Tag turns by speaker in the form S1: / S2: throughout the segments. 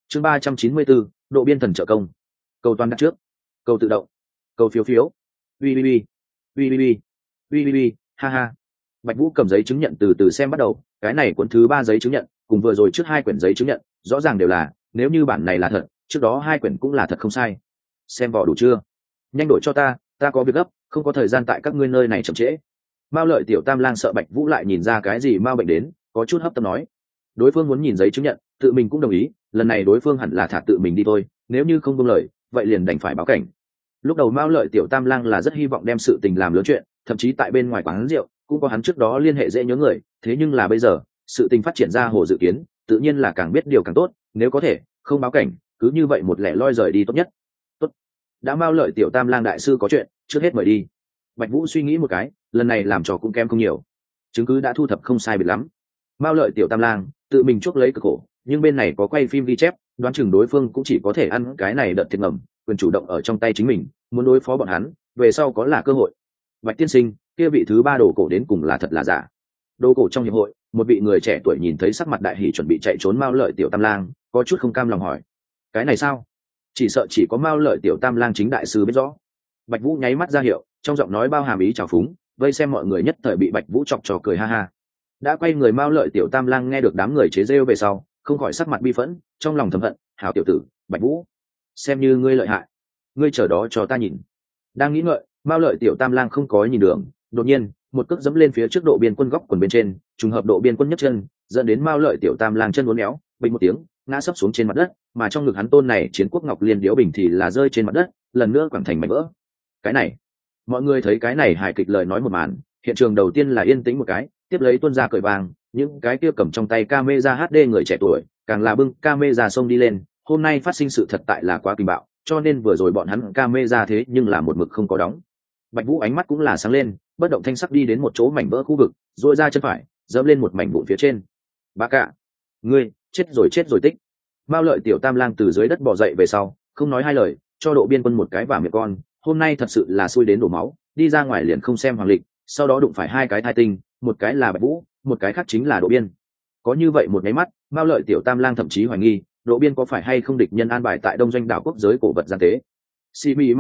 S1: chương 394, độ biên thần trợ công. Cầu toàn đặt trước, cầu tự động, cầu phiếu phiếu. Ui ui ui, ui ui ui, ui ui ui, ha ha. Bạch Vũ cầm giấy chứng nhận từ từ xem bắt đầu, cái này cuốn thứ 3 giấy chứng nhận, cùng vừa rồi trước 2 quyển giấy chứng nhận, rõ ràng đều là, nếu như bản này là thật, trước đó 2 quyển cũng là thật không sai. Xem vỏ đủ chưa? Nhanh đổi cho ta có việc gấp, không có thời gian tại các ngươi nơi này chậm trễ. Mao Lợi tiểu tam lang sợ Bạch Vũ lại nhìn ra cái gì mao bệnh đến, có chút hấp tấp nói. Đối phương muốn nhìn giấy chứng nhận, tự mình cũng đồng ý, lần này đối phương hẳn là thả tự mình đi thôi, nếu như không buông lời, vậy liền đành phải báo cảnh. Lúc đầu Mao Lợi tiểu tam lang là rất hy vọng đem sự tình làm lớn chuyện, thậm chí tại bên ngoài quán rượu cũng có hắn trước đó liên hệ dễ nhớ người, thế nhưng là bây giờ sự tình phát triển ra hồ dự kiến, tự nhiên là càng biết điều càng tốt, nếu có thể không báo cảnh, cứ như vậy một lẻ loi rời đi tốt nhất. Tốt, đã Mao Lợi tiểu tam lang đại sư có chuyện, trước hết mời đi. Bạch Vũ suy nghĩ một cái, lần này làm trò cũng kém không nhiều, chứng cứ đã thu thập không sai biệt lắm. Mao Lợi tiểu tam lang tự mình chuốc lấy cực khổ, nhưng bên này có quay phim ghi chép, đoán chừng đối phương cũng chỉ có thể ăn cái này đợt thiệt ngầm, quyền chủ động ở trong tay chính mình, muốn đối phó bọn hắn, về sau có là cơ hội. Bạch tiên sinh, kia vị thứ 3 đồ cổ đến cùng là thật là giả? Đồ cổ trong hiệp hội, một vị người trẻ tuổi nhìn thấy sắc mặt đại hỉ chuẩn bị chạy trốn Mao Lợi tiểu tam lang, có chút không cam lòng hỏi: cái này sao? Chỉ sợ chỉ có Mao Lợi tiểu tam lang chính đại sư biết rõ. Bạch Vũ nháy mắt ra hiệu, trong giọng nói bao hàm ý trào phúng, vây xem mọi người nhất thời bị Bạch Vũ chọc trò cười ha ha. Đã quay người Mao Lợi tiểu tam lang nghe được đám người chế rêu về sau, không khỏi sắc mặt bi phẫn, trong lòng thầm hận: hảo tiểu tử, Bạch Vũ, xem như ngươi lợi hại, ngươi chờ đó cho ta nhìn. Đang nghĩ ngợi, Mao Lợi tiểu tam lang không có nhìn đường, đột nhiên một cước dẫm lên phía trước Độ Biên Quân góc quần bên trên, trùng hợp Độ Biên Quân nhấc chân, dẫn đến Mao Lợi tiểu tam lang chân uốn éo, bình một tiếng ngã sấp xuống trên mặt đất, mà trong ngực hắn tôn này Chiến Quốc Ngọc Liên Điếu bình thì là rơi trên mặt đất, lần nữa quẳng thành mảnh vỡ. Cái này, mọi người thấy cái này hài kịch lời nói một màn, hiện trường đầu tiên là yên tĩnh một cái, tiếp lấy tuôn ra cười vang, những cái kia cầm trong tay camera HD người trẻ tuổi, càng là bưng camera xông đi lên, hôm nay phát sinh sự thật tại là quá kinh bạo, cho nên vừa rồi bọn hắn camera thế nhưng là một mực không có đóng. Bạch Vũ ánh mắt cũng là sáng lên, bất động thanh sắc đi đến một chỗ mảnh vỡ khu vực, duỗi ra chân phải, dẫm lên một mảnh vụn phía trên. Bá cả, ngươi, chết rồi tích. Mao Lợi tiểu tam lang từ dưới đất bò dậy về sau, không nói hai lời, cho Độ Biên Quân một cái vả miệng con, hôm nay thật sự là xui đến đổ máu, đi ra ngoài liền không xem hoàng lịch, sau đó đụng phải 2 cái thai tinh, một cái là Bạch Vũ, một cái khác chính là Độ Biên. Có như vậy một cái mắt, Mao Lợi tiểu tam lang thậm chí hoài nghi, Độ Biên có phải hay không địch nhân an bài tại Đông Doanh đảo quốc giới cổ vật gian tế. Xì mị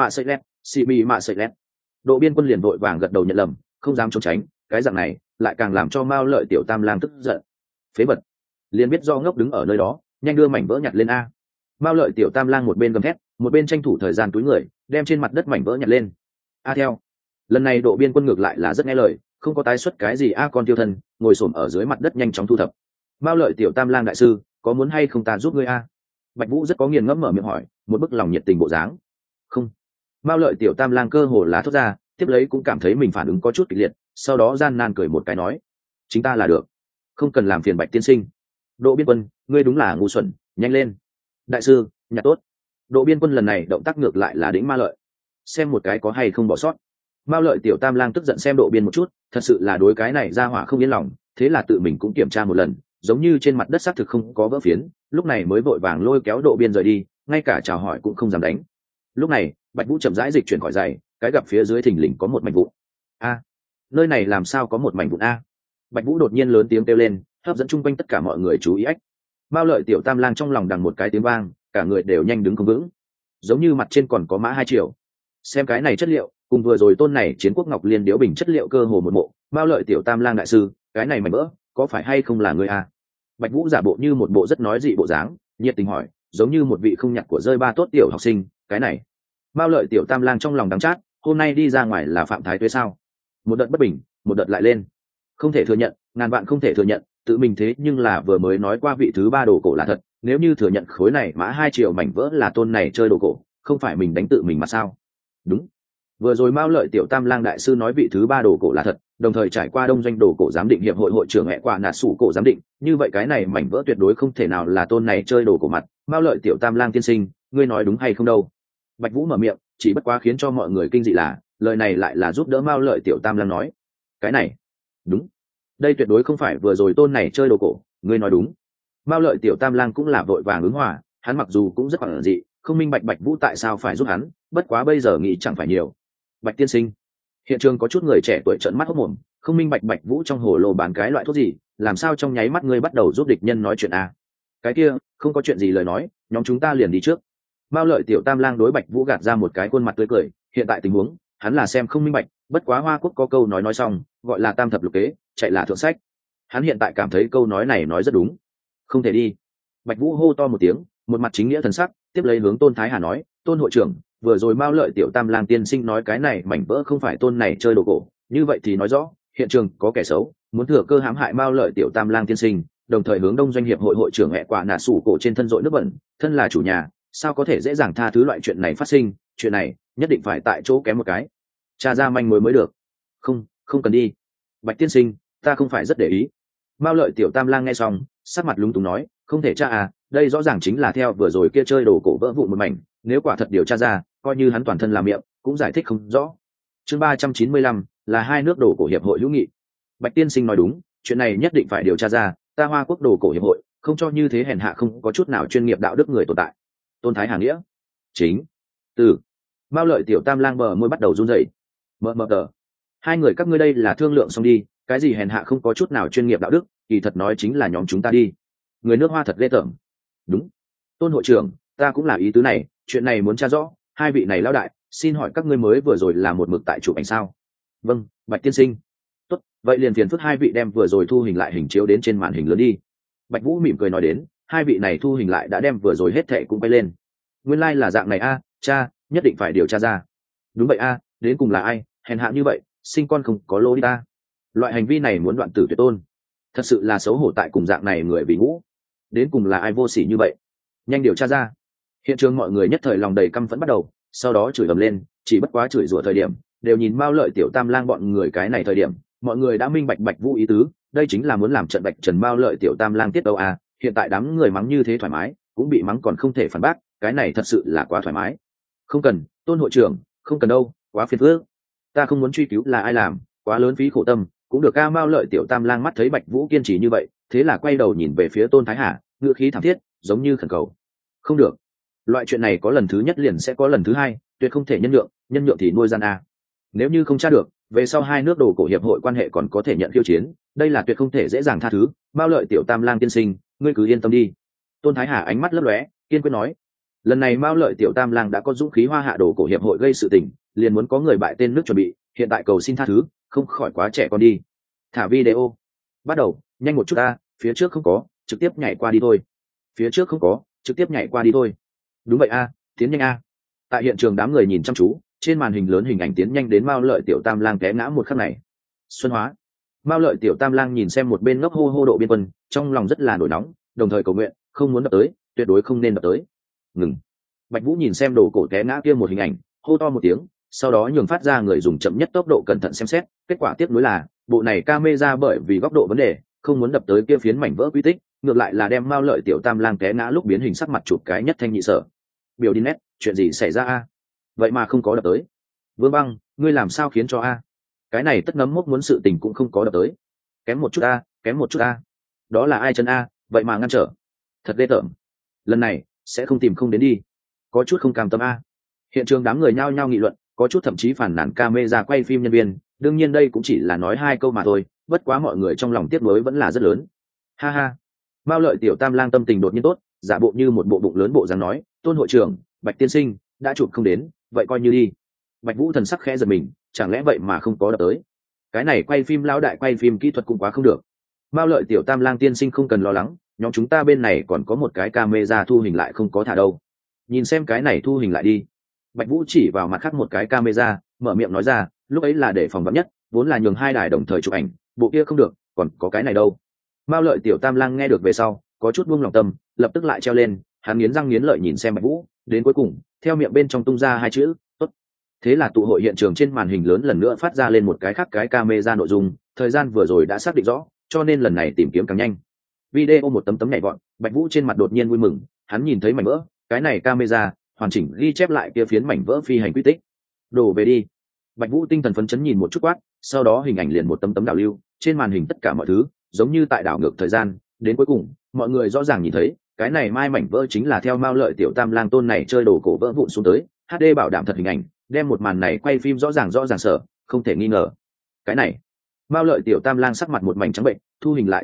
S1: mạ sợi lét. Độ Biên Quân liền vội vàng gật đầu nhận lầm, không dám trốn tránh, cái dạng này lại càng làm cho Mao Lợi tiểu tam lang tức giận. Phế vật, liền biết do ngốc đứng ở nơi đó, nhanh đưa mảnh vỡ nhặt lên a. Mao Lợi tiểu tam lang một bên gầm thét, một bên tranh thủ thời gian túi người, đem trên mặt đất mảnh vỡ nhặt lên. Theo lần này Độ Biên Quân ngược lại là rất nghe lời, không có tái xuất cái gì con tiêu thân, ngồi xổm ở dưới mặt đất nhanh chóng thu thập. Mao Lợi tiểu tam lang đại sư, có muốn hay không ta giúp ngươi a? Bạch Vũ rất có nghiền ngẫm mở miệng hỏi, một bức lòng nhiệt tình bộ dáng. Không. Mao Lợi tiểu tam lang cơ hồ là thốt ra, tiếp lấy cũng cảm thấy mình phản ứng có chút kịch liệt, sau đó gian nan cười một cái nói: chính ta là được, không cần làm phiền Bạch tiên sinh. Độ Biên Quân, ngươi đúng là ngu xuẩn, nhanh lên. Đại sư, nhặt tốt. Độ Biên Quân lần này động tác ngược lại là đỉnh Ma Lợi, xem một cái có hay không bỏ sót. Mao Lợi tiểu tam lang tức giận xem Độ Biên một chút, thật sự là đối cái này ra hỏa không yên lòng, thế là tự mình cũng kiểm tra một lần, giống như trên mặt đất xác thực không có vỡ phiến, lúc này mới vội vàng lôi kéo Độ Biên rời đi, ngay cả chào hỏi cũng không dám đánh. Lúc này Bạch Vũ chậm rãi dịch chuyển khỏi giày, cái gặp phía dưới thình lình có một mảnh vụn. Nơi này làm sao có một mảnh vụn a? Bạch Vũ đột nhiên lớn tiếng kêu lên, hấp dẫn chung quanh tất cả mọi người chú ý. Mao Lợi tiểu tam lang trong lòng đằng một cái tiếng vang, cả người đều nhanh đứng không vững, giống như mặt trên còn có mã 2 triệu. Xem cái này chất liệu, cùng vừa rồi tôn này Chiến Quốc Ngọc Liên Điếu bình chất liệu cơ hồ một bộ. Mao Lợi tiểu tam lang đại sư, cái này mảnh vỡ có phải hay không là người a? Bạch Vũ giả bộ như một bộ rất nói dị bộ dáng, nhiệt tình hỏi, giống như một vị không nhặt của rơi ba tốt tiểu học sinh. Cái này, Mao Lợi tiểu tam lang trong lòng đắng chát, hôm nay đi ra ngoài là phạm thái tuế sao? Một đợt bất bình, một đợt lại lên. Không thể thừa nhận, ngàn vạn không thể thừa nhận, tự mình thế nhưng là vừa mới nói qua vị thứ 3 đồ cổ là thật, nếu như thừa nhận khối này mã 2 triệu mảnh vỡ là tôn này chơi đồ cổ, không phải mình đánh tự mình mà sao? Đúng, vừa rồi Mao Lợi tiểu tam lang đại sư nói vị thứ 3 đồ cổ là thật, đồng thời trải qua Đông Doanh đồ cổ giám định hiệp hội hội trưởng mẹ quả nạt sủ cổ giám định, như vậy cái này mảnh vỡ tuyệt đối không thể nào là tôn này chơi đồ cổ mặt. Mao Lợi tiểu tam lang tiên sinh, ngươi nói đúng hay không đâu? Bạch Vũ mở miệng, chỉ bất quá khiến cho mọi người kinh dị là, lời này lại là giúp đỡ Mao Lợi tiểu tam lang nói. Cái này, đúng, đây tuyệt đối không phải vừa rồi tôn này chơi đồ cổ, ngươi nói đúng. Mao Lợi tiểu tam lang cũng là vội vàng ứng hòa, hắn mặc dù cũng rất hoảng dị, không minh bạch Bạch Vũ tại sao phải giúp hắn, bất quá bây giờ nghĩ chẳng phải nhiều. Bạch tiên sinh, hiện trường có chút người trẻ tuổi trợn mắt hốt mồm, không minh bạch Bạch Vũ trong hồ lô bán cái loại thuốc gì, làm sao trong nháy mắt ngươi bắt đầu giúp địch nhân nói chuyện a? cái kia không có chuyện gì lời nói, nhóm chúng ta liền đi trước. Mao Lợi tiểu tam lang đối Bạch Vũ gạt ra một cái khuôn mặt tươi cười, hiện tại tình huống hắn là xem không minh bạch, bất quá Hoa Quốc có câu nói xong, gọi là tam thập lục kế, chạy là thượng sách. Hắn hiện tại cảm thấy câu nói này nói rất đúng. Không thể đi. Bạch Vũ hô to một tiếng, một mặt chính nghĩa thần sắc, tiếp lấy hướng Tôn Thái Hà nói, Tôn hội trưởng, vừa rồi Mao Lợi tiểu tam lang tiên sinh nói cái này mảnh vỡ không phải tôn này chơi đồ cổ, như vậy thì nói rõ hiện trường có kẻ xấu muốn thừa cơ hãm hại Mao Lợi tiểu tam lang tiên sinh, đồng thời hướng Đông doanh hiệp hội hội trưởng hẹ quả nạ sủ cổ trên thân dội nước bẩn, thân là chủ nhà sao có thể dễ dàng tha thứ loại chuyện này phát sinh, chuyện này nhất định phải tại chỗ kém một cái tra ra manh mối mới được. Không cần đi, Bạch tiên sinh, ta không phải rất để ý. Mao Lợi tiểu tam lang nghe xong sắc mặt lúng túng nói, không thể tra à, đây rõ ràng chính là theo vừa rồi kia chơi đồ cổ vỡ vụn một mảnh, nếu quả thật điều tra ra, coi như hắn toàn thân làm miệng cũng giải thích không rõ. Chương 395 là hai nước đồ cổ hiệp hội hữu nghị. Bạch tiên sinh nói đúng, chuyện này nhất định phải điều tra ra, ta Hoa Quốc đồ cổ hiệp hội không cho như thế hèn hạ không có chút nào chuyên nghiệp đạo đức người tồn tại. Tôn Thái Hà nghĩa chính từ Mao Lợi tiểu tam lang bờ môi bắt đầu run rẩy. Mờ tờ, hai người các ngươi đây là thương lượng xong đi, cái gì hèn hạ không có chút nào chuyên nghiệp đạo đức, kỳ thật nói chính là nhóm chúng ta đi. Người nước Hoa thật ghê tởm. Đúng, Tôn hội trưởng, ta cũng là ý tứ này, chuyện này muốn tra rõ, hai vị này lão đại, xin hỏi các ngươi mới vừa rồi là một mực tại chụp ảnh sao? Vâng, Bạch tiên sinh. Tốt, vậy liền phiền phức hai vị đem vừa rồi thu hình lại hình chiếu đến trên màn hình lớn đi. Bạch Vũ mỉm cười nói đến, hai vị này thu hình lại đã đem vừa rồi hết thệ cũng quay lên. Nguyên lai là dạng này a, cha, nhất định phải điều tra ra. Đúng vậy a, đến cùng là ai, hèn hạ như vậy, sinh con không có lỗi đi ta. Loại hành vi này muốn đoạn tử tuyệt tôn. Thật sự là xấu hổ tại cùng dạng này người vì ngũ. Đến cùng là ai vô sỉ như vậy? Nhanh điều tra ra. Hiện trường mọi người nhất thời lòng đầy căm phẫn bắt đầu, sau đó chửi ầm lên, chỉ bất quá chửi rủa thời điểm, đều nhìn Mao Lợi tiểu tam lang bọn người cái này thời điểm, mọi người đã minh bạch Bạch Vũ ý tứ, đây chính là muốn làm trận Bạch Trần Mao Lợi tiểu tam lang tiết đâu à, hiện tại đám người mắng như thế thoải mái, cũng bị mắng còn không thể phản bác, cái này thật sự là quá thoải mái. Không cần, Tôn hội trưởng, không cần đâu, quá phiền phức. Ta không muốn truy cứu là ai làm, quá lớn phí khổ tâm, cũng được. Ca Mao Lợi tiểu tam lang mắt thấy Bạch Vũ kiên trì như vậy, thế là quay đầu nhìn về phía Tôn Thái Hà, ngữ khí thảm thiết, giống như khẩn cầu. Không được, loại chuyện này có lần thứ nhất liền sẽ có lần thứ hai, tuyệt không thể nhân nhượng thì nuôi gian a. Nếu như không tra được, về sau hai nước đồ cổ hiệp hội quan hệ còn có thể nhận khiêu chiến, đây là tuyệt không thể dễ dàng tha thứ. Mao Lợi tiểu tam lang tiên sinh, ngươi cứ yên tâm đi. Tôn Thái Hà ánh mắt lấp lóe, kiên quyết nói. Lần này Mao Lợi tiểu tam lang đã có dũng khí hoa hạ đồ cổ hiệp hội gây sự tình, liền muốn có người bại tên nước chuẩn bị, hiện tại cầu xin tha thứ, không khỏi quá trẻ con đi. Thả video, bắt đầu, nhanh một chút ta, phía trước không có, trực tiếp nhảy qua đi thôi. Phía trước không có, trực tiếp nhảy qua đi thôi. Đúng vậy a, tiến nhanh a. Tại hiện trường đám người nhìn chăm chú, trên màn hình lớn hình ảnh tiến nhanh đến Mao Lợi tiểu tam lang té ngã một khắc này. Xuân hóa. Mao Lợi tiểu tam lang nhìn xem một bên ngốc hô hô Độ Biên Quân, trong lòng rất là nổi nóng, đồng thời cầu nguyện, không muốn đập tới, tuyệt đối không nên đập tới. Ngừng. Bạch Vũ nhìn xem đồ cổ té ngã kia một hình ảnh, hô to một tiếng, sau đó nhường phát ra người dùng chậm nhất tốc độ cẩn thận xem xét, kết quả tiếp nối là bộ này camera bởi vì góc độ vấn đề, không muốn đập tới kia phiến mảnh vỡ quy tích, ngược lại là đem Mao Lợi tiểu tam lang té ngã lúc biến hình sắc mặt chụp cái nhất thanh nhị sở. Biểu đi nét, chuyện gì xảy ra a? Vậy mà không có đập tới. Vương Băng, ngươi làm sao khiến cho a? Cái này tất nấm mốc muốn sự tình cũng không có đập tới. Kém một chút a, kém một chút a. Đó là ai chân a, vậy mà ngăn trở. Thật ghê tởm. Lần này sẽ không tìm không đến đi. Có chút không cam tâm a. Hiện trường đám người nhao nhao nghị luận, có chút thậm chí phản nàn camera quay phim nhân viên, đương nhiên đây cũng chỉ là nói hai câu mà thôi, bất quá mọi người trong lòng tiếc nuối vẫn là rất lớn. Ha ha. Mao Lợi tiểu tam lang tâm tình đột nhiên tốt, giả bộ như một bộ bụng lớn bộ dáng nói, Tôn hội trưởng, Bạch tiên sinh đã chụp không đến, vậy coi như đi. Bạch Vũ thần sắc khẽ giật mình, chẳng lẽ vậy mà không có đập tới. Cái này quay phim lão đại quay phim kỹ thuật cũng quá không được. Mao Lợi tiểu tam lang tiên sinh không cần lo lắng, nhóm chúng ta bên này còn có một cái camera thu hình lại không có thả đâu. Nhìn xem cái này thu hình lại đi. Bạch Vũ chỉ vào mặt khác một cái camera, mở miệng nói ra, lúc ấy là để phòng vắn nhất, vốn là nhường hai đài đồng thời chụp ảnh, bộ kia không được, còn có cái này đâu. Mao Lợi tiểu tam lang nghe được về sau, có chút buông lòng tâm, lập tức lại treo lên, hắn nghiến răng nghiến lợi nhìn xem Bạch Vũ, đến cuối cùng, theo miệng bên trong tung ra hai chữ, tốt. Thế là tụ hội hiện trường trên màn hình lớn lần nữa phát ra lên một cái khác cái camera nội dung, thời gian vừa rồi đã xác định rõ, cho nên lần này tìm kiếm càng nhanh. Video một tấm nhảy vọt, Bạch Vũ trên mặt đột nhiên vui mừng, hắn nhìn thấy mảnh vỡ, cái này camera hoàn chỉnh ghi chép lại kia phiến mảnh vỡ phi hành quy tích. Đổ về đi. Bạch Vũ tinh thần phấn chấn nhìn một chút quát, sau đó hình ảnh liền một tấm đảo lưu, trên màn hình tất cả mọi thứ giống như tại đảo ngược thời gian, đến cuối cùng, mọi người rõ ràng nhìn thấy, cái này mai mảnh vỡ chính là theo Mao Lợi tiểu tam lang tôn này chơi đồ cổ vỡ vụn xuống tới, HD bảo đảm thật hình ảnh, đem một màn này quay phim rõ ràng sở, không thể nghi ngờ. Cái này, Mao Lợi tiểu tam lang sắc mặt một mảnh trắng bệnh, thu hình lại trước mặt,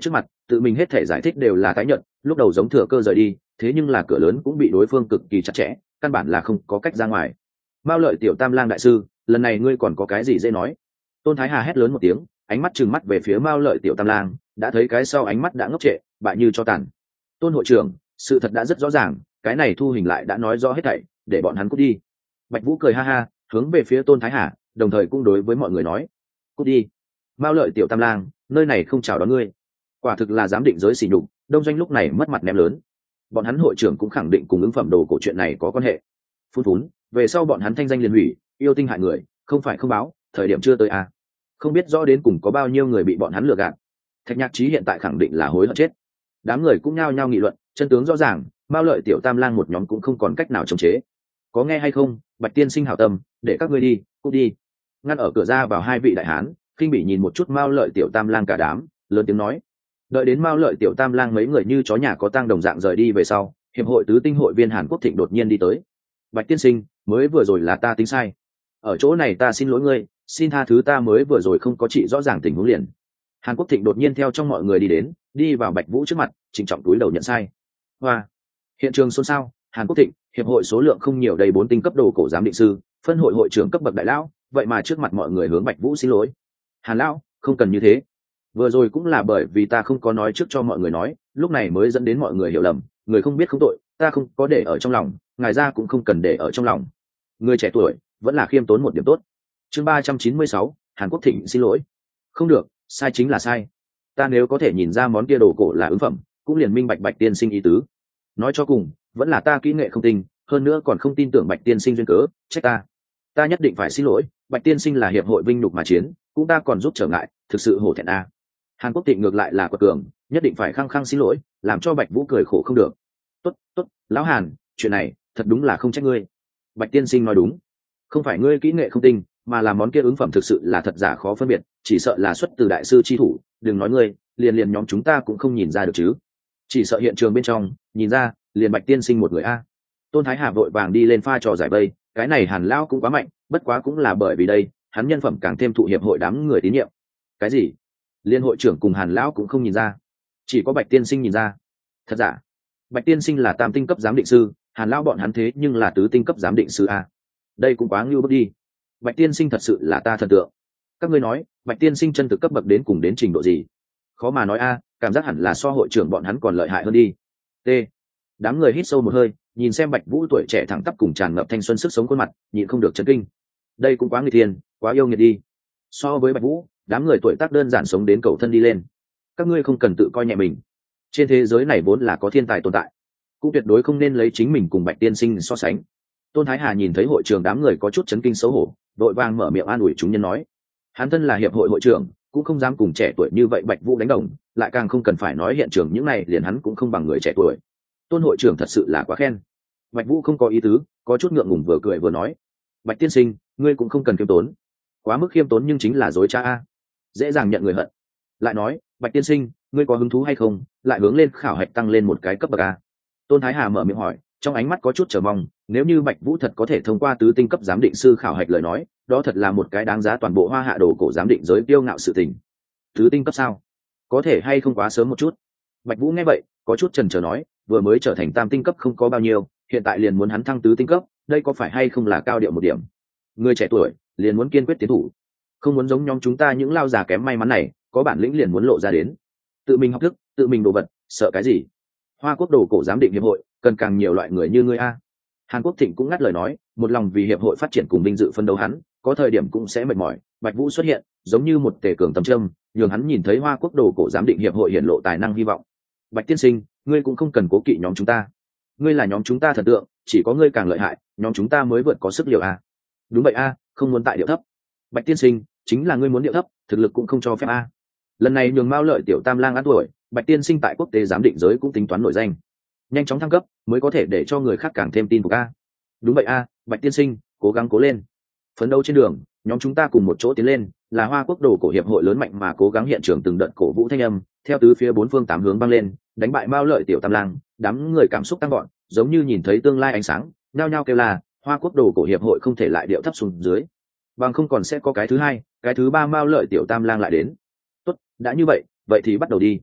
S1: tự mình hết thể giải thích đều là tái nhận, lúc đầu giống thừa cơ rời đi, thế nhưng là cửa lớn cũng bị đối phương cực kỳ chặt chẽ, căn bản là không có cách ra ngoài. Mao Lợi tiểu Tam Lang đại sư, lần này ngươi còn có cái gì dễ nói? Tôn Thái Hà hét lớn một tiếng, ánh mắt trừng mắt về phía Mao Lợi tiểu Tam Lang, đã thấy cái sau ánh mắt đã ngốc trệ, bại như cho tàn. Tôn hội trưởng, sự thật đã rất rõ ràng, cái này thu hình lại đã nói rõ hết thảy, để bọn hắn cút đi. Bạch Vũ cười ha ha, hướng về phía Tôn Thái Hà, đồng thời cũng đối với mọi người nói: cút đi. Mao Lợi tiểu Tam Lang, nơi này không chào đón ngươi. Quả thực là dám định giới sỉ nhục. Đông Doanh lúc này mất mặt ném lớn. Bọn hắn hội trưởng cũng khẳng định cùng ứng phẩm đồ cổ chuyện này có quan hệ. Phun phún, về sau bọn hắn thanh danh liền hủy, yêu tinh hại người, không phải không báo, thời điểm chưa tới à. Không biết rõ đến cùng có bao nhiêu người bị bọn hắn lừa gạt. Thạch Nhạc Chí hiện tại khẳng định là hối hận chết. Đám người cũng nhao nhao nghị luận, chân tướng rõ ràng, Mao Lợi tiểu Tam Lang một nhóm cũng không còn cách nào chống chế. Có nghe hay không, Bạch tiên sinh hảo tâm, để các ngươi đi, cút đi. Ngăn ở cửa ra vào hai vị đại hán, khinh bỉ nhìn một chút Mao Lợi tiểu Tam Lang cả đám, lớn tiếng nói. Đợi đến Mao Lợi tiểu Tam Lang mấy người như chó nhà có tang đồng dạng rời đi về sau, hiệp hội tứ tinh hội viên Hàn Quốc Thịnh đột nhiên đi tới. Bạch tiên sinh, mới vừa rồi là ta tính sai, ở chỗ này ta xin lỗi ngươi, xin tha thứ, ta mới vừa rồi không có trị rõ ràng tình huống liền. Hàn Quốc Thịnh đột nhiên theo trong mọi người đi đến, đi vào Bạch Vũ trước mặt, trịnh trọng túi đầu nhận sai. Hoa, hiện trường xôn xao. Hàn Quốc Thịnh, hiệp hội số lượng không nhiều, đầy 4 tinh cấp đồ cổ giám định sư, phân hội hội trưởng cấp bậc đại lão, vậy mà trước mặt mọi người hướng Bạch Vũ xin lỗi. Hàn lão, không cần như thế, vừa rồi cũng là bởi vì ta không có nói trước cho mọi người nói, lúc này mới dẫn đến mọi người hiểu lầm, người không biết không tội, ta không có để ở trong lòng, ngài ra cũng không cần để ở trong lòng. Người trẻ tuổi vẫn là khiêm tốn một điểm tốt. Chương 396, Hàn Quốc Thịnh xin lỗi. Không được, sai chính là sai. Ta nếu có thể nhìn ra món kia đồ cổ là ứng phẩm, cũng liền minh bạch Bạch tiên sinh ý tứ. Nói cho cùng, vẫn là ta kỹ nghệ không tinh, hơn nữa còn không tin tưởng Bạch tiên sinh duyên cớ, trách ta. Ta nhất định phải xin lỗi, Bạch tiên sinh là hiệp hội vinh nhục mà chiến, cũng ta còn giúp trở ngại, thực sự hổ thẹn a. Hàn Quốc Thịnh ngược lại là quật cường, nhất định phải khăng khăng xin lỗi, làm cho Bạch Vũ cười khổ không được. Tốt, tốt, lão Hàn, chuyện này thật đúng là không trách ngươi. Bạch tiên sinh nói đúng, không phải ngươi kỹ nghệ không tinh, mà là món kia ứng phẩm thực sự là thật giả khó phân biệt, chỉ sợ là xuất từ đại sư chi thủ, đừng nói ngươi, liền nhóm chúng ta cũng không nhìn ra được chứ. Chỉ sợ hiện trường bên trong, nhìn ra, liền Bạch tiên sinh một người a. Tôn Thái Hà vội vàng đi lên pha trò giải vây, cái này Hàn lão cũng quá mạnh, bất quá cũng là bởi vì đây, hắn nhân phẩm càng thêm thụ hiệp hội đám người tín nhiệm. Cái gì? Liên hội trưởng cùng Hàn lão cũng không nhìn ra, chỉ có Bạch tiên sinh nhìn ra. Thật giả? Bạch tiên sinh là tam tinh cấp giám định sư, Hàn lão bọn hắn thế nhưng là tứ tinh cấp giám định sư a. Đây cũng quá ngưu bức đi. Bạch tiên sinh thật sự là ta thần tượng. Các ngươi nói, Bạch tiên sinh chân thực cấp bậc đến cùng đến trình độ gì? Khó mà nói a, cảm giác hẳn là so hội trưởng bọn hắn còn lợi hại hơn đi. T. Đám người hít sâu một hơi, nhìn xem Bạch Vũ tuổi trẻ thẳng tắp cùng tràn ngập thanh xuân sức sống khuôn mặt, nhịn không được chấn kinh. Đây cũng quá nguy thiên, quá yêu nghiệt đi. So với Bạch Vũ, đám người tuổi tác đơn giản sống đến cầu thân đi lên. Các ngươi không cần tự coi nhẹ mình. Trên thế giới này vốn là có thiên tài tồn tại, cũng tuyệt đối không nên lấy chính mình cùng Bạch tiên sinh so sánh. Tôn Thái Hà nhìn thấy hội trường đám người có chút chấn kinh xấu hổ, đội vàng mở miệng an ủi chúng nhân nói: hắn thân là hiệp hội hội trưởng, cũng không dám cùng trẻ tuổi như vậy Bạch Vũ đánh đồng, lại càng không cần phải nói hiện trường những này liền hắn cũng không bằng người trẻ tuổi. Tôn hội trưởng thật sự là quá khen. Bạch Vũ không có ý tứ, có chút ngượng ngùng vừa cười vừa nói: Bạch tiên sinh, ngươi cũng không cần khiêm tốn, quá mức khiêm tốn nhưng chính là dối trá a, dễ dàng nhận người hận. Lại nói, Bạch tiên sinh, ngươi có hứng thú hay không, lại hướng lên khảo hạch tăng lên một cái cấp bậc a? Tôn Thái Hà mở miệng hỏi, trong ánh mắt có chút chờ mong, nếu như Bạch Vũ thật có thể thông qua tứ tinh cấp giám định sư khảo hạch lời nói, đó thật là một cái đáng giá toàn bộ Hoa Hạ đồ cổ giám định giới kiêu ngạo sự tình. Tứ tinh cấp sao? Có thể hay không quá sớm một chút? Bạch Vũ nghe vậy, có chút chần chờ nói, vừa mới trở thành tam tinh cấp không có bao nhiêu, hiện tại liền muốn hắn thăng tứ tinh cấp, đây có phải hay không là cao điệu một điểm? Người trẻ tuổi, liền muốn kiên quyết tiến thủ, không muốn giống nhóm chúng ta những lao già kém may mắn này, có bản lĩnh liền muốn lộ ra đến. Tự mình học thức, tự mình đồ vật, sợ cái gì? Hoa Quốc đồ cổ giám định hiệp hội cần càng nhiều loại người như ngươi a. Hàn Quốc Thịnh cũng ngắt lời nói, một lòng vì hiệp hội phát triển cùng vinh dự phân đấu hắn, có thời điểm cũng sẽ mệt mỏi. Bạch Vũ xuất hiện, giống như một tề cường tầm châm, nhường hắn nhìn thấy Hoa Quốc đồ cổ giám định hiệp hội hiển lộ tài năng hy vọng. Bạch tiên sinh, ngươi cũng không cần cố kỵ nhóm chúng ta, ngươi là nhóm chúng ta thần tượng, chỉ có ngươi càng lợi hại, nhóm chúng ta mới vượt có sức liều a. Đúng vậy a, không muốn tại điệu thấp. Bạch tiên sinh, chính là ngươi muốn điệu thấp, thực lực cũng không cho phép a. Lần này nhường Mao Lợi tiểu Tam Lang ăn tuổi, Bạch tiên sinh tại quốc tế giám định giới cũng tính toán nổi danh, nhanh chóng thăng cấp mới có thể để cho người khác càng thêm tin phục a. Đúng vậy a, Bạch tiên sinh, cố gắng cố lên, phấn đấu trên đường, nhóm chúng ta cùng một chỗ tiến lên, là Hoa Quốc đồ cổ hiệp hội lớn mạnh mà cố gắng. Hiện trường từng đợt cổ vũ thanh âm theo tứ phía bốn phương tám hướng vang lên, đánh bại Mao Lợi tiểu Tam Lang, đám người cảm xúc tăng gọn, giống như nhìn thấy tương lai ánh sáng, nhao nhao kêu là Hoa Quốc đồ cổ hiệp hội không thể lại điệu thấp xuống dưới, bằng không còn sẽ có cái thứ hai, cái thứ ba Mao Lợi tiểu Tam Lang lại đến. Tốt, đã như vậy, vậy thì bắt đầu đi.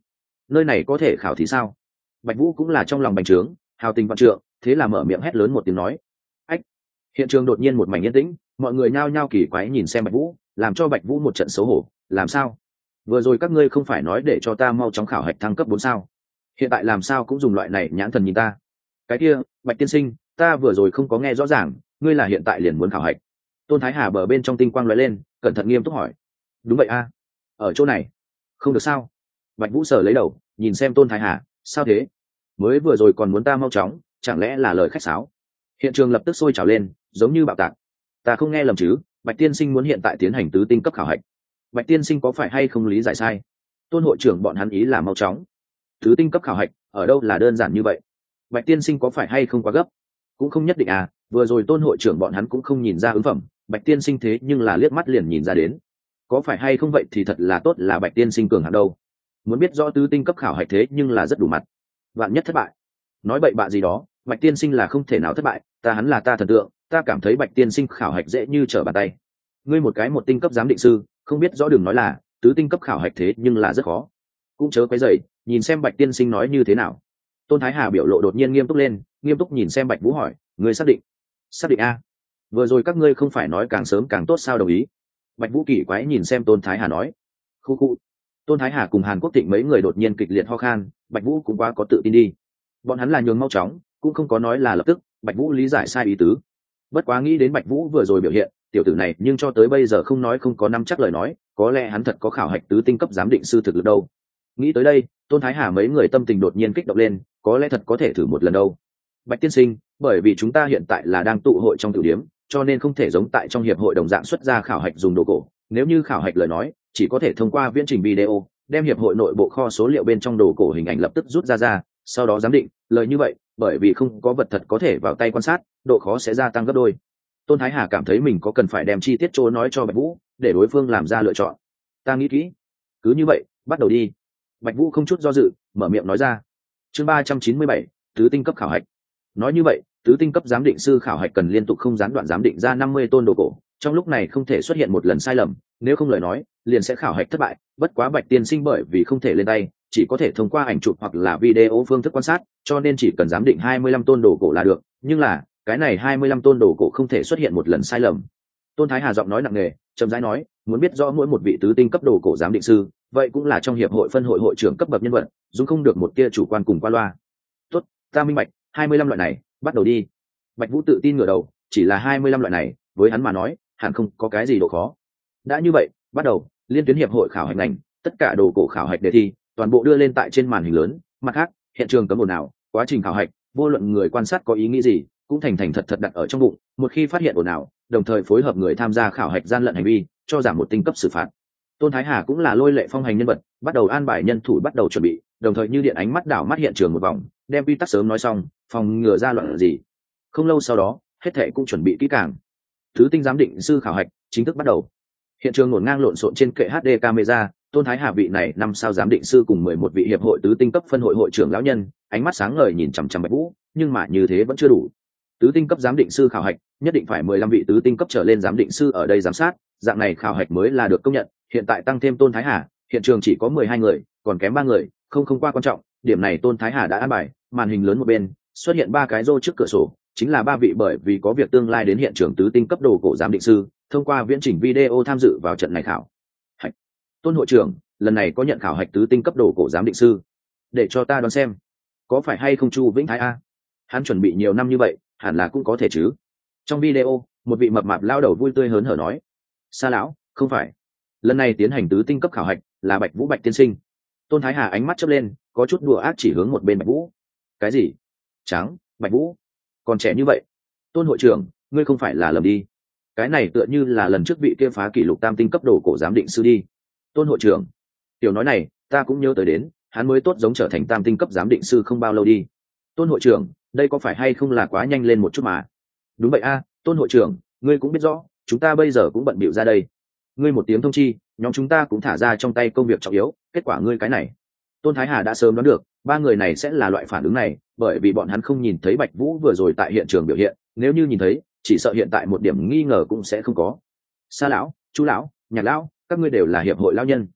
S1: nơi này có thể khảo thí sao? Bạch Vũ cũng là trong lòng bành trướng, hào tình vạn trượng, thế là mở miệng hét lớn một tiếng nói. Ách! Hiện trường đột nhiên một mảnh yên tĩnh, mọi người nhao nhao kỳ quái nhìn xem Bạch Vũ, làm cho Bạch Vũ một trận xấu hổ. Làm sao? Vừa rồi các ngươi không phải nói để cho ta mau chóng khảo hạch thăng cấp 4 sao? Hiện tại làm sao cũng dùng loại này nhãn thần nhìn ta? Cái kia, Bạch tiên sinh, ta vừa rồi không có nghe rõ ràng, ngươi là hiện tại liền muốn khảo hạch? Tôn Thái Hà bờ bên trong tinh quang lóe lên, cẩn thận nghiêm túc hỏi. Đúng vậy a, ở chỗ này. Không được sao? Bạch Vũ sờ lấy đầu, nhìn xem Tôn Thái Hà, sao thế? Mới vừa rồi còn muốn ta mau chóng, chẳng lẽ là lời khách sáo? Hiện trường lập tức sôi trào lên, giống như bạo tạc. Ta không nghe lầm chứ? Bạch tiên sinh muốn hiện tại tiến hành tứ tinh cấp khảo hạch. Bạch tiên sinh có phải hay không lý giải sai? Tôn hội trưởng bọn hắn ý là mau chóng. Tứ tinh cấp khảo hạch, ở đâu là đơn giản như vậy? Bạch tiên sinh có phải hay không quá gấp? Cũng không nhất định à, vừa rồi Tôn hội trưởng bọn hắn cũng không nhìn ra ứng phẩm, Bạch tiên sinh thế nhưng là liếc mắt liền nhìn ra đến. Có phải hay không vậy thì thật là tốt, là Bạch tiên sinh cường hạng đâu. Muốn biết rõ tứ tinh cấp khảo hạch thế nhưng là rất đủ mặt. Vạn nhất thất bại, nói bậy bạ gì đó, Bạch tiên sinh là không thể nào thất bại, ta hắn là ta thần tượng, ta cảm thấy Bạch tiên sinh khảo hạch dễ như trở bàn tay. Ngươi một cái một tinh cấp giám định sư, không biết rõ đừng nói là tứ tinh cấp khảo hạch thế nhưng là rất khó. Cũng chớ quấy rầy, nhìn xem Bạch tiên sinh nói như thế nào. Tôn Thái Hà biểu lộ đột nhiên nghiêm túc lên, nghiêm túc nhìn xem Bạch Vũ hỏi, ngươi xác định? Xác định a. Vừa rồi các ngươi không phải nói càng sớm càng tốt sao, đồng ý? Bạch Vũ kỳ quái nhìn xem Tôn Thái Hà nói. Khu khu. Tôn Thái Hà cùng Hàn Quốc Thịnh mấy người đột nhiên kịch liệt ho khan, Bạch Vũ cũng quá có tự tin đi. Bọn hắn là nhường mau chóng, cũng không có nói là lập tức. Bạch Vũ lý giải sai ý tứ. Bất quá nghĩ đến Bạch Vũ vừa rồi biểu hiện, tiểu tử này nhưng cho tới bây giờ không nói không có nắm chắc lời nói, có lẽ hắn thật có khảo hạch tứ tinh cấp giám định sư thực lực đâu. Nghĩ tới đây, Tôn Thái Hà mấy người tâm tình đột nhiên kích động lên, có lẽ thật có thể thử một lần đâu. Bạch tiên sinh, bởi vì chúng ta hiện tại là đang tụ hội trong tiểu điểm, cho nên không thể giống tại trong hiệp hội đồng dạng xuất ra khảo hạch dùng đồ cổ. Nếu như khảo hạch lời nói, chỉ có thể thông qua viễn trình video, đem hiệp hội nội bộ kho số liệu bên trong đồ cổ hình ảnh lập tức rút ra, sau đó giám định. Lời như vậy, bởi vì không có vật thật có thể vào tay quan sát, độ khó sẽ gia tăng gấp đôi. Tôn Thái Hà cảm thấy mình có cần phải đem chi tiết chỗ nói cho Bạch Vũ, để đối phương làm ra lựa chọn. Ta nghĩ kỹ, cứ như vậy, bắt đầu đi. Bạch Vũ không chút do dự, mở miệng nói ra. Chương 397, tứ tinh cấp khảo hạch. Nói như vậy, tứ tinh cấp giám định sư khảo hạch cần liên tục không gián đoạn giám định ra 50 tôn đồ cổ, trong lúc này không thể xuất hiện một lần sai lầm, nếu không lời nói, liền sẽ khảo hạch thất bại. Bất quá Bạch tiên sinh bởi vì không thể lên tay, chỉ có thể thông qua ảnh chụp hoặc là video phương thức quan sát, cho nên chỉ cần giám định 25 tôn đồ cổ là được, nhưng là, cái này 25 tôn đồ cổ không thể xuất hiện một lần sai lầm. Tôn Thái Hà giọng nói nặng nề, chậm rãi nói, muốn biết rõ mỗi một vị tứ tinh cấp đồ cổ giám định sư, vậy cũng là trong hiệp hội phân hội hội trưởng cấp bậc nhân vật, dùng không được một tia chủ quan cùng qua loa. Tốt, ta minh bạch, 25 loại này, bắt đầu đi. Bạch Vũ tự tin ngửa đầu, chỉ là 25 loại này, với hắn mà nói, hẳn không có cái gì độ khó. Đã như vậy, bắt đầu, liên tuyến hiệp hội khảo hạch ngành, tất cả đồ cổ khảo hạch đề thi, toàn bộ đưa lên tại trên màn hình lớn, mặt khác, hiện trường cấm ồn nào, quá trình khảo hạch, vô luận người quan sát có ý nghĩ gì, cũng thành thành thật thật đặt ở trong bụng, một khi phát hiện ồn nào, đồng thời phối hợp người tham gia khảo hạch gian lận hành vi, cho giảm một tinh cấp xử phạt. Tôn Thái Hà cũng là lôi lệ phong hành nhân vật, bắt đầu an bài nhân thủ bắt đầu chuẩn bị, đồng thời như điện ánh mắt đảo mắt hiện trường một vòng, đem quy tắc sớm nói xong, phòng ngừa ra loạn gì. Không lâu sau đó, hết thảy cũng chuẩn bị kỹ càng. Thứ tinh giám định sư khảo hạch chính thức bắt đầu. Hiện trường ngổn ngang lộn xộn trên kệ HD camera, Tôn Thái Hà vị này 5 sao giám định sư cùng 11 vị hiệp hội tứ tinh cấp phân hội hội trưởng lão nhân, ánh mắt sáng ngời nhìn chằm chằm Bạch Vũ, nhưng mà như thế vẫn chưa đủ. Tứ tinh cấp giám định sư khảo hạch, nhất định phải 15 vị tứ tinh cấp trở lên giám định sư ở đây giám sát, dạng này khảo hạch mới là được công nhận. Hiện tại tăng thêm Tôn Thái Hà, hiện trường chỉ có 12 người, còn kém 3 người, không qua quan trọng, điểm này Tôn Thái Hà đã an bài, màn hình lớn một bên, xuất hiện 3 cái rô trước cửa sổ, chính là 3 vị bởi vì có việc tương lai đến hiện trường tứ tinh cấp đồ cổ giám định sư, thông qua viễn trình video tham dự vào trận này khảo hạch. Tôn hội trưởng, lần này có nhận khảo hạch tứ tinh cấp đồ cổ giám định sư, để cho ta đoán xem, có phải hay không Chu Vĩnh Thái a? Hắn chuẩn bị nhiều năm như vậy, hẳn là cũng có thể chứ. Trong video, một vị mập mạp lao đầu vui tươi hớn hở nói, Sa lão, không phải, lần này tiến hành tứ tinh cấp khảo hạch là Bạch Vũ Bạch tiên sinh. Tôn Thái Hà ánh mắt chớp lên, có chút đùa ác chỉ hướng một bên Bạch Vũ. Cái gì? Trắng, Bạch Vũ, còn trẻ như vậy? Tôn hội trưởng, ngươi không phải là lầm đi, cái này tựa như là lần trước vị kia phá kỷ lục tam tinh cấp đồ cổ giám định sư đi. Tôn hội trưởng, tiểu nói này ta cũng nhớ tới đến, hắn mới tốt giống trở thành tam tinh cấp giám định sư không bao lâu đi. Tôn hội trưởng, đây có phải hay không là quá nhanh lên một chút mà? Đúng vậy a, Tôn hội trưởng, ngươi cũng biết rõ, chúng ta bây giờ cũng bận bịu ra đây. Ngươi một tiếng thông chi, nhóm chúng ta cũng thả ra trong tay công việc trọng yếu, kết quả ngươi cái này. Tôn Thái Hà đã sớm đoán được, 3 người này sẽ là loại phản ứng này, bởi vì bọn hắn không nhìn thấy Bạch Vũ vừa rồi tại hiện trường biểu hiện, nếu như nhìn thấy, chỉ sợ hiện tại một điểm nghi ngờ cũng sẽ không có. Sa lão, Chu lão, Nhạc lão, các ngươi đều là hiệp hội lão nhân,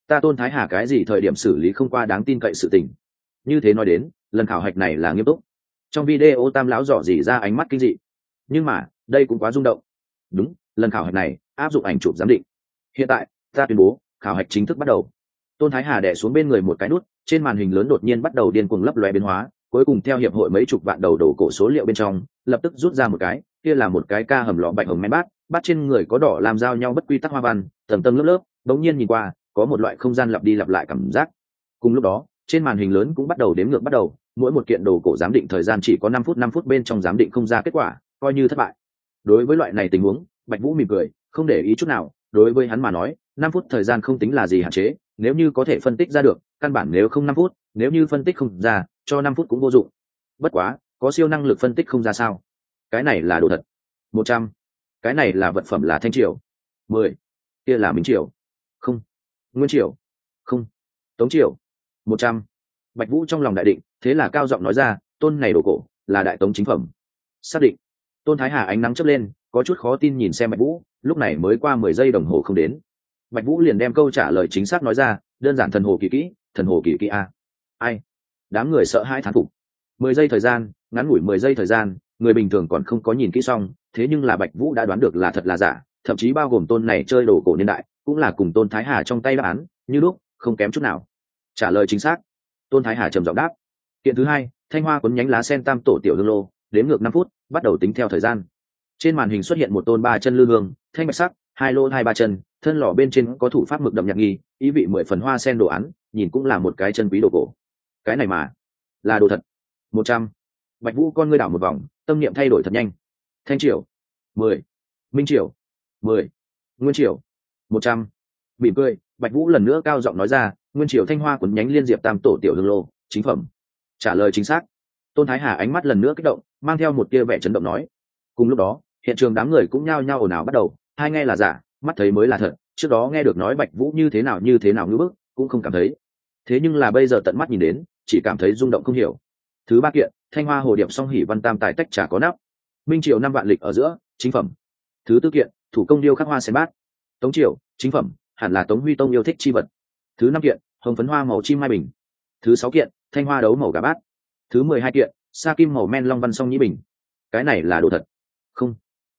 S1: ta Tôn Thái Hà cái gì thời điểm xử lý không qua đáng tin cậy sự tình. Như thế nói đến, lần khảo hạch này là nghiêm túc. Trong video Tam lão dò dỉ ra ánh mắt kinh dị, nhưng mà đây cũng quá rung động. Đúng, lần khảo hạch này áp dụng ảnh chụp giám định. Hiện tại ta tuyên bố khảo hạch chính thức bắt đầu. Tôn Thái Hà đè xuống bên người một cái nút, trên màn hình lớn đột nhiên bắt đầu điên cuồng lấp lóe biến hóa, cuối cùng theo hiệp hội mấy chục vạn đầu đổ cổ số liệu bên trong lập tức rút ra một cái, kia là một cái ca hầm lọ bạch hồng men bát, bát trên người có đỏ làm giao nhau bất quy tắc hoa văn, tầng tầng lớp lớp, đống nhiên nhìn qua có một loại không gian lặp đi lặp lại cảm giác. Cùng lúc đó trên màn hình lớn cũng bắt đầu đếm ngược bắt đầu, mỗi một kiện đồ cổ giám định thời gian chỉ có 5 phút bên trong giám định không ra kết quả coi như thất bại. Đối với loại này tình huống, Bạch Vũ mỉm cười, không để ý chút nào, đối với hắn mà nói 5 phút thời gian không tính là gì hạn chế, nếu như có thể phân tích ra được căn bản nếu không 5 phút, nếu như phân tích không ra cho 5 phút cũng vô dụng. Bất quá có siêu năng lực phân tích không ra sao? Cái này là đồ thật. 100. Cái này là vật phẩm là Thanh Triều. 10. Kia là Minh Triều. Không. Nguyên Triều. Không. Tống Triều. 100. Bạch Vũ trong lòng đại định, thế là cao giọng nói ra, tôn này đồ cổ là đại tống chính phẩm. Xác định. Tôn Thái Hà ánh nắng chớp lên, có chút khó tin nhìn xem Bạch Vũ, lúc này mới qua 10 giây đồng hồ không đến. Bạch Vũ liền đem câu trả lời chính xác nói ra, đơn giản thần hồ kỳ kỹ, thần hồ kỳ kỹ a. Ai? Đám người sợ hãi thán phục. 10 giây thời gian, ngắn ngủi 10 giây thời gian, người bình thường còn không có nhìn kỹ xong, thế nhưng là Bạch Vũ đã đoán được là thật là giả, thậm chí bao gồm tôn này chơi đồ cổ niên đại, cũng là cùng Tôn Thái Hà trong tay đáp án, như lúc, không kém chút nào. Trả lời chính xác. Tôn Thái Hà trầm giọng đáp. Kiện thứ hai, thanh hoa cuốn nhánh lá sen tam tổ tiểu hương lô, đếm ngược 5 phút, bắt đầu tính theo thời gian. Trên màn hình xuất hiện một tôn 3 chân lư hương, thanh bạch sắc, 2 lô 2 3 chân, thân lò bên trên có thủ pháp mực đậm nhạt nghi, ý vị 10 phần hoa sen đồ án, nhìn cũng là một cái chân quý đồ cổ. Cái này mà là đồ thật. 100. Bạch Vũ con ngươi đảo một vòng, tâm niệm thay đổi thật nhanh. Thanh Triều. 10. Minh Triều. 10. Nguyên Triều. 100. Mỉm cười, Bạch Vũ lần nữa cao giọng nói ra, Nguyên Triều thanh hoa cuốn nhánh liên diệp tam tổ tiểu hương lô, chính phẩm. Trả lời chính xác. Tôn Thái Hà ánh mắt lần nữa kích động, mang theo một tia vẻ chấn động nói. Cùng lúc đó hiện trường đám người cũng nhao nhao ồn ào bắt đầu, hai nghe là giả, mắt thấy mới là thật. Trước đó nghe được nói Bạch Vũ như thế nào ngưỡng bức cũng không cảm thấy, thế nhưng là bây giờ tận mắt nhìn đến chỉ cảm thấy rung động không hiểu. Thứ ba kiện, thanh hoa hồ điệp song hỷ văn tam tài tách trà có nắp, Minh Triều 5 vạn lịch ở giữa, chính phẩm. Thứ tư kiện, thủ công điêu khắc hoa sen bát, Tống Triều, chính phẩm, hẳn là Tống Huy Tông yêu thích chi vật. Thứ 5 kiện, hồng phấn hoa màu chim mai bình. Thứ 6 kiện, thanh hoa đấu màu gà bát. Thứ 12 kiện, sa kim màu men long văn song nhĩ bình. Cái này là đồ thật. Không.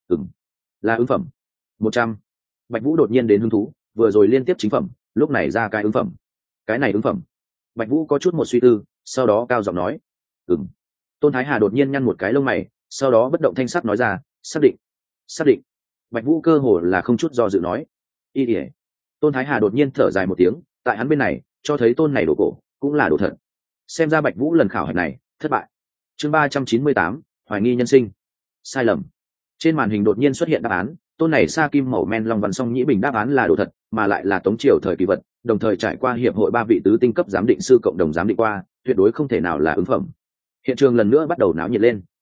S1: Là ứng phẩm. 100. Bạch Vũ đột nhiên đến hứng thú, vừa rồi liên tiếp chính phẩm, lúc này ra cái ứng phẩm. Cái này ứng phẩm. Bạch Vũ có chút một suy tư, sau đó cao giọng nói, Tôn Thái Hà đột nhiên nhăn một cái lông mày, sau đó bất động thanh sắc nói ra, xác định. Xác định. Bạch Vũ cơ hồ là không chút do dự nói, y ỉa. Tôn Thái Hà đột nhiên thở dài một tiếng, tại hắn bên này cho thấy tôn này đồ cổ cũng là đồ thật. Xem ra Bạch Vũ lần khảo hạch này thất bại. Chương 398, hoài nghi nhân sinh. Sai lầm. Trên màn hình đột nhiên xuất hiện đáp án, tôn này sa kim màu men long văn song nhĩ bình đáp án là đồ thật, mà lại là Tống Triều thời kỳ vật, đồng thời trải qua hiệp hội 3 vị tứ tinh cấp giám định sư cộng đồng giám định qua, tuyệt đối không thể nào là ứng phẩm. Hiện trường lần nữa bắt đầu náo nhiệt lên.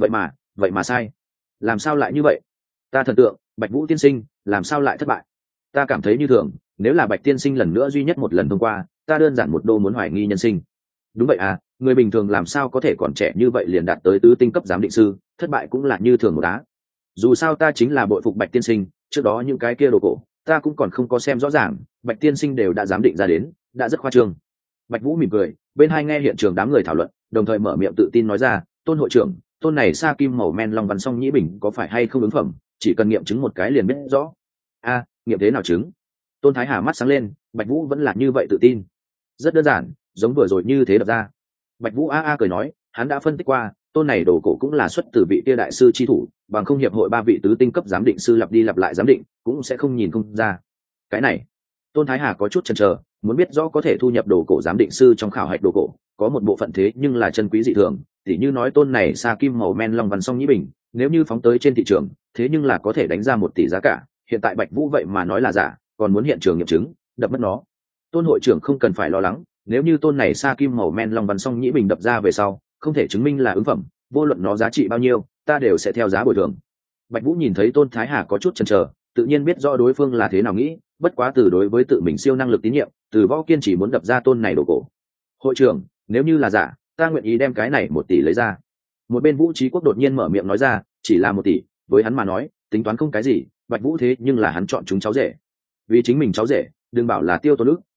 S1: Vậy mà sai. Làm sao lại như vậy? Ta thần tượng Bạch Vũ tiên sinh làm sao lại thất bại? Ta cảm thấy như thường, nếu là Bạch tiên sinh lần nữa duy nhất một lần thông qua, ta đơn giản một đô muốn hoài nghi nhân sinh. Đúng vậy à, người bình thường làm sao có thể còn trẻ như vậy liền đạt tới tứ tinh cấp giám định sư, thất bại cũng là như thường một đá. Dù sao ta chính là bội phục Bạch tiên sinh, trước đó những cái kia đồ cổ ta cũng còn không có xem rõ ràng, Bạch tiên sinh đều đã giám định ra đến, đã rất khoa trương. Bạch Vũ mỉm cười, bên hai nghe hiện trường đám người thảo luận, đồng thời mở miệng tự tin nói ra, Tôn hội trưởng, tôn này sa kim màu men long văn song nhĩ bình có phải hay không ứng phẩm, chỉ cần nghiệm chứng một cái liền biết rõ. A, nghiệm thế nào chứng? Tôn Thái Hà mắt sáng lên, Bạch Vũ vẫn là như vậy tự tin. Rất đơn giản, giống vừa rồi như thế đập ra. Bạch Vũ a cười nói, hắn đã phân tích qua, tôn này đồ cổ cũng là xuất từ vị kia đại sư chi thủ, bằng không hiệp hội 3 vị tứ tinh cấp giám định sư lặp đi lặp lại giám định, cũng sẽ không nhìn không ra. Cái này, Tôn Thái Hà có chút chần chờ, muốn biết rõ có thể thu nhập đồ cổ giám định sư trong khảo hạch đồ cổ, có một bộ phận thế nhưng là chân quý dị thường, tỉ như nói tôn này sa kim màu men long văn song nhĩ bình, nếu như phóng tới trên thị trường, thế nhưng là có thể đánh ra 1 tỷ giá cả, hiện tại Bạch Vũ vậy mà nói là giả, còn muốn hiện trường nghiệm chứng, đập mất nó. Tôn hội trưởng không cần phải lo lắng, nếu như tôn này sa kim màu men long văn song nhĩ bình đập ra về sau, không thể chứng minh là ứng phẩm, vô luận nó giá trị bao nhiêu, ta đều sẽ theo giá bồi thường. Bạch Vũ nhìn thấy Tôn Thái Hà có chút chần chờ, tự nhiên biết rõ đối phương là thế nào nghĩ, bất quá từ đối với tự mình siêu năng lực tín nhiệm, Từ Võ kiên chỉ muốn đập ra tôn này đồ cổ. Hội trưởng, nếu như là giả, ta nguyện ý đem cái này 1 tỷ lấy ra. Một bên Vũ Trí Quốc đột nhiên mở miệng nói ra, chỉ là 1 tỷ, với hắn mà nói, tính toán không cái gì, Bạch Vũ thế nhưng là hắn chọn chúng cháu rể. Vì chính mình cháu rể, đừng bảo là Tiêu Tố Nữ,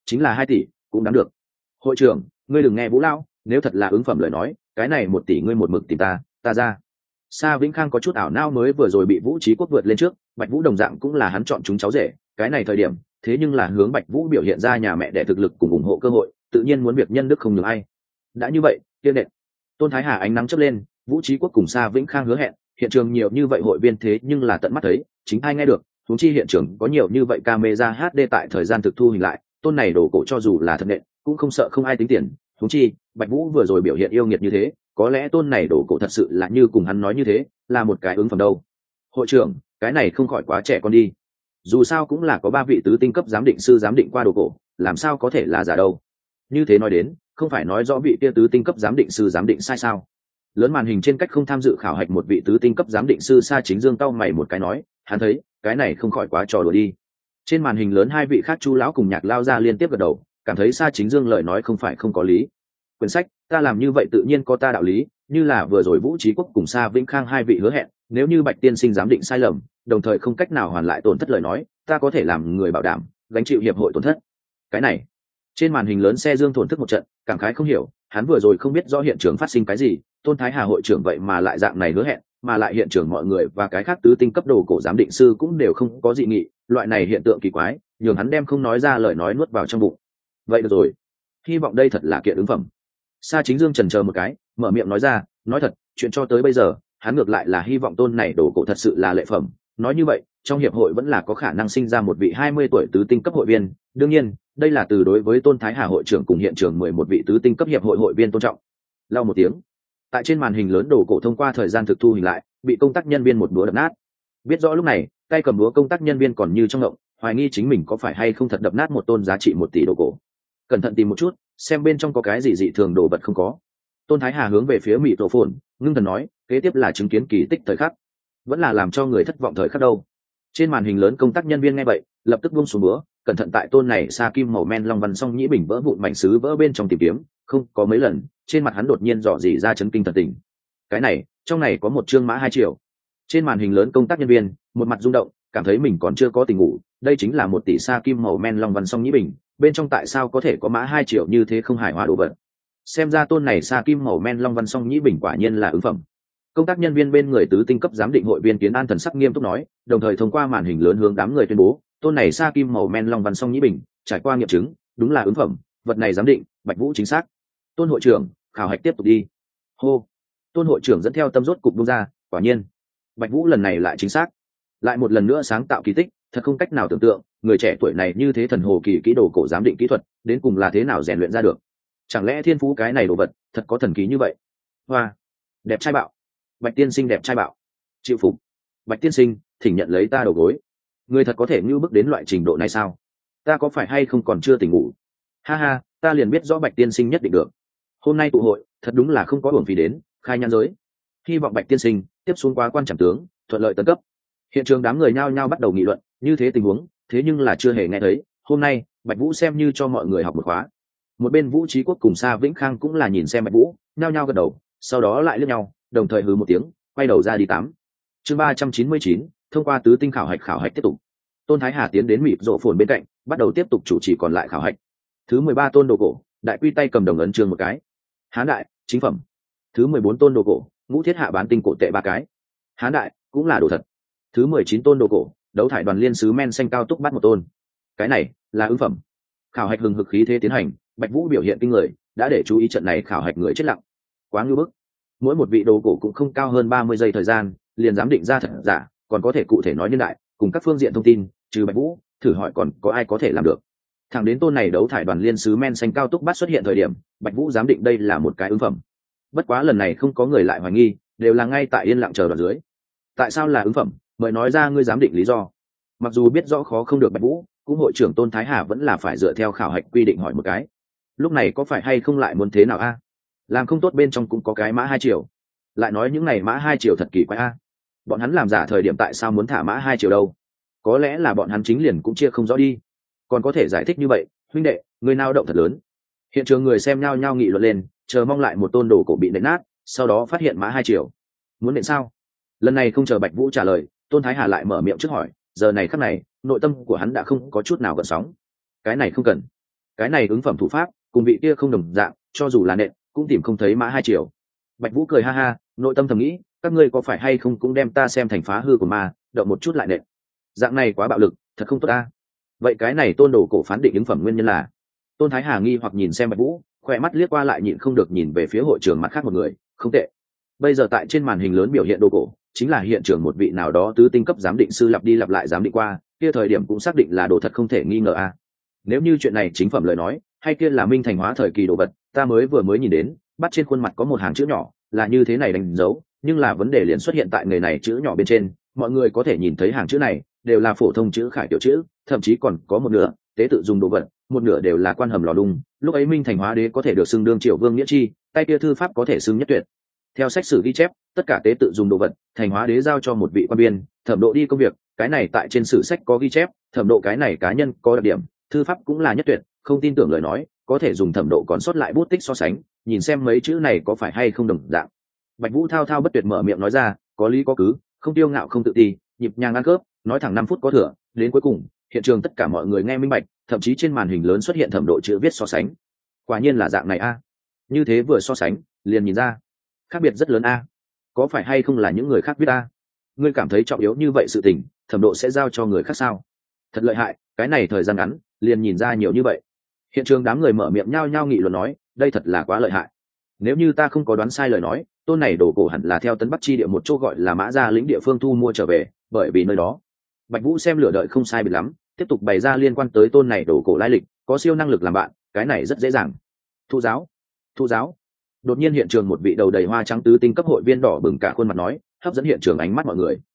S1: chính là 2 tỷ cũng đáng được. Hội trưởng, ngươi đừng nghe Vũ lão, nếu thật là ứng phẩm lời nói, cái này 1 tỷ ngươi một mực tìm ta ra. Sa Vĩnh Khang có chút ảo não, mới vừa rồi bị Vũ Trí Quốc vượt lên trước, Bạch Vũ đồng dạng cũng là hắn chọn chúng cháu rể, cái này thời điểm, thế nhưng là hướng Bạch Vũ biểu hiện ra nhà mẹ đẻ thực lực cùng ủng hộ cơ hội, tự nhiên muốn việc nhân đức không nhường ai. Đã như vậy, kia nện. Tôn Thái Hà ánh nắng chớp lên, Vũ Trí Quốc cùng Sa Vĩnh Khang hứa hẹn, hiện trường nhiều như vậy hội viên thế nhưng là tận mắt thấy, chính ai nghe được, huống chi hiện trường có nhiều như vậy camera HD tại thời gian thực thu hình lại, tôn này đổ cổ cho dù là thật nện, cũng không sợ không ai tính tiền, huống chi, Bạch Vũ vừa rồi biểu hiện yêu nghiệt như thế, có lẽ tôn này đổ cổ thật sự là như cùng hắn nói như thế, là một cái ứng phẩm đâu. Hội trưởng, cái này không khỏi quá trẻ con đi. Dù sao cũng là có 3 vị tứ tinh cấp giám định sư giám định qua đồ cổ, làm sao có thể là giả đâu. Như thế nói đến, không phải nói rõ vị kia tứ tinh cấp giám định sư giám định sai sao? Lớn màn hình trên cách không tham dự khảo hạch một vị tứ tinh cấp giám định sư Sa Chính Dương cau mày một cái nói, hắn thấy, cái này không khỏi quá trò đùa đi. Trên màn hình lớn 2 vị khác Chu lão cùng Nhạc lao ra liên tiếp gật đầu, cảm thấy Sa Chính Dương lời nói không phải không có lý. Quyển sách, ta làm như vậy tự nhiên có ta đạo lý, như là vừa rồi Vũ Trí Quốc cùng Sa Vĩnh Khang 2 vị hứa hẹn, nếu như Bạch tiên sinh giám định sai lầm, đồng thời không cách nào hoàn lại tổn thất lời nói, ta có thể làm người bảo đảm, gánh chịu hiệp hội tổn thất. Cái này, trên màn hình lớn xe Dương thổn thức một trận, cảm khái không hiểu, hắn vừa rồi không biết rõ hiện trường phát sinh cái gì, Tôn Thái Hà hội trưởng vậy mà lại dạng này hứa hẹn, mà lại hiện trường mọi người và cái khác tứ tinh cấp đồ cổ giám định sư cũng đều không có dị nghị, loại này hiện tượng kỳ quái, nhường hắn đem không nói ra lời nói nuốt vào trong bụng. Vậy được rồi, hy vọng đây thật là kiện ứng phẩm. Sa Chính Dương chần chờ một cái, mở miệng nói ra, nói thật, chuyện cho tới bây giờ, hắn ngược lại là hy vọng tôn này đồ cổ thật sự là lệ phẩm. Nói như vậy, trong hiệp hội vẫn là có khả năng sinh ra một vị 20 tuổi tứ tinh cấp hội viên. Đương nhiên, đây là từ đối với Tôn Thái Hà hội trưởng cùng hiện trường 11 vị tứ tinh cấp hiệp hội hội viên tôn trọng. Lau một tiếng, tại trên màn hình lớn đồ cổ thông qua thời gian thực thu hình lại, bị công tác nhân viên một búa đập nát. Biết rõ lúc này, tay cầm búa công tác nhân viên còn như trong ngộng, hoài nghi chính mình có phải hay không thật đập nát một tôn giá trị 1 tỷ đồ cổ. Cẩn thận tìm một chút, xem bên trong có cái gì dị thường đồ vật không có. Tôn Thái Hà hướng về phía mịt rộ phồn, ngưng thần nói, kế tiếp là chứng kiến kỳ tích thời khắc, vẫn là làm cho người thất vọng thời khắc đâu. Trên màn hình lớn công tác nhân viên nghe vậy, lập tức buông xuống búa, cẩn thận tại tôn này sa kim màu men long văn song nhĩ bình vỡ vụn mảnh sứ vỡ bên trong tìm kiếm, không có mấy lần, trên mặt hắn đột nhiên dò dỉ ra chấn kinh thần tình. Cái này, trong này có một chương mã 2 triệu. Trên màn hình lớn công tác nhân viên, một mặt rung động, cảm thấy mình còn chưa có tình ngủ, đây chính là 1 tỷ sa kim màu men long văn song nhĩ bình, bên trong tại sao có thể có mã 2 triệu như thế không hài hòa đồ vật. Xem ra tôn này sa kim màu men long văn song nhĩ bình quả nhiên là ứng phẩm. Công tác nhân viên bên người tứ tinh cấp giám định hội viên Kiến An thần sắc nghiêm túc nói, đồng thời thông qua màn hình lớn hướng đám người tuyên bố, tôn này sa kim màu men long văn song nhĩ bình, trải qua nghiệm chứng, đúng là ứng phẩm, vật này giám định, Bạch Vũ chính xác. Tôn hội trưởng, khảo hạch tiếp tục đi. Hô. Tôn hội trưởng dẫn theo tâm rốt cục buông ra, quả nhiên, Bạch Vũ lần này lại chính xác. Lại một lần nữa sáng tạo kỳ tích, thật không cách nào tưởng tượng, người trẻ tuổi này như thế thần hồ kỳ kỹ đồ cổ giám định kỹ thuật, đến cùng là thế nào rèn luyện ra được. Chẳng lẽ thiên phú cái này đồ vật thật có thần kỳ như vậy? Hoa, đẹp trai bạo. Bạch tiên sinh đẹp trai bạo. Chịu phục. Bạch tiên sinh, thỉnh nhận lấy ta đầu gối. Người thật có thể ngưu bức đến loại trình độ này sao? Ta có phải hay không còn chưa tỉnh ngủ? Ha ha, ta liền biết rõ Bạch tiên sinh nhất định được. Hôm nay tụ hội, thật đúng là không có uổng phí đến, khai nhan giới. Hy vọng Bạch tiên sinh tiếp xuống quá quan trọng tướng, thuận lợi tấn cấp. Hiện trường đám người nhao nhao bắt đầu nghị luận, như thế tình huống, thế nhưng là chưa hề nghe thấy. Hôm nay, Bạch Vũ xem như cho mọi người học một khóa. Một bên Vũ Trí Quốc cùng Sa Vĩnh Khang cũng là nhìn xem Bạch Vũ, nhao nhao gật đầu, sau đó lại liếc nhau, đồng thời hừ một tiếng, quay đầu ra đi tắm. Chương 399, thông qua tứ tinh khảo hạch tiếp tục. Tôn Thái Hà tiến đến mịp rộ phồn bên cạnh, bắt đầu tiếp tục chủ trì còn lại khảo hạch. Thứ 13 tôn đồ cổ, đại quy tay cầm đồng ấn chương một cái. Hán đại, chính phẩm. Thứ 14 tôn đồ cổ, ngũ thiết hạ bán tinh cổ tệ 3 cái. Hán đại, cũng là đồ thật. Thứ 19 tôn đồ cổ, đấu thải đoàn liên sứ men xanh cao túc bắt một tôn. Cái này là ứng phẩm. Khảo hạch hừng hực khí thế tiến hành, Bạch Vũ biểu hiện kinh người, đã để chú ý trận này khảo hạch người chết lặng. Quá ngưu bức. Mỗi một vị đồ cổ cũng không cao hơn 30 giây thời gian, liền giám định ra thật giả, còn có thể cụ thể nói niên đại, cùng các phương diện thông tin, trừ Bạch Vũ, thử hỏi còn có ai có thể làm được. Thẳng đến tôn này đấu thải đoàn liên sứ men xanh cao túc bát xuất hiện thời điểm, Bạch Vũ giám định đây là một cái ứng phẩm. Bất quá lần này không có người lại hoài nghi, đều là ngay tại yên lặng chờ đoạn dưới. Tại sao là ứng phẩm? Mời nói ra ngươi giám định lý do. Mặc dù biết rõ khó không được Bạch Vũ, cũng hội trưởng Tôn Thái Hà vẫn là phải dựa theo khảo hạch quy định hỏi một cái. Lúc này có phải hay không lại muốn thế nào a? Làm không tốt bên trong cũng có cái mã 2 triệu. Lại nói những này mã 2 triệu thật kỳ quái a. Bọn hắn làm giả thời điểm tại sao muốn thả mã 2 triệu đâu? Có lẽ là bọn hắn chính liền cũng chia không rõ đi. Còn có thể giải thích như vậy, huynh đệ, người nào động thật lớn. Hiện trường người xem nhao nhao nghị luận lên, chờ mong lại một tôn đồ cổ bị nện nát, sau đó phát hiện mã 2 triệu. Muốn nện sao? Lần này không chờ Bạch Vũ trả lời, Tôn Thái Hà lại mở miệng trước hỏi, giờ này khắc này, nội tâm của hắn đã không có chút nào gợn sóng. Cái này không cần. cái này ứng phẩm thủ pháp cùng vị kia không đồng dạng, cho dù là nện cũng tìm không thấy mã hai chiều. Bạch Vũ cười ha ha, nội tâm thầm nghĩ, các ngươi có phải hay không cũng đem ta xem thành phá hư của ma, động một chút lại nện. Dạng này quá bạo lực, thật không tốt ta. Vậy cái này Tôn Đồ cổ phán định ứng phẩm nguyên nhân là? Tôn Thái Hà nghi hoặc nhìn xem Bạch Vũ, khỏe mắt liếc qua lại nhịn không được nhìn về phía hội trường mặt khác một người, không tệ. Bây giờ tại trên màn hình lớn biểu hiện đồ cổ, chính là hiện trường một vị nào đó tứ tinh cấp giám định sư lặp đi lặp lại giám định qua, kia thời điểm cũng xác định là đồ thật không thể nghi ngờ a. Nếu như chuyện này chính phẩm lời nói, hay kia là minh thành hóa thời kỳ đồ vật, ta mới nhìn đến, bắt trên khuôn mặt có một hàng chữ nhỏ, là như thế này đánh dấu, nhưng là vấn đề liền xuất hiện tại người này chữ nhỏ bên trên, mọi người có thể nhìn thấy hàng chữ này đều là phổ thông chữ khải tiểu chữ, thậm chí còn có một nửa tế tự dùng đồ vật, một nửa đều là quan hầm lò đung. Lúc ấy minh thành hóa đế có thể được xưng đương triệu vương nghĩa chi, tay kia thư pháp có thể xưng nhất tuyệt. Theo sách sử ghi chép, tất cả tế tự dùng đồ vật thành hóa đế giao cho một vị quan biên thẩm độ đi công việc, cái này tại trên sử sách có ghi chép, thẩm độ cái này cá nhân có đặc điểm thư pháp cũng là nhất tuyệt, không tin tưởng lời nói có thể dùng thẩm độ còn sót lại bút tích so sánh, nhìn xem mấy chữ này có phải hay không đồng dạng. Bạch Vũ thao thao bất tuyệt mở miệng nói ra, có lý có cứ, không tiêu ngạo không tự ti, nhịp nhàng ăn cướp, nói thẳng 5 phút có thừa. Đến cuối cùng hiện trường tất cả mọi người nghe minh bạch, thậm chí trên màn hình lớn xuất hiện thẩm độ chữ viết so sánh. Quả nhiên là dạng này a. Như thế vừa so sánh liền nhìn ra khác biệt rất lớn a. Có phải hay không là những người khác biết a? Ngươi cảm thấy trọng yếu như vậy sự tình thẩm độ sẽ giao cho người khác sao? Thật lợi hại, cái này thời gian ngắn liền nhìn ra nhiều như vậy. Hiện trường đám người mở miệng nhao nhao nghị luận nói, đây thật là quá lợi hại. Nếu như ta không có đoán sai lời nói, tôn này đồ cổ hẳn là theo Tấn Bắc chi địa một chỗ gọi là Mã Gia lĩnh địa phương thu mua trở về, bởi vì nơi đó. Bạch Vũ xem lửa đợi không sai biệt lắm, tiếp tục bày ra liên quan tới tôn này đồ cổ lai lịch, có siêu năng lực làm bạn, cái này rất dễ dàng. Thu giáo. Đột nhiên hiện trường một vị đầu đầy hoa trắng tứ tinh cấp hội viên đỏ bừng cả khuôn mặt nói, hấp dẫn hiện trường ánh mắt mọi người.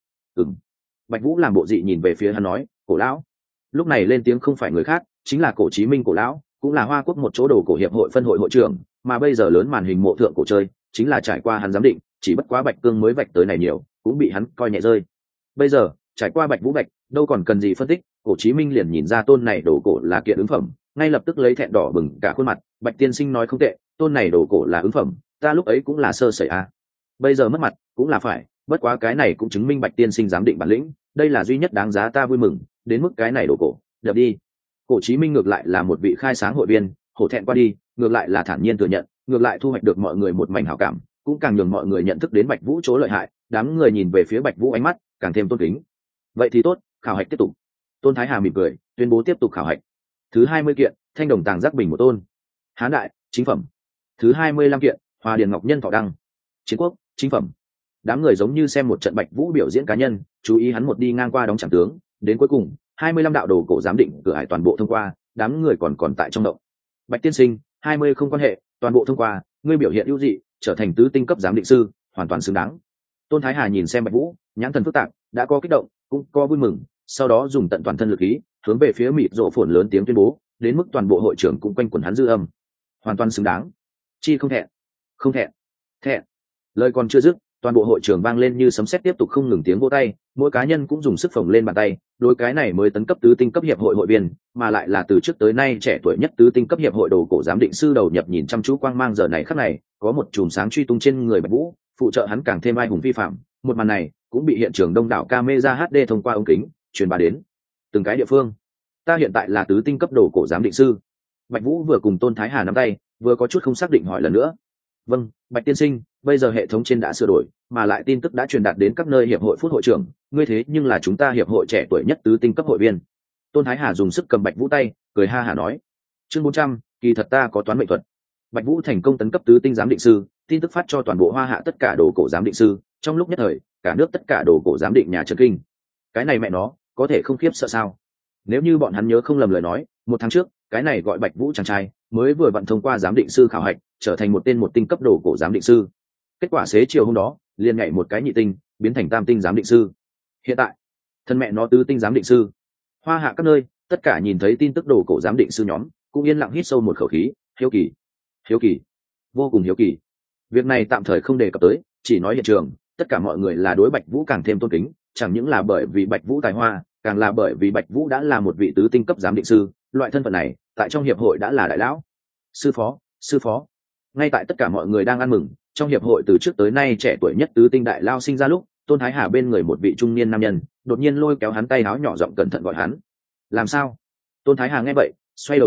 S1: Bạch Vũ làm bộ dị nhìn về phía hắn nói, cổ lão. Lúc này lên tiếng không phải người khác, chính là Cổ Chí Minh cổ lão, cũng là Hoa Quốc một chỗ đồ cổ hiệp hội phân hội hội trưởng, mà bây giờ lớn màn hình mộ thượng cổ chơi, chính là trải qua hắn giám định, chỉ bất quá Bạch Cương mới vạch tới này nhiều, cũng bị hắn coi nhẹ rơi. Bây giờ trải qua Bạch Vũ vạch, đâu còn cần gì phân tích, Cổ Chí Minh liền nhìn ra tôn này đồ cổ là kiện ứng phẩm, ngay lập tức lấy thẹn đỏ bừng cả khuôn mặt, Bạch tiên sinh nói không tệ, tôn này đồ cổ là ứng phẩm, ta lúc ấy cũng là sơ sẩy a. Bây giờ mất mặt cũng là phải, bất quá cái này cũng chứng minh Bạch tiên sinh giám định bản lĩnh, đây là duy nhất đáng giá ta vui mừng, đến mức cái này đồ cổ, đập đi. Cổ Chí Minh ngược lại là một vị khai sáng hội viên, hổ thẹn qua đi, ngược lại là thản nhiên thừa nhận, ngược lại thu hoạch được mọi người một mảnh hảo cảm, cũng càng nhường mọi người nhận thức đến Bạch Vũ chỗ lợi hại, đám người nhìn về phía Bạch Vũ ánh mắt càng thêm tôn kính. Vậy thì tốt, khảo hạch tiếp tục. Tôn Thái Hà mỉm cười, tuyên bố tiếp tục khảo hạch. Thứ 20 kiện, thanh đồng tàng giác bình một tôn. Hán đại, chính phẩm. Thứ 25 kiện, Hoa Điền Ngọc Nhân thọ đăng. Chiến quốc, chính phẩm. Đám người giống như xem một trận Bạch Vũ biểu diễn cá nhân, chú ý hắn một đi ngang qua đóng chẳng tướng, đến cuối cùng 25 đạo đồ cổ giám định cửa ải toàn bộ thông qua, đám người còn tại trong động. Bạch tiên sinh, 20 không quan hệ, toàn bộ thông qua, ngươi biểu hiện ưu dị, trở thành tứ tinh cấp giám định sư, hoàn toàn xứng đáng. Tôn Thái Hà nhìn xem Bạch Vũ, nhãn thần phức tạp, đã có kích động, cũng có vui mừng, sau đó dùng tận toàn thân lực khí, hướng về phía mịt rộ phồn lớn tiếng tuyên bố, đến mức toàn bộ hội trưởng cũng quanh quẩn hắn dư âm. Hoàn toàn xứng đáng. Chi không thẹn. Không thẹn. Thẹn. Lời còn chưa dứt, toàn bộ hội trường vang lên như sấm sét tiếp tục không ngừng tiếng vỗ tay, mỗi cá nhân cũng dùng sức phồng lên bàn tay, đối cái này mới tấn cấp tứ tinh cấp hiệp hội hội viên, mà lại là từ trước tới nay trẻ tuổi nhất tứ tinh cấp hiệp hội đồ cổ giám định sư đầu nhập nhìn chăm chú quang mang giờ này khắc này, có một chùm sáng truy tung trên người Bạch Vũ, phụ trợ hắn càng thêm ai hùng vi phạm. Một màn này cũng bị hiện trường đông đảo camera HD thông qua ống kính truyền bá đến từng cái địa phương. Ta hiện tại là tứ tinh cấp đồ cổ giám định sư. Bạch Vũ vừa cùng Tôn Thái Hà nắm tay, vừa có chút không xác định hỏi lần nữa. Vâng, Bạch tiên sinh, bây giờ hệ thống trên đã sửa đổi, mà lại tin tức đã truyền đạt đến các nơi hiệp hội phút hội trưởng, ngươi thế nhưng là chúng ta hiệp hội trẻ tuổi nhất tứ tinh cấp hội viên. Tôn Thái Hà dùng sức cầm Bạch Vũ tay, cười ha hả nói. Chương 400, kỳ thật ta có toán mệnh thuật. Bạch Vũ thành công tấn cấp tứ tinh giám định sư, tin tức phát cho toàn bộ Hoa Hạ tất cả đồ cổ giám định sư, trong lúc nhất thời, cả nước tất cả đồ cổ giám định nhà chấn kinh. Cái này mẹ nó, có thể không khiếp sợ sao? Nếu như bọn hắn nhớ không lầm lời nói, 1 tháng trước, cái này gọi Bạch Vũ chàng trai, mới vừa vận thông qua giám định sư khảo hạch, trở thành một tên một tinh cấp đồ cổ giám định sư. Kết quả xế chiều hôm đó, liền nhảy một cái nhị tinh, biến thành tam tinh giám định sư. Hiện tại, thân mẹ nó tứ tinh giám định sư. Hoa Hạ các nơi, tất cả nhìn thấy tin tức đồ cổ giám định sư nhóm, cũng yên lặng hít sâu một khẩu khí, hiếu kỳ, vô cùng hiếu kỳ. Việc này tạm thời không đề cập tới, chỉ nói hiện trường, tất cả mọi người là đối Bạch Vũ càng thêm tôn kính, chẳng những là bởi vì Bạch Vũ tài hoa, càng là bởi vì Bạch Vũ đã là một vị tứ tinh cấp giám định sư, loại thân phận này, tại trong hiệp hội đã là đại lão. Sư phó. Ngay tại tất cả mọi người đang ăn mừng, trong hiệp hội từ trước tới nay trẻ tuổi nhất tứ tinh đại lao sinh ra lúc, Tôn Thái Hà bên người một vị trung niên nam nhân, đột nhiên lôi kéo hắn tay áo nhỏ giọng cẩn thận gọi hắn. Làm sao? Tôn Thái Hà nghe vậy, xoay đầu lại,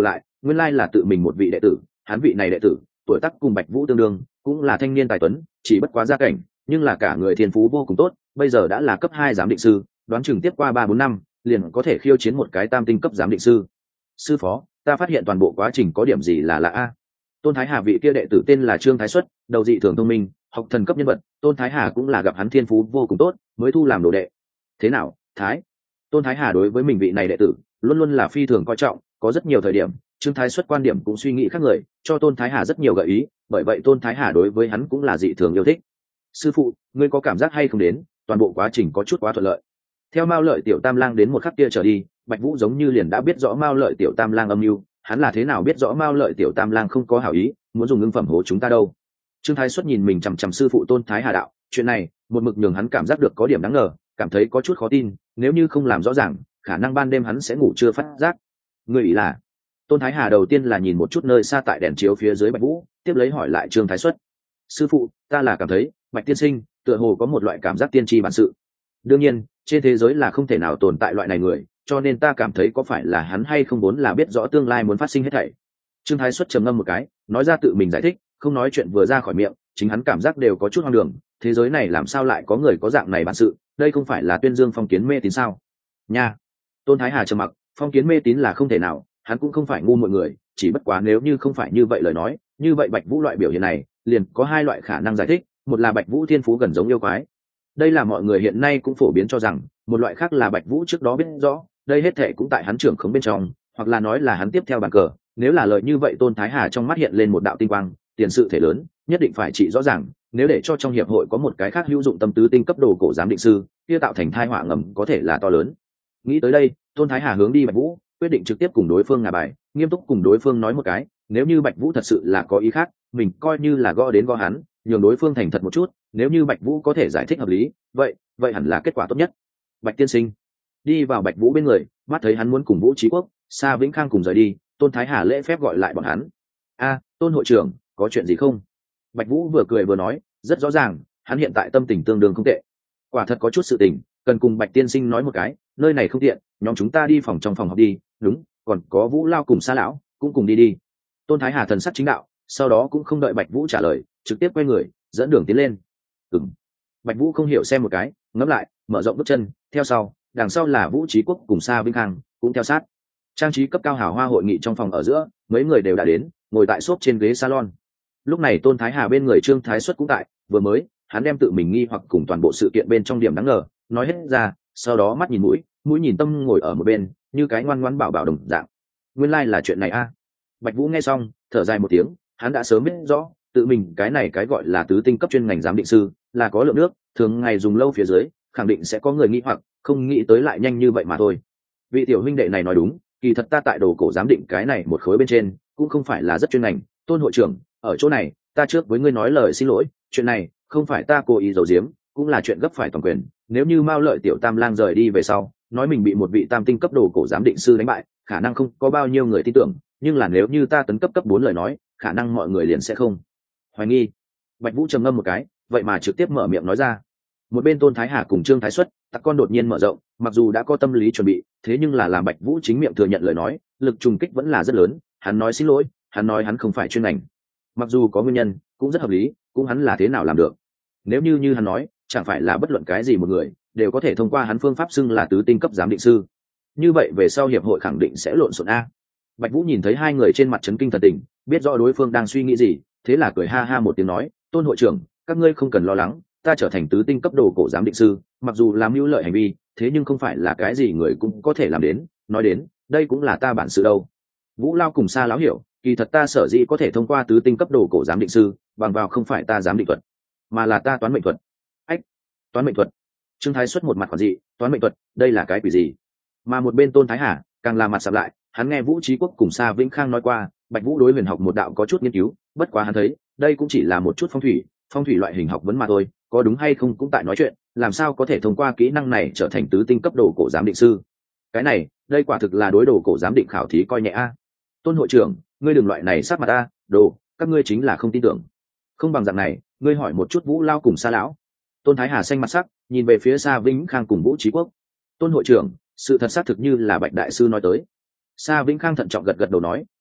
S1: nguyên lai là tự mình một vị đệ tử. Hắn vị này đệ tử tuổi tác cùng Bạch Vũ tương đương, cũng là thanh niên tài tuấn, chỉ bất quá gia cảnh, nhưng là cả người thiên phú vô cùng tốt, bây giờ đã là cấp 2 giám định sư, đoán chừng tiếp qua 3-4 năm liền có thể khiêu chiến một cái tam tinh cấp giám định sư. Sư phó, ta phát hiện toàn bộ quá trình có điểm gì là lạ a. Tôn Thái Hà vị kia đệ tử tên là Trương Thái Xuất, đầu dị thường thông minh, học thần cấp nhân vật, Tôn Thái Hà cũng là gặp hắn thiên phú vô cùng tốt, mới thu làm đồ đệ. Thế nào, Thái? Tôn Thái Hà đối với mình vị này đệ tử luôn luôn là phi thường coi trọng, có rất nhiều thời điểm Trương Thái Xuất quan điểm cũng suy nghĩ khác người, cho Tôn Thái Hà rất nhiều gợi ý, bởi vậy Tôn Thái Hà đối với hắn cũng là dị thường yêu thích. Sư phụ, ngươi có cảm giác hay không đến toàn bộ quá trình có chút quá thuận lợi? Theo Mao Lợi Tiểu Tam Lang đến một khắc kia trở đi, Bạch Vũ giống như liền đã biết rõ Mao Lợi Tiểu Tam Lang âm mưu, hắn là thế nào biết rõ Mao Lợi Tiểu Tam Lang không có hảo ý, muốn dùng ngưng phẩm hố chúng ta đâu. Trương Thái Xuất nhìn mình chằm chằm sư phụ Tôn Thái Hà đạo, chuyện này một mực nhường hắn cảm giác được có điểm đáng ngờ, cảm thấy có chút khó tin, nếu như không làm rõ ràng, khả năng ban đêm hắn sẽ ngủ chưa phát giác. Người ý là? Tôn Thái Hà đầu tiên là nhìn một chút nơi xa tại đèn chiếu phía dưới Bạch Vũ, tiếp lấy hỏi lại Trương Thái Xuất. Sư phụ, ta là cảm thấy Bạch tiên sinh tựa hồ có một loại cảm giác tiên tri bản sự. Đương nhiên, trên thế giới là không thể nào tồn tại loại này người, cho nên ta cảm thấy có phải là hắn hay không muốn là biết rõ tương lai muốn phát sinh hết thảy. Trương Thái Xuất trầm ngâm một cái, nói ra tự mình giải thích, không nói chuyện vừa ra khỏi miệng, chính hắn cảm giác đều có chút hoang đường, thế giới này làm sao lại có người có dạng này bản sự, đây không phải là tuyên dương phong kiến mê tín sao? Nha. Tôn Thái Hà trầm mặc, phong kiến mê tín là không thể nào, hắn cũng không phải ngu muội người, chỉ bất quá nếu như không phải như vậy lời nói, như vậy Bạch Vũ loại biểu hiện này, liền có hai loại khả năng giải thích, một là Bạch Vũ thiên phú gần giống yêu quái. Đây là mọi người hiện nay cũng phổ biến cho rằng, một loại khác là Bạch Vũ trước đó biết rõ, đây hết thệ cũng tại hắn trưởng khống bên trong, hoặc là nói là hắn tiếp theo bàn cờ, nếu là lời như vậy Tôn Thái Hà trong mắt hiện lên một đạo tinh quang, tiền sự thể lớn, nhất định phải trị rõ ràng, nếu để cho trong hiệp hội có một cái khác hữu dụng tâm tứ tinh cấp đồ cổ giám định sư, kia tạo thành tai họa ngầm có thể là to lớn. Nghĩ tới đây, Tôn Thái Hà hướng đi Bạch Vũ, quyết định trực tiếp cùng đối phương ngả bài, nghiêm túc cùng đối phương nói một cái, nếu như Bạch Vũ thật sự là có ý khác, mình coi như là gõ đến gõ hắn, nhường đối phương thành thật một chút, nếu như Bạch Vũ có thể giải thích hợp lý, vậy hẳn là kết quả tốt nhất. Bạch tiên sinh đi vào Bạch Vũ bên người, mắt thấy hắn muốn cùng Vũ Chí Quốc, Sa Vĩnh Khang cùng rời đi, Tôn Thái Hà lễ phép gọi lại bọn hắn. A, Tôn hội trưởng, có chuyện gì không? Bạch Vũ vừa cười vừa nói, rất rõ ràng, hắn hiện tại tâm tình tương đương không tệ. Quả thật có chút sự tình, cần cùng Bạch tiên sinh nói một cái, nơi này không tiện, nhóm chúng ta đi phòng trong phòng học đi, đúng, còn có Vũ Lao cùng Sa lão, cũng cùng đi đi. Tôn Thái Hà thần sắc chính đạo, sau đó cũng không đợi Bạch Vũ trả lời, trực tiếp quay người, dẫn đường tiến lên. Bạch Vũ không hiểu xem một cái, ngẫm lại, mở rộng bước chân, theo sau, đằng sau là Vũ Chí Quốc cùng Sa Vĩnh Khang, cũng theo sát. Trang trí cấp cao hào hoa hội nghị trong phòng ở giữa, mấy người đều đã đến, ngồi tại xốp trên ghế salon. Lúc này Tôn Thái Hà bên người Trương Thái Xuất cũng tại, vừa mới, hắn đem tự mình nghi hoặc cùng toàn bộ sự kiện bên trong điểm đáng ngờ, nói hết ra, sau đó mắt nhìn mũi nhìn tâm ngồi ở một bên, như cái ngoan ngoãn bảo bảo đồng dạng. Nguyên lai là chuyện này a. Bạch Vũ nghe xong, thở dài một tiếng, hắn đã sớm biết rõ, tự mình cái này cái gọi là tứ tinh cấp chuyên ngành giám định sư, là có lượng nước, thường ngày dùng lâu phía dưới, khẳng định sẽ có người nghi hoặc, không nghĩ tới lại nhanh như vậy mà thôi. Vị tiểu huynh đệ này nói đúng, kỳ thật ta tại đồ cổ giám định cái này một khối bên trên, cũng không phải là rất chuyên ngành. Tôn hội trưởng, ở chỗ này, ta trước với ngươi nói lời xin lỗi, chuyện này không phải ta cố ý giấu giếm, cũng là chuyện gấp phải toàn quyền. Nếu như Mao Lợi Tiểu Tam Lang rời đi về sau, nói mình bị một vị tam tinh cấp đồ cổ giám định sư đánh bại, khả năng không có bao nhiêu người tin tưởng, nhưng là nếu như ta tấn cấp cấp 4 lời nói, khả năng mọi người liền sẽ không hoài nghi. Bạch Vũ trầm ngâm một cái, vậy mà trực tiếp mở miệng nói ra. Một bên Tôn Thái Hà cùng Trương Thái Xuất, tặc con đột nhiên mở rộng, mặc dù đã có tâm lý chuẩn bị, thế nhưng là làm Bạch Vũ chính miệng thừa nhận lời nói, lực trùng kích vẫn là rất lớn. Hắn nói xin lỗi, hắn nói hắn không phải chuyên ngành, mặc dù có nguyên nhân, cũng rất hợp lý, cũng hắn là thế nào làm được? Nếu như hắn nói, chẳng phải là bất luận cái gì một người đều có thể thông qua hắn phương pháp xưng là tứ tinh cấp giám định sư? Như vậy về sau hiệp hội khẳng định sẽ lộn xộn a. Bạch Vũ nhìn thấy hai người trên mặt chấn kinh thần tình, biết rõ đối phương đang suy nghĩ gì, thế là cười ha ha một tiếng nói, Tôn hội trưởng, các ngươi không cần lo lắng, ta trở thành tứ tinh cấp đồ cổ giám định sư, mặc dù làm mưu lợi hành vi, thế nhưng không phải là cái gì người cũng có thể làm đến, nói đến, đây cũng là ta bản sự đâu. Vũ Lao cùng Sa lão hiểu, kỳ thật ta sở dĩ có thể thông qua tứ tinh cấp đồ cổ giám định sư, bằng vào không phải ta giám định thuật, mà là ta toán mệnh thuật. Ách, toán mệnh thuật? Trương Thái Xuất một mặt quản dị, toán mệnh thuật, đây là cái quỷ gì? Mà một bên Tôn Thái Hà càng là mặt sạm lại, hắn nghe Vũ Chí Quốc cùng Sa Vĩnh Khang nói qua, Bạch Vũ đối huyền học một đạo có chút nghiên cứu, bất quá hắn thấy, đây cũng chỉ là một chút phong thủy loại hình học vấn mà thôi, có đúng hay không cũng tại nói chuyện, làm sao có thể thông qua kỹ năng này trở thành tứ tinh cấp đồ cổ giám định sư? Cái này, đây quả thực là đối đồ cổ giám định khảo thí coi nhẹ a. Tôn hội trưởng, ngươi đừng loại này sát mặt a, đồ, các ngươi chính là không tin tưởng. Không bằng dạng này, ngươi hỏi một chút Vũ Lao cùng Sa lão. Tôn Thái Hà xanh mặt sắc, nhìn về phía Sa Vĩnh Khang cùng Vũ Chí Quốc. Tôn hội trưởng, sự thật xác thực như là Bạch đại sư nói tới. Sa Vĩnh Khang thận trọng gật gật đầu nói,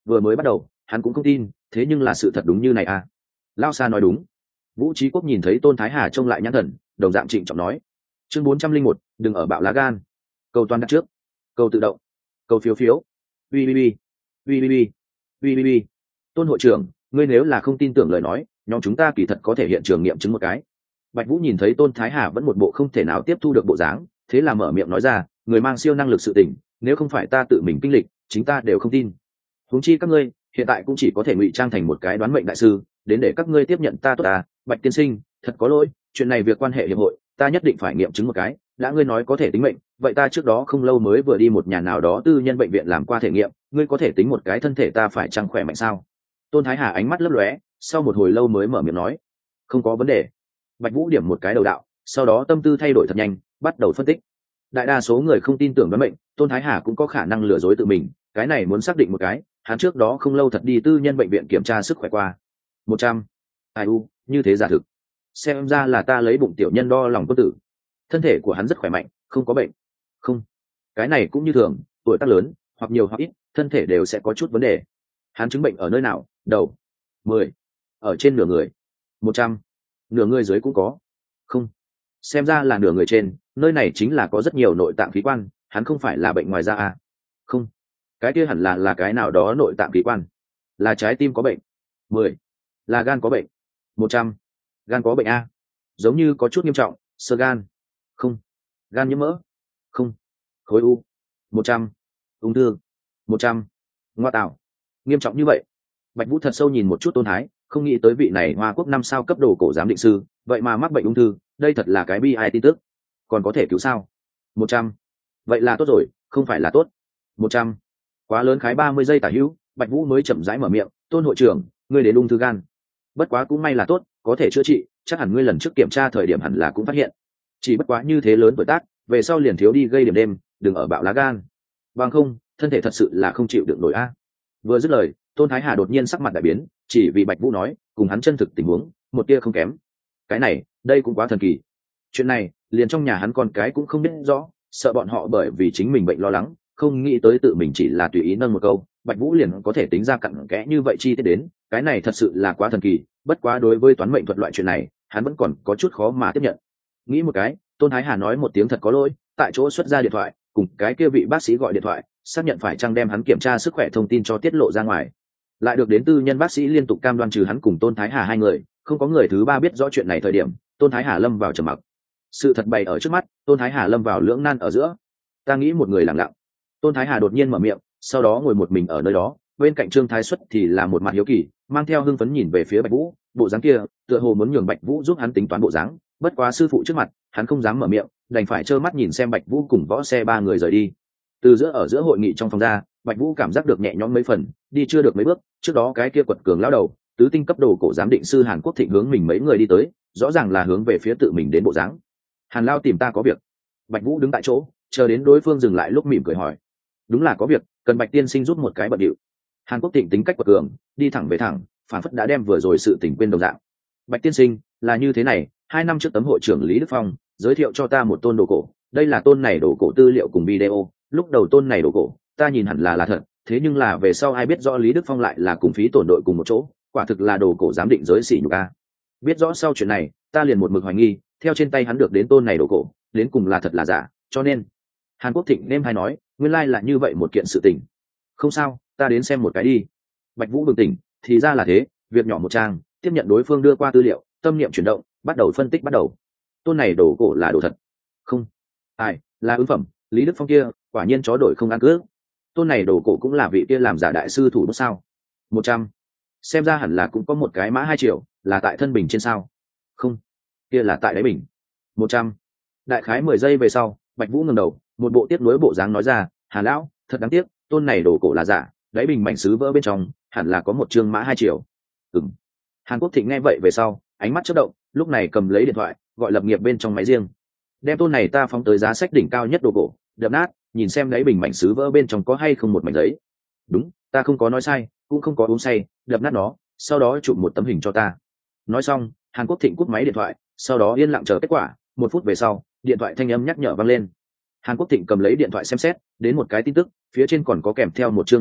S1: vừa mới bắt đầu hắn cũng không tin, thế nhưng là sự thật đúng như này à. Lao Sa nói đúng. Vũ Trí Quốc nhìn thấy Tôn Thái Hà trông lại nhãn thần, đồng dạng trịnh trọng nói. Chương 401, đừng ở bạo lá gan. Cầu toàn đặt trước. Cầu tự động. Cầu phiếu phiếu. Ui ui ui. Ui ui ui. Ui ui ui. Tôn hội trưởng, ngươi nếu là không tin tưởng lời nói, nhóm chúng ta kỳ thật có thể hiện trường nghiệm chứng một cái. Bạch Vũ nhìn thấy Tôn Thái Hà vẫn một bộ không thể nào tiếp thu được bộ dáng, thế là mở miệng nói ra, người mang siêu năng lực sự tình, nếu không phải ta tự mình kinh lịch, chính ta đều không tin. Huống chi các ngươi, hiện tại cũng chỉ có thể ngụy trang thành một cái đoán mệnh đại sư, đến để các ngươi tiếp nhận ta tốt à, Bạch tiên sinh, thật có lỗi, chuyện này việc quan hệ hiệp hội, ta nhất định phải nghiệm chứng một cái, đã ngươi nói có thể tính mệnh, vậy ta trước đó không lâu mới vừa đi một nhà nào đó tư nhân bệnh viện làm qua thể nghiệm, ngươi có thể tính một cái thân thể ta phải chăng khỏe mạnh sao? Tôn Thái Hà ánh mắt lấp lóe, sau một hồi lâu mới mở miệng nói, không có vấn đề. Bạch Vũ điểm một cái đầu đạo, sau đó tâm tư thay đổi thật nhanh, bắt đầu phân tích. Đại đa số người không tin tưởng đoán mệnh, Tôn Thái Hà cũng có khả năng lừa dối tự mình, cái này muốn xác định một cái, hắn trước đó không lâu thật đi tư nhân bệnh viện kiểm tra sức khỏe qua. 100. Ai u, như thế giả thực. Xem ra là ta lấy bụng tiểu nhân đo lòng quân tử. Thân thể của hắn rất khỏe mạnh, không có bệnh. Không, cái này cũng như thường, tuổi tác lớn, hoặc nhiều hoặc ít, thân thể đều sẽ có chút vấn đề. Hắn chứng bệnh ở nơi nào? Đầu. 10. Ở trên nửa người. 100. Nửa người dưới cũng có. Không, xem ra là nửa người trên, nơi này chính là có rất nhiều nội tạng khí quan, hắn không phải là bệnh ngoài da à? Không, cái kia hẳn là cái nào đó nội tạng khí quan. Là trái tim có bệnh. 10. Là gan có bệnh. 100. Gan có bệnh a, giống như có chút nghiêm trọng, xơ gan. Không. Gan nhiễm mỡ. Không. Khối u. 100. Ung thư. 100. Ngoa tạo, nghiêm trọng như vậy. Bạch Vũ thật sâu nhìn một chút Tôn Thái, không nghĩ tới vị này Hoa Quốc 5 sao cấp đồ cổ giám định sư, vậy mà mắc bệnh ung thư, đây thật là cái bi ai tin tức. Còn có thể cứu sao? 100. Vậy là tốt rồi, không phải là tốt. 100. Quá lớn khái 30 giây tả hữu, Bạch Vũ mới chậm rãi mở miệng, Tôn hội trưởng, ngươi đến ung thư gan. Bất quá cũng may là tốt, có thể chữa trị, chắc hẳn ngươi lần trước kiểm tra thời điểm hẳn là cũng phát hiện. Chỉ bất quá như thế lớn tuổi tác, về sau liền thiếu đi gây điểm đêm, đừng ở bạo lá gan. Bằng không, thân thể thật sự là không chịu được nổi a. Vừa dứt lời, Tôn Thái Hà đột nhiên sắc mặt đại biến, chỉ vì Bạch Vũ nói, cùng hắn chân thực tình huống, một tia không kém. Cái này, đây cũng quá thần kỳ. Chuyện này, liền trong nhà hắn con cái cũng không biết rõ, sợ bọn họ bởi vì chính mình bệnh lo lắng, không nghĩ tới tự mình chỉ là tùy ý nâng một câu, Bạch Vũ liền có thể tính ra cặn kẽ như vậy chi tiết đến, cái này thật sự là quá thần kỳ. Bất quá đối với toán mệnh thuật loại chuyện này, hắn vẫn còn có chút khó mà tiếp nhận. Nghĩ một cái, Tôn Thái Hà nói một tiếng thật có lỗi, tại chỗ xuất ra điện thoại, cùng cái kia vị bác sĩ gọi điện thoại, xác nhận phải chăng đem hắn kiểm tra sức khỏe thông tin cho tiết lộ ra ngoài. Lại được đến tư nhân bác sĩ liên tục cam đoan trừ hắn cùng Tôn Thái Hà hai người, không có người thứ ba biết rõ chuyện này thời điểm, Tôn Thái Hà lâm vào trầm mặc. Sự thật bày ở trước mắt, Tôn Thái Hà lâm vào lưỡng nan ở giữa. Ta nghĩ một người lặng lặng. Tôn Thái Hà đột nhiên mở miệng, sau đó ngồi một mình ở nơi đó, bên cạnh Trương Thái Xuất thì là một mặt hiếu kỳ, mang theo hưng phấn nhìn về phía Bạch Vũ, bộ dáng kia, tựa hồ muốn nhường Bạch Vũ giúp hắn tính toán bộ dáng, bất quá sư phụ trước mặt, hắn không dám mở miệng, đành phải trơ mắt nhìn xem Bạch Vũ cùng võ xe ba người rời đi. Từ ở giữa hội nghị trong phòng ra, Bạch Vũ cảm giác được nhẹ nhõm mấy phần, đi chưa được mấy bước, trước đó cái kia quật cường lão đầu, tứ tinh cấp đồ cổ giám định sư Hàn Quốc Thịnh hướng mình mấy người đi tới, rõ ràng là hướng về phía tự mình đến bộ dáng. Hàn Lao tìm ta có việc. Bạch Vũ đứng tại chỗ, chờ đến đối phương dừng lại lúc mỉm cười hỏi. Đúng là có việc, cần Bạch tiên sinh giúp một cái bận điệu. Hàn Quốc Thịnh tính cách quật cường, đi thẳng về thẳng, phản phất đã đem vừa rồi sự tình quên đồng dạng. Bạch tiên sinh, là như thế này, 2 năm trước tấm hội trưởng Lý Đức Phong giới thiệu cho ta một tôn đồ cổ, đây là tôn này đồ cổ tư liệu cùng video, lúc đầu tôn này đồ cổ, ta nhìn hẳn là thật, thế nhưng là về sau ai biết rõ Lý Đức Phong lại là cùng phí tổn đội cùng một chỗ, quả thực là đồ cổ giám định giới sỉ nhục a. Biết rõ sau chuyện này, ta liền một mực hoài nghi, theo trên tay hắn được đến tôn này đồ cổ, đến cùng là thật là giả, cho nên Hàn Quốc Thịnh đêm hay nói, nguyên lai là như vậy một kiện sự tình. Không sao, ta đến xem một cái đi. Bạch Vũ bừng tỉnh, thì ra là thế, việc nhỏ một trang, tiếp nhận đối phương đưa qua tư liệu, tâm niệm chuyển động, bắt đầu phân tích bắt đầu. Tôn này đồ cổ là đồ thật. Không, ai, là ứng phẩm, Lý Đức Phong kia, quả nhiên chó đổi không ăn cướp. Tôn này đồ cổ cũng là vị kia làm giả đại sư thủ bút sao? 100. Xem ra hẳn là cũng có một cái mã 2 triệu, là tại thân bình trên sao? Không, kia là tại đáy bình. 100. Đại khái 10 giây về sau, Bạch Vũ ngẩng đầu, một bộ tiếc nuối bộ dáng nói ra, Hà lão, thật đáng tiếc, tôn này đồ cổ là giả, đáy bình mảnh sứ vỡ bên trong, hẳn là có một chương mã 2 triệu. Ừm. Hàn Quốc Thịnh nghe vậy về sau, ánh mắt chớp động, lúc này cầm lấy điện thoại, gọi lập nghiệp bên trong máy riêng. Đem tôn này ta phóng tới giá sách đỉnh cao nhất đồ cổ, đập nát, nhìn xem đáy bình mảnh sứ vỡ bên trong có hay không một mảnh giấy. Đúng, ta không có nói sai, cũng không có uống say, đập nát nó, sau đó chụp một tấm hình cho ta. Nói xong, Hàn Quốc Thịnh cúp máy điện thoại, sau đó yên lặng chờ kết quả. 1 phút về sau, điện thoại thanh âm nhắc nhở vang lên. Hàn Quốc Thịnh cầm lấy điện thoại xem xét, đến một cái tin tức, phía trên còn có kèm theo một chương hình ảnh,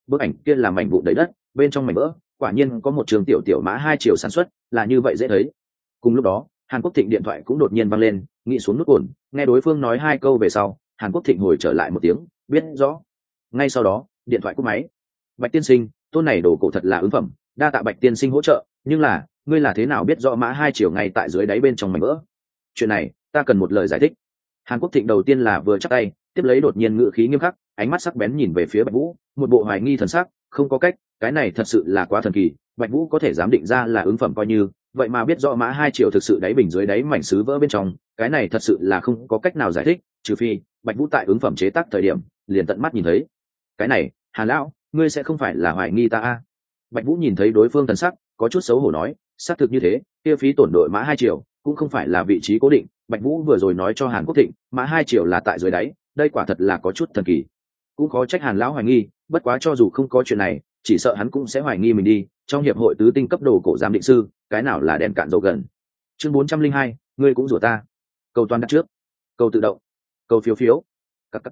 S1: bức ảnh kia là mảnh vụn đầy đất, bên trong mảnh vỡ quả nhiên có một trường tiểu tiểu mã 2 triệu sản xuất, là như vậy dễ thấy. Cùng lúc đó Hàn Quốc Thịnh điện thoại cũng đột nhiên vang lên, nghĩ xuống nút ổn, nghe đối phương nói 2 câu về sau, Hàn Quốc Thịnh hồi trở lại một tiếng, biết rõ. Ngay sau đó điện thoại cúp máy. Bạch tiên sinh, tôn này đồ cổ thật là ứng phẩm, đa tạ Bạch tiên sinh hỗ trợ, nhưng là ngươi là thế nào biết rõ mã 2 triệu ngay tại dưới đáy bên trong mảnh vỡ? Chuyện này ta cần một lời giải thích. Hàn Quốc Thịnh đầu tiên là vừa chắp tay, tiếp lấy đột nhiên ngữ khí nghiêm khắc, ánh mắt sắc bén nhìn về phía Bạch Vũ, một bộ hoài nghi thần sắc. Không có cách, cái này thật sự là quá thần kỳ, Bạch Vũ có thể dám định ra là ứng phẩm coi như, vậy mà biết rõ mã 2 triệu thực sự đáy bình dưới đáy mảnh sứ vỡ bên trong, cái này thật sự là không có cách nào giải thích, trừ phi Bạch Vũ tại ứng phẩm chế tác thời điểm liền tận mắt nhìn thấy. Cái này, Hàn lão, ngươi sẽ không phải là hoài nghi ta a? Bạch Vũ nhìn thấy đối phương thần sắc, có chút xấu hổ nói, xác thực như thế, kia phí tổn đội mã 2 triệu cũng không phải là vị trí cố định. Bạch Vũ vừa rồi nói cho Hàn Quốc Thịnh, mã 2 triệu là tại dưới đáy, đây quả thật là có chút thần kỳ. Cũng khó trách Hàn lão hoài nghi, bất quá cho dù không có chuyện này, chỉ sợ hắn cũng sẽ hoài nghi mình đi. Trong hiệp hội tứ tinh cấp đồ cổ giám định sư, cái nào là đèn cạn dầu gần. Chương 402, ngươi cũng rủa ta. Cầu toàn đặt trước, cầu tự động, cầu phiếu phiếu. Các.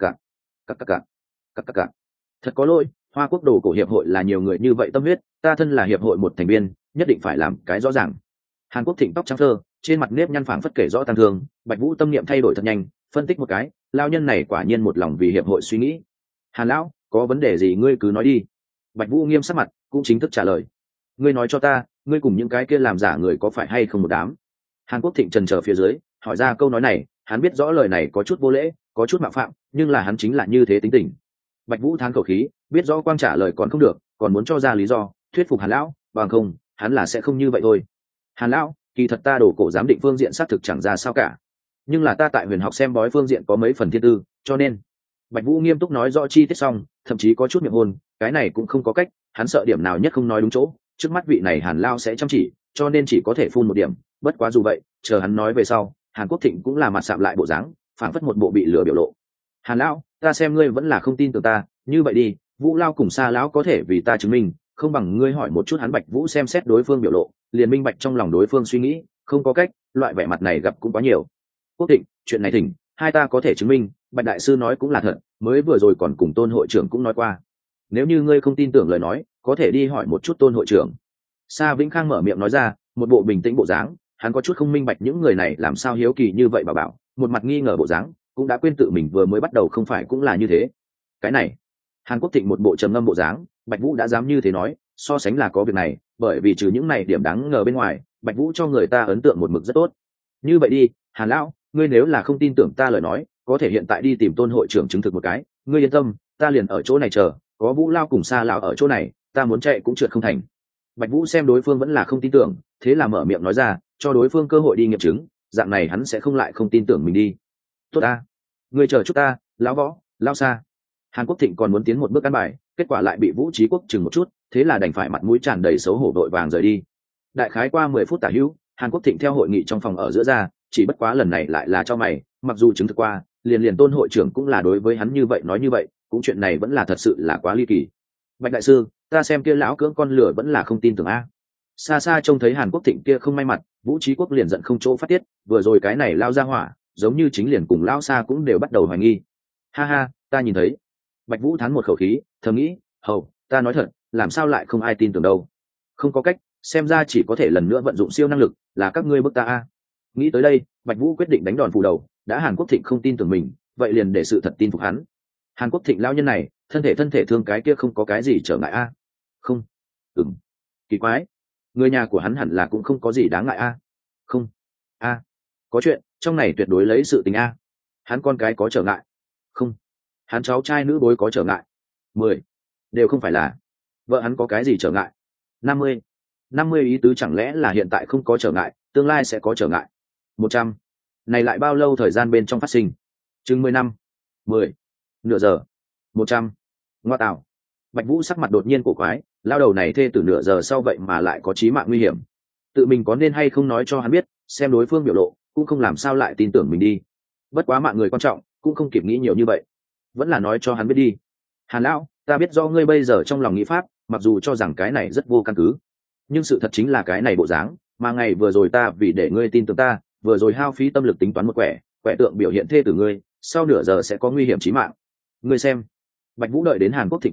S1: Thật có lỗi, Hoa Quốc đồ cổ hiệp hội là nhiều người như vậy tâm huyết, ta thân là hiệp hội một thành viên, nhất định phải làm cái rõ ràng. Hàn Quốc Thịnh tóc trắng phơ, trên mặt nếp nhăn phảng phất kể rõ tăng thương. Bạch Vũ tâm niệm thay đổi thật nhanh, phân tích một cái, lao nhân này quả nhiên một lòng vì hiệp hội suy nghĩ. Hàn lão, có vấn đề gì ngươi cứ nói đi. Bạch Vũ nghiêm sắc mặt, cũng chính thức trả lời. Ngươi nói cho ta, ngươi cùng những cái kia làm giả người có phải hay không một đám? Hàn Quốc Thịnh trần chờ phía dưới, hỏi ra câu nói này, hắn biết rõ lời này có chút vô lễ, có chút mạo phạm, nhưng là hắn chính là như thế tính tình. Bạch Vũ thán khẩu khí, biết rõ quang trả lời còn không được, còn muốn cho ra lý do thuyết phục Hàn lão, bằng không hắn là sẽ không như vậy thôi. Hàn lão, kỳ thật ta đồ cổ giám định phương diện xác thực chẳng ra sao cả, nhưng là ta tại huyền học xem bói phương diện có mấy phần thiên tư, cho nên. Bạch Vũ nghiêm túc nói rõ chi tiết xong, thậm chí có chút miệng hôn, cái này cũng không có cách, hắn sợ điểm nào nhất không nói đúng chỗ, trước mắt vị này Hàn lão sẽ chăm chỉ, cho nên chỉ có thể phun một điểm. Bất quá dù vậy, chờ hắn nói về sau, Hàn Quốc Thịnh cũng là mặt sạm lại bộ dáng, phảng phất một bộ bị lừa biểu lộ. Hàn lão, ta xem ngươi vẫn là không tin tưởng ta, như vậy đi, Vũ lão cùng Sa lão có thể vì ta chứng minh, không bằng ngươi hỏi một chút hắn. Bạch Vũ xem xét đối phương biểu lộ, liền minh bạch trong lòng đối phương suy nghĩ, không có cách, loại vẻ mặt này gặp cũng quá nhiều. Quốc Thịnh, chuyện này thỉnh, hai ta có thể chứng minh, Bạch đại sư nói cũng là thật, mới vừa rồi còn cùng Tôn hội trưởng cũng nói qua. Nếu như ngươi không tin tưởng lời nói, có thể đi hỏi một chút Tôn hội trưởng. Sa Vĩnh Khang mở miệng nói ra, một bộ bình tĩnh bộ dáng, hắn có chút không minh bạch những người này làm sao hiếu kỳ như vậy bảo, một mặt nghi ngờ bộ dáng, cũng đã quên tự mình vừa mới bắt đầu không phải cũng là như thế. Cái này, Hàn Quốc Thịnh một bộ trầm ngâm bộ dáng, Bạch Vũ đã dám như thế nói, so sánh là có việc này, bởi vì trừ những này điểm đáng ngờ bên ngoài, Bạch Vũ cho người ta ấn tượng một mực rất tốt. Như vậy đi, Hàn lão, ngươi nếu là không tin tưởng ta lời nói, có thể hiện tại đi tìm Tôn hội trưởng chứng thực một cái, ngươi yên tâm, ta liền ở chỗ này chờ, có Vũ lão cùng Sa lão ở chỗ này, ta muốn chạy cũng trượt không thành. Bạch Vũ xem đối phương vẫn là không tin tưởng, thế là mở miệng nói ra, cho đối phương cơ hội đi nghiệm chứng, dạng này hắn sẽ không lại không tin tưởng mình đi. Tốt ta, ngươi chờ chút ta, lão Võ, lão Sa. Hàn Quốc Thịnh còn muốn tiến một bước ăn bài, kết quả lại bị Vũ Trí Quốc chừng một chút, thế là đành phải mặt mũi tràn đầy xấu hổ vội vàng rời đi. Đại khái qua 10 phút tả hữu, Hàn Quốc Thịnh theo hội nghị trong phòng ở giữa ra, chỉ bất quá lần này lại là cho mày, mặc dù chứng thực qua, liền Tôn hội trưởng cũng là đối với hắn như vậy nói như vậy, cũng chuyện này vẫn là thật sự là quá ly kỳ. Bạch đại sư, ta xem kia lão cưỡng con lửa vẫn là không tin tưởng a. Xa xa trông thấy Hàn Quốc Thịnh kia không may mặt, Vũ Trí Quốc liền giận không chỗ phát tiết, vừa rồi cái này lao ra hỏa, giống như chính liền cùng lao xa cũng đều bắt đầu hoài nghi. Ha ha, ta nhìn thấy. Bạch Vũ thán một khẩu khí, thầm nghĩ, hầu, ta nói thật, làm sao lại không ai tin tưởng đâu. Không có cách, xem ra chỉ có thể lần nữa vận dụng siêu năng lực, là các ngươi bức ta a. Nghĩ tới đây, Bạch Vũ quyết định đánh đòn phủ đầu, đã Hàn Quốc Thịnh không tin tưởng mình, vậy liền để sự thật tin phục hắn. Hàn Quốc Thịnh lao nhân này, thân thể thương cái kia không có cái gì trở ngại a. Không. Kỳ quái, người nhà của hắn hẳn là cũng không có gì đáng ngại a. Không. A. Có chuyện, trong này tuyệt đối lấy sự tình a. Hắn con cái có trở ngại. Không. Hắn cháu trai nữ bối có trở ngại. 10. Đều không phải là. Vợ hắn có cái gì trở ngại. 50 ý tứ chẳng lẽ là hiện tại không có trở ngại, tương lai sẽ có trở ngại. 100. Này lại bao lâu thời gian bên trong phát sinh? Chừng 10 năm. 10. Nửa giờ. 100. Ngoa tạo. Bạch Vũ sắc mặt đột nhiên cổ quái, lao đầu này thê từ nửa giờ sau vậy mà lại có chí mạng nguy hiểm. Tự mình có nên hay không nói cho hắn biết, xem đối phương biểu lộ, cũng không làm sao lại tin tưởng mình đi. Bất quá mạng người quan trọng, cũng không kịp nghĩ nhiều như vậy. Vẫn là nói cho hắn biết đi. Hàn lão, ta biết do ngươi bây giờ trong lòng nghĩ pháp, mặc dù cho rằng cái này rất vô căn cứ, nhưng sự thật chính là cái này bộ dáng, mà ngày vừa rồi ta vì để ngươi tin tưởng ta, vừa rồi hao phí tâm lực tính toán một quẻ tượng biểu hiện thê tử ngươi, sau nửa giờ sẽ có nguy hiểm chí mạng. Ngươi xem. Bạch Vũ đợi đến Hàn Quốc Thịnh tới,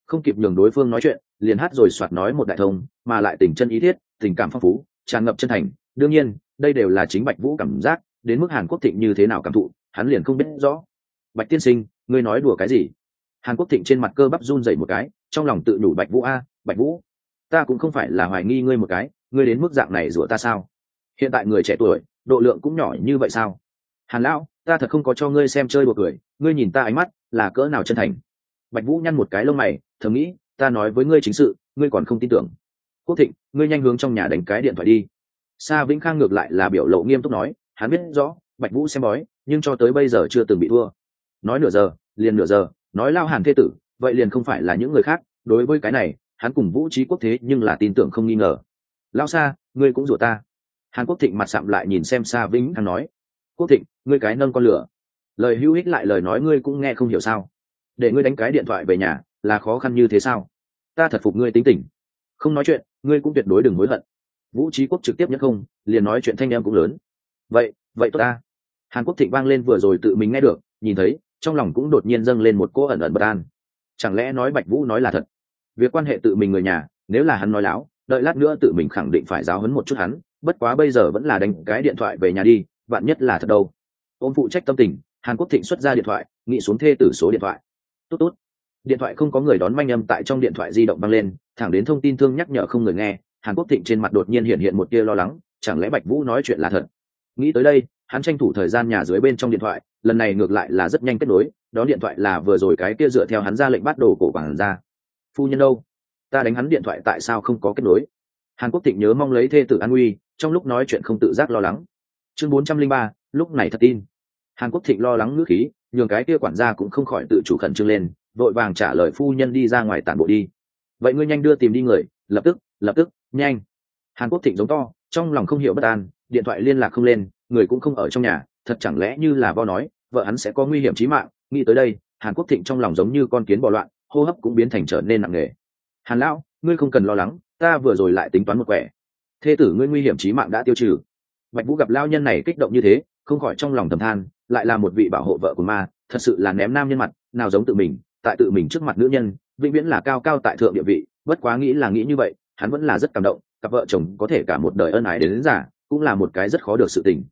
S1: không kịp nhường đối phương nói chuyện, liền hát rồi soạt nói một đại thông, mà lại tình chân ý thiết, tình cảm phong phú, tràn ngập chân thành. Đương nhiên đây đều là chính Bạch Vũ cảm giác, đến mức Hàn Quốc Thịnh như thế nào cảm thụ hắn liền không biết rõ. Bạch tiên sinh, ngươi nói đùa cái gì? Hàn Quốc Thịnh trên mặt cơ bắp run rẩy một cái, trong lòng tự nhủ Bạch Vũ a, Bạch Vũ, ta cũng không phải là hoài nghi ngươi một cái, ngươi đến mức dạng này rủa ta sao? Hiện tại người trẻ tuổi độ lượng cũng nhỏ như vậy sao? Hàn lão, ta thật không có cho ngươi xem chơi đùa cười, ngươi nhìn ta ánh mắt là cỡ nào chân thành. Bạch Vũ nhăn một cái lông mày, thầm nghĩ, ta nói với ngươi chính sự, ngươi còn không tin tưởng. Quốc Thịnh, ngươi nhanh hướng trong nhà đánh cái điện thoại đi. Sa Vĩnh Khang ngược lại là biểu lộ nghiêm túc nói, hắn biết rõ Bạch Vũ xem bói, nhưng cho tới bây giờ chưa từng bị thua. Nói nửa giờ liền nửa giờ, nói lao Hàn thê tử, vậy liền không phải là những người khác. Đối với cái này hắn cùng Vũ Trí Quốc thế nhưng là tin tưởng không nghi ngờ. Lao Sa, ngươi cũng rủa ta. Hàn Quốc Thịnh mặt sạm lại nhìn xem Sa Vĩnh Khang nói, Quốc Thịnh, ngươi cái nâng con lửa, lời hữu ích lại lời nói ngươi cũng nghe không hiểu sao? Để ngươi đánh cái điện thoại về nhà là khó khăn như thế sao? Ta thật phục ngươi tính tình, không nói chuyện ngươi cũng tuyệt đối đừng hối hận. Vũ Trí Quốc trực tiếp nhất không liền nói chuyện thanh em cũng lớn. Vậy tốt ta. Hàn Quốc Thịnh vang lên vừa rồi tự mình nghe được nhìn thấy, trong lòng cũng đột nhiên dâng lên một cỗ ẩn ẩn bất an. Chẳng lẽ nói Bạch Vũ nói là thật? Việc quan hệ tự mình người nhà, nếu là hắn nói láo, đợi lát nữa tự mình khẳng định phải giáo huấn một chút hắn. Bất quá bây giờ vẫn là đánh cái điện thoại về nhà đi, vạn nhất là thật đâu. Ôm phụ trách tâm tình, Hàn Quốc Thịnh xuất ra điện thoại, nghĩ xuống thê tử số điện thoại. Tốt tốt. Điện thoại không có người đón, manh âm tại trong điện thoại di động vang lên, thẳng đến thông tin thương nhắc nhở không người nghe. Hàn Quốc Thịnh trên mặt đột nhiên hiện một tia lo lắng, chẳng lẽ Bạch Vũ nói chuyện là thật? Nghĩ tới đây, hắn tranh thủ thời gian nhà dưới bên trong điện thoại, lần này ngược lại là rất nhanh kết nối, đó điện thoại là vừa rồi cái kia dựa theo hắn ra lệnh bắt đồ cổ quản ra. Phu nhân đâu? Ta đánh hắn điện thoại tại sao không có kết nối? Hàn Quốc Thịnh nhớ mong lấy thê tử an nguy, trong lúc nói chuyện không tự giác lo lắng. Chương 403, lúc này thật tin. Hàn Quốc Thịnh lo lắng ngữ khí, nhường cái kia quản gia cũng không khỏi tự chủ khẩn trương lên, vội vàng trả lời phu nhân đi ra ngoài tản bộ đi. Vậy ngươi nhanh đưa tìm đi người, lập tức, nhanh. Hàn Quốc Thịnh giống to, trong lòng không hiểu bất an, điện thoại liên lạc không lên, người cũng không ở trong nhà, thật chẳng lẽ như là Vo nói, vợ hắn sẽ có nguy hiểm chí mạng. Nghĩ tới đây, Hàn Quốc Thịnh trong lòng giống như con kiến bò loạn, hô hấp cũng biến thành trở nên nặng nề. Hàn lão, ngươi không cần lo lắng, ta vừa rồi lại tính toán một quẻ, thê tử ngươi nguy hiểm chí mạng đã tiêu trừ. Bạch Vũ gặp lao nhân này kích động như thế, không khỏi trong lòng thầm than, lại là một vị bảo hộ vợ của ma, thật sự là ném nam nhân mặt, nào giống tự mình, tại tự mình trước mặt nữ nhân, vĩnh viễn là cao cao tại thượng địa vị. Bất quá nghĩ là nghĩ như vậy, hắn vẫn là rất cảm động, cặp vợ chồng có thể cả một đời ân ái đến già, cũng là một cái rất khó được sự tình.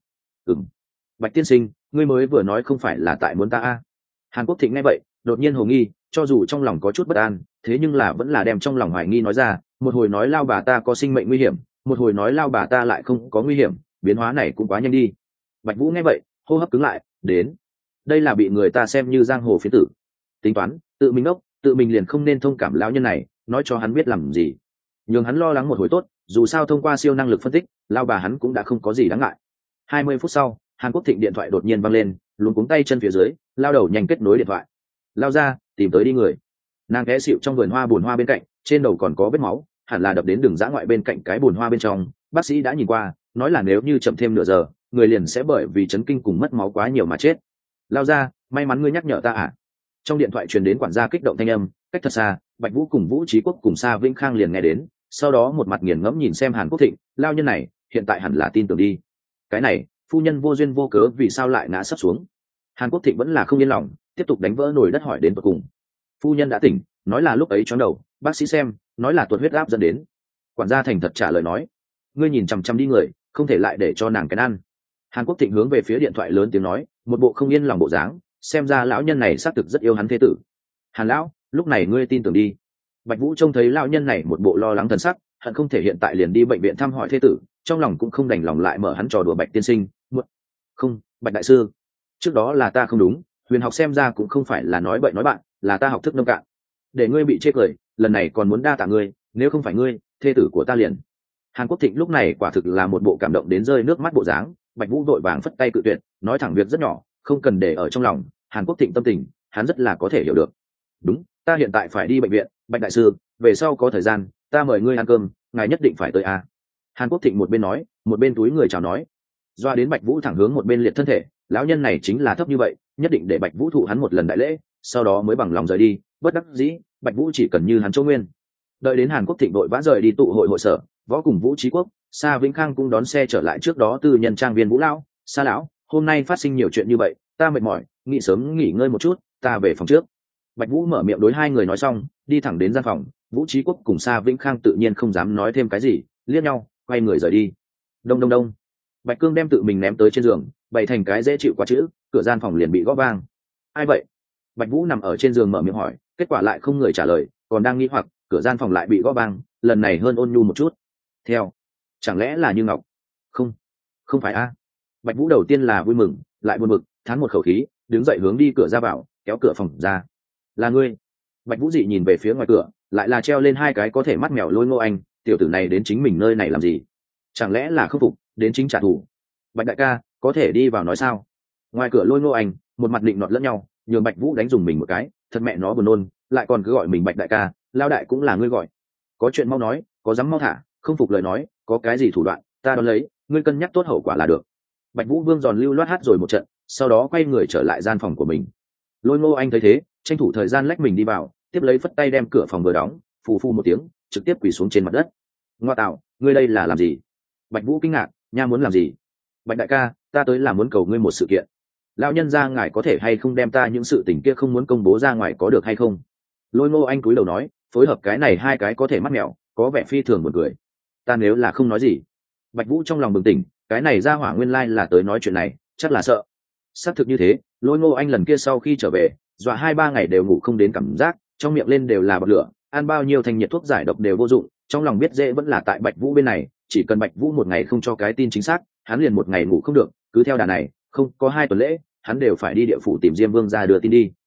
S1: Bạch tiên sinh, ngươi mới vừa nói không phải là tại muốn ta a? Hàn Quốc Thịnh nghe vậy, đột nhiên hồ nghi, cho dù trong lòng có chút bất an, thế nhưng là vẫn là đem trong lòng hoài nghi nói ra, một hồi nói lao bà ta có sinh mệnh nguy hiểm, một hồi nói lao bà ta lại không có nguy hiểm, biến hóa này cũng quá nhanh đi. Bạch Vũ nghe vậy, hô hấp cứng lại, đến, đây là bị người ta xem như giang hồ phiến tử, tính toán tự mình ốc, tự mình liền không nên thông cảm lão nhân này, nói cho hắn biết làm gì, nhường hắn lo lắng một hồi tốt, dù sao thông qua siêu năng lực phân tích, lao bà hắn cũng đã không có gì đáng ngại. 20 phút sau, Hàn Quốc Thịnh điện thoại đột nhiên văng lên, luống cuống tay chân phía dưới, lao đầu nhanh kết nối điện thoại, lao ra tìm tới đi người. Nàng té xịu trong vườn hoa, bùn hoa bên cạnh, trên đầu còn có vết máu, hẳn là đập đến đường dã ngoại bên cạnh cái bùn hoa bên trong. Bác sĩ đã nhìn qua, nói là nếu như chậm thêm nửa giờ, người liền sẽ bởi vì chấn kinh cùng mất máu quá nhiều mà chết. Lao ra, may mắn ngươi nhắc nhở ta à? Trong điện thoại truyền đến quản gia kích động thanh âm, cách thật xa, Bạch Vũ cùng Vũ Trí Quốc cùng Sa Vĩnh Khang liền nghe đến, sau đó một mặt nghiền ngẫm nhìn xem Hàn Quốc Thịnh, lao nhân này hiện tại hẳn là tin tưởng đi. Cái này, phu nhân vô duyên vô cớ vì sao lại ngã sắp xuống? Hàn Quốc Thịnh vẫn là không yên lòng, tiếp tục đánh vỡ nồi đất hỏi đến tận cùng. Phu nhân đã tỉnh, nói là lúc ấy choáng đầu, bác sĩ xem, nói là tuột huyết áp dẫn đến. Quản gia thành thật trả lời nói, ngươi nhìn chằm chằm đi người, không thể lại để cho nàng cái ăn. Hàn Quốc Thịnh hướng về phía điện thoại lớn tiếng nói, một bộ không yên lòng bộ dáng, xem ra lão nhân này xác thực rất yêu hắn thế tử. Hàn lão, lúc này ngươi tin tưởng đi. Bạch Vũ trông thấy lão nhân này một bộ lo lắng thần sắc, hận không thể hiện tại liền đi bệnh viện thăm hỏi thế tử, trong lòng cũng không đành lòng lại mở hắn trò đùa Bạch tiên sinh. Không, Bạch đại sư, trước đó là ta không đúng, huyền học xem ra cũng không phải là nói bậy nói bạn, là ta học thức nông cạn, để ngươi bị chê cười, lần này còn muốn đa tạ ngươi, nếu không phải ngươi, thê tử của ta liền. Hàn Quốc Thịnh lúc này quả thực là một bộ cảm động đến rơi nước mắt bộ dáng. Bạch Vũ vội vàng phất tay cự tuyệt, nói thẳng việc rất nhỏ, không cần để ở trong lòng. Hàn Quốc Thịnh tâm tình, hắn rất là có thể hiểu được. Đúng, ta hiện tại phải đi bệnh viện, Bạch đại sư, về sau có thời gian, ta mời ngươi ăn cơm, ngài nhất định phải tới à? Hàn Quốc Thịnh một bên nói, một bên túi người chào nói. Doa đến Bạch Vũ thẳng hướng một bên liệt thân thể, lão nhân này chính là thấp như vậy, nhất định để Bạch Vũ thụ hắn một lần đại lễ, sau đó mới bằng lòng rời đi. Bất đắc dĩ, Bạch Vũ chỉ cần như hắn Châu Nguyên. Đợi đến Hàn Quốc Thịnh đội vã rời đi tụ hội sở, võ cùng Vũ Trí Quốc, Sa Vĩnh Khang cũng đón xe trở lại trước đó tư nhân trang viên Vũ lão. Sa lão, hôm nay phát sinh nhiều chuyện như vậy, ta mệt mỏi, nghỉ sớm nghỉ ngơi một chút, ta về phòng trước. Bạch Vũ mở miệng đối hai người nói xong đi thẳng đến gian phòng. Vũ Trí Quốc cùng Sa Vĩnh Khang tự nhiên không dám nói thêm cái gì, liếc nhau quay người rời đi. Đông đông đông, Bạch Cương đem tự mình ném tới trên giường, bày thành cái dễ chịu quá chữ, cửa gian phòng liền bị gõ vang. Ai vậy? Bạch Vũ nằm ở trên giường mở miệng hỏi, kết quả lại không người trả lời, còn đang nghi hoặc, cửa gian phòng lại bị gõ vang, lần này hơn ôn nhu một chút. Theo, chẳng lẽ là Như Ngọc? Không, không phải a. Bạch Vũ đầu tiên là vui mừng, lại buồn bực, thán một khẩu khí, đứng dậy hướng đi cửa ra vào, kéo cửa phòng ra. Là ngươi? Bạch Vũ dị nhìn về phía ngoài cửa, lại là treo lên hai cái có thể mắt mèo Lôi Ngô Anh, tiểu tử này đến chính mình nơi này làm gì? Chẳng lẽ là khâm phục, đến chính trả thù? Bạch đại ca, có thể đi vào nói sao? Ngoài cửa Lôi Ngô Anh, một mặt định nọt lẫn nhau, nhường Bạch Vũ đánh dùng mình một cái, thật mẹ nó buồn nôn, lại còn cứ gọi mình Bạch đại ca, lao đại cũng là ngươi gọi. Có chuyện mau nói, có dám mau thả, không phục lời nói, có cái gì thủ đoạn, ta đón lấy, ngươi cân nhắc tốt hậu quả là được. Bạch Vũ vương giòn lưu loát hát rồi một trận, sau đó quay người trở lại gian phòng của mình. Lôi Ngô Anh thấy thế, tranh thủ thời gian lách mình đi vào, tiếp lấy phất tay đem cửa phòng vừa đóng, phù phù một tiếng, trực tiếp quỳ xuống trên mặt đất. Ngoa tạo, ngươi đây là làm gì? Bạch Vũ kinh ngạc, nha muốn làm gì? Bạch đại ca, ta tới là muốn cầu ngươi một sự kiện. Lão nhân gia ngài có thể hay không đem ta những sự tình kia không muốn công bố ra ngoài có được hay không? Lôi Ngô Anh cúi đầu nói, phối hợp cái này hai cái có thể mắt mèo, có vẻ phi thường buồn cười. Ta nếu là không nói gì. Bạch Vũ trong lòng bừng tỉnh, cái này ra hỏa nguyên lai là tới nói chuyện này, chắc là sợ. Xác thực như thế, Lôi Ngô Anh lần kia sau khi trở về, dọa 2-3 ngày đều ngủ không đến cảm giác, trong miệng lên đều là bật lửa, ăn bao nhiêu thanh nhiệt thuốc giải độc đều vô dụng, trong lòng biết dễ vẫn là tại Bạch Vũ bên này, chỉ cần Bạch Vũ một ngày không cho cái tin chính xác, hắn liền một ngày ngủ không được, cứ theo đà này, không có 2 tuần lễ, hắn đều phải đi địa phủ tìm Diêm Vương ra đưa tin đi.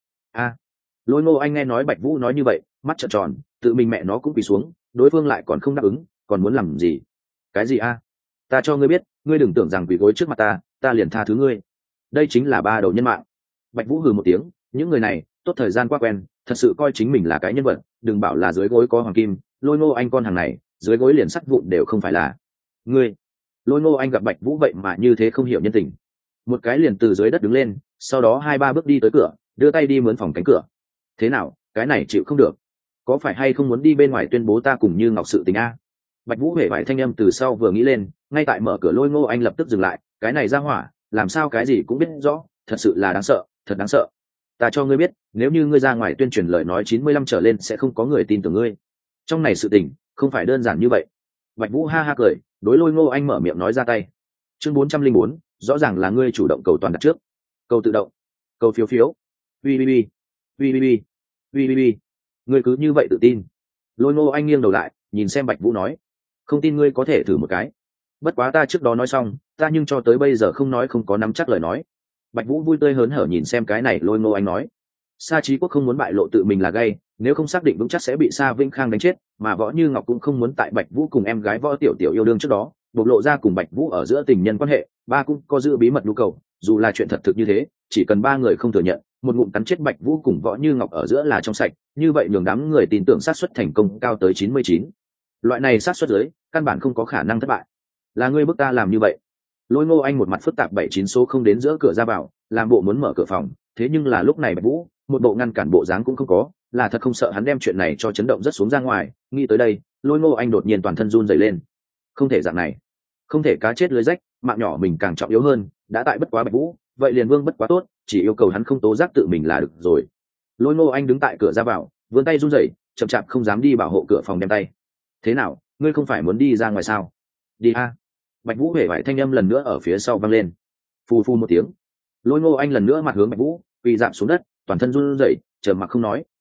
S1: Lôi Ngô Anh nghe nói Bạch Vũ nói như vậy, mắt trợn tròn, tự mình mẹ nó cũng quỳ xuống, đối phương lại còn không đáp ứng, còn muốn làm gì? Cái gì a? Ta cho ngươi biết, ngươi đừng tưởng rằng quỳ gối trước mặt ta liền tha thứ ngươi. Đây chính là ba đầu nhân mạng. Bạch Vũ hừ một tiếng, những người này, tốt thời gian quá quen, thật sự coi chính mình là cái nhân vật, đừng bảo là dưới gối có hoàng kim, Lôi Ngô Anh con hàng này, dưới gối liền sắt vụn đều không phải là. Ngươi. Lôi Ngô Anh gặp Bạch Vũ vậy mà như thế không hiểu nhân tình, một cái liền từ dưới đất đứng lên, sau đó 2-3 bước đi tới cửa, đưa tay đi mướn phòng cánh cửa. Thế nào, cái này chịu không được, có phải hay không muốn đi bên ngoài tuyên bố ta cùng Như Ngọc sự tình a? Bạch Vũ hề vải thanh âm từ sau vừa nghĩ lên, ngay tại mở cửa Lôi Ngô Anh lập tức dừng lại, cái này ra hỏa, làm sao cái gì cũng biết rõ, thật sự là đáng sợ, thật đáng sợ. Ta cho ngươi biết, nếu như ngươi ra ngoài tuyên truyền lời nói 95 trở lên sẽ không có người tin tưởng ngươi. Trong này sự tình, không phải đơn giản như vậy. Bạch Vũ ha ha cười, đối Lôi Ngô Anh mở miệng nói ra tay. Chương 404, rõ ràng là ngươi chủ động cầu toàn đặt trước. Cầu tự động, cầu phiếu phiếu. Ui ui ui, ui ui ui, ui ui ui. Ngươi cứ như vậy tự tin. Lôi Ngô Anh nghiêng đầu lại, nhìn xem Bạch Vũ nói, không tin ngươi có thể thử một cái. Bất quá ta trước đó nói xong, ta nhưng cho tới bây giờ không nói không có nắm chắc lời nói. Bạch Vũ vui tươi hớn hở nhìn xem cái này Lôi Ngô Anh nói. Sa Chí Quốc không muốn bại lộ tự mình là gay, nếu không xác định vững chắc sẽ bị Sa Vĩnh Khang đánh chết, mà Võ Như Ngọc cũng không muốn tại Bạch Vũ cùng em gái Võ Tiểu Tiểu yêu đương trước đó, bộc lộ ra cùng Bạch Vũ ở giữa tình nhân quan hệ, ba cũng có giữ bí mật nhu cầu, dù là chuyện thật thực như thế, chỉ cần ba người không thừa nhận, một ngụm cắn chết Bạch Vũ cùng Võ Như Ngọc ở giữa là trong sạch, như vậy nhường đám người tin tưởng xác suất thành công cao tới 99. Loại này xác suất dưới, căn bản không có khả năng thất bại. Là ngươi bức ta làm như vậy. Lôi Ngô Anh một mặt phức tạp 79 số không đến giữa cửa ra vào, làm bộ muốn mở cửa phòng, thế nhưng là lúc này Bạch Vũ, một bộ ngăn cản bộ dáng cũng không có, là thật không sợ hắn đem chuyện này cho chấn động rất xuống ra ngoài. Nghĩ tới đây, Lôi Ngô Anh đột nhiên toàn thân run rẩy lên. Không thể dạng này, không thể cá chết lưới rách, mạng nhỏ mình càng trọng yếu hơn, đã tại bất quá Bạch Vũ, vậy liền vương bất quá tốt, chỉ yêu cầu hắn không tố giác tự mình là được rồi. Lôi Ngô Anh đứng tại cửa ra vào, vươn tay run rẩy, chậm chạp không dám đi bảo hộ cửa phòng đem tay. Thế nào, ngươi không phải muốn đi ra ngoài sao? Đi a. Bạch Vũ hề vải thanh âm lần nữa ở phía sau vang lên. Phù phù một tiếng, Lôi Ngô Anh lần nữa mặt hướng Bạch Vũ, quỳ rạp xuống đất, toàn thân run rẩy, trầm mặc không nói.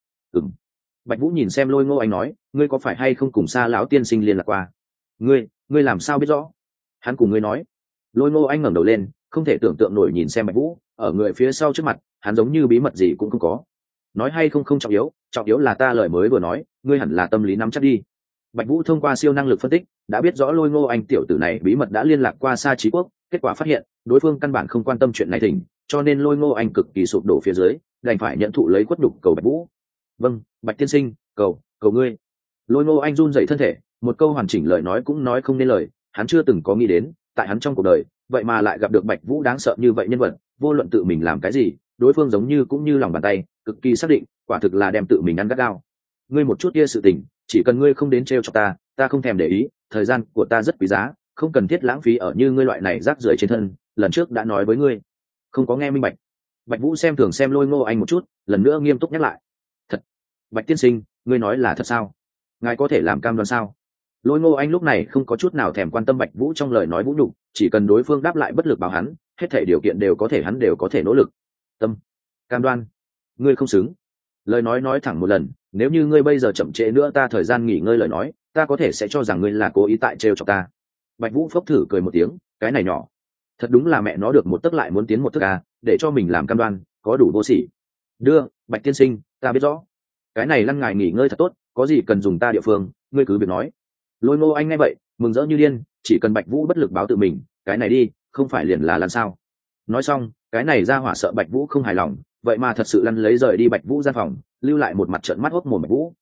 S1: Bạch Vũ nhìn xem Lôi Ngô Anh nói, ngươi có phải hay không cùng Sa lão tiên sinh liên lạc qua? Ngươi làm sao biết rõ? Hắn cùng ngươi nói. Lôi Ngô Anh ngẩng đầu lên, không thể tưởng tượng nổi nhìn xem Bạch Vũ, ở người phía sau trước mặt, hắn giống như bí mật gì cũng không có. Nói hay không trọng yếu là ta lời mới vừa nói, ngươi hẳn là tâm lý nắm chắc đi. Bạch Vũ thông qua siêu năng lực phân tích, đã biết rõ Lôi Ngô Anh tiểu tử này bí mật đã liên lạc qua Sa Chí Quốc, kết quả phát hiện, đối phương căn bản không quan tâm chuyện này thỉnh, cho nên Lôi Ngô Anh cực kỳ sụp đổ phía dưới, đành phải nhận thụ lấy quất đục cầu Bạch Vũ. Vâng, Bạch tiên sinh, cầu ngươi. Lôi Ngô Anh run rẩy thân thể, một câu hoàn chỉnh lời nói cũng nói không nên lời, hắn chưa từng có nghĩ đến, tại hắn trong cuộc đời, vậy mà lại gặp được Bạch Vũ đáng sợ như vậy nhân vật, vô luận tự mình làm cái gì, đối phương giống như cũng như lòng bàn tay, cực kỳ xác định, quả thực là đem tự mình ăn gắt gao. Ngươi một chút kia sự tình, chỉ cần ngươi không đến trêu cho ta không thèm để ý, thời gian của ta rất quý giá, không cần thiết lãng phí ở như ngươi loại này rác rưởi trên thân, lần trước đã nói với ngươi. Không có nghe minh bạch. Bạch Vũ xem thường xem Lôi Ngô Anh một chút, lần nữa nghiêm túc nhắc lại. Bạch tiên sinh, ngươi nói là thật sao? Ngài có thể làm cam đoan sao? Lôi Ngô Anh lúc này không có chút nào thèm quan tâm Bạch Vũ trong lời nói vũ nhục, chỉ cần đối phương đáp lại bất lực bảo hắn, hết thảy điều kiện đều có thể hắn đều có thể nỗ lực. Tâm, cam đoan, ngươi không xứng. Lời nói thẳng một lần, nếu như ngươi bây giờ chậm trễ nữa ta thời gian nghỉ ngơi lời nói, ta có thể sẽ cho rằng ngươi là cố ý tại trêu chọc ta. Bạch Vũ phốc thử cười một tiếng, cái này nhỏ, thật đúng là mẹ nó được một tấc lại muốn tiến một thước à, để cho mình làm cam đoan, có đủ vô sỉ. Đưa, Bạch tiên sinh, ta biết rõ. Cái này lăn ngài nghỉ ngơi thật tốt, có gì cần dùng ta địa phương, ngươi cứ việc nói. Lôi Ngô Anh nghe vậy, mừng rỡ như điên, chỉ cần Bạch Vũ bất lực báo tự mình, cái này đi, không phải liền là lăn sao? Nói xong, cái này ra hỏa sợ Bạch Vũ không hài lòng, vậy mà thật sự lăn lấy rời đi Bạch Vũ gian phòng, lưu lại một mặt trợn mắt hốc mồm Bạch Vũ.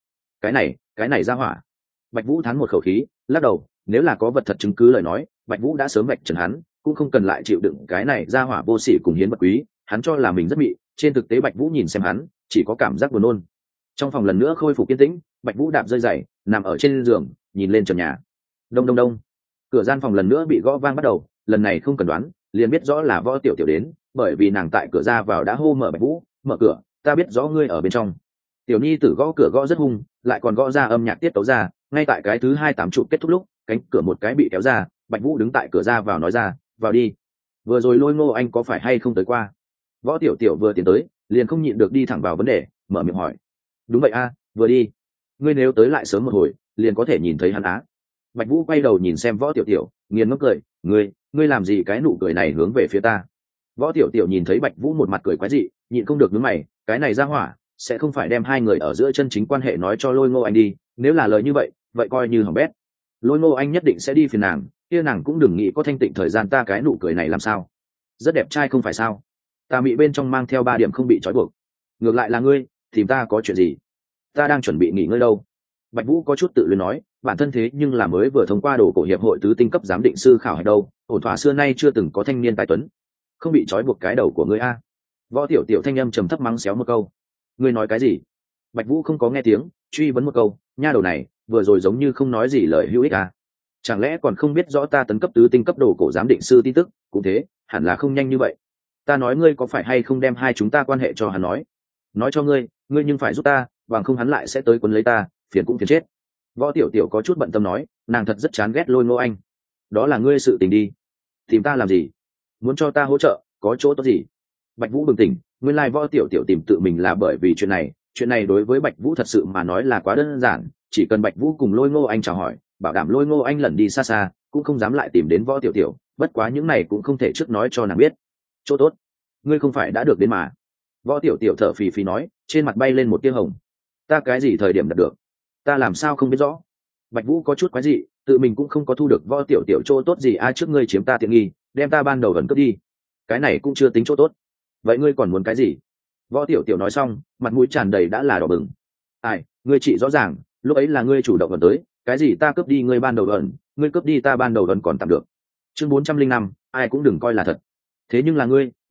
S1: Cái này ra hỏa. Bạch Vũ thán một khẩu khí, lắc đầu, nếu là có vật thật chứng cứ lời nói, Bạch Vũ đã sớm vạch trần hắn, cũng không cần lại chịu đựng cái này ra hỏa vô sỉ cùng hiến vật quý, hắn cho là mình rất mị, trên thực tế Bạch Vũ nhìn xem hắn, chỉ có cảm giác buồn nôn. Trong phòng lần nữa khôi phục yên tĩnh, Bạch Vũ đạp rơi giày, nằm ở trên giường, nhìn lên trần nhà. Đông đông đông. Cửa gian phòng lần nữa bị gõ vang bắt đầu, lần này không cần đoán, liền biết rõ là Võ Tiểu Tiểu đến, bởi vì nàng tại cửa ra vào đã hô mở Bạch Vũ, mở cửa, ta biết rõ ngươi ở bên trong. Tiểu Nhi tử gõ cửa gõ rất hung, lại còn gõ ra âm nhạc tiết tấu ra, ngay tại cái thứ 28 trụ kết thúc lúc, cánh cửa một cái bị kéo ra, Bạch Vũ đứng tại cửa ra vào nói ra, vào đi. Vừa rồi Lôi Ngô Anh có phải hay không tới qua? Võ Tiểu Tiểu vừa tiến tới, liền không nhịn được đi thẳng vào vấn đề, mở miệng hỏi. Đúng vậy a, vừa đi. Ngươi nếu tới lại sớm một hồi, liền có thể nhìn thấy hắn á. Bạch Vũ quay đầu nhìn xem Võ Tiểu Tiểu, nghiền ngẫm cười, ngươi làm gì cái nụ cười này hướng về phía ta? Võ Tiểu Tiểu nhìn thấy Bạch Vũ một mặt cười quái dị, nhịn không được nhướng mày, cái này ra hỏa, sẽ không phải đem hai người ở giữa chân chính quan hệ nói cho Lôi Ngô Anh đi, nếu là lời như vậy, vậy coi như hỏng bét. Lôi Ngô Anh nhất định sẽ đi phiền nàng, kia nàng cũng đừng nghĩ có thanh tịnh thời gian ta cái nụ cười này làm sao? Rất đẹp trai không phải sao? Ta mị bên trong mang theo 3 điểm không bị trói buộc. Ngược lại là ngươi, tìm ta có chuyện gì? Ta đang chuẩn bị nghỉ ngơi đâu. Bạch Vũ có chút tự luyến nói, bản thân thế nhưng là mới vừa thông qua đồ cổ hiệp hội tứ tinh cấp giám định sư khảo hạch đâu, ổn thỏa xưa nay chưa từng có thanh niên tài tuấn, không bị trói buộc cái đầu của ngươi a. Võ Tiểu Tiểu thanh âm trầm thấp mắng xéo một câu. Ngươi nói cái gì? Bạch Vũ không có nghe tiếng, truy vấn một câu, nha đầu này, vừa rồi giống như không nói gì lời hữu ích à? Chẳng lẽ còn không biết rõ ta tấn cấp tứ tinh cấp đồ cổ giám định sư tin tức, cũng thế, hẳn là không nhanh như vậy. Ta nói ngươi có phải hay không đem hai chúng ta quan hệ cho hắn nói cho ngươi nhưng phải giúp ta, bằng không hắn lại sẽ tới quấn lấy ta, phiền cũng phiền chết. Võ Tiểu Tiểu có chút bận tâm nói, nàng thật rất chán ghét Lôi Ngô Anh. Đó là ngươi sự tình đi, tìm ta làm gì? Muốn cho ta hỗ trợ, có chỗ tốt gì? Bạch Vũ bừng tỉnh, nguyên lai Võ Tiểu Tiểu tìm tự mình là bởi vì chuyện này đối với Bạch Vũ thật sự mà nói là quá đơn giản, chỉ cần Bạch Vũ cùng Lôi Ngô Anh chào hỏi, bảo đảm Lôi Ngô Anh lẩn đi xa xa, cũng không dám lại tìm đến Võ Tiểu Tiểu, bất quá những này cũng không thể trước nói cho nàng biết. Chỗ tốt, ngươi không phải đã được đến mà. Võ Tiểu Tiểu thở phì phì nói, trên mặt bay lên một tia hồng. Ta cái gì thời điểm đạt được? Ta làm sao không biết rõ? Bạch Vũ có chút quái dị, tự mình cũng không có thu được Võ Tiểu Tiểu chỗ tốt gì trước ngươi chiếm ta tiện nghi, đem ta ban đầu gần cướp đi. Cái này cũng chưa tính chỗ tốt. Vậy ngươi còn muốn cái gì? Võ Tiểu Tiểu nói xong, mặt mũi tràn đầy đã là đỏ bừng. Ai, ngươi chỉ rõ ràng, lúc ấy là ngươi chủ động gần tới, cái gì ta cướp đi ngươi ban đầu ẩn, ngươi cướp đi ta ban đầu ẩn còn tạm được. Chương 405, ai cũng đừng coi là thật. Thế nhưng là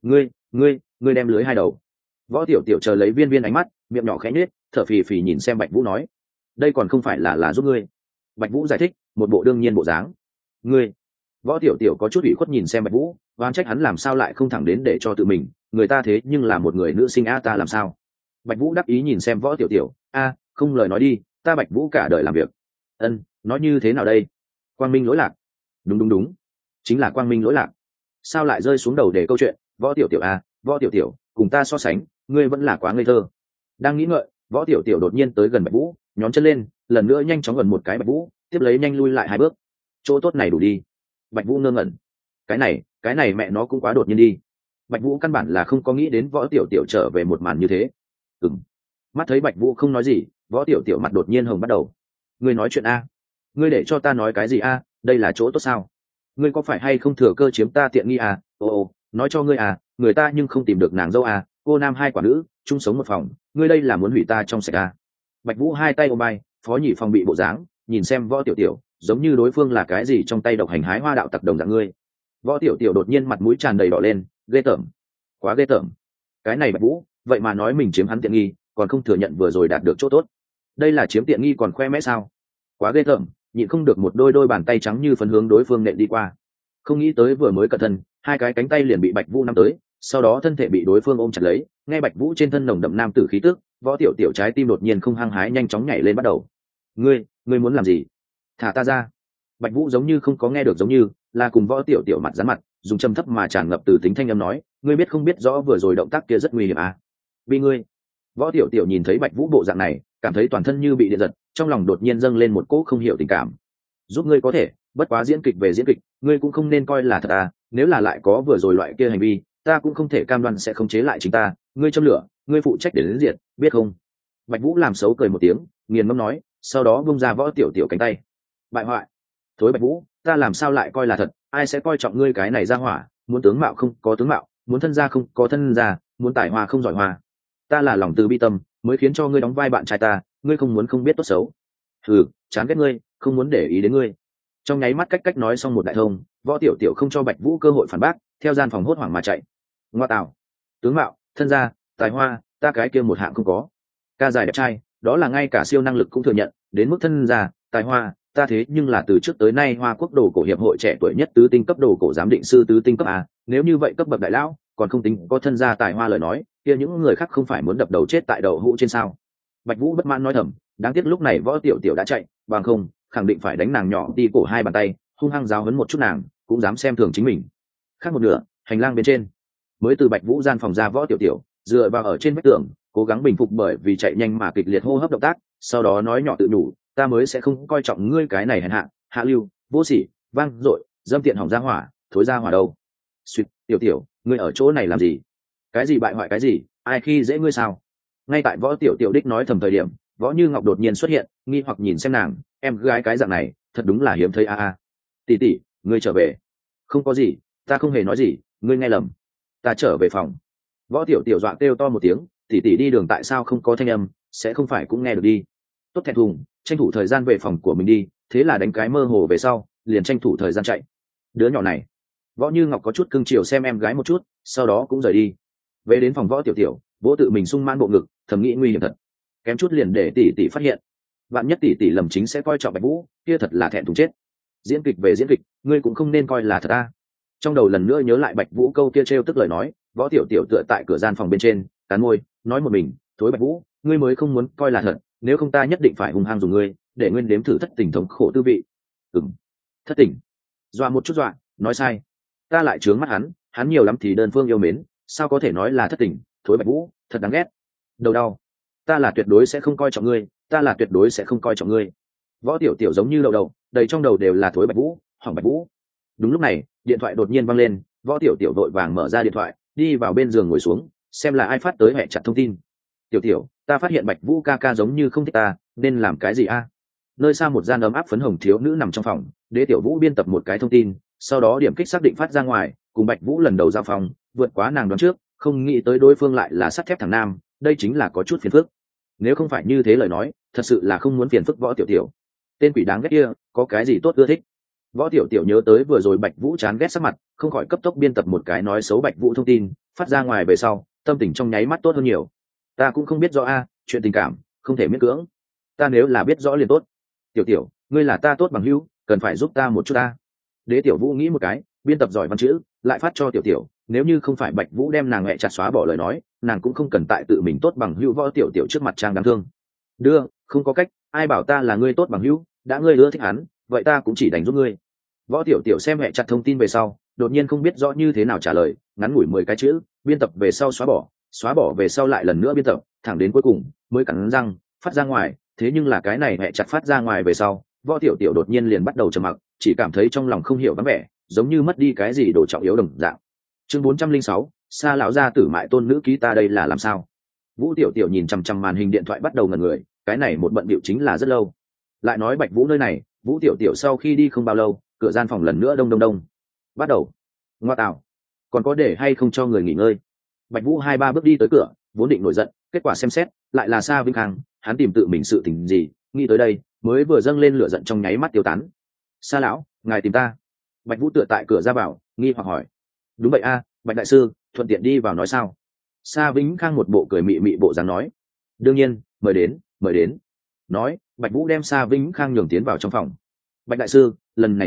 S1: ngươi đem lưới hai đầu. Võ Tiểu Tiểu chờ lấy viên ánh mắt, miệng nhỏ khẽ nhếch, thở phì phì nhìn xem Bạch Vũ nói, đây còn không phải là giúp ngươi. Bạch Vũ giải thích, một bộ đương nhiên bộ dáng. Ngươi. Võ Tiểu Tiểu có chút ủy khuất nhìn xem Bạch Vũ, oán trách hắn làm sao lại không thẳng đến để cho tự mình, người ta thế nhưng là một người nữ sinh ta làm sao? Bạch Vũ đắc ý nhìn xem Võ Tiểu Tiểu, không lời nói đi, ta Bạch Vũ cả đời làm việc. Nói như thế nào đây? Quang minh lỗi lạc. Đúng, chính là quang minh lỗi lạc. Sao lại rơi xuống đầu để câu chuyện, Võ Tiểu Tiểu Võ Tiểu Tiểu, cùng ta so sánh, ngươi vẫn là quá ngây thơ. Đang nghĩ ngợi, Võ Tiểu Tiểu đột nhiên tới gần Bạch Vũ, nhón chân lên, lần nữa nhanh chóng gần một cái Bạch Vũ, tiếp lấy nhanh lui lại 2 bước. Chỗ tốt này đủ đi. Bạch Vũ ngơ ngẩn. Cái này mẹ nó cũng quá đột nhiên đi. Bạch Vũ căn bản là không có nghĩ đến Võ Tiểu Tiểu trở về một màn như thế. Mắt thấy Bạch Vũ không nói gì, Võ Tiểu Tiểu mặt đột nhiên hồng bắt đầu. Ngươi nói chuyện ngươi để cho ta nói cái gì đây là chỗ tốt sao? Ngươi có phải hay không thừa cơ chiếm ta tiện nghi nói cho ngươi người ta nhưng không tìm được nàng dâu cô nam 2 quả nữ, chung sống một phòng, ngươi đây là muốn hủy ta trong sạch Bạch Vũ 2 tay ôm bay, phó nhị phòng bị bộ dáng, nhìn xem Võ Tiểu Tiểu, giống như đối phương là cái gì trong tay độc hành hái hoa đạo tặc đồng dạng ngươi. Võ Tiểu Tiểu đột nhiên mặt mũi tràn đầy đỏ lên, ghê tởm, quá ghê tởm. Cái này Bạch Vũ, vậy mà nói mình chiếm hắn tiện nghi, còn không thừa nhận vừa rồi đạt được chỗ tốt. Đây là chiếm tiện nghi còn khoe mẽ sao? Quá ghê tởm, nhịn không được một đôi bàn tay trắng như phấn hướng đối phương nện đi qua. Không nghĩ tới vừa mới cẩn thận, 2 cái cánh tay liền bị Bạch Vũ nắm tới, sau đó thân thể bị đối phương ôm chặt lấy, nghe Bạch Vũ trên thân nồng đậm nam tử khí tức, võ tiểu tiểu trái tim đột nhiên không hăng hái nhanh chóng nhảy lên bắt đầu. Ngươi muốn làm gì? Thả ta ra. Bạch Vũ giống như không có nghe được, giống như là cùng võ tiểu tiểu mặt dán mặt, dùng trầm thấp mà tràn ngập từ tính thanh âm nói, ngươi biết không biết rõ vừa rồi động tác kia rất nguy hiểm à? Vì ngươi. Võ tiểu tiểu nhìn thấy Bạch Vũ bộ dạng này, cảm thấy toàn thân như bị điện giật, trong lòng đột nhiên dâng lên một cỗ không hiểu tình cảm. Giúp ngươi có thể, bất quá diễn kịch về diễn kịch, ngươi cũng không nên coi là thật à, nếu là lại có vừa rồi loại kia hành vi, ta cũng không thể cam đoan sẽ khống chế lại chính ta, ngươi châm lửa, ngươi phụ trách để đến diệt, biết không? Bạch Vũ làm xấu cười một tiếng, nghiền ngẫm nói, sau đó vung ra võ tiểu tiểu cánh tay. Bại hoại. Thối Bạch Vũ, ta làm sao lại coi là thật, ai sẽ coi trọng ngươi cái này ra hỏa, muốn tướng mạo không có tướng mạo, muốn thân gia không có thân gia, muốn tài hoa không giỏi hoa. Ta là lòng từ bi tâm, mới khiến cho ngươi đóng vai bạn trai ta, ngươi không muốn không biết tốt xấu. Chán ghét ngươi, không muốn để ý đến ngươi. Trong nháy mắt cách nói xong một đại thông, võ tiểu tiểu không cho Bạch Vũ cơ hội phản bác, theo gian phòng hốt hoảng mà chạy. Ngoa tạo, tướng mạo, thân gia, tài hoa, ta cái kia một hạng không có. Ca dài đẹp trai, đó là ngay cả siêu năng lực cũng thừa nhận, đến mức thân gia, tài hoa, ta thế nhưng là từ trước tới nay Hoa Quốc đồ cổ hiệp hội trẻ tuổi nhất tứ tinh cấp đồ cổ giám định sư tứ tinh cấp a, nếu như vậy cấp bậc đại lão, còn không tính có thân gia tài hoa lời nói, kia những người khác không phải muốn đập đầu chết tại đầu hũ trên sao? Bạch Vũ bất mãn nói thầm, đáng tiếc lúc này võ tiểu tiểu đã chạy, bằng không, khẳng định phải đánh nàng nhỏ đi cổ hai bàn tay, hung hăng giáo huấn một chút nàng, cũng dám xem thường chính mình. Khác một nửa, hành lang bên trên, mới từ Bạch Vũ gian phòng ra võ tiểu tiểu, dựa vào ở trên vách tường, cố gắng bình phục bởi vì chạy nhanh mà kịch liệt hô hấp động tác, sau đó nói nhỏ tự nhủ, ta mới sẽ không coi trọng ngươi cái này hèn hạ, hạ lưu, vô sỉ, vang dội, dâm tiện hỏng ra hỏa, thối ra hỏa đâu. Xuyệt, tiểu tiểu, ngươi ở chỗ này làm gì? Cái gì bại hoại cái gì, ai khi dễ ngươi sao? Ngay tại võ tiểu tiểu đích nói thầm thời điểm, võ như ngọc đột nhiên xuất hiện, nghi hoặc nhìn xem nàng, em gái cái dạng này thật đúng là hiếm thấy a. Tỷ tỷ, ngươi trở về. Không có gì, ta không hề nói gì, ngươi nghe lầm. Ta trở về phòng. Võ tiểu tiểu dọa kêu to một tiếng, tỷ tỷ đi đường tại sao không có thanh âm, sẽ không phải cũng nghe được đi. Tốt thẹn thùng, tranh thủ thời gian về phòng của mình đi, thế là đánh cái mơ hồ về sau, liền tranh thủ thời gian chạy. Đứa nhỏ này. Võ như ngọc có chút cưng chiều xem em gái một chút, sau đó cũng rời đi. Về đến phòng võ tiểu tiểu, vỗ tự mình sung mãn bộ ngực, thầm nghĩ nguy hiểm thật, kém chút liền để tỷ tỷ phát hiện. Vạn nhất tỷ tỷ lầm chính sẽ coi trọng Bạch Vũ, kia thật là thẹn thùng chết. Diễn kịch về diễn kịch, ngươi cũng không nên coi là thật ta. Trong đầu lần nữa nhớ lại Bạch Vũ câu kia trêu tức lời nói, võ tiểu tiểu tựa tại cửa gian phòng bên trên, cắn môi, nói một mình, thối Bạch Vũ, ngươi mới không muốn coi là thật, nếu không ta nhất định phải hung hăng dùng ngươi, để ngươi nếm thử thất tình thống khổ tư vị. Thất tình. Dọa một chút dọa, nói sai. Ta lại trướng mắt hắn, hắn nhiều lắm thì đơn phương yêu mến, sao có thể nói là thất tình, thối Bạch Vũ, thật đáng ghét. Đầu đau. Ta là tuyệt đối sẽ không coi trọng ngươi, ta là tuyệt đối sẽ không coi trọng ngươi. Võ tiểu tiểu giống như đầu đầy trong đầu đều là thối Bạch Vũ, hỏng Bạch Vũ. Đúng lúc này, điện thoại đột nhiên vang lên, võ tiểu tiểu vội vàng mở ra điện thoại, đi vào bên giường ngồi xuống, xem là ai phát tới hệ chặt thông tin. Tiểu tiểu, ta phát hiện Bạch Vũ ca ca giống như không thích ta, nên làm cái gì a? Nơi xa một gian ấm áp phấn hồng thiếu nữ nằm trong phòng, Đế Tiểu Vũ biên tập một cái thông tin, sau đó điểm kích xác định phát ra ngoài, cùng Bạch Vũ lần đầu giao phòng, vượt quá nàng đoán trước, không nghĩ tới đối phương lại là sắt thép thằng nam, đây chính là có chút phiền phức. Nếu không phải như thế lời nói, thật sự là không muốn phiền phức võ tiểu tiểu. Tên quỷ đáng ghét kia, có cái gì tốt ưa thích? Võ tiểu tiểu nhớ tới vừa rồi Bạch Vũ chán ghét sắc mặt, không khỏi cấp tốc biên tập một cái nói xấu Bạch Vũ thông tin, phát ra ngoài về sau, tâm tình trong nháy mắt tốt hơn nhiều. Ta cũng không biết rõ a, chuyện tình cảm không thể miễn cưỡng. Ta nếu là biết rõ liền tốt. Tiểu tiểu, ngươi là ta tốt bằng hữu, cần phải giúp ta một chút ta. Đế Tiểu Vũ nghĩ một cái, biên tập giỏi văn chữ, lại phát cho tiểu tiểu, nếu như không phải Bạch Vũ đem nàng mẹ chặt xóa bỏ lời nói, nàng cũng không cần tại tự mình tốt bằng hữu võ tiểu tiểu trước mặt trang đáng thương. Đưa, không có cách, ai bảo ta là ngươi tốt bằng hữu, đã ngươi ưa thích hắn, vậy ta cũng chỉ đánh giúp ngươi. Võ tiểu tiểu xem mẹ chặt thông tin về sau, đột nhiên không biết rõ như thế nào trả lời, ngắn ngủi 10 cái chữ, biên tập về sau xóa bỏ về sau lại lần nữa biên tập, thẳng đến cuối cùng mới cắn răng phát ra ngoài. Thế nhưng là cái này mẹ chặt phát ra ngoài về sau, võ tiểu tiểu đột nhiên liền bắt đầu trầm mặc, chỉ cảm thấy trong lòng không hiểu vắng vẻ, giống như mất đi cái gì đồ trọng yếu đồng dạng. Chương 406, Sa lão gia tử mại tôn nữ ký ta đây là làm sao? Vũ tiểu tiểu nhìn chằm chằm màn hình điện thoại bắt đầu ngẩn người, cái này một bận bịu chính là rất lâu. Lại nói Bạch Vũ nơi này, Vũ tiểu tiểu sau khi đi không bao lâu, cửa gian phòng lần nữa đông. Bắt đầu. Ngoa tạo, còn có để hay không cho người nghỉ ngơi? Bạch Vũ 2-3 bước đi tới cửa, vốn định nổi giận, kết quả xem xét, lại là Sa Vĩnh Khang, hắn tìm tự mình sự tình gì, nghĩ tới đây, mới vừa dâng lên lửa giận trong nháy mắt tiêu tán. Sa lão, ngài tìm ta? Bạch Vũ tựa tại cửa ra vào, nghi hoặc hỏi. Đúng vậy a, Bạch đại sư, thuận tiện đi vào nói sao? Sa Vĩnh Khang một bộ cười mị mị bộ dáng nói. Đương nhiên, mời đến. Nói, Bạch Vũ đem Sa Vĩnh Khang nhường tiến vào trong phòng. Bạch đại sư, lần này tới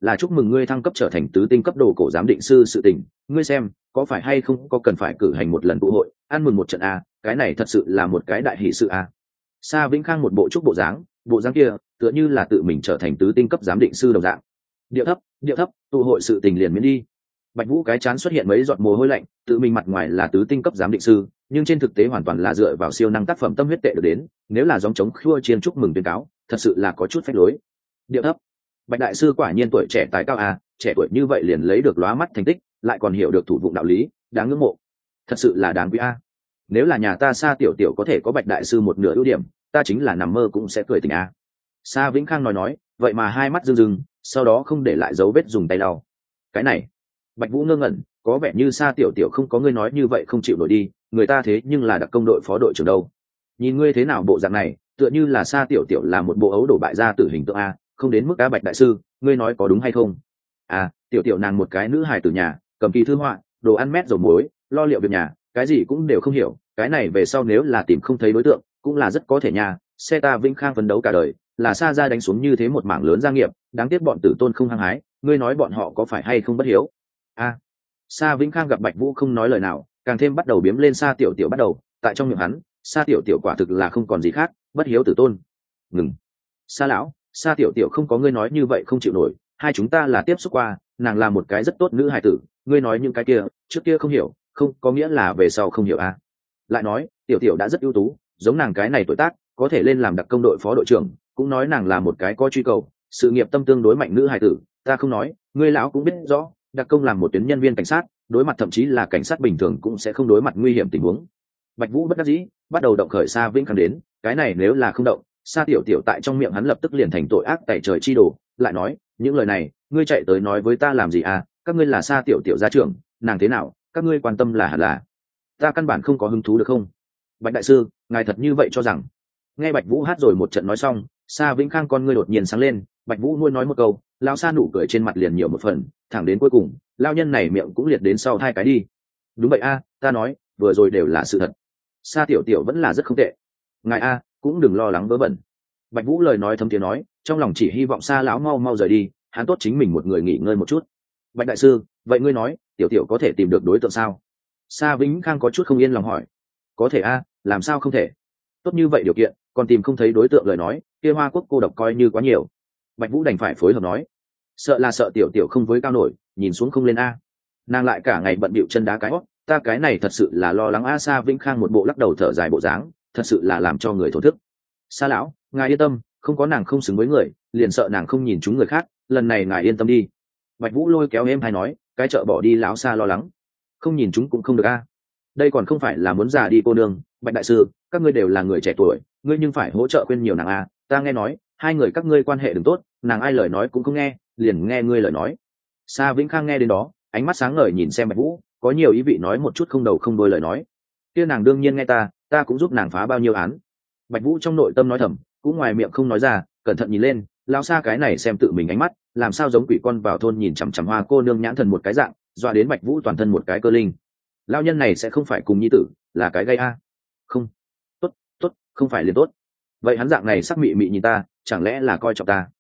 S1: là chúc mừng ngươi thăng cấp trở thành tứ tinh cấp đồ cổ giám định sư sự tình, ngươi xem có phải hay không có cần phải cử hành một lần tụ hội ăn mừng một trận a, cái này thật sự là một cái đại hỷ sự a. Sa Vĩnh Khang một bộ chúc bộ dáng kia tựa như là tự mình trở thành tứ tinh cấp giám định sư đồng dạng. Điệu thấp, tụ hội sự tình liền miễn đi. Bạch Vũ cái chán xuất hiện mấy giọt mồ hôi lạnh, tự mình mặt ngoài là tứ tinh cấp giám định sư, nhưng trên thực tế hoàn toàn là dựa vào siêu năng tác phẩm tâm huyết tệ được đến, nếu là gióng chống khua chiên chúc mừng tuyên cáo, thật sự là có chút phách lối. Điệu thấp. Bạch đại sư quả nhiên tuổi trẻ tài cao a, trẻ tuổi như vậy liền lấy được lóa mắt thành tích, lại còn hiểu được thủ vụng đạo lý, đáng ngưỡng mộ. Thật sự là đáng quý a. Nếu là nhà ta Sa tiểu tiểu có thể có Bạch đại sư một nửa ưu điểm, ta chính là nằm mơ cũng sẽ cười tỉnh a. Sa Vĩnh Khang nói, vậy mà hai mắt rưng rưng, sau đó không để lại dấu vết dùng tay lau. Cái này, Bạch Vũ ngơ ngẩn, có vẻ như Sa tiểu tiểu không có ngươi nói như vậy không chịu nổi đi, người ta thế nhưng là đặc công đội phó đội trưởng đâu. Nhìn ngươi thế nào bộ dạng này, tựa như là Sa tiểu tiểu là một bộ ấu đổ bại gia tử hình tượng a, không đến mức á. Bạch đại sư, ngươi nói có đúng hay không? À, tiểu tiểu nàng một cái nữ hài từ nhà, cầm kỳ thư họa, đồ ăn mét dầu muối, lo liệu việc nhà, cái gì cũng đều không hiểu, cái này về sau nếu là tìm không thấy đối tượng, cũng là rất có thể nhà. Xe ta Vĩnh Khang phấn đấu cả đời, là Sa gia đánh xuống như thế một mảng lớn gia nghiệp, đáng tiếc bọn tử tôn không hăng hái, ngươi nói bọn họ có phải hay không bất hiếu? A. Sa Vĩnh Khang gặp Bạch Vũ không nói lời nào, càng thêm bắt đầu biếm lên Sa tiểu tiểu bắt đầu, tại trong miệng hắn, Sa tiểu tiểu quả thực là không còn gì khác, bất hiếu tử tôn. Ngừng. Sa lão, Sa tiểu tiểu không có ngươi nói như vậy không chịu nổi, hai chúng ta là tiếp xúc qua, nàng là một cái rất tốt nữ hài tử, ngươi nói những cái kia, trước kia không hiểu, không có nghĩa là về sau không hiểu a. Lại nói, tiểu tiểu đã rất ưu tú, giống nàng cái này tuổi tác, có thể lên làm đặc công đội phó đội trưởng, cũng nói nàng là một cái có truy cầu, sự nghiệp tâm tương đối mạnh nữ hài tử, ta không nói, ngươi lão cũng biết rõ, đặc công làm một tuyến nhân viên cảnh sát, đối mặt thậm chí là cảnh sát bình thường cũng sẽ không đối mặt nguy hiểm tình huống. Bạch Vũ bất đắc dĩ, bắt đầu động khởi Sa Vĩnh Khang đến, cái này nếu là không động, Sa tiểu tiểu tại trong miệng hắn lập tức liền thành tội ác tày trời chi đồ, lại nói, những lời này, ngươi chạy tới nói với ta làm gì à, các ngươi là Sa tiểu tiểu gia trưởng, nàng thế nào, các ngươi quan tâm là hẳn là. Ta căn bản không có hứng thú được không? Bạch đại sư, ngài thật như vậy cho rằng? Nghe Bạch Vũ hát rồi một trận nói xong, Sa Vĩnh Khang con ngươi đột nhiên sáng lên, Bạch Vũ nuôi nói một câu, lão Sa nụ cười trên mặt liền nhiều một phần, thẳng đến cuối cùng, lão nhân này miệng cũng liệt đến sau hai cái đi. Đúng vậy a, ta nói, vừa rồi đều là sự thật. Sa tiểu tiểu vẫn là rất không tệ. Ngài a, cũng đừng lo lắng vớ vẩn. Bạch Vũ lời nói thấm tiếng nói, trong lòng chỉ hy vọng Sa lão mau mau rời đi, hắn tốt chính mình một người nghỉ ngơi một chút. Bạch đại sư, vậy ngươi nói, tiểu tiểu có thể tìm được đối tượng sao? Sa Vĩnh Khang có chút không yên lòng hỏi. Có thể a, làm sao không thể? Tốt như vậy điều kiện, còn tìm không thấy đối tượng lời nói, kia Hoa Quốc cô độc coi như quá nhiều. Bạch Vũ đành phải phối hợp nói, sợ là sợ tiểu tiểu không với cao nổi, nhìn xuống không lên a. Nàng lại cả ngày bận bịu chân đá cái hót, ta cái này thật sự là lo lắng a. Sa Vĩnh Khang một bộ lắc đầu thở dài bộ dáng, thật sự là làm cho người thổ thức. Sa lão, ngài yên tâm, không có nàng không xứng với người, liền sợ nàng không nhìn chúng người khác, lần này ngài yên tâm đi. Bạch Vũ lôi kéo em hay nói, cái chợ bỏ đi lão Sa lo lắng, không nhìn chúng cũng không được a. Đây còn không phải là muốn già đi cô nương. Bạch đại sư, các ngươi đều là người trẻ tuổi, ngươi nhưng phải hỗ trợ khuyên nhiều nàng a. Ta nghe nói, hai người các ngươi quan hệ đừng tốt, nàng ai lời nói cũng không nghe, liền nghe ngươi lời nói. Sa Vĩnh Khang nghe đến đó, ánh mắt sáng ngời nhìn xem Bạch Vũ, có nhiều ý vị nói một chút không đầu không đuôi lời nói. Kia nàng đương nhiên nghe ta cũng giúp nàng phá bao nhiêu án. Bạch Vũ trong nội tâm nói thầm, cũng ngoài miệng không nói ra, cẩn thận nhìn lên, lão Sa cái này xem tự mình ánh mắt, làm sao giống quỷ con vào thôn nhìn chằm chằm Hoa cô nương nhãn thần một cái dạng, dọa đến Bạch Vũ toàn thân một cái cơ linh. Lão nhân này sẽ không phải cùng nhi tử, là cái gây a? Không, tốt, không phải liền tốt. Vậy hắn dạng này sắc mị mị nhìn ta, chẳng lẽ là coi trọng ta?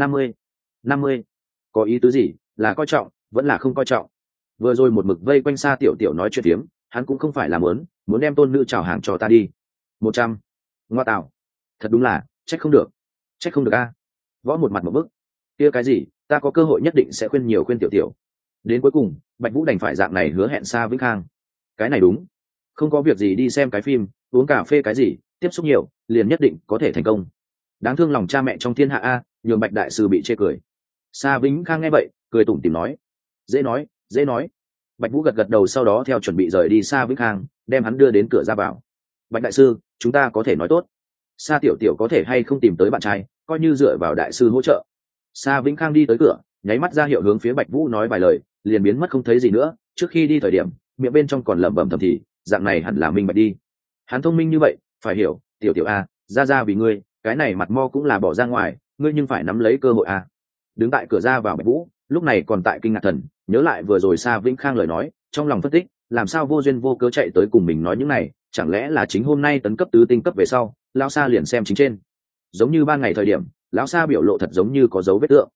S1: 50, có ý tứ gì, là coi trọng, vẫn là không coi trọng? Vừa rồi một mực vây quanh Sa tiểu tiểu nói chuyện tiếm, hắn cũng không phải là muốn đem tôn nữ chào hàng cho ta đi. 100, ngoa tạo, thật đúng là, trách không được a. Võ một mặt một bức, kia cái gì, ta có cơ hội nhất định sẽ khuyên tiểu tiểu. Đến cuối cùng, Bạch Vũ đành phải dạng này hứa hẹn Sa Vĩnh Khang. Cái này đúng, không có việc gì đi xem cái phim, uống cà phê cái gì, tiếp xúc nhiều, liền nhất định có thể thành công. Đáng thương lòng cha mẹ trong thiên hạ a, nhường Bạch đại sư bị chê cười. Sa Vĩnh Khang nghe vậy, cười tủm tỉm nói, dễ nói. Bạch Vũ gật gật đầu, sau đó theo chuẩn bị rời đi Sa Vĩnh Khang, đem hắn đưa đến cửa ra vào. Bạch đại sư, chúng ta có thể nói tốt. Sa tiểu tiểu có thể hay không tìm tới bạn trai, coi như dựa vào đại sư hỗ trợ. Sa Vĩnh Khang đi tới cửa, nháy mắt ra hiệu hướng phía Bạch Vũ nói vài lời, liền biến mất không thấy gì nữa. Trước khi đi thời điểm, miệng bên trong còn lẩm bẩm thầm thì, dạng này hẳn là minh bạch đi. Hắn thông minh như vậy, phải hiểu, tiểu tiểu a, ra vì ngươi, cái này mặt mo cũng là bỏ ra ngoài, ngươi nhưng phải nắm lấy cơ hội a. Đứng tại cửa ra vào Bạch Vũ, lúc này còn tại kinh ngạc thần, nhớ lại vừa rồi Sa Vĩnh Khang lời nói, trong lòng phân tích, làm sao vô duyên vô cớ chạy tới cùng mình nói những này, chẳng lẽ là chính hôm nay tấn cấp tứ tinh cấp về sau, lão Sa liền xem chính trên. Giống như ban ngày thời điểm, lão Sa biểu lộ thật giống như có dấu vết tượng.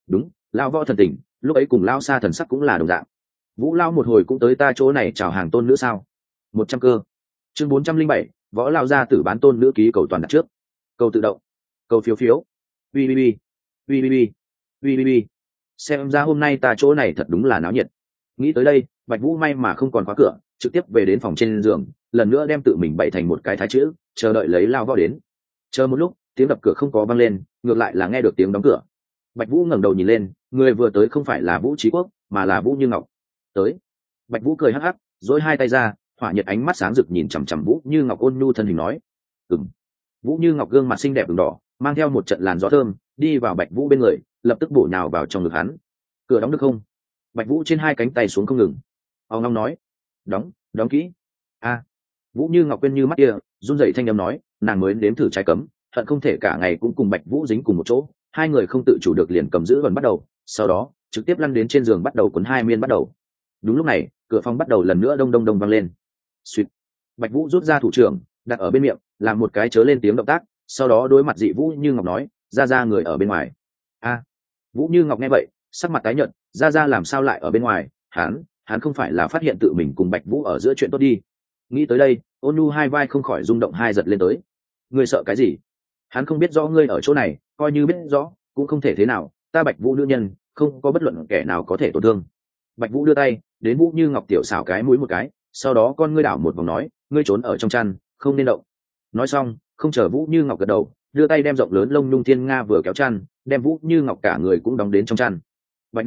S1: đúng, lao võ thần tình, lúc ấy cùng lao xa thần sắc cũng là đồng dạng. Vũ lao một hồi cũng tới ta chỗ này chào hàng tôn nữ sao? 100 cơ. Chương 407, võ lao gia tử bán tôn nữ ký cầu toàn đặt trước. Cầu tự động, cầu phiếu phiếu. Ui ui ui, ui ui ui, ui ui ui. Xem ra hôm nay ta chỗ này thật đúng là náo nhiệt. Nghĩ tới đây, Bạch Vũ may mà không còn khóa cửa, trực tiếp về đến phòng trên giường, lần nữa đem tự mình bày thành một cái thái chữ, chờ đợi lấy lao võ đến. Chờ một lúc, tiếng đập cửa không có vang lên, ngược lại là nghe được tiếng đóng cửa. Bạch Vũ ngẩng đầu nhìn lên, người vừa tới không phải là Vũ Chí Quốc, mà là Vũ Như Ngọc. Tới. Bạch Vũ cười hắc hắc, duỗi hai tay ra, hỏa nhiệt ánh mắt sáng rực nhìn chằm chằm Vũ Như Ngọc ôn nhu thân hình nói. Ừm. Vũ Như Ngọc gương mặt xinh đẹp ửng đỏ, mang theo một trận làn gió thơm, đi vào Bạch Vũ bên người, lập tức bổ nhào vào trong ngực hắn. Cửa đóng được không? Bạch Vũ trên hai cánh tay xuống không ngừng. Ông Long nói. Đóng, đóng kỹ. A. Vũ Như Ngọc quên như mắt kia, run rẩy thanh âm nói, nàng mới đếm thử trái cấm, hận không thể cả ngày cũng cùng Bạch Vũ dính cùng một chỗ. Hai người không tự chủ được liền cầm giữ vần bắt đầu, sau đó trực tiếp lăn đến trên giường bắt đầu quấn hai miên bắt đầu. Đúng lúc này, cửa phòng bắt đầu lần nữa đông đông đông vang lên. Xuyệt. Bạch Vũ rút ra thủ trưởng, đặt ở bên miệng, làm một cái chớ lên tiếng động tác, sau đó đối mặt dị Vũ Như Ngọc nói, ra người ở bên ngoài. A. Vũ Như Ngọc nghe vậy, sắc mặt tái nhợt, ra làm sao lại ở bên ngoài? Hắn không phải là phát hiện tự mình cùng Bạch Vũ ở giữa chuyện tốt đi. Nghĩ tới đây, Ôn Nhu hai vai không khỏi rung động hai giật lên tới. Ngươi sợ cái gì? Hắn không biết rõ ngươi ở chỗ này, coi như biết rõ cũng không thể thế nào, ta Bạch Vũ nữ nhân không có bất luận kẻ nào có thể tổn thương. Bạch Vũ đưa tay đến Vũ Như Ngọc tiểu xảo cái mũi một cái, sau đó con ngươi đảo một vòng nói, ngươi trốn ở trong chăn, không nên động. Nói xong, không chờ Vũ Như Ngọc gật đầu, đưa tay đem rộng lớn lông nhung thiên nga vừa kéo chăn, đem Vũ Như Ngọc cả người cũng đóng đến trong chăn. Bạch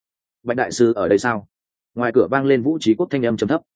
S1: đại sư ở đây sao? Ngoài cửa vang lên Vũ Chí Quốc thanh âm trầm thấp.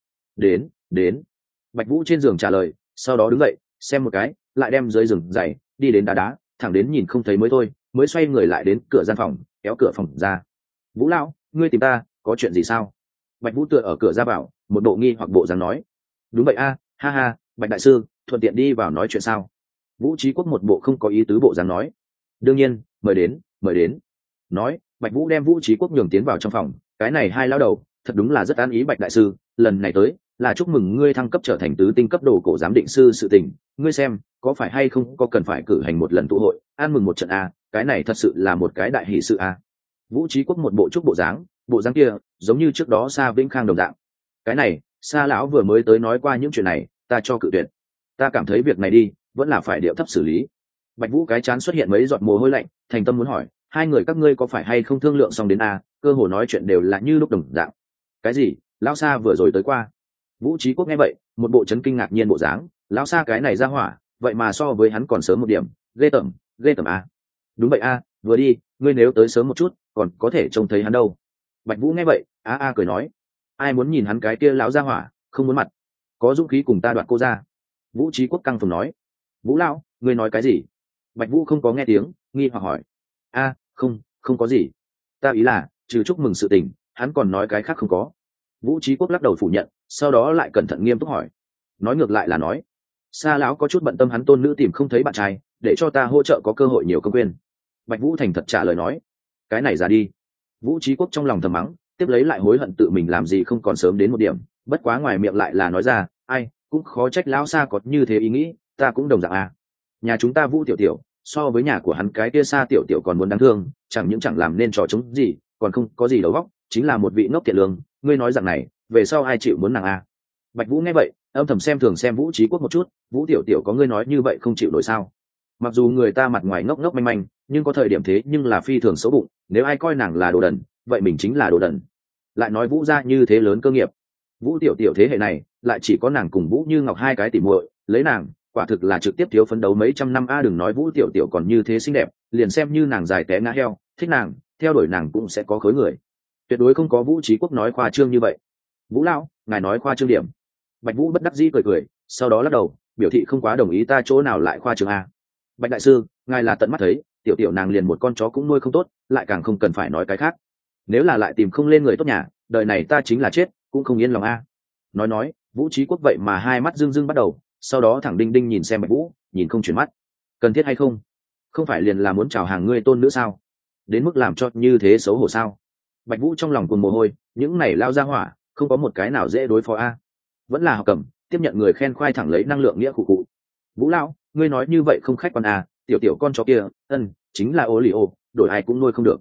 S1: Đến. Bạch Vũ trên giường trả lời, sau đó đứng dậy, xem một cái, lại đem dưới giường giày đi đến đá, thẳng đến nhìn không thấy mới thôi, mới xoay người lại đến cửa gian phòng, kéo cửa phòng ra. Vũ lão, ngươi tìm ta, có chuyện gì sao? Bạch Vũ tựa ở cửa ra vào, một bộ nghi hoặc bộ dáng nói. Đúng vậy a, ha ha, Bạch đại sư, thuận tiện đi vào nói chuyện sao? Vũ Chí Quốc một bộ không có ý tứ bộ dáng nói. Đương nhiên, mời đến. Nói, Bạch Vũ đem Vũ Chí Quốc nhường tiến vào trong phòng, cái này hai lão đầu, thật đúng là rất an ý. Bạch đại sư, lần này tới là chúc mừng ngươi thăng cấp trở thành tứ tinh cấp đồ cổ giám định sư sự tình, ngươi xem có phải hay không có cần phải cử hành một lần tụ hội ăn mừng một trận a, cái này thật sự là một cái đại hỷ sự a. Vũ Chí Quốc một bộ chúc bộ dáng kia giống như trước đó Sa Vĩnh Khang đồng dạng. Cái này Sa lão vừa mới tới nói qua những chuyện này, ta cho cự tuyệt. Ta cảm thấy việc này đi vẫn là phải điệu thấp xử lý. Bạch Vũ cái chán xuất hiện mấy giọt mồ hôi lạnh, thành tâm muốn hỏi, hai người các ngươi có phải hay không thương lượng xong đến a? Cơ hồ nói chuyện đều là như lúc đồng dạng. Cái gì? Lão Sa vừa rồi tới qua. Vũ Chí Quốc nghe vậy, một bộ chấn kinh ngạc nhiên bộ dáng, lão Sa cái này ra hỏa, vậy mà so với hắn còn sớm một điểm, ghê tởm a. Đúng vậy a, vừa đi, ngươi nếu tới sớm một chút, còn có thể trông thấy hắn đâu. Bạch Vũ nghe vậy, a cười nói, ai muốn nhìn hắn cái kia lão ra hỏa, không muốn mặt, có dũng khí cùng ta đoạt cô ra. Vũ Chí Quốc căng phồng nói, Vũ lão, ngươi nói cái gì? Bạch Vũ không có nghe tiếng, nghi hoặc hỏi, không có gì, ta ý là trừ chúc mừng sự tình, hắn còn nói cái khác không có. Vũ Chí Quốc lắc đầu phủ nhận, sau đó lại cẩn thận nghiêm túc hỏi, nói ngược lại là nói, Sa lão có chút bận tâm hắn tôn nữ tìm không thấy bạn trai, để cho ta hỗ trợ có cơ hội nhiều công quyền. Bạch Vũ thành thật trả lời nói, cái này ra đi. Vũ Chí Quốc trong lòng thầm mắng, tiếp lấy lại hối hận tự mình làm gì không còn sớm đến một điểm, bất quá ngoài miệng lại là nói ra, ai cũng khó trách lão Sa có như thế ý nghĩ, ta cũng đồng dạng à. Nhà chúng ta Vũ tiểu tiểu so với nhà của hắn cái kia Sa tiểu tiểu còn muốn đáng thương, chẳng làm nên trò chống gì, còn không có gì đầu óc, chính là một vị ngốc thiện lương, ngươi nói rằng này, về sau ai chịu muốn nàng à? Bạch Vũ nghe vậy, âm thầm xem thường xem Vũ Chí Quốc một chút, Vũ tiểu tiểu có ngươi nói như vậy không chịu nổi sao? Mặc dù người ta mặt ngoài ngốc ngốc manh manh, nhưng có thời điểm thế nhưng là phi thường xấu bụng, nếu ai coi nàng là đồ đần, vậy mình chính là đồ đần. Lại nói Vũ gia như thế lớn cơ nghiệp, Vũ tiểu tiểu thế hệ này lại chỉ có nàng cùng Vũ Như Ngọc hai cái tỉ muội, lấy nàng quả thực là trực tiếp thiếu phấn đấu mấy trăm năm a. Đừng nói Vũ tiểu tiểu còn như thế xinh đẹp, liền xem như nàng dài té ngã heo, thích nàng theo đuổi nàng cũng sẽ có khối người, tuyệt đối không có Vũ Chí Quốc nói khoa trương như vậy. Vũ lão, ngài nói khoa trương điểm. Bạch Vũ bất đắc dĩ cười, sau đó lắc đầu, biểu thị không quá đồng ý, ta chỗ nào lại khoa trương a. Bạch đại sư, ngài là tận mắt thấy, tiểu tiểu nàng liền một con chó cũng nuôi không tốt, lại càng không cần phải nói cái khác. Nếu là lại tìm không lên người tốt nhà, đời này ta chính là chết cũng không yên lòng a. Nói, Vũ Chí Quốc vậy mà hai mắt rưng bắt đầu, sau đó thẳng đinh đinh nhìn xem Bạch Vũ, nhìn không chuyển mắt. Cần thiết hay không? Không phải liền là muốn chào hàng ngươi tôn nữ sao? Đến mức làm cho như thế xấu hổ sao? Bạch Vũ trong lòng cuồng mồ hôi, những này lao ra hỏa, không có một cái nào dễ đối phó a. Vẫn là học cầm, tiếp nhận người khen khoai thẳng lấy năng lượng nghĩa cụ cụ. Vũ lão, ngươi nói như vậy không khách quan a, tiểu tiểu con chó kia, chính là ô lì ô, đổi ai cũng nuôi không được.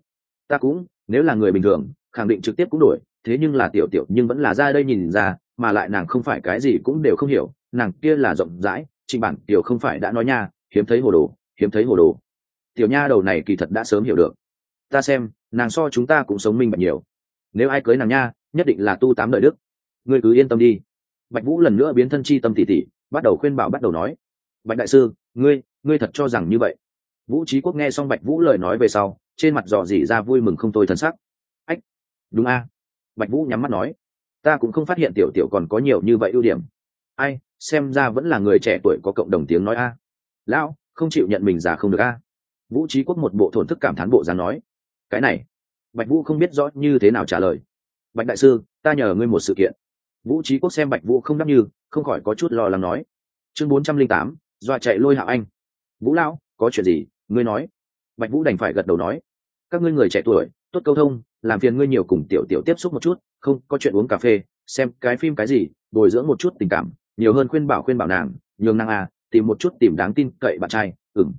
S1: ta cũng nếu là người bình thường khẳng định trực tiếp cũng đổi, thế nhưng là tiểu tiểu nhưng vẫn là ra đây nhìn ra, mà lại nàng không phải cái gì cũng đều không hiểu, nàng kia là rộng rãi. Trịnh bản tiểu không phải đã nói nha, hiếm thấy hồ đồ, hiếm thấy hồ đồ. Tiểu nha đầu này kỳ thật đã sớm hiểu được. Ta xem nàng so chúng ta cũng sống minh bạch nhiều, nếu ai cưới nàng nha nhất định là tu tám đời đức. Ngươi cứ yên tâm đi. Bạch Vũ lần nữa biến thân chi tâm tỉ tỉ, bắt đầu khuyên bảo, bắt đầu nói. Bạch đại sư, ngươi thật cho rằng như vậy? Vũ Trí Quốc nghe xong Bạch Vũ lời nói về sau, trên mặt dò dỉ ra vui mừng không thôi thần sắc. Ách, đúng a. Bạch Vũ nhắm mắt nói, ta cũng không phát hiện tiểu tiểu còn có nhiều như vậy ưu điểm. Ai, xem ra vẫn là người trẻ tuổi có cộng đồng tiếng nói a. Lão, không chịu nhận mình già không được a. Vũ Trí Quốc một bộ thổn thức cảm thán bộ dáng nói. Cái này, Bạch Vũ không biết rõ như thế nào trả lời. Bạch đại sư, ta nhờ ngươi một sự kiện. Vũ Trí Quốc xem Bạch Vũ không đáp như, không khỏi có chút lo lắng nói. Chương 408, dọa chạy lôi Hạo Anh. Vũ lão, có chuyện gì, ngươi nói. Bạch Vũ đành phải gật đầu nói. Các ngươi người trẻ tuổi, tốt câu thông, làm phiền ngươi nhiều cùng tiểu tiểu tiếp xúc một chút, không có chuyện uống cà phê, xem cái phim cái gì, bồi dưỡng một chút tình cảm, nhiều hơn khuyên bảo nàng, nhường nàng à, tìm một chút tìm đáng tin cậy bạn trai.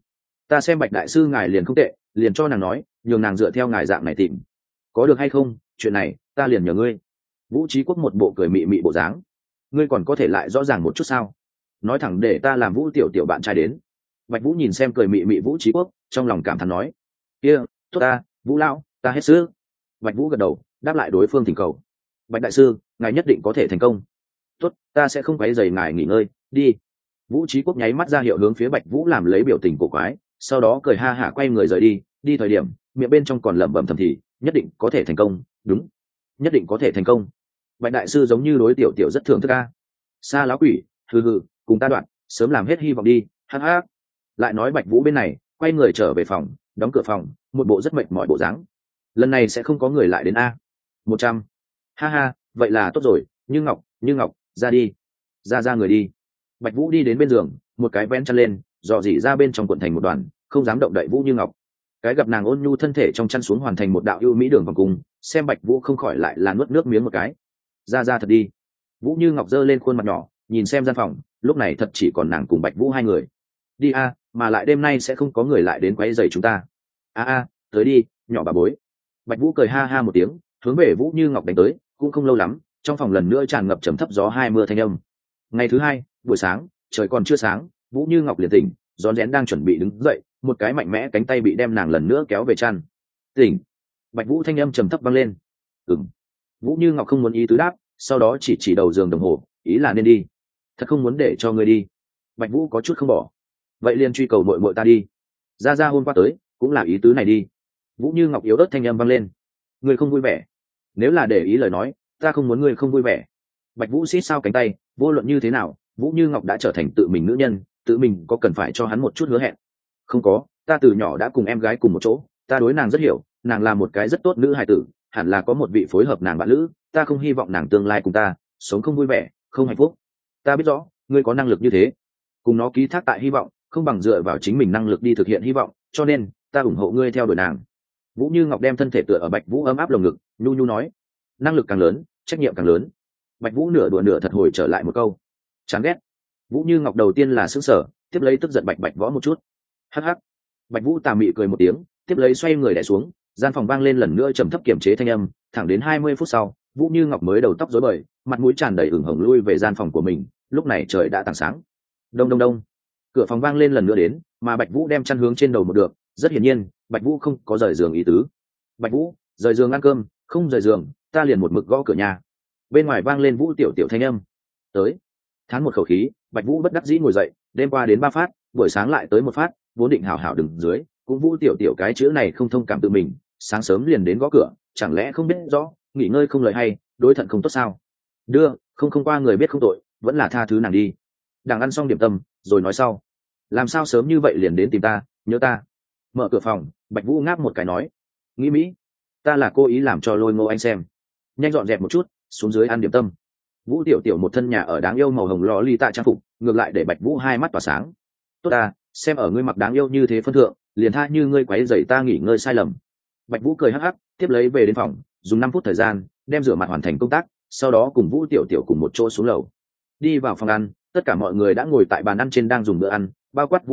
S1: Ta xem Bạch đại sư ngài liền không tệ, liền cho nàng nói, nhường nàng dựa theo ngài dạng này tìm, có được hay không? Chuyện này ta liền nhờ ngươi. Vũ Trí Quốc một bộ cười mị mị bộ dáng. Ngươi còn có thể lại rõ ràng một chút sao? Nói thẳng để ta làm Vũ tiểu tiểu bạn trai đến. Bạch Vũ nhìn xem cười mị mị Vũ Trí Quốc, trong lòng cảm thán nói. Kia, tốt ta, Vũ lão, ta hết sức. Bạch Vũ gật đầu, đáp lại đối phương thỉnh cầu. Bạch đại sư, ngài nhất định có thể thành công. Tốt, ta sẽ không quấy rầy ngài nghỉ ngơi, đi. Vũ Trí Quốc nháy mắt ra hiệu hướng phía Bạch Vũ làm lấy biểu tình cổ quái, sau đó cười ha hả quay người rời đi. Đi thời điểm, miệng bên trong còn lẩm bẩm thầm thì, nhất định có thể thành công, đúng, nhất định có thể thành công. Bạch đại sư giống như đối tiểu tiểu rất thưởng thức a. Xa lão quỷ, hừ, cùng ta đoạn, sớm làm hết hy vọng đi, hắc hắc. Lại nói Bạch Vũ bên này, quay người trở về phòng, đóng cửa phòng, một bộ rất mệt mỏi bộ dáng. Lần này sẽ không có người lại đến a. 100. Ha ha, vậy là tốt rồi, Như Ngọc, ra đi. Ra người đi. Bạch Vũ đi đến bên giường, một cái vén chăn lên, dò dỉ ra bên trong cuộn thành một đoàn, không dám động đậy Vũ Như Ngọc. Cái gặp nàng ôn nhu thân thể trong chăn xuống hoàn thành một đạo ưu mỹ đường vòng cung, xem Bạch Vũ không khỏi lại là nuốt nước miếng một cái. Ra thật đi. Vũ Như Ngọc giơ lên khuôn mặt nhỏ, nhìn xem gian phòng, lúc này thật chỉ còn nàng cùng Bạch Vũ hai người. Đi a, mà lại đêm nay sẽ không có người lại đến quấy rầy chúng ta. A, tới đi, nhỏ bà bối. Bạch Vũ cười ha ha một tiếng, hướng về Vũ Như Ngọc đánh tới, cũng không lâu lắm, trong phòng lần nữa tràn ngập trầm thấp gió hai mưa thanh âm. Ngày thứ hai, buổi sáng, trời còn chưa sáng, Vũ Như Ngọc liền tỉnh, rón rén đang chuẩn bị đứng dậy, một cái mạnh mẽ cánh tay bị đem nàng lần nữa kéo về chăn. Tỉnh. Bạch Vũ thanh âm trầm thấp vang lên. Vũ Như Ngọc không muốn ý tứ đáp, sau đó chỉ đầu giường đồng hồ, ý là nên đi. Thật không muốn để cho ngươi đi. Bạch Vũ có chút không bỏ. Vậy liền truy cầu muội muội ta đi. Ra hôm qua tới, cũng là ý tứ này đi. Vũ Như Ngọc yếu ớt thanh âm vang lên. Ngươi không vui vẻ? Nếu là để ý lời nói, ta không muốn ngươi không vui vẻ. Bạch Vũ xít sao cánh tay, vô luận như thế nào, Vũ Như Ngọc đã trở thành tự mình nữ nhân, tự mình có cần phải cho hắn một chút hứa hẹn. Không có, ta từ nhỏ đã cùng em gái cùng một chỗ, ta đối nàng rất hiểu, nàng là một cái rất tốt nữ hài tử, hẳn là có một vị phối hợp nàng bạn lữ, ta không hy vọng nàng tương lai cùng ta sống không vui vẻ, không hạnh phúc. Ta biết rõ ngươi có năng lực như thế, cùng nó ký thác tại hy vọng không bằng dựa vào chính mình năng lực đi thực hiện hy vọng, cho nên ta ủng hộ ngươi theo đuổi nàng. Vũ Như Ngọc đem thân thể tựa ở Bạch Vũ ấm áp lồng ngực, nhu nhu nói. Năng lực càng lớn, trách nhiệm càng lớn. Bạch Vũ nửa đùa nửa thật hồi trở lại một câu. Chán ghét. Vũ Như Ngọc đầu tiên là sững sờ, tiếp lấy tức giận Bạch võ một chút. Hắc hắc. Bạch Vũ tà mị cười một tiếng, tiếp lấy xoay người đè xuống, gian phòng vang lên lần nữa trầm thấp kiềm chế thanh âm, thẳng đến 20 phút sau, Vũ Như Ngọc mới đầu tóc rối bời, mặt mũi tràn đầy ửng hồng lui về gian phòng của mình, lúc này trời đã tảng sáng. Đông. Cửa phòng vang lên lần nữa đến, mà Bạch Vũ đem chăn hướng trên đầu một được, rất hiển nhiên, Bạch Vũ không có rời giường ý tứ. Bạch Vũ, rời giường ăn cơm, không rời giường, ta liền một mực gõ cửa nhà. Bên ngoài vang lên Vũ tiểu tiểu thanh âm. Tới. Thán một khẩu khí, Bạch Vũ bất đắc dĩ ngồi dậy, đêm qua đến 3 phát, buổi sáng lại tới 1 phát, vốn định hảo hảo đứng dưới, cũng Vũ tiểu tiểu cái chữ này không thông cảm tự mình, sáng sớm liền đến gõ cửa, chẳng lẽ không biết rõ, nghỉ ngơi không lời hay, đối thận không tốt sao? Đưa, không qua người biết không tội, vẫn là tha thứ nàng đi. Đang ăn xong điểm tâm, rồi nói sau. Làm sao sớm như vậy liền đến tìm ta, nhớ ta. Mở cửa phòng, Bạch Vũ ngáp một cái nói. Nghĩ mỹ, ta là cố ý làm cho Lôi Ngô anh xem. Nhanh dọn dẹp một chút, xuống dưới ăn điểm tâm. Vũ tiểu tiểu một thân nhà ở đáng yêu màu hồng lò ly tạ trang phục, ngược lại để Bạch Vũ hai mắt tỏa sáng. Tốt ta, xem ở ngươi mặc đáng yêu như thế phân thượng, liền tha như ngươi quấy rầy ta nghỉ ngơi sai lầm. Bạch Vũ cười hắc hắc, tiếp lấy về đến phòng, dùng 5 phút thời gian, đem rửa mặt hoàn thành công tác, sau đó cùng Vũ tiểu tiểu cùng một chỗ xuống lầu. Đi vào phòng ăn, tất cả mọi người đã ngồi tại bàn ăn trên đang dùng bữa ăn, bao quát Vũ Như Ngọc,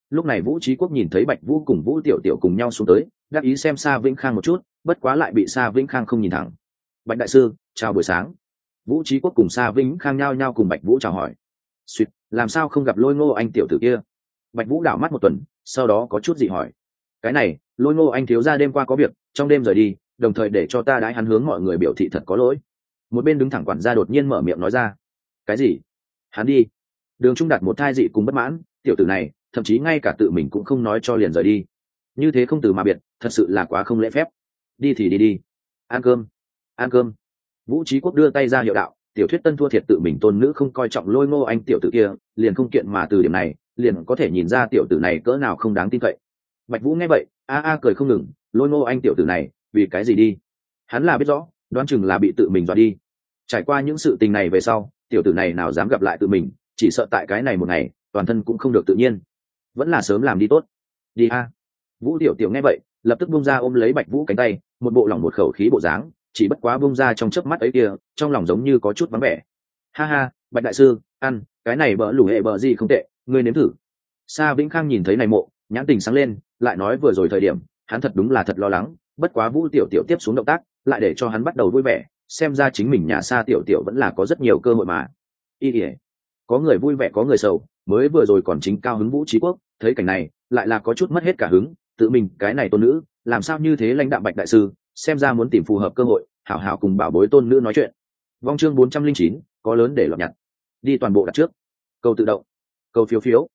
S1: lúc này Vũ Trí Quốc nhìn thấy Bạch Vũ cùng Vũ Tiểu Tiểu cùng nhau xuống tới, đáp ý xem Sa Vĩnh Khang một chút, bất quá lại bị Sa Vĩnh Khang không nhìn thẳng. Bạch đại sư, chào buổi sáng. Vũ Trí Quốc cùng Sa Vĩnh Khang nhao nhao cùng Bạch Vũ chào hỏi. Xuyệt, làm sao không gặp Lôi Ngô anh tiểu tử kia? Bạch Vũ đảo mắt một tuần, sau đó có chút dị hỏi. Cái này, Lôi Ngô anh thiếu gia đêm qua có việc, trong đêm rời đi, đồng thời để cho ta đái hắn hướng mọi người biểu thị thật có lỗi. Một bên đứng thẳng quản gia đột nhiên mở miệng nói ra. Cái gì? Hắn đi? Đường Trung đặt một thai dị cùng bất mãn, tiểu tử này, thậm chí ngay cả tự mình cũng không nói cho liền rời đi. Như thế không từ mà biệt, thật sự là quá không lễ phép. Đi thì đi. Ăn cơm. Ăn cơm. Vũ Trí Quốc đưa tay ra hiệu đạo, tiểu thuyết tân thua thiệt tự mình tôn nữ không coi trọng Lôi Ngô anh tiểu tử kia, liền không kiện mà từ điểm này, liền có thể nhìn ra tiểu tử này cỡ nào không đáng tin cậy. Bạch Vũ nghe vậy, cười không ngừng, Lôi Ngô anh tiểu tử này, vì cái gì đi? Hắn là biết rõ, đoán chừng là bị tự mình dọa đi. Trải qua những sự tình này về sau, tiểu tử này nào dám gặp lại tự mình, chỉ sợ tại cái này một ngày, toàn thân cũng không được tự nhiên. Vẫn là sớm làm đi tốt. Đi a. Vũ Tiểu Tiểu nghe vậy, lập tức buông ra ôm lấy Bạch Vũ cánh tay, một bộ lỏng một khẩu khí bộ dáng, chỉ bất quá buông ra trong chớp mắt ấy kia, trong lòng giống như có chút vắng vẻ. Ha ha, Bạch đại sư, ăn, cái này bỡ lủ hệ bỡ gì không tệ, ngươi nếm thử. Sa Vĩnh Khang nhìn thấy này mộ, nhãn tình sáng lên, lại nói vừa rồi thời điểm, hắn thật đúng là thật lo lắng, bất quá Vũ Tiểu Tiểu tiếp xuống động tác, lại để cho hắn bắt đầu vui vẻ, xem ra chính mình nhà Sa Tiểu Tiểu vẫn là có rất nhiều cơ hội mà. Có người vui vẻ có người sầu, mới vừa rồi còn chính cao hứng Vũ Trí Quốc, thấy cảnh này, lại là có chút mất hết cả hứng, tự mình cái này tôn nữ, làm sao như thế lãnh đạm Bạch đại sư, xem ra muốn tìm phù hợp cơ hội, hảo hảo cùng bảo bối tôn nữ nói chuyện. Vong chương 409, có lớn để lọt nhặt. Đi toàn bộ đặt trước. Câu tự động. Câu phiếu phiếu.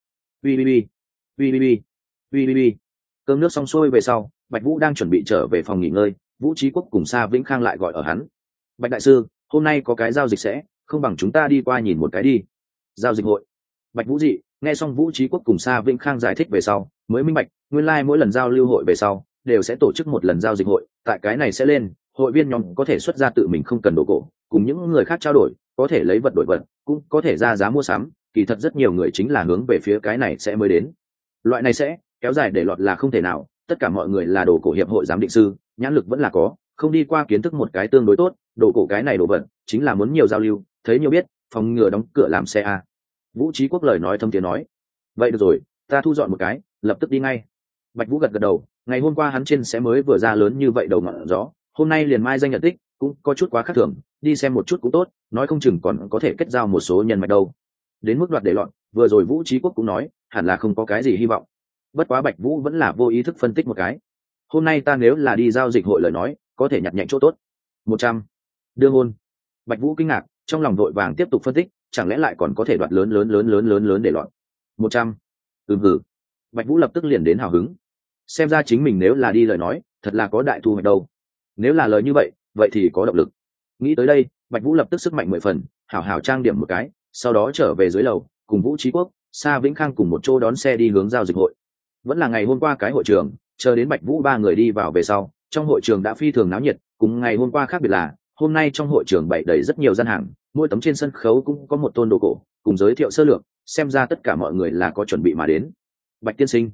S1: Ui. Cơm nước xong xuôi về sau, Bạch Vũ đang chuẩn bị trở về phòng nghỉ ngơi, Vũ Trí Quốc cùng Sa Vĩnh Khang lại gọi ở hắn. Bạch đại sư, hôm nay có cái giao dịch sẽ, không bằng chúng ta đi qua nhìn một cái đi. Giao dịch hội. Bạch Vũ dị, nghe xong Vũ Trí Quốc cùng Sa Vĩnh Khang giải thích về sau, mới minh bạch, nguyên lai mỗi lần giao lưu hội về sau, đều sẽ tổ chức một lần giao dịch hội, tại cái này sẽ lên, hội viên nhóm có thể xuất ra tự mình không cần đồ cổ, cùng những người khác trao đổi, có thể lấy vật đổi vật, cũng có thể ra giá mua sắm, kỳ thật rất nhiều người chính là hướng về phía cái này sẽ mới đến. Loại này sẽ kéo dài để lọt là không thể nào, tất cả mọi người là đồ cổ hiệp hội giám định sư, nhãn lực vẫn là có, không đi qua kiến thức một cái tương đối tốt, đồ cổ cái này đồ vật, chính là muốn nhiều giao lưu, thấy nhiều biết, phòng ngừa đóng cửa làm xe a. Vũ Trí Quốc lời nói thâm tiếng nói, vậy được rồi, ta thu dọn một cái, lập tức đi ngay. Bạch Vũ gật gật đầu, ngày hôm qua hắn trên sẽ mới vừa ra lớn như vậy đầu ngọn gió, hôm nay liền mai danh nhận tích, cũng có chút quá khác thường, đi xem một chút cũng tốt, nói không chừng còn có thể kết giao một số nhân mạch đâu. Đến mức đoạt để loạn, vừa rồi Vũ Trí Quốc cũng nói, hẳn là không có cái gì hy vọng. Bất quá Bạch Vũ vẫn là vô ý thức phân tích một cái. Hôm nay ta nếu là đi giao dịch hội lời nói, có thể nhặt nhạnh chỗ tốt. 100. Đương hôn. Bạch Vũ kinh ngạc, trong lòng vội vàng tiếp tục phân tích, chẳng lẽ lại còn có thể đoạt lớn để loạn. 100. Hử. Bạch Vũ lập tức liền đến hào hứng. Xem ra chính mình nếu là đi lời nói, thật là có đại thu hoạch đâu. Nếu là lời như vậy, vậy thì có động lực. Nghĩ tới đây, Bạch Vũ lập tức sức mạnh 10 phần, hảo hảo trang điểm một cái, sau đó trở về dưới lầu, cùng Vũ Trí Quốc, Sa Vĩnh Khang cùng một chỗ đón xe đi hướng giao dịch hội. Vẫn là ngày hôm qua cái hội trường, chờ đến Bạch Vũ ba người đi vào về sau, trong hội trường đã phi thường náo nhiệt, cùng ngày hôm qua khác biệt là, hôm nay trong hội trường bày đầy rất nhiều gian hàng, mỗi tấm trên sân khấu cũng có một tôn đồ cổ, cùng giới thiệu sơ lược, xem ra tất cả mọi người là có chuẩn bị mà đến. Bạch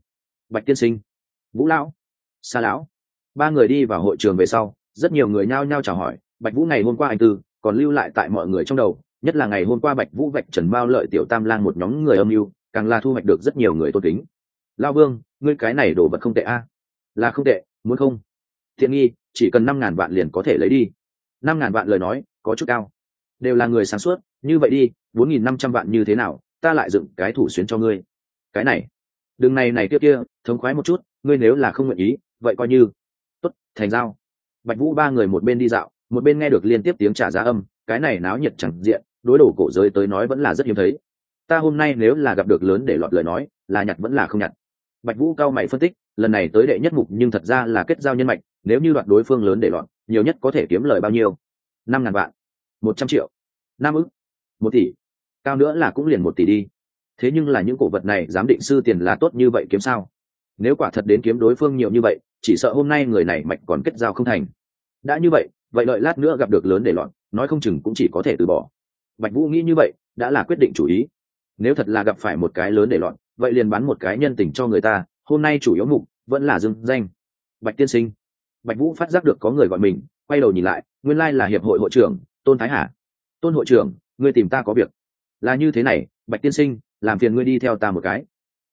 S1: tiên sinh, Vũ lão, Sa lão. Ba người đi vào hội trường về sau, rất nhiều người nhao nhao chào hỏi, Bạch Vũ ngày hôm qua anh tư, còn lưu lại tại mọi người trong đầu, nhất là ngày hôm qua Bạch Vũ vạch trần Mao Lợi Tiểu Tam Lang một nhóm người âm mưu, càng là thu hoạch được rất nhiều người tôn kính. Lão Vương, ngươi cái này đồ vật không tệ a. Là không tệ, muốn không? Thiện nghi, chỉ cần 5.000 vạn liền có thể lấy đi. 5.000 vạn lời nói, có chút cao. Đều là người sáng suốt, như vậy đi, 4.500 vạn như thế nào, ta lại dựng cái thủ xuyến cho ngươi. Cái này, đường này kia, thống khoái một chút, ngươi nếu là không nguyện ý, vậy coi như tốt, thành giao. Bạch Vũ ba người một bên đi dạo, một bên nghe được liên tiếp tiếng trả giá âm, cái này náo nhiệt chẳng diện, đối đồ cổ giới tới nói vẫn là rất hiếm thấy. Ta hôm nay nếu là gặp được lớn để lọt lời nói, là nhặt vẫn là không nhặt. Bạch Vũ cao mày phân tích, lần này tới đệ nhất mục nhưng thật ra là kết giao nhân mạch, nếu như đoạt đối phương lớn để lọt, nhiều nhất có thể kiếm lời bao nhiêu? 5.000 vạn, 100 triệu, 5 ức, 1 tỷ, cao nữa là cũng liền 1 tỷ đi. Thế nhưng là những cổ vật này giám định sư tiền là tốt như vậy kiếm sao? Nếu quả thật đến kiếm đối phương nhiều như vậy, chỉ sợ hôm nay người này mạch còn kết giao không thành. Đã như vậy, vậy đợi lát nữa gặp được lớn để lọt, nói không chừng cũng chỉ có thể từ bỏ. Bạch Vũ nghĩ như vậy, đã là quyết định chủ ý. Nếu thật là gặp phải một cái lớn để lọt, vậy liền bán một cái nhân tình cho người ta, hôm nay chủ yếu mục vẫn là dưng danh. Bạch tiên sinh. Bạch Vũ phát giác được có người gọi mình, quay đầu nhìn lại, nguyên lai là hiệp hội hội trưởng Tôn Thái Hà. Tôn hội trưởng, ngươi tìm ta có việc. Là như thế này, Bạch tiên sinh, làm phiền ngươi đi theo ta một cái.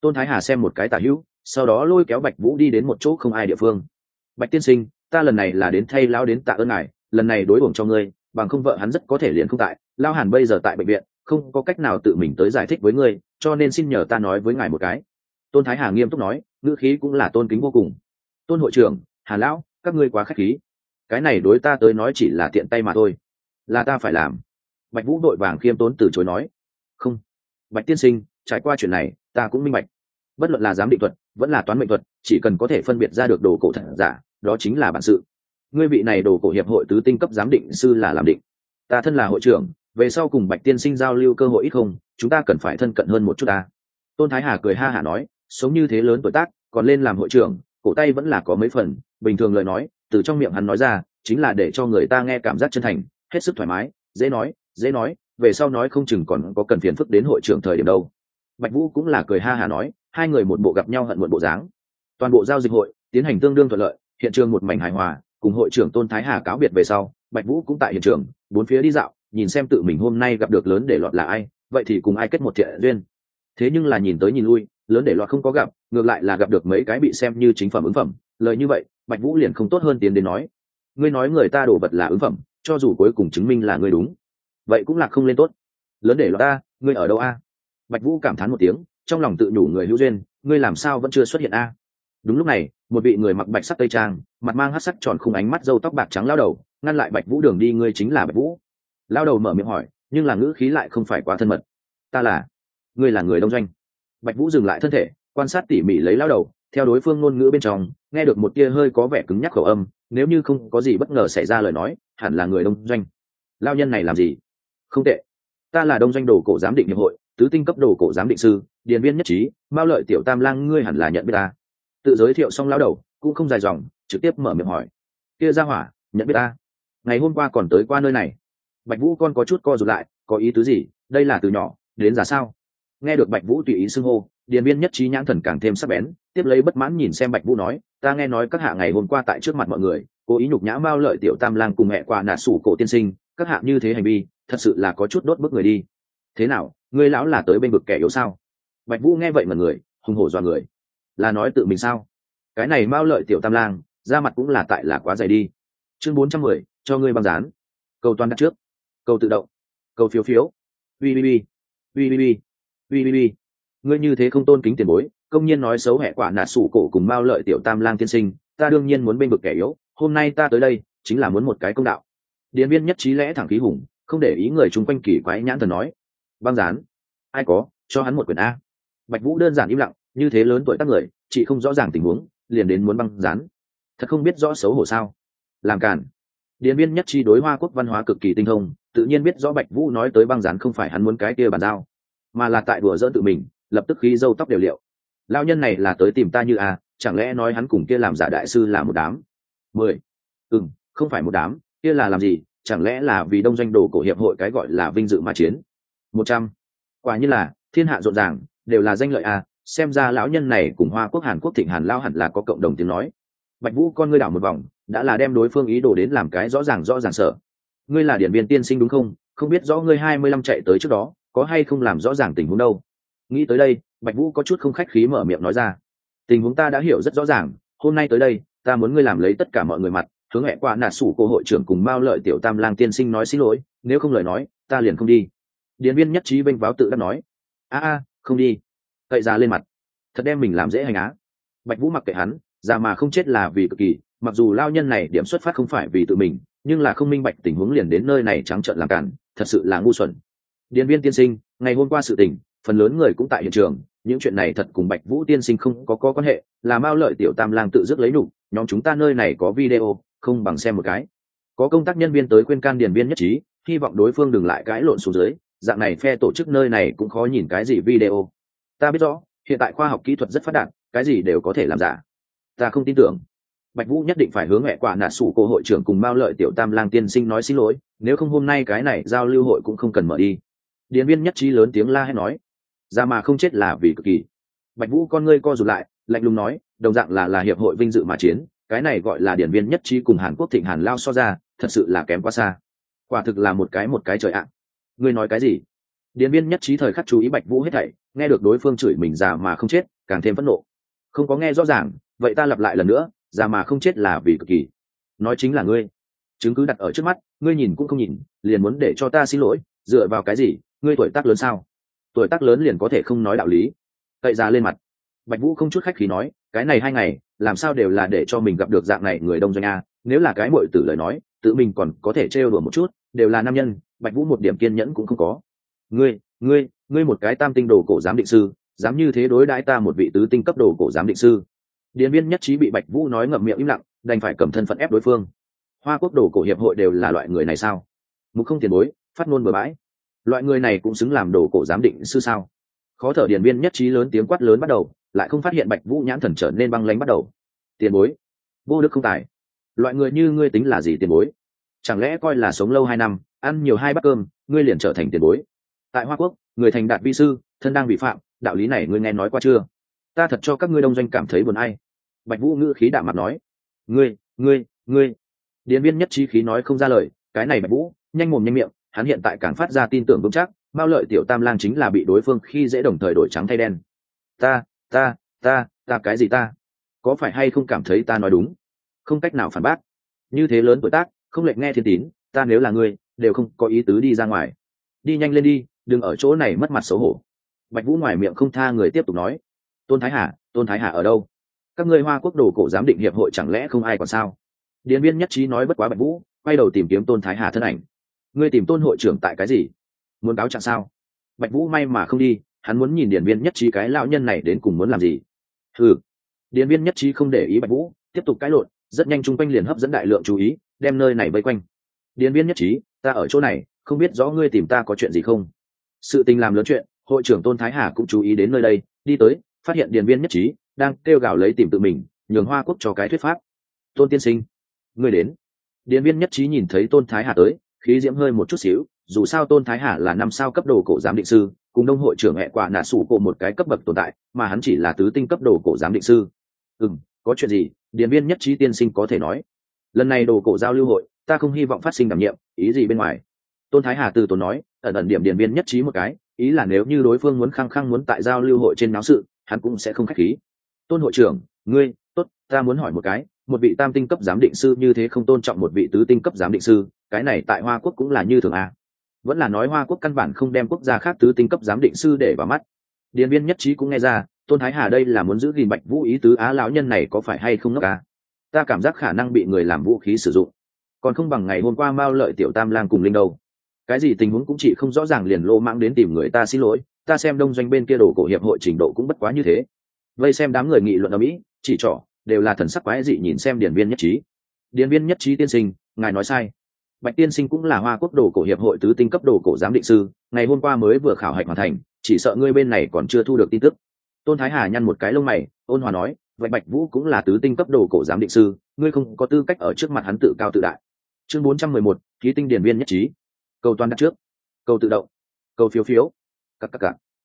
S1: Tôn Thái Hà xem một cái tả hữu, sau đó lôi kéo Bạch Vũ đi đến một chỗ không ai địa phương. Bạch tiên sinh, ta lần này là đến thay lão đến tạ ơn ngài, lần này đối uổng cho ngươi, bằng không vợ hắn rất có thể liền không tại, Lão Hàn bây giờ tại bệnh viện, không có cách nào tự mình tới giải thích với ngươi, cho nên xin nhờ ta nói với ngài một cái. Tôn Thái Hà nghiêm túc nói, ngữ khí cũng là tôn kính vô cùng. Tôn hội trưởng, Hàn lão, các ngươi quá khách khí, cái này đối ta tới nói chỉ là tiện tay mà thôi, là ta phải làm. Bạch Vũ đội vàng khiêm tốn từ chối nói, không, Bạch tiên sinh, trải qua chuyện này ta cũng minh bạch, bất luận là giám định thuật vẫn là toán mệnh thuật, chỉ cần có thể phân biệt ra được đồ cổ thật giả, đó chính là bản sự. Ngươi vị này đồ cổ hiệp hội tứ tinh cấp giám định sư là làm định, ta thân là hội trưởng, về sau cùng Bạch tiên sinh giao lưu cơ hội ít không, chúng ta cần phải thân cận hơn một chút ta. Tôn Thái Hà cười ha hả nói, sống như thế lớn tuổi tác còn lên làm hội trưởng, cổ tay vẫn là có mấy phần, bình thường lời nói từ trong miệng hắn nói ra chính là để cho người ta nghe cảm giác chân thành, hết sức thoải mái, dễ nói, về sau nói không chừng còn có cần phiền phức đến hội trưởng thời điểm đâu. Bạch Vũ cũng là cười ha hả nói, hai người một bộ gặp nhau hận muộn bộ dáng. Toàn bộ giao dịch hội tiến hành tương đương thuận lợi, hiện trường một mảnh hài hòa, cùng hội trưởng Tôn Thái Hà cáo biệt về sau, Bạch Vũ cũng tại hiện trường bốn phía đi dạo, nhìn xem tự mình hôm nay gặp được lớn để lọt là ai, vậy thì cùng ai kết một thiện duyên. Thế nhưng là nhìn tới nhìn lui, lớn để lọt không có gặp, ngược lại là gặp được mấy cái bị xem như chính phẩm ứng phẩm. Lời như vậy, Bạch Vũ liền không tốt hơn tiến đến nói, ngươi nói người ta đổ vật là ứng phẩm, cho dù cuối cùng chứng minh là ngươi đúng, vậy cũng là không lên tốt. Lớn để lọt ta, ngươi ở đâu a? Bạch Vũ cảm thán một tiếng, trong lòng tự nhủ người hữu duyên, ngươi làm sao vẫn chưa xuất hiện a? Đúng lúc này, một vị người mặc bạch sắc tây trang, mặt mang hắc sắc tròn khung ánh mắt râu tóc bạc trắng lao đầu ngăn lại Bạch Vũ đường đi. Ngươi chính là Bạch Vũ? Lao đầu mở miệng hỏi, nhưng là ngữ khí lại không phải quá thân mật. Ta là. Ngươi là người đông doanh? Bạch Vũ dừng lại thân thể, quan sát tỉ mỉ lấy lao đầu, theo đối phương ngôn ngữ bên trong nghe được một tia hơi có vẻ cứng nhắc khẩu âm, nếu như không có gì bất ngờ xảy ra lời nói, hẳn là người đông doanh. Lao nhân này làm gì? Không tệ, ta là đông doanh đồ cổ giám định hiệp hội tứ tinh cấp đồ cổ giám định sư điền viên nhất trí, Mao Lợi tiểu tam lang, ngươi hẳn là nhận biết ta. Tự giới thiệu xong lao đầu cũng không dài dòng, trực tiếp mở miệng hỏi, kia ra hỏa nhận biết ta? Ngày hôm qua còn tới qua nơi này. Bạch Vũ con có chút co rụt lại, có ý tứ gì? Đây là từ nhỏ đến già sao? Nghe được Bạch Vũ tùy ý xưng hô, điền viên nhất trí nhãn thần càng thêm sắc bén, tiếp lấy bất mãn nhìn xem Bạch Vũ nói, ta nghe nói các hạ ngày hôm qua tại trước mặt mọi người cố ý nhục nhã Mao Lợi tiểu tam lang cùng mẹ qua nạt sủ cổ tiên sinh, các hạ như thế hành vi thật sự là có chút đốt bức người đi. Thế nào, ngươi lão là tới bên vực kẻ yếu sao? Bạch Vũ nghe vậy mà người hùng hổ dọa người, là nói tự mình sao? Cái này Mao Lợi tiểu tam lang ra mặt cũng là tại là quá dày đi. Chương 410, cho ngươi băng dán. Cầu toàn đặt trước, cầu tự động, cầu phiếu phiếu. Ui, ngươi như thế không tôn kính tiền bối, công nhiên nói xấu hẹ quả nạt sủ cổ cùng Mao Lợi tiểu tam lang tiên sinh, ta đương nhiên muốn bên vực kẻ yếu, hôm nay ta tới đây chính là muốn một cái công đạo. Điền viên nhất trí lẽ thẳng khí hùng, không để ý người chung quanh kỳ quái nhãn thần nói, băng dán? Ai có, cho hắn một quyển a. Bạch Vũ đơn giản im lặng, như thế lớn tuổi tác người chị không rõ ràng tình huống liền đến muốn băng dán, thật không biết rõ xấu hổ sao. Làm cản. Điền viên nhất trí đối Hoa Quốc văn hóa cực kỳ tinh thông, tự nhiên biết rõ Bạch Vũ nói tới băng dán không phải hắn muốn cái kia bàn giao, mà là tại đùa giỡn tự mình, lập tức khí râu tóc đều liệu. Lão nhân này là tới tìm ta như a, chẳng lẽ nói hắn cùng kia làm giả đại sư là một đám? 10. Không phải một đám, kia là làm gì? Chẳng lẽ là vì đông doanh đồ cổ hiệp hội cái gọi là vinh dự mà chiến? 100. Quả như là thiên hạ rộn ràng đều là danh lợi a, xem ra lão nhân này cùng Hoa Quốc Hàn Quốc Thịnh Hàn lao hẳn là có cộng đồng tiếng nói. Bạch Vũ con ngươi đảo một vòng, đã là đem đối phương ý đồ đến làm cái rõ ràng sợ. Ngươi là điển viên tiên sinh đúng không? Không biết rõ ngươi 25 chạy tới trước đó có hay không làm rõ ràng tình huống đâu. Nghĩ tới đây, Bạch Vũ có chút không khách khí mở miệng nói ra, tình huống ta đã hiểu rất rõ ràng, hôm nay tới đây ta muốn ngươi làm lấy tất cả mọi người mặt hướng hẹ qua nạt sủ cô hội trưởng cùng Mao Lợi tiểu tam lang tiên sinh nói xin lỗi, nếu không lời nói ta liền không đi. Điền viên nhất trí vênh váo tự đắc nói, không đi. Cậy ra lên mặt, thật đem mình làm dễ hành á. Bạch Vũ mặc kệ hắn, già mà không chết là vì cực kỳ, mặc dù lao nhân này điểm xuất phát không phải vì tự mình, nhưng là không minh bạch tình huống liền đến nơi này trắng trợn làm cản, thật sự là ngu xuẩn. Điền viên tiên sinh, ngày hôm qua sự tình phần lớn người cũng tại hiện trường, những chuyện này thật cùng Bạch Vũ tiên sinh không có quan hệ, là Mao Lợi tiểu tam lang tự dứt lấy nhục, nhóm chúng ta nơi này có video, không bằng xem một cái. Có công tác nhân viên tới khuyên can điền viên nhất trí, hy vọng đối phương đừng lại cãi lộn xuống dưới, dạng này phe tổ chức nơi này cũng khó nhìn cái gì video. Ta biết rõ, hiện tại khoa học kỹ thuật rất phát đạt, cái gì đều có thể làm giả. Ta không tin tưởng. Bạch Vũ nhất định phải hướng mẹ quả nạt sủ cô hội trưởng cùng Mao Lợi tiểu tam lang tiên sinh nói xin lỗi, nếu không hôm nay cái này giao lưu hội cũng không cần mở đi. Điền viên nhất trí lớn tiếng la hét nói, ra mà không chết là vì cực kỳ. Bạch Vũ con ngươi co rụt lại, lạnh lùng nói, đồng dạng là hiệp hội vinh dự mà chiến, cái này gọi là điển viên nhất trí cùng Hàn Quốc Thịnh Hàn lao so ra, thật sự là kém quá xa. Quả thực là một cái trời ạ. Ngươi nói cái gì? Điền Biên nhất trí thời khắc chú ý Bạch Vũ hết thảy, nghe được đối phương chửi mình già mà không chết, càng thêm phẫn nộ. Không có nghe rõ ràng, vậy ta lặp lại lần nữa, già mà không chết là vì cực kỳ. Nói chính là ngươi. Chứng cứ đặt ở trước mắt, ngươi nhìn cũng không nhìn, liền muốn để cho ta xin lỗi, dựa vào cái gì? Ngươi tuổi tác lớn sao? Tuổi tác lớn liền có thể không nói đạo lý? Cậy ra lên mặt. Bạch Vũ không chút khách khí nói, cái này 2 ngày, làm sao đều là để cho mình gặp được dạng này người đông doanh a, nếu là cái muội tử lời nói, tự mình còn có thể trêu đùa một chút, đều là nam nhân, Bạch Vũ một điểm kiên nhẫn cũng không có. Ngươi một cái tam tinh đồ cổ giám định sư, dám như thế đối đãi ta một vị tứ tinh cấp đồ cổ giám định sư. Điền Biên nhất trí bị Bạch Vũ nói ngậm miệng im lặng, đành phải cầm thân phận ép đối phương. Hoa Quốc đồ cổ hiệp hội đều là loại người này sao? Mục không tiền bối, phát ngôn bừa bãi. Loại người này cũng xứng làm đồ cổ giám định sư sao? Khó thở. Điền Biên nhất trí lớn tiếng quát lớn bắt đầu, lại không phát hiện Bạch Vũ nhãn thần trở nên băng lãnh bắt đầu. Tiền bối, vô đức không tài. Loại người như ngươi tính là gì tiền bối? Chẳng lẽ coi là sống lâu 2 năm, ăn nhiều 2 bát cơm, ngươi liền trở thành tiền bối? Tại Hoa Quốc, người thành đạt vi sư, thân đang bị phạm, đạo lý này ngươi nghe nói qua chưa? Ta thật cho các ngươi đông doanh cảm thấy buồn ai. Bạch Vũ ngữ khí đạm mặt nói. Ngươi. Điền Biên nhất trí khí nói không ra lời, cái này Bạch Vũ, nhanh mồm nhanh miệng, hắn hiện tại càng phát ra tin tưởng vững chắc, Mao Lợi tiểu tam lang chính là bị đối phương khi dễ đồng thời đổi trắng thay đen. Ta cái gì ta? Có phải hay không cảm thấy ta nói đúng? Không cách nào phản bác. Như thế lớn tuổi tác, không lệch nghe thiên tín, ta nếu là ngươi, đều không có ý tứ đi ra ngoài. Đi nhanh lên đi, đừng ở chỗ này mất mặt xấu hổ. Bạch Vũ ngoài miệng không tha người tiếp tục nói. Tôn Thái Hà ở đâu? Các ngươi Hoa Quốc đồ cổ giám định hiệp hội chẳng lẽ không ai còn sao? Điền Biên nhất trí nói bất quá Bạch Vũ, quay đầu tìm kiếm Tôn Thái Hà thân ảnh. Ngươi tìm Tôn hội trưởng tại cái gì? Muốn cáo trạng sao? Bạch Vũ may mà không đi, hắn muốn nhìn Điền Biên nhất trí cái lão nhân này đến cùng muốn làm gì. Ừ. Điền Biên nhất trí không để ý Bạch Vũ, tiếp tục cãi lộn, rất nhanh chung quanh liền hấp dẫn đại lượng chú ý, đem nơi này vây quanh. Điền Biên nhất trí, ta ở chỗ này, không biết rõ ngươi tìm ta có chuyện gì không? Sự tình làm lớn chuyện, hội trưởng Tôn Thái Hà cũng chú ý đến nơi đây, đi tới, phát hiện Điền Biên nhất trí đang kêu gào lấy tìm tự mình, nhường Hoa Quốc cho cái thuyết pháp. Tôn tiên sinh, ngươi đến. Điền Biên nhất trí nhìn thấy Tôn Thái Hà tới, khí diễm hơi một chút xíu, dù sao Tôn Thái Hà là 5 sao cấp đồ cổ giám định sư, cùng đông hội trưởng hệ quả nạ sủ cổ một cái cấp bậc tồn tại, mà hắn chỉ là tứ tinh cấp đồ cổ giám định sư. Có chuyện gì? Điền Biên nhất trí tiên sinh có thể nói. Lần này đồ cổ giao lưu hội, ta không hy vọng phát sinh đảm nhiệm, ý gì bên ngoài? Tôn Thái Hà từ tốn nói, ẩn điểm Điền Biên nhất trí một cái, ý là nếu như đối phương muốn khăng khăng muốn tại giao lưu hội trên náo sự, hắn cũng sẽ không khách khí. Tôn hội trưởng, ngươi, tốt, ta muốn hỏi một cái, một vị tam tinh cấp giám định sư như thế không tôn trọng một vị tứ tinh cấp giám định sư, cái này tại Hoa Quốc cũng là như thường à? Vẫn là nói Hoa Quốc căn bản không đem quốc gia khác tứ tinh cấp giám định sư để vào mắt? Điền Biên nhất trí cũng nghe ra, Tôn Thái Hà đây là muốn giữ gìn Bạch Vũ ý tứ á, lão nhân này có phải hay không ngốc à? Ta cảm giác khả năng bị người làm vũ khí sử dụng, còn không bằng ngày hôm qua Mao Lợi tiểu tam lang cùng linh đâu. Cái gì tình huống cũng chỉ không rõ ràng liền lô mãng đến tìm người ta xin lỗi, ta xem đông doanh bên kia đồ cổ hiệp hội trình độ cũng bất quá như thế. Vây xem đám người nghị luận ở mỹ, chỉ trỏ đều là thần sắc quái dị nhìn xem Điền Biên nhất trí. Điền Biên nhất trí tiên sinh, ngài nói sai. Bạch tiên sinh cũng là Hoa Quốc đồ cổ hiệp hội tứ tinh cấp đồ cổ giám định sư, ngày hôm qua mới vừa khảo hạch hoàn thành, chỉ sợ ngươi bên này còn chưa thu được tin tức. Tôn Thái Hà nhăn một cái lông mày, ôn hòa nói, vậy Bạch Vũ cũng là tứ tinh cấp đồ cổ giám định sư, ngươi không có tư cách ở trước mặt hắn tự cao tự đại. Chương 411, ký tinh Điền Biên nhất trí. Câu toàn đặt trước, câu tự động, câu phiếu phiếu, các.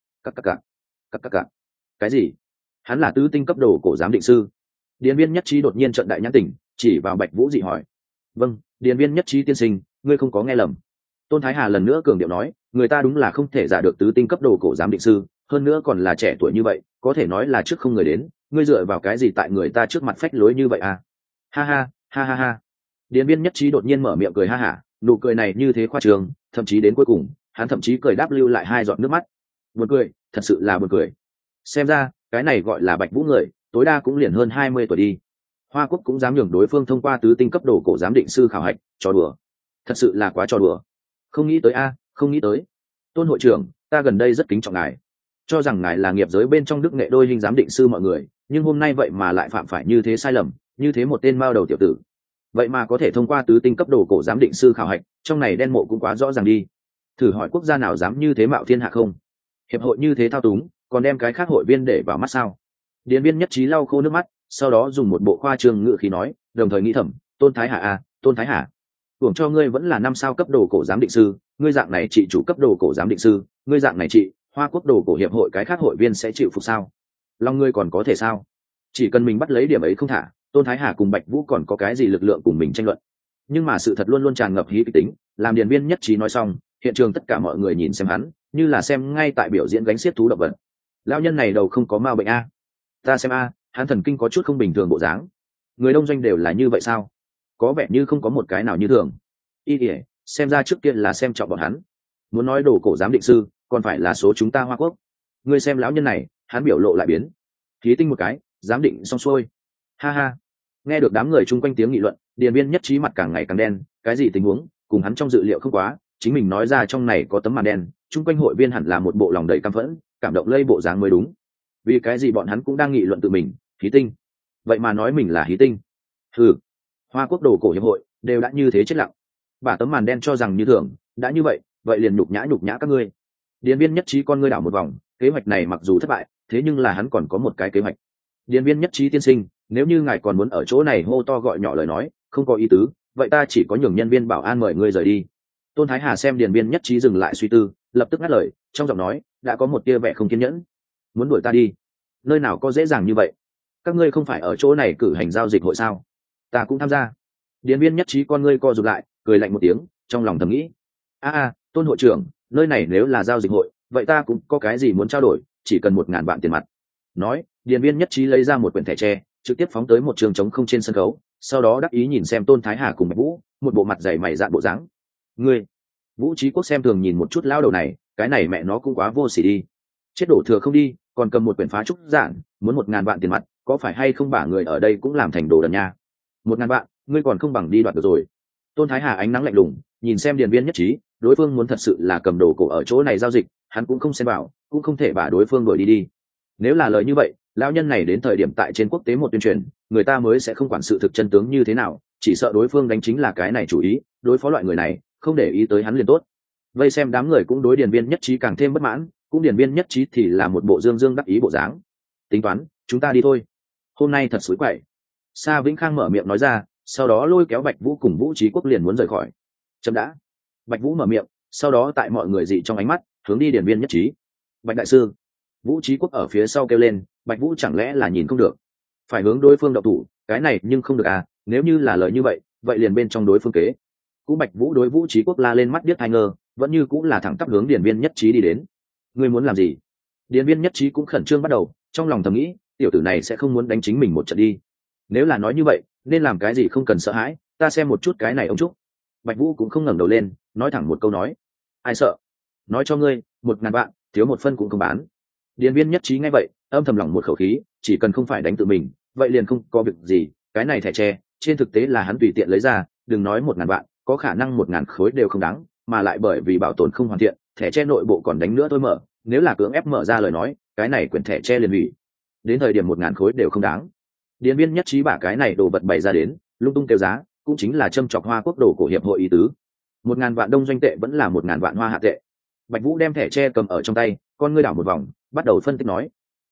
S1: Cái gì? Hắn là tứ tinh cấp đồ cổ giám định sư? Điền Biên nhất trí đột nhiên trợn đại nhãn tỉnh, chỉ vào Bạch Vũ dị hỏi. Vâng, Điền Biên nhất trí tiên sinh, ngươi không có nghe lầm. Tôn Thái Hà lần nữa cường điệu nói, người ta đúng là không thể giả được tứ tinh cấp đồ cổ giám định sư, hơn nữa còn là trẻ tuổi như vậy, có thể nói là trước không người đến, ngươi dựa vào cái gì tại người ta trước mặt phách lối như vậy à? Ha. Điền Biên nhất trí đột nhiên mở miệng cười ha hả, nụ cười này như thế khoa trương, thậm chí đến cuối cùng, hắn thậm chí cười đáp lưu lại 2 giọt nước mắt. Buồn cười, thật sự là buồn cười. Xem ra, cái này gọi là Bạch Vũ người, tối đa cũng liền hơn 20 tuổi đi. Hoa Quốc cũng dám nhường đối phương thông qua tứ tinh cấp đồ cổ giám định sư khảo hạch, trò đùa. Thật sự là quá trò đùa. Không nghĩ tới a, không nghĩ tới. Tôn hội trưởng, ta gần đây rất kính trọng ngài, cho rằng ngài là nghiệp giới bên trong đức nghệ đôi hình giám định sư mọi người, nhưng hôm nay vậy mà lại phạm phải như thế sai lầm, như thế một tên mao đầu tiểu tử, vậy mà có thể thông qua tứ tinh cấp đồ cổ giám định sư khảo hạch, trong này đen mộ cũng quá rõ ràng đi. Thử hỏi quốc gia nào dám như thế mạo thiên hạ không? Hiệp hội như thế thao túng, còn đem cái khác hội viên để vào mắt sao? Điền Biên nhất trí lau khô nước mắt, sau đó dùng một bộ khoa trương ngữ khí nói, đồng thời nghĩ thầm, Tôn Thái Hà à, Tôn Thái Hà, hưởng cho ngươi vẫn là 5 sao cấp đồ cổ giám định sư, ngươi dạng này trị chủ cấp đồ cổ giám định sư, ngươi dạng này trị Hoa Quốc đồ cổ hiệp hội cái khác hội viên sẽ chịu phục sao? Lòng ngươi còn có thể sao? Chỉ cần mình bắt lấy điểm ấy không thả, Tôn Thái Hà cùng Bạch Vũ còn có cái gì lực lượng cùng mình tranh luận? Nhưng mà sự thật luôn luôn tràn ngập hí kịch tính, làm Điền Biên nhất trí nói xong, hiện trường tất cả mọi người nhìn xem hắn, như là xem ngay tại biểu diễn gánh xiết thú động vật. Lão nhân này đầu không có ma bệnh a? Ta xem a, hắn thần kinh có chút không bình thường bộ dáng. Người đông doanh đều là như vậy sao? Có vẻ như không có một cái nào như thường. Y ỉa, xem ra trước kia là xem trọng bọn hắn. Muốn nói đồ cổ giám định sư, còn phải là số chúng ta Hoa Quốc. Ngươi xem lão nhân này, hắn biểu lộ lại biến. Khí tinh một cái, giám định xong xuôi. Ha ha. Nghe được đám người chung quanh tiếng nghị luận, Điền Viên Nhất Trí mặt càng ngày càng đen. Cái gì tình huống, cùng hắn trong dự liệu không quá. Chính mình nói ra trong này có tấm màn đen, chung quanh hội viên hẳn là một bộ lòng đầy căm phẫn, cảm động lây bộ dáng mới đúng. Vì cái gì bọn hắn cũng đang nghị luận tự mình, khí tinh. Vậy mà nói mình là khí tinh. Ừ, Hoa Quốc đồ cổ hiệp hội đều đã như thế chết lặng. Bả tấm màn đen cho rằng như thường, đã như vậy, vậy liền nhục nhã các ngươi. Điền Viên Nhất Trí con ngươi đảo một vòng, kế hoạch này mặc dù thất bại, thế nhưng là hắn còn có một cái kế hoạch. Điền Viên Nhất Trí tiên sinh, nếu như ngài còn muốn ở chỗ này hô to gọi nhỏ lời nói, không có ý tứ, vậy ta chỉ có nhường nhân viên bảo an mời ngươi rời đi. Tôn Thái Hà xem Điền Viên Nhất Trí dừng lại suy tư, lập tức ngắt lời, trong giọng nói đã có một tia vẻ không kiên nhẫn. Muốn đuổi ta đi? Nơi nào có dễ dàng như vậy? Các ngươi không phải ở chỗ này cử hành giao dịch hội sao? Ta cũng tham gia. Điền Viên Nhất Trí con ngươi co rụt lại, cười lạnh một tiếng, trong lòng thầm nghĩ: Tôn hội trưởng, nơi này nếu là giao dịch hội, vậy ta cũng có cái gì muốn trao đổi, chỉ cần 1.000 vạn tiền mặt. Nói, Điền Viên Nhất Trí lấy ra một quyển thẻ tre, trực tiếp phóng tới một trường trống không trên sân khấu, sau đó đắc ý nhìn xem Tôn Thái Hà cùng Bạch Vũ, một bộ mặt dày mày dạn bộ dáng. Ngươi, Vũ Trí Quốc xem thường nhìn một chút lão đầu này, cái này mẹ nó cũng quá vô sỉ đi. Chết đổ thừa không đi, còn cầm một quyển phá trúc giản, muốn 1.000 vạn tiền mặt, có phải hay không bả người ở đây cũng làm thành đồ đần nha. 1.000 vạn, ngươi còn không bằng đi đoạt được rồi. Tôn Thái Hà ánh nắng lạnh lùng, nhìn xem Điền Viên Nhất Trí, đối phương muốn thật sự là cầm đồ cổ ở chỗ này giao dịch, hắn cũng không xen vào, cũng không thể bả đối phương đuổi đi. Nếu là lời như vậy, lão nhân này đến thời điểm tại trên quốc tế một tuyên truyền, người ta mới sẽ không quản sự thực chân tướng như thế nào, chỉ sợ đối phương đánh chính là cái này chủ ý, đối phó loại người này, không để ý tới hắn liền tốt. Vây xem đám người cũng đối Điền Viên Nhất Trí càng thêm bất mãn, cũng Điền Viên Nhất Trí thì là một bộ dương dương đắc ý bộ dáng. Tính toán, chúng ta đi thôi. Hôm nay thật xối quậy. Sa Vĩnh Khang mở miệng nói ra, sau đó lôi kéo Bạch Vũ cùng Vũ Trí Quốc liền muốn rời khỏi. Chấm đã. Bạch Vũ mở miệng, sau đó tại mọi người dị trong ánh mắt, hướng đi Điền Viên Nhất Trí. Bạch đại sư. Vũ Trí Quốc ở phía sau kêu lên, Bạch Vũ chẳng lẽ là nhìn không được, phải hướng đối phương động thủ, cái này nhưng không được à, nếu như là lời như vậy, vậy liền bên trong đối phương kế. Cũng Bạch Vũ đối Vũ Trí Quốc la lên mắt điếc tai ngơ, vẫn như cũng là thẳng tắp hướng Điền Viên Nhất Trí đi đến. Ngươi muốn làm gì? Điền Viên Nhất Trí cũng khẩn trương bắt đầu, trong lòng thầm nghĩ, tiểu tử này sẽ không muốn đánh chính mình một trận đi. Nếu là nói như vậy, nên làm cái gì không cần sợ hãi, ta xem một chút cái này ông trúc. Bạch Vũ cũng không ngẩng đầu lên, nói thẳng một câu nói, ai sợ? Nói cho ngươi, 1.000 vạn, thiếu một phân cũng không bán. Điền Viên Nhất Trí nghe vậy, âm thầm lỏng một khẩu khí, chỉ cần không phải đánh tự mình, vậy liền không có việc gì. Cái này thẻ tre, trên thực tế là hắn tùy tiện lấy ra, đừng nói 1.000 vạn, có khả năng 1.000 khối đều không đáng, mà lại bởi vì bảo tồn không hoàn thiện, thẻ tre nội bộ còn đánh nữa thôi mở. Nếu là cưỡng ép mở ra lời nói, cái này quyển thẻ tre liền hủy. Đến thời điểm 1.000 khối đều không đáng. Điền Viên Nhất Trí bả cái này đồ vật bày ra đến, lung tung kêu giá, cũng chính là châm chọc Hoa Quốc đồ cổ hiệp hội ý tứ. 1.000 vạn đông doanh tệ vẫn là 1.000 vạn hoa hạ tệ. Bạch Vũ đem thẻ tre cầm ở trong tay, con ngươi đảo một vòng, bắt đầu phân tích nói: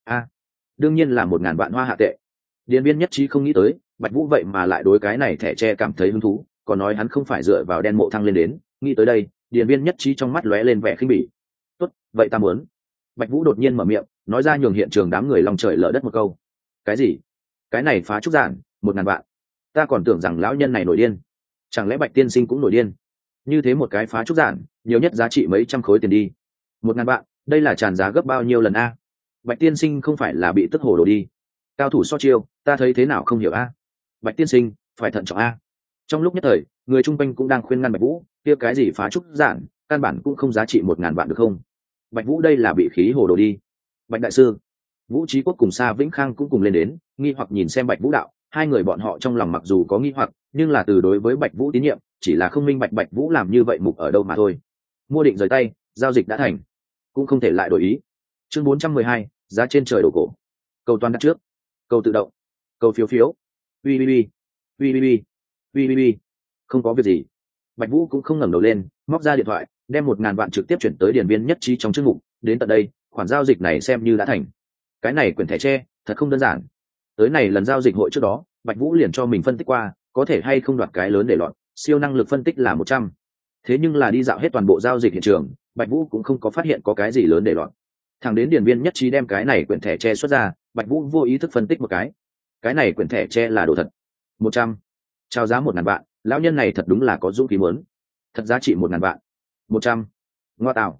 S1: đương nhiên là 1.000 vạn hoa hạ tệ. Điền Viên Nhất Trí không nghĩ tới, Bạch Vũ vậy mà lại đối cái này thẻ tre cảm thấy hứng thú, còn nói hắn không phải dựa vào đen mộ thăng lên đến. Nghĩ tới đây, Điền Viên Nhất Trí trong mắt lóe lên vẻ khinh bỉ. Tốt, vậy ta muốn. Bạch Vũ đột nhiên mở miệng, nói ra nhường hiện trường đám người lòng trời lở đất một câu. Cái gì? Cái này phá trúc giản, 1.000 vạn? Ta còn tưởng rằng lão nhân này nổi điên, chẳng lẽ Bạch tiên sinh cũng nổi điên? Như thế một cái phá trúc giản, nhiều nhất giá trị mấy trăm khối tiền đi. 1.000 vạn, đây là tràn giá gấp bao nhiêu lần a? Bạch tiên sinh không phải là bị tức hồ đồ đi? Cao thủ so chiêu, ta thấy thế nào không hiểu a? Bạch tiên sinh, phải thận trọng a. Trong lúc nhất thời, người chung quanh cũng đang khuyên ngăn Bạch Vũ, kia cái gì phá trúc giản, căn bản cũng không giá trị 1.000 vạn được không? Bạch Vũ đây là bị khí hồ đồ đi. Bạch đại sư. Vũ Trí Quốc cùng Sa Vĩnh Khang cũng cùng lên đến, nghi hoặc nhìn xem Bạch Vũ đạo, hai người bọn họ trong lòng mặc dù có nghi hoặc, nhưng là từ đối với Bạch Vũ tín nhiệm, chỉ là không minh bạch Bạch Vũ làm như vậy mục ở đâu mà thôi. Mua định rời tay, giao dịch đã thành, cũng không thể lại đổi ý. Chương 412, giá trên trời đổ cổ. Cầu toàn đặt trước, cầu tự động, cầu phiếu phiếu. Ui ui ui, ui ui ui, ui ui ui. Không có việc gì. Bạch Vũ cũng không ngẩng đầu lên, móc ra điện thoại, đem 1.000 vạn trực tiếp chuyển tới Điền Viên Nhất Trí trong chương mục. Đến tận đây, khoản giao dịch này xem như đã thành. Cái này quyển thẻ tre, thật không đơn giản. Tới này lần giao dịch hội trước đó, Bạch Vũ liền cho mình phân tích qua, có thể hay không đoạt cái lớn để lọt, siêu năng lực phân tích là 100. Thế nhưng là đi dạo hết toàn bộ giao dịch hiện trường, Bạch Vũ cũng không có phát hiện có cái gì lớn để lọt. Thằng đến Điền Viên Nhất Trí đem cái này quyển thẻ tre xuất ra, Bạch Vũ vô ý thức phân tích một cái này quyển thẻ tre là đồ thật. 100. Chào giá 1.000 vạn, lão nhân này thật đúng là có dũng khí muốn. Thật giá trị 1.000 vạn. 100. Ngoa tạo.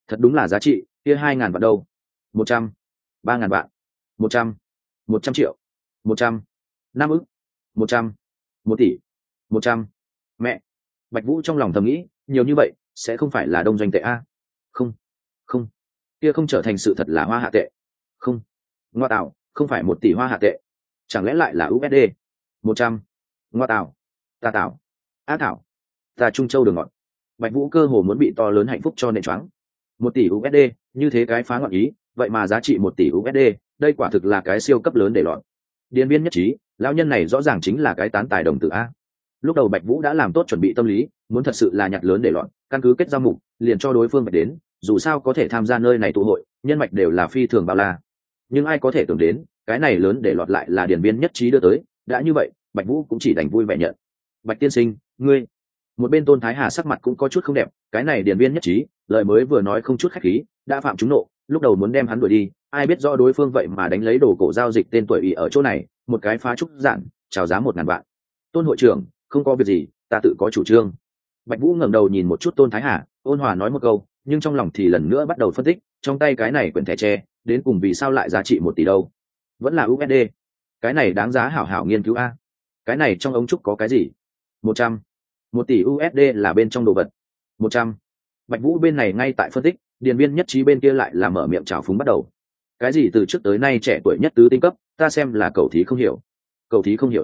S1: Thật đúng là giá trị, kia 2.000 vạn đâu? 100, 3.000 vạn, 100, 100 triệu, 100, 5 ức, 100, 1 tỷ, 100. Mẹ! Bạch Vũ trong lòng thầm nghĩ, nhiều như vậy sẽ không phải là đông doanh tệ a? Không, không, kia không trở thành sự thật là hoa hạ tệ. Không, ngoa tạo, không phải 1 tỷ hoa hạ tệ, chẳng lẽ lại là USD? 100, ngoa tạo, ta tạo, á thảo, ta Trung Châu đường ngọt. Bạch Vũ cơ hồ muốn bị to lớn hạnh phúc cho nện choáng. 1 tỷ USD, như thế cái phá ngọn ý, vậy mà giá trị 1 tỷ USD, đây quả thực là cái siêu cấp lớn để loạn. Điền Biên nhất trí, lão nhân này rõ ràng chính là cái tán tài đồng tử a. Lúc đầu Bạch Vũ đã làm tốt chuẩn bị tâm lý, muốn thật sự là nhặt lớn để loạn, căn cứ kết giao mục, liền cho đối phương phải đến, dù sao có thể tham gia nơi này tụ hội, nhân mạch đều là phi thường bao la. Nhưng ai có thể tưởng đến, cái này lớn để lọt lại là Điền Biên nhất trí đưa tới, đã như vậy, Bạch Vũ cũng chỉ đành vui vẻ nhận. Bạch tiên sinh, ngươi. Một bên Tôn Thái Hà sắc mặt cũng có chút không đẹp, cái này Điền Biên nhất trí, lời mới vừa nói không chút khách khí, đã phạm trúng nộ, lúc đầu muốn đem hắn đuổi đi, ai biết rõ đối phương vậy mà đánh lấy đồ cổ giao dịch tên tuổi ủy ở chỗ này, một cái phá trúc giản, chào giá 1.000 vạn. Tôn hội trưởng, không có việc gì, ta tự có chủ trương. Bạch Vũ ngẩng đầu nhìn một chút Tôn Thái Hà, ôn hòa nói một câu, nhưng trong lòng thì lần nữa bắt đầu phân tích, trong tay cái này quyển thẻ tre, đến cùng vì sao lại giá trị 1 tỷ đâu? Vẫn là USD. Cái này đáng giá hảo hảo nghiên cứu a. Cái này trong ống trúc có cái gì? 100. 1 tỷ USD là bên trong đồ vật. 100. Bạch Vũ bên này ngay tại phân tích, Điền Biên nhất trí bên kia lại là mở miệng chào phúng bắt đầu. Cái gì từ trước tới nay trẻ tuổi nhất tứ tinh cấp, ta xem là cậu thí không hiểu. Cậu thí không hiểu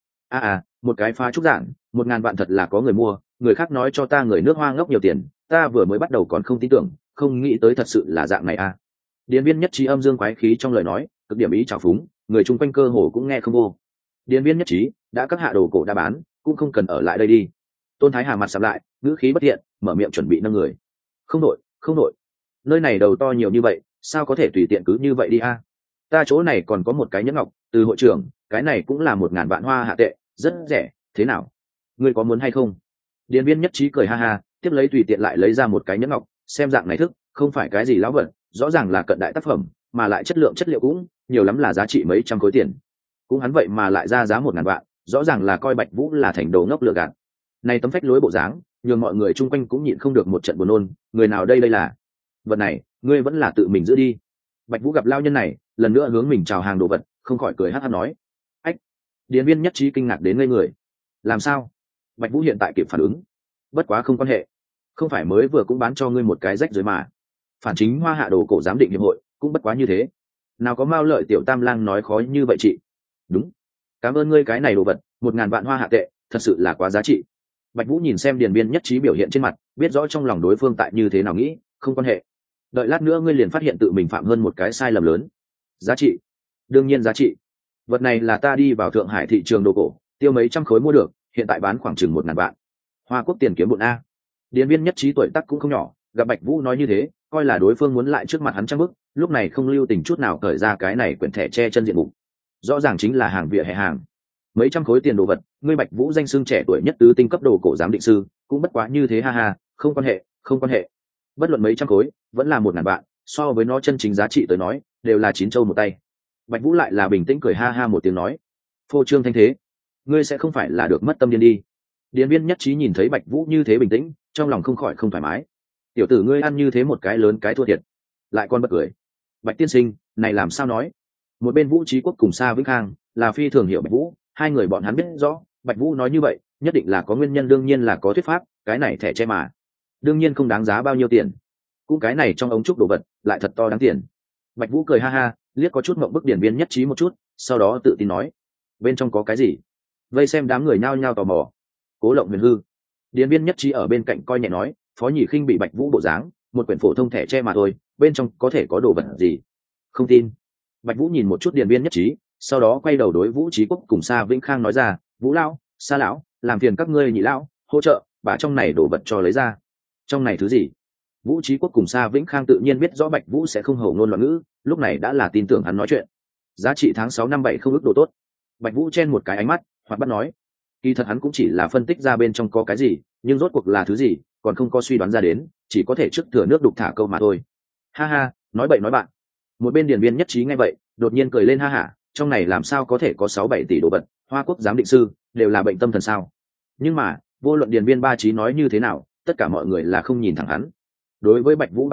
S1: a? Một cái phá trúc giản, 1.000 vạn thật là có người mua, người khác nói cho ta người nước Hoa ngốc nhiều tiền, ta vừa mới bắt đầu còn không tin tưởng, không nghĩ tới thật sự là dạng này a. Điền Biên nhất trí âm dương quái khí trong lời nói, cực điểm ý chào phúng, người chung quanh cơ hồ cũng nghe không vô. Điền Biên nhất trí, đã các hạ đồ cổ đã bán, cũng không cần ở lại đây đi. Tôn Thái Hà mặt sầm lại, ngữ khí bất thiện, mở miệng chuẩn bị nâng người. Không đội, không đội, nơi này đầu to nhiều như vậy, sao có thể tùy tiện cứ như vậy đi a? Ta chỗ này còn có một cái nhẫn ngọc, từ hội trưởng, cái này cũng là 1.000 vạn hoa hạ tệ, rất rẻ, thế nào? Ngươi có muốn hay không? Điền Biên nhất trí cười ha ha, tiếp lấy tùy tiện lại lấy ra một cái nhẫn ngọc, xem dạng này thức, không phải cái gì lão vật, rõ ràng là cận đại tác phẩm, mà lại chất lượng chất liệu cũng nhiều lắm là giá trị mấy trăm khối tiền. Cũng hắn vậy mà lại ra giá 1.000 vạn, rõ ràng là coi Bạch Vũ là thành đồ ngốc lừa gạt. Này tấm phách lối bộ dáng, nhường mọi người chung quanh cũng nhịn không được một trận buồn nôn, người nào đây là? Vật này, ngươi vẫn là tự mình giữ đi. Bạch Vũ gặp lao nhân này, lần nữa hướng mình chào hàng đồ vật, không khỏi cười hắt hắt nói. Ách! Điền Biên nhất trí kinh ngạc đến ngây người. Làm sao? Bạch Vũ hiện tại kịp phản ứng. Bất quá không quan hệ, không phải mới vừa cũng bán cho ngươi một cái rách rồi mà. Phản chính Hoa Hạ đồ cổ giám định hiệp hội, cũng bất quá như thế. Nào có Mao Lợi tiểu tam lang nói khó như vậy chị. Đúng. Cảm ơn ngươi cái này đồ vật, 1.000 vạn hoa hạ tệ, thật sự là quá giá trị. Bạch Vũ nhìn xem Điền Biên nhất trí biểu hiện trên mặt, biết rõ trong lòng đối phương tại như thế nào nghĩ, không quan hệ. Đợi lát nữa ngươi liền phát hiện tự mình phạm hơn một cái sai lầm lớn. Giá trị? Đương nhiên giá trị. Vật này là ta đi vào Thượng Hải thị trường đồ cổ, tiêu mấy trăm khối mua được, hiện tại bán khoảng chừng 1.000 vạn. Hoa Quốc tiền kiếm bộn a. Điền Biên nhất trí tuổi tác cũng không nhỏ, gặp Bạch Vũ nói như thế, coi là đối phương muốn lại trước mặt hắn trăm bước, lúc này không lưu tình chút nào cởi ra cái này quyển thẻ che chân diện mục. Rõ ràng chính là hàng vỉa hè hàng. Mấy trăm khối tiền đồ vật, ngươi Bạch Vũ danh xưng trẻ tuổi nhất tứ tinh cấp đồ cổ giám định sư, cũng bất quá như thế ha ha, không quan hệ, không quan hệ. Bất luận mấy trăm khối, vẫn là 1.000 vạn, so với nó chân chính giá trị tới nói, đều là chín châu một tay. Bạch Vũ lại là bình tĩnh cười ha ha một tiếng nói, phô trương thanh thế, ngươi sẽ không phải là được mất tâm điên đi. Điền Biên nhất trí nhìn thấy Bạch Vũ như thế bình tĩnh, trong lòng không khỏi không thoải mái. Tiểu tử ngươi ăn như thế một cái lớn cái thua thiệt, lại còn bật cười. Bạch tiên sinh, này làm sao nói? Một bên Vũ Trí Quốc cùng Sa Vĩnh Khang là phi thường hiểu Bạch Vũ, hai người bọn hắn biết rõ, Bạch Vũ nói như vậy, nhất định là có nguyên nhân, đương nhiên là có thuyết pháp, cái này thẻ che mà, đương nhiên không đáng giá bao nhiêu tiền. Cũng cái này trong ống trúc đồ vật, lại thật to đáng tiền. Bạch Vũ cười ha ha, liếc có chút ngậm bức Điền Biên nhất trí một chút, sau đó tự tin nói, bên trong có cái gì? Vây xem đám người nhao nhao tò mò. Cố Lộng Huyền Hư. Điền Biên nhất trí ở bên cạnh coi nhẹ nói, Phó Nhị Khinh bị Bạch Vũ bộ dáng, một quyển phổ thông thẻ che mà thôi, bên trong có thể có đồ vật gì? Không tin. Bạch Vũ nhìn một chút Điền Biên nhất trí, sau đó quay đầu đối Vũ Trí Quốc cùng Sa Vĩnh Khang nói ra, Vũ lão, Sa lão, làm phiền các ngươi nhị lão hỗ trợ, bà trong này đồ vật cho lấy ra. Trong này thứ gì? Vũ Trí Quốc cùng Sa Vĩnh Khang tự nhiên biết rõ Bạch Vũ sẽ không hổ ngôn loạn ngữ, lúc này đã là tin tưởng hắn nói chuyện. Giá trị tháng 6 năm 7 không ước đồ tốt. Bạch Vũ chen một cái ánh mắt, hoặc bắt nói, kỳ thật hắn cũng chỉ là phân tích ra bên trong có cái gì, nhưng rốt cuộc là thứ gì, còn không có suy đoán ra đến, chỉ có thể trước thừa nước đục thả câu mà thôi. Ha ha, nói bậy nói bạn. Một bên Điền Biên nhất trí nghe vậy, đột nhiên cười lên ha hả, trong này làm sao có thể có 6-7 tỷ đồ vật, Hoa Quốc giám định sư đều là bệnh tâm thần sao? Nhưng mà, vô luận Điền Biên ba trí nói như thế nào, tất cả mọi người là không nhìn thẳng hắn. Đối với Bạch Vũ bản sự,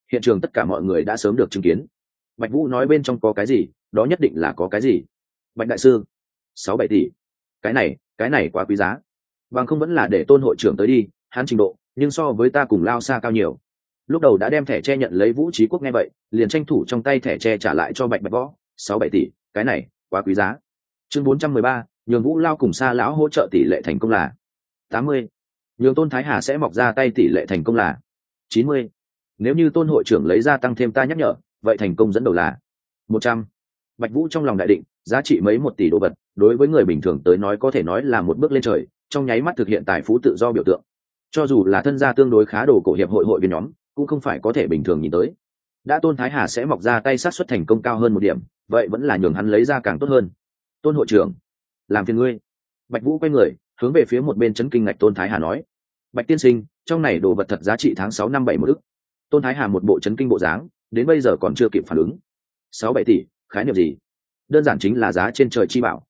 S1: hiện trường tất cả mọi người đã sớm được chứng kiến. Bạch Vũ nói bên trong có cái gì, đó nhất định là có cái gì. Bạch đại sư, 6-7 tỷ, cái này quá quý giá. Bằng không vẫn là để Tôn hội trưởng tới đi, hắn trình độ nhưng so với ta cùng lao xa cao nhiều. Lúc đầu đã đem thẻ tre nhận lấy Vũ Trí Quốc nghe vậy liền tranh thủ trong tay thẻ tre trả lại cho Bạch Võ. 6-7 tỷ, cái này quá quý giá. Chương 413, nhường Vũ Lao cùng Sa lão hỗ trợ tỷ lệ thành công là 80. Nhường Tôn Thái Hà sẽ mọc ra tay tỷ lệ thành công là 90. Nếu như Tôn hội trưởng lấy ra tăng thêm ta nhắc nhở, vậy thành công dẫn đầu là 100. Bạch Vũ trong lòng đại định, giá trị mấy 1 tỷ đô vật đối với người bình thường tới nói có thể nói là một bước lên trời, trong nháy mắt thực hiện tài phú tự do biểu tượng. Cho dù là thân gia tương đối khá đồ cổ hiệp hội hội viên nhóm cũng không phải có thể bình thường nhìn tới. Đã Tôn Thái Hà sẽ mọc ra tay sát suất thành công cao hơn 1 điểm, vậy vẫn là nhường hắn lấy ra càng tốt hơn. Tôn hội trưởng, làm phiền ngươi. Bạch Vũ quay người hướng về phía một bên chấn kinh ngạch Tôn Thái Hà nói: Bạch tiên sinh, trong này đồ vật thật giá trị tháng 6 năm 7 một ức. Tôn Thái Hà một bộ chấn kinh bộ dáng, đến bây giờ còn chưa kịp phản ứng. 6-7 tỷ, khái niệm gì? Đơn giản chính là giá trên trời chi bảo.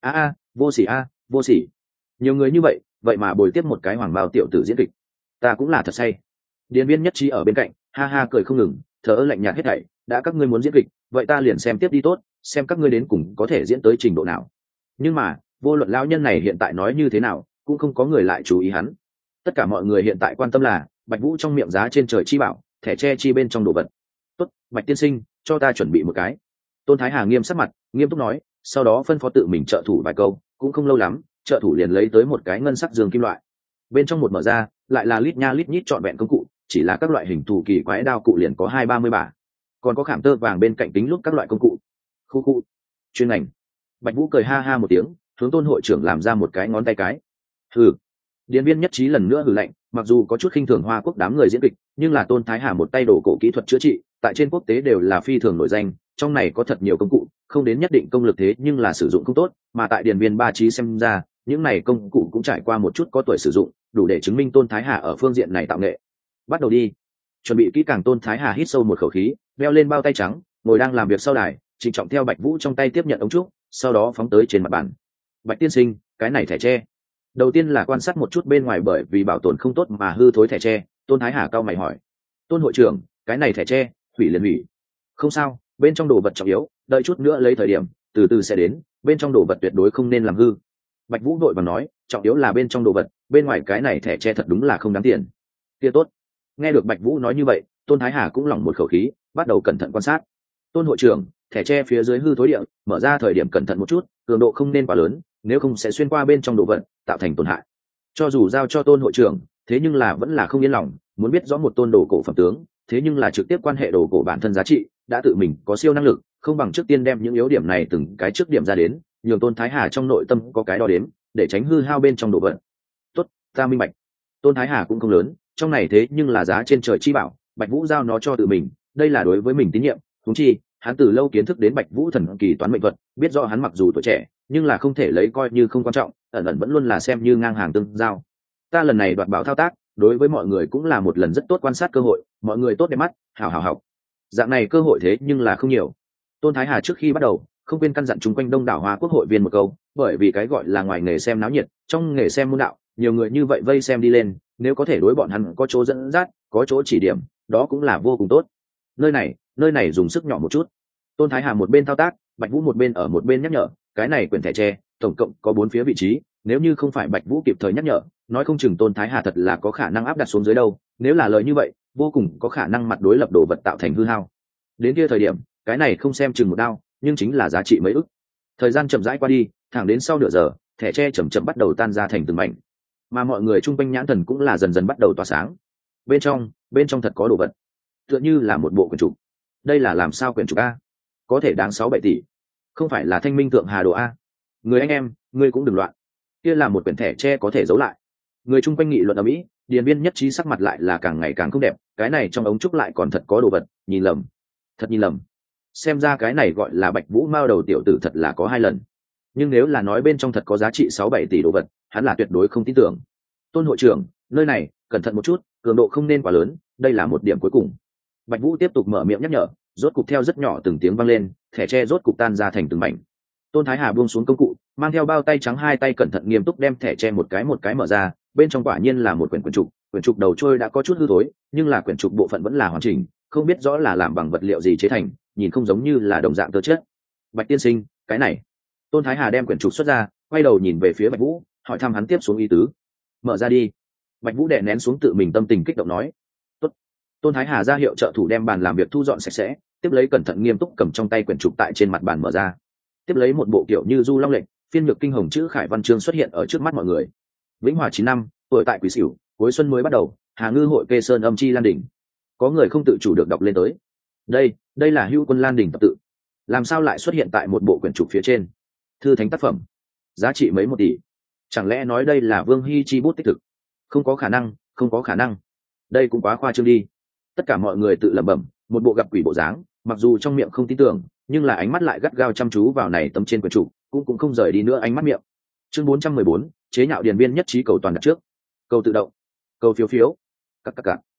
S1: Vô sỉ vô sỉ. Nhiều người như vậy, vậy mà bồi tiếp một cái hoàng bao tiểu tử diễn kịch. Ta cũng là thật say. Điền Viên nhất trí ở bên cạnh, ha ha cười không ngừng, thở lạnh nhạt hết thảy, đã các ngươi muốn diễn kịch, vậy ta liền xem tiếp đi tốt, xem các ngươi đến cùng có thể diễn tới trình độ nào. Nhưng mà, vô luận lão nhân này hiện tại nói như thế nào, cũng không có người lại chú ý hắn. Tất cả mọi người hiện tại quan tâm là Bạch Vũ trong miệng giá trên trời chi bảo, thẻ tre chi bên trong đồ vật. Tốt, Bạch tiên sinh, cho ta chuẩn bị một cái. Tôn Thái Hà nghiêm sắc mặt, nghiêm túc nói, sau đó phân phó tự mình trợ thủ vài câu, cũng không lâu lắm, trợ thủ liền lấy tới một cái ngân sắc giường kim loại. Bên trong một mở ra, lại là lít nha lít nhít trọn vẹn công cụ, chỉ là các loại hình thù kỳ quái đao cụ liền có 20-30 bả. Còn có khảm tơ vàng bên cạnh kính lúc các loại công cụ. Khu chuyên ngành. Bạch Vũ cười ha ha một tiếng, hướng Tôn hội trưởng làm ra một cái ngón tay cái. Hừ. Điền Viên nhất trí lần nữa hừ lạnh, mặc dù có chút khinh thường Hoa Quốc đám người diễn kịch, nhưng là Tôn Thái Hà một tay đổ cổ kỹ thuật chữa trị, tại trên quốc tế đều là phi thường nổi danh, trong này có thật nhiều công cụ, không đến nhất định công lực thế nhưng là sử dụng không tốt, mà tại Điền Viên ba trí xem ra, những này công cụ cũng trải qua một chút có tuổi sử dụng, đủ để chứng minh Tôn Thái Hà ở phương diện này tạo nghệ. Bắt đầu đi. Chuẩn bị kỹ càng Tôn Thái Hà hít sâu một khẩu khí, đeo lên bao tay trắng, ngồi đang làm việc sau đài, trịnh trọng theo Bạch Vũ trong tay tiếp nhận ống trúc, sau đó phóng tới trên mặt bàn. Bạch tiên sinh, cái này thẻ tre. Đầu tiên là quan sát một chút bên ngoài bởi vì bảo tồn không tốt mà hư thối thẻ tre. Tôn Thái Hà cau mày hỏi: Tôn hội trưởng, cái này thẻ tre hủy liền hủy. Không sao, bên trong đồ vật trọng yếu, đợi chút nữa lấy thời điểm từ từ sẽ đến, bên trong đồ vật tuyệt đối không nên làm hư. Bạch Vũ vội vàng nói, trọng yếu là bên trong đồ vật, bên ngoài cái này thẻ tre thật đúng là không đáng tiền. Kia tốt. Nghe được Bạch Vũ nói như vậy, Tôn Thái Hà cũng lỏng một khẩu khí, bắt đầu cẩn thận quan sát. Tôn hội trưởng, thẻ tre phía dưới hư thối địa, mở ra thời điểm cẩn thận một chút, cường độ không nên quá lớn, nếu không sẽ xuyên qua bên trong đồ vật, tạo thành tổn hại. Cho dù giao cho Tôn hội trưởng, thế nhưng là vẫn là không yên lòng, muốn biết rõ một tôn đồ cổ phẩm tướng, thế nhưng là trực tiếp quan hệ đồ cổ bản thân giá trị, đã tự mình có siêu năng lực, không bằng trước tiên đem những yếu điểm này từng cái trước điểm ra đến, nhường Tôn Thái Hà trong nội tâm có cái đo đếm, để tránh hư hao bên trong đồ vật. Tốt, ta minh bạch. Tôn Thái Hà cũng không lớn, trong này thế nhưng là giá trên trời chi bảo, Bạch Vũ giao nó cho tự mình, đây là đối với mình tín nhiệm, huống chi, hắn từ lâu kiến thức đến Bạch Vũ thần kỳ toán mệnh thuật, biết rõ hắn mặc dù tuổi trẻ, nhưng là không thể lấy coi như không quan trọng, ẩn ẩn vẫn luôn là xem như ngang hàng tương giao. Ta lần này đoạt bảo thao tác, đối với mọi người cũng là một lần rất tốt quan sát cơ hội, mọi người tốt đẹp mắt, hảo hảo học. Dạng này cơ hội thế nhưng là không nhiều. Tôn Thái Hà trước khi bắt đầu, không quên căn dặn chúng quanh đông đảo Hoa Quốc hội viên một câu, bởi vì cái gọi là ngoài nghề xem náo nhiệt, trong nghề xem môn đạo, nhiều người như vậy vây xem đi lên, nếu có thể đối bọn hắn có chỗ dẫn dắt, có chỗ chỉ điểm, đó cũng là vô cùng tốt. Nơi này dùng sức nhỏ một chút. Tôn Thái Hà một bên thao tác, Bạch Vũ một bên ở một bên nhắc nhở, cái này quyển thẻ tre, tổng cộng có 4 phía vị trí, nếu như không phải Bạch Vũ kịp thời nhắc nhở, nói không chừng Tôn Thái Hà thật là có khả năng áp đặt xuống dưới đâu, nếu là lời như vậy, vô cùng có khả năng mặt đối lập đồ vật tạo thành hư hao. Đến kia thời điểm, cái này không xem chừng một đao, nhưng chính là giá trị mấy ức. Thời gian chậm rãi qua đi, thẳng đến sau nửa giờ, thẻ tre chậm chậm bắt đầu tan ra thành từng mảnh, mà mọi người chung quanh nhãn thần cũng là dần dần bắt đầu tỏa sáng. Bên trong thật có đồ vật, tựa như là một bộ quyển trục. Đây là làm sao quyển trục a? Có thể đáng 6-7 tỷ, không phải là Thanh Minh Thượng Hà đồ a? Người anh em, ngươi cũng đừng loạn, kia là một quyển thẻ tre có thể giấu lại. Người chung quanh nghị luận ở mỹ, Điền Viên nhất trí sắc mặt lại là càng ngày càng không đẹp, cái này trong ống trúc lại còn thật có đồ vật, nhìn lầm. Xem ra cái này gọi là Bạch Vũ mao đầu tiểu tử thật là có 2 lần. Nhưng nếu là nói bên trong thật có giá trị 6-7 tỷ đồ vật, hắn là tuyệt đối không tin tưởng. Tôn hội trưởng, nơi này cẩn thận một chút, cường độ không nên quá lớn, đây là một điểm cuối cùng. Bạch Vũ tiếp tục mở miệng nhắc nhở, rốt cục theo rất nhỏ từng tiếng vang lên, thẻ tre rốt cục tan ra thành từng mảnh. Tôn Thái Hà buông xuống công cụ, mang theo bao tay trắng 2 tay cẩn thận nghiêm túc đem thẻ tre một cái mở ra, bên trong quả nhiên là một quyển trục đầu trôi đã có chút hư thối, nhưng là quyển trục bộ phận vẫn là hoàn chỉnh, không biết rõ là làm bằng vật liệu gì chế thành, nhìn không giống như là đồng dạng tơ chất. Bạch tiên sinh, cái này. Tôn Thái Hà đem quyển trục xuất ra, quay đầu nhìn về phía Bạch Vũ, hỏi thăm hắn tiếp xuống ý tứ. Mở ra đi. Bạch Vũ đè nén xuống tự mình tâm tình kích động nói. Tốt. Tôn Thái Hà ra hiệu trợ thủ đem bàn làm việc thu dọn sạch sẽ, tiếp lấy cẩn thận nghiêm túc cầm trong tay quyển trục tại trên mặt bàn mở ra. Tiếp lấy một bộ kiểu như du long lệnh, phiên nhược kinh hồng chữ khải văn chương xuất hiện ở trước mắt mọi người. Vĩnh Hòa 9 năm, tuổi tại Quý Sửu, cuối xuân mới bắt đầu, Hà Ngư hội kê sơn âm chi lan đỉnh. Có người không tự chủ được đọc lên tới. Đây là Hưu Quân Lan đỉnh tập tự. Làm sao lại xuất hiện tại một bộ quyển trục phía trên? Thư thánh tác phẩm, giá trị mấy 1 tỷ. Chẳng lẽ nói đây là Vương Hy chi bút tích thực? Không có khả năng, không có khả năng. Đây cũng quá khoa trương đi. Tất cả mọi người tự lẩm bẩm, một bộ gặp quỷ bộ dáng, mặc dù trong miệng không tin tưởng, nhưng là ánh mắt lại gắt gao chăm chú vào này tấm trên quyển trục, cũng không rời đi nữa ánh mắt miệng. Chương 414, chế nhạo điền viên nhất trí cầu toàn đặt trước. Cầu tự động, cầu phiếu phiếu. Các.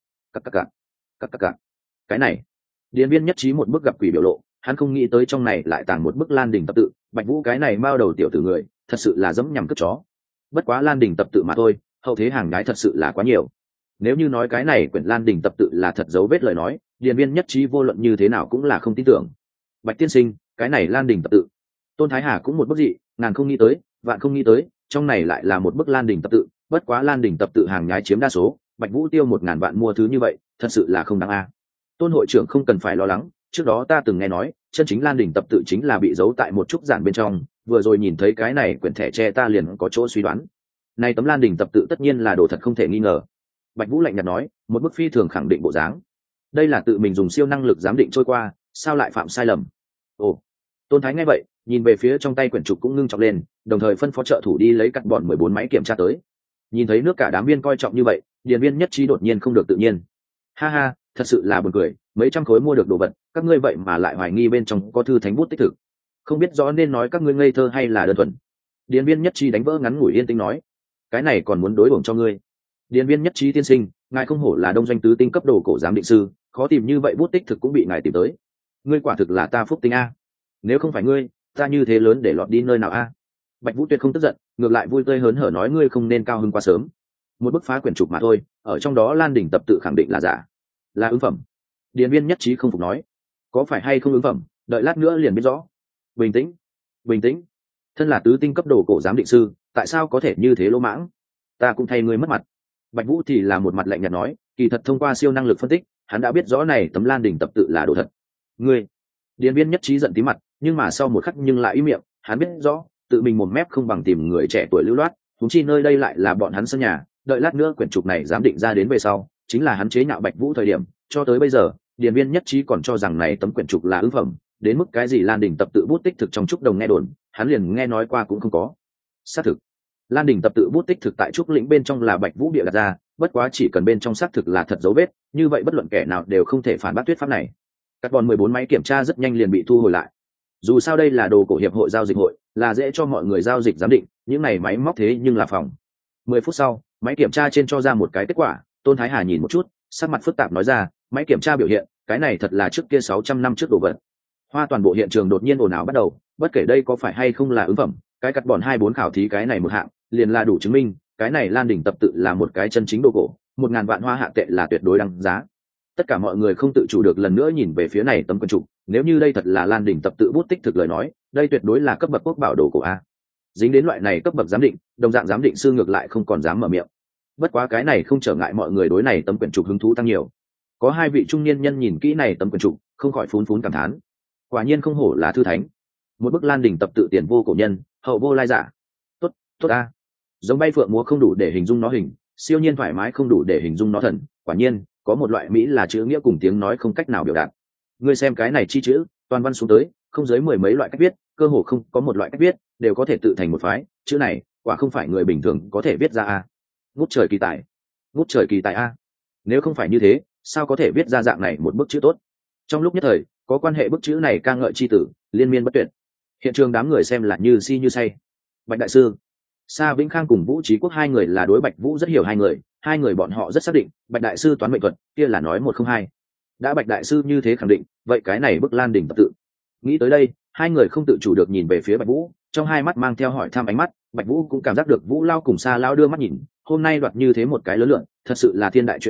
S1: Cái này, điền viên nhất trí một bức gặp quỷ biểu lộ, hắn không nghĩ tới trong này lại tàng một bức Lan Đình tập tự. Bạch Vũ cái này mao đầu tiểu tử người, thật sự là dẫm nhằm cướp chó. Bất quá Lan Đình tập tự mà thôi, hậu thế hàng đái thật sự là quá nhiều. Nếu như nói cái này quyển Lan Đình tập tự là thật dấu vết lời nói, điền viên nhất trí vô luận như thế nào cũng là không tin tưởng. Bạch tiên sinh, cái này Lan Đình tập tự. Tôn Thái Hà cũng một bức dị, ngàn không nghĩ tới, vạn không nghĩ tới, trong này lại là một bức Lan Đình tập tự. Bất quá Lan Đình tập tự hàng nhái chiếm đa số, Bạch Vũ tiêu 1000 vạn mua thứ như vậy, thật sự là không đáng a. Tôn hội trưởng không cần phải lo lắng, trước đó ta từng nghe nói, chân chính Lan Đình tập tự chính là bị giấu tại một trúc giản bên trong, vừa rồi nhìn thấy cái này quyển thẻ tre ta liền có chỗ suy đoán. Này tấm Lan Đình tập tự tất nhiên là đồ thật không thể nghi ngờ. Bạch Vũ lạnh nhạt nói, một bức phi thường khẳng định bộ dáng. Đây là tự mình dùng siêu năng lực giám định trôi qua, sao lại phạm sai lầm? Ồ. Tôn Thái nghe vậy, nhìn về phía trong tay quyển trục cũng ngưng trọng lên, đồng thời phân phó trợ thủ đi lấy cắt bọn 14 máy kiểm tra tới. Nhìn thấy nước cả đám viên coi trọng như vậy, điền viên nhất trí đột nhiên không được tự nhiên. Ha ha, thật sự là buồn cười, mấy trăm khối mua được đồ vật, các ngươi vậy mà lại hoài nghi bên trong có thư thánh bút tích thực. Không biết rõ nên nói các ngươi ngây thơ hay là đơn thuần. Điền viên nhất trí đánh vỡ ngắn ngủi yên tĩnh nói, cái này còn muốn đối bổng cho ngươi. Điền viên nhất trí tiên sinh, ngài không hổ là đông doanh tứ tinh cấp đồ cổ giám định sư, khó tìm như vậy bút tích thực cũng bị ngài tìm tới. Ngươi quả thực là ta phúc tinh a. Nếu không phải ngươi, ta như thế lớn để lọt đi nơi nào a? Bạch Vũ tuyệt không tức giận, ngược lại vui tươi hớn hở nói ngươi không nên cao hứng quá sớm. Một bức phá quyển trục mà thôi, ở trong đó Lan Đỉnh tập tự khẳng định là giả, là ứng phẩm. Điền viên nhất trí không phục nói, có phải hay không ứng phẩm, đợi lát nữa liền biết rõ. Bình tĩnh, bình tĩnh. Thân là tứ tinh cấp đồ cổ giám định sư, tại sao có thể như thế lỗ mãng? Ta cũng thay ngươi mất mặt. Bạch Vũ thì là một mặt lạnh nhạt nói, kỳ thật thông qua siêu năng lực phân tích, hắn đã biết rõ này tấm Lan Đỉnh tập tự là đồ thật. Ngươi. Điền viên nhất trí giận tí mặt, nhưng mà sau một khắc nhưng lại im miệng, hắn biết rõ, tự mình mồm mép không bằng tìm người trẻ tuổi lưu loát, huống chi nơi đây lại là bọn hắn sân nhà, đợi lát nữa quyển trục này giám định ra đến về sau, chính là hắn chế nhạo Bạch Vũ thời điểm, cho tới bây giờ, điền viên nhất trí còn cho rằng này tấm quyển trục là ứng phẩm, đến mức cái gì Lan Đỉnh tập tự bút tích thực trong trúc đồng nghe đồn, hắn liền nghe nói qua cũng không có. Xác thực, Lan Đỉnh tập tự bút tích thực tại trúc lĩnh bên trong là Bạch Vũ bịa đặt ra, bất quá chỉ cần bên trong xác thực là thật dấu vết, như vậy bất luận kẻ nào đều không thể phản bác thuyết pháp này. Các bọn 14 máy kiểm tra rất nhanh liền bị thu hồi lại. Dù sao đây là đồ cổ hiệp hội giao dịch hội, là dễ cho mọi người giao dịch giám định, những này máy móc thế nhưng là phòng. 10 phút sau, máy kiểm tra trên cho ra một cái kết quả, Tôn Thái Hà nhìn một chút, sắc mặt phức tạp nói ra, máy kiểm tra biểu hiện, cái này thật là trước kia 600 năm trước đồ vật. Hoa toàn bộ hiện trường đột nhiên ồn ào bắt đầu, bất kể đây có phải hay không là ứng phẩm, cái cắt bọn 24 khảo thí cái này một hạng, liền là đủ chứng minh, cái này Lan Đỉnh tập tự là một cái chân chính đồ cổ, 1000 vạn hoa hạ tệ là tuyệt đối đăng giá. Tất cả mọi người không tự chủ được lần nữa nhìn về phía này tấm quyển trục, nếu như đây thật là Lan Đỉnh tập tự bút tích thực lời nói, đây tuyệt đối là cấp bậc quốc bảo đồ cổ a. Dính đến loại này cấp bậc giám định, đồng dạng giám định sư ngược lại không còn dám mở miệng. Bất quá cái này không trở ngại mọi người đối này tấm quyển trục hứng thú tăng nhiều. Có 2 vị trung niên nhân nhìn kỹ này tấm quyển trục, không khỏi phún phún cảm thán. Quả nhiên không hổ là thư thánh. Một bức Lan Đỉnh tập tự tiền vô cổ nhân, hậu vô lai giả. Tốt, tốt a. Giống bay phượng múa không đủ để hình dung nó hình, siêu nhiên thoải mái không đủ để hình dung nó thần, quả nhiên, có một loại mỹ là chữ nghĩa cùng tiếng nói không cách nào biểu đạt. Ngươi xem cái này chi chữ, toàn văn xuống tới, không dưới 10 mấy loại cách viết, cơ hồ không có một loại cách viết đều có thể tự thành một phái, chữ này, quả không phải người bình thường có thể viết ra a. Ngút trời kỳ tài, ngút trời kỳ tài a. Nếu không phải như thế, sao có thể viết ra dạng này một bức chữ tốt? Trong lúc nhất thời, có quan hệ bức chữ này ca ngợi chi tử, liên miên bất tuyệt. Hiện trường đám người xem là như si như say. Bạch đại sư, Sa Vĩnh Khang cùng Vũ Trí Quốc 2 người là đối Bạch Vũ rất hiểu hai người bọn họ rất xác định, Bạch đại sư toán mệnh thuật, kia là nói 102. Đã Bạch đại sư như thế khẳng định, vậy cái này bức Lan Đỉnh tập tự. Nghĩ tới đây, 2 người không tự chủ được nhìn về phía Bạch Vũ, trong hai mắt mang theo hỏi thăm ánh mắt, Bạch Vũ cũng cảm giác được Vũ Lao cùng Sa Lao đưa mắt nhìn, hôm nay đoạt như thế một cái lớn lượng, thật sự là thiên đại chuyện tốt,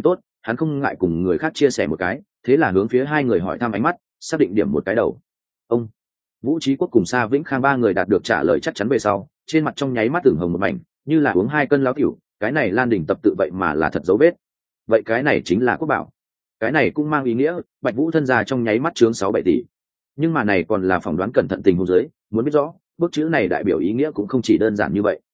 S1: hắn không ngại cùng người khác chia sẻ một cái, thế là hướng phía hai người hỏi thăm ánh mắt, xác định điểm một cái đầu. Ông Vũ Trí Quốc cùng Sa Vĩnh Khang ba người đạt được trả lời chắc chắn về sau, trên mặt trong nháy mắt tưởng hồng một mảnh, như là uống 2 cân láo tiểu, cái này Lan Đình tập tự vậy mà là thật dấu vết. Vậy cái này chính là quốc bảo. Cái này cũng mang ý nghĩa, Bạch Vũ thân gia trong nháy mắt chướng 6-7 tỷ. Nhưng mà này còn là phỏng đoán cẩn thận tình huống dưới, muốn biết rõ, bức chữ này đại biểu ý nghĩa cũng không chỉ đơn giản như vậy.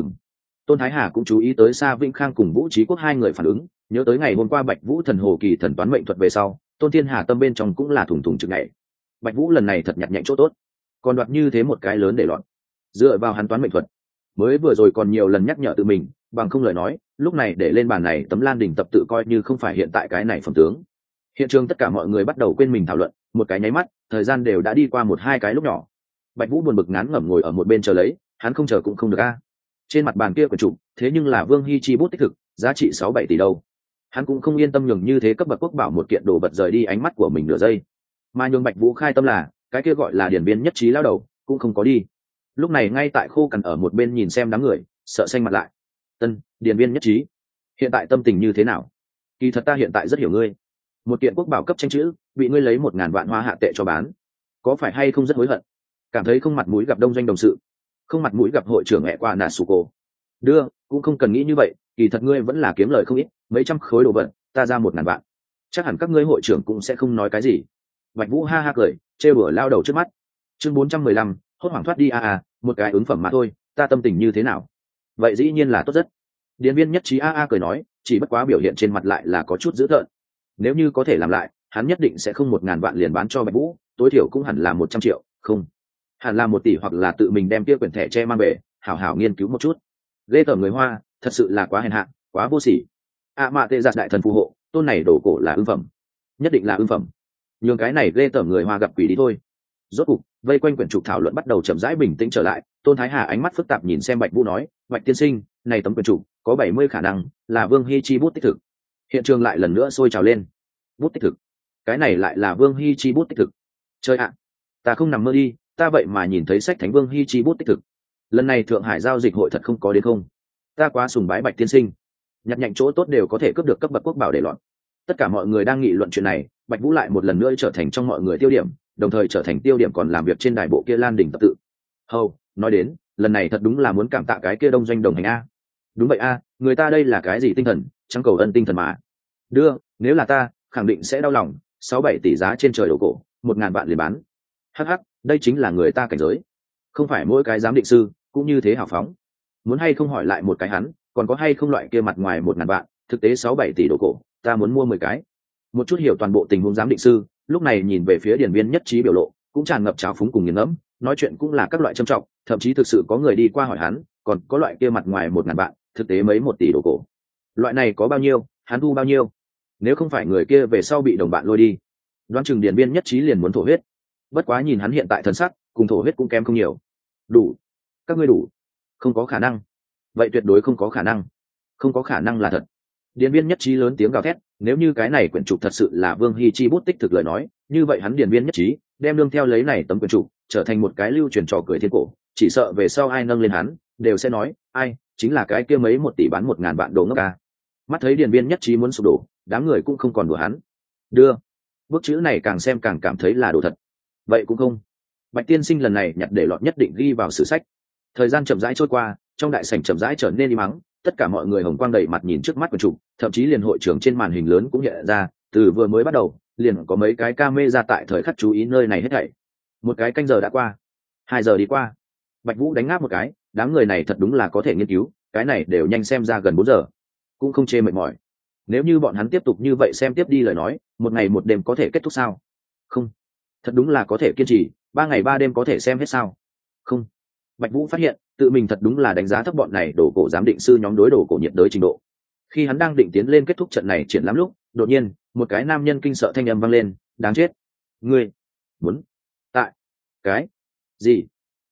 S1: Tôn Thái Hà cũng chú ý tới Sa Vĩnh Khang cùng Vũ Trí Quốc hai người phản ứng, nhớ tới ngày hôm qua Bạch Vũ thần hồ kỳ thần toán mệnh thuật về sau, Tôn Thiên Hà tâm bên trong cũng là thủng thủng chực nhảy. Bạch Vũ lần này thật nhặt nhạnh chỗ tốt, còn đoạt như thế một cái lớn để loạn. Dựa vào hắn toán mệnh thuật, mới vừa rồi còn nhiều lần nhắc nhở tự mình, bằng không lời nói, lúc này để lên bàn này tấm Lan Đình tập tự coi như không phải hiện tại cái này phẩm tướng. Hiện trường tất cả mọi người bắt đầu quên mình thảo luận, một cái nháy mắt, thời gian đều đã đi qua 1-2 cái lúc nhỏ. Bạch Vũ buồn bực ngán ngẩm ngồi ở một bên chờ lấy, hắn không chờ cũng không được a. Trên mặt bàn kia quyển trục, thế nhưng là Vương Hi chi bút tích thực, giá trị 6-7 tỷ đâu. Hắn cũng không yên tâm nhường như thế cấp bậc quốc bảo một kiện đồ vật rời đi ánh mắt của mình nửa giây. Mà nhường Bạch Vũ khai tâm là, cái kia gọi là điển biên nhất trí lao đầu, cũng không có đi. Lúc này ngay tại Khô Cằn ở một bên nhìn xem đám người, sợ xanh mặt lại. Điển biên nhất trí, hiện tại tâm tình như thế nào? Kỳ thật ta hiện tại rất hiểu ngươi. Một kiện quốc bảo cấp tranh chữ, bị ngươi lấy 1.000 vạn hoa hạ tệ cho bán, có phải hay không rất hối hận? Cảm thấy không mặt mũi gặp đông doanh đồng sự, không mặt mũi gặp hội trưởng mẹ qua nà sù cổ. Đưa, cũng không cần nghĩ như vậy, kỳ thật ngươi vẫn là kiếm lời không ít, mấy trăm khối đồ vật, ta ra 1.000 vạn, chắc hẳn các ngươi hội trưởng cũng sẽ không nói cái gì. Bạch Vũ ha ha cười, trêu đùa lao đầu trước mắt. Chương 415, hốt hoảng thoát đi một cái ứng phẩm mà thôi, ta tâm tình như thế nào? Vậy dĩ nhiên là tốt rất. Điền viên nhất trí cười nói, chỉ bất quá biểu hiện trên mặt lại là có chút dữ tợn. Nếu như có thể làm lại, hắn nhất định sẽ không 1.000 vạn liền bán cho Bạch Vũ, tối thiểu cũng hẳn là 100 triệu, không, hẳn là 1 tỷ, hoặc là tự mình đem kia quyển thẻ che mang về, hảo hảo nghiên cứu một chút. Ghê tởm người Hoa, thật sự là quá hèn hạ, quá vô sỉ. Mạ Tệ Giạt đại thần phù hộ, tôn này đổ cổ là ưng phẩm, nhất định là ưng phẩm. Nhường cái này ghê tởm người Hoa gặp quỷ đi thôi. Rốt cục, vây quanh quyển trục thảo luận bắt đầu chậm rãi bình tĩnh trở lại. Tôn Thái Hà ánh mắt phức tạp nhìn xem Bạch Vũ nói, Bạch tiên sinh, này tấm quyển trục có 70 khả năng là Vương Hi chi bút tích thực. Hiện trường lại lần nữa sôi trào lên. Bút tích thực? Cái này lại là Vương Hi chi bút tích thực? Chơi ạ, ta không nằm mơ đi, ta vậy mà nhìn thấy sách thánh Vương Hi chi bút tích thực. Lần này Thượng Hải giao dịch hội thật không có đến không? Ta quá sùng bái Bạch tiên sinh, nhặt nhạnh chỗ tốt đều có thể cướp được cấp bậc quốc bảo để loạn. Tất cả mọi người đang nghị luận chuyện này, Bạch Vũ lại một lần nữa trở thành trong mọi người tiêu điểm, đồng thời trở thành tiêu điểm còn làm việc trên đài bộ kia Lan Đình tập tự. Hầu, nói đến, lần này thật đúng là muốn cảm tạ cái kia đông doanh đồng hành a. Đúng vậy a, người ta đây là cái gì tinh thần, chẳng cầu ân tinh thần mà. Đưa, nếu là ta, khẳng định sẽ đau lòng, 6-7 tỷ giá trên trời đổ cổ, 1.000 vạn liền bán. Hắc hắc, đây chính là người ta cảnh giới. Không phải mỗi cái giám định sư cũng như thế hào phóng. Muốn hay không hỏi lại một cái hắn, còn có hay không loại kia mặt ngoài 1.000 vạn, thực tế 6-7 tỷ đổ cổ, ta muốn mua 10 cái. Một chút hiểu toàn bộ tình huống giám định sư, lúc này nhìn về phía điển viên nhất trí biểu lộ, cũng tràn ngập trào phúng cùng nghiền ngẫm, nói chuyện cũng là các loại trầm trọng, thậm chí thực sự có người đi qua hỏi hắn, còn có loại kia mặt ngoài 1.000 vạn, thực tế mấy 1 tỷ đổ cổ. Loại này có bao nhiêu, hắn thu bao nhiêu? Nếu không phải người kia về sau bị đồng bạn lôi đi, đoán chừng điển viên nhất trí liền muốn thổ huyết. Bất quá nhìn hắn hiện tại thần sắc, cùng thổ huyết cũng kém không nhiều. Đủ, các ngươi đủ. Không có khả năng. Vậy tuyệt đối không có khả năng. Không có khả năng là thật. Điền viên nhất trí lớn tiếng gào thét, nếu như cái này quyển trục thật sự là Vương Hi chi bút tích thực lời nói, như vậy hắn điền viên nhất trí đem đương theo lấy này tấm quyển trục trở thành một cái lưu truyền trò cười thiên cổ, chỉ sợ về sau ai nâng lên hắn đều sẽ nói, ai chính là cái kia mấy 1 tỷ bán 1.000 vạn đồ ngốc ca. Mắt thấy điền viên nhất trí muốn sụp đổ, đám người cũng không còn đùa hắn. Đưa, bức chữ này càng xem càng cảm thấy là đồ thật. Vậy cũng không. Bạch tiên sinh lần này nhặt để lọt nhất định ghi vào sử sách. Thời gian chậm rãi trôi qua, trong đại sảnh chậm rãi trở nên im mắng, tất cả mọi người hồng quang đầy mặt nhìn trước mắt quyển trục, thậm chí liền hội trưởng trên màn hình lớn cũng hiện ra, từ vừa mới bắt đầu, liền có mấy cái camera tại thời khắc chú ý nơi này hết thảy. Một cái canh giờ đã qua, 2 giờ đi qua. Bạch Vũ đánh ngáp một cái, đám người này thật đúng là có thể nghiên cứu, cái này đều nhanh xem ra gần 4 giờ, cũng không chê mệt mỏi. Nếu như bọn hắn tiếp tục như vậy xem tiếp đi lời nói, một ngày một đêm có thể kết thúc sao? Không, thật đúng là có thể kiên trì, 3 ngày 3 đêm có thể xem hết sao? Không. Bạch Vũ phát hiện, tự mình thật đúng là đánh giá thấp bọn này đổ cổ giám định sư nhóm đối đổ cổ nhiệt đới trình độ. Khi hắn đang định tiến lên kết thúc trận này triển lãm lúc, đột nhiên, một cái nam nhân kinh sợ thanh âm vang lên, đáng chết. Ngươi, muốn, tại, cái, gì?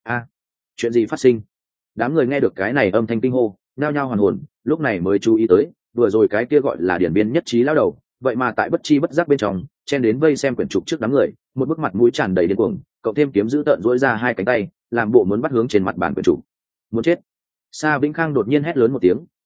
S1: Chuyện gì phát sinh? Đám người nghe được cái này âm thanh kinh hô, nhao nhao hoàn hồn, lúc này mới chú ý tới, vừa rồi cái kia gọi là điển biên nhất trí lao đầu, vậy mà tại bất chi bất giác bên trong, chen đến vây xem quyển trục trước đám người, một bức mặt mũi tràn đầy điên cuồng, cộng thêm kiếm giữ tợn duỗi ra 2 cánh tay, làm bộ muốn bắt hướng trên mặt bàn quyển trục. Muốn chết. Sa Vĩnh Khang đột nhiên hét lớn một tiếng,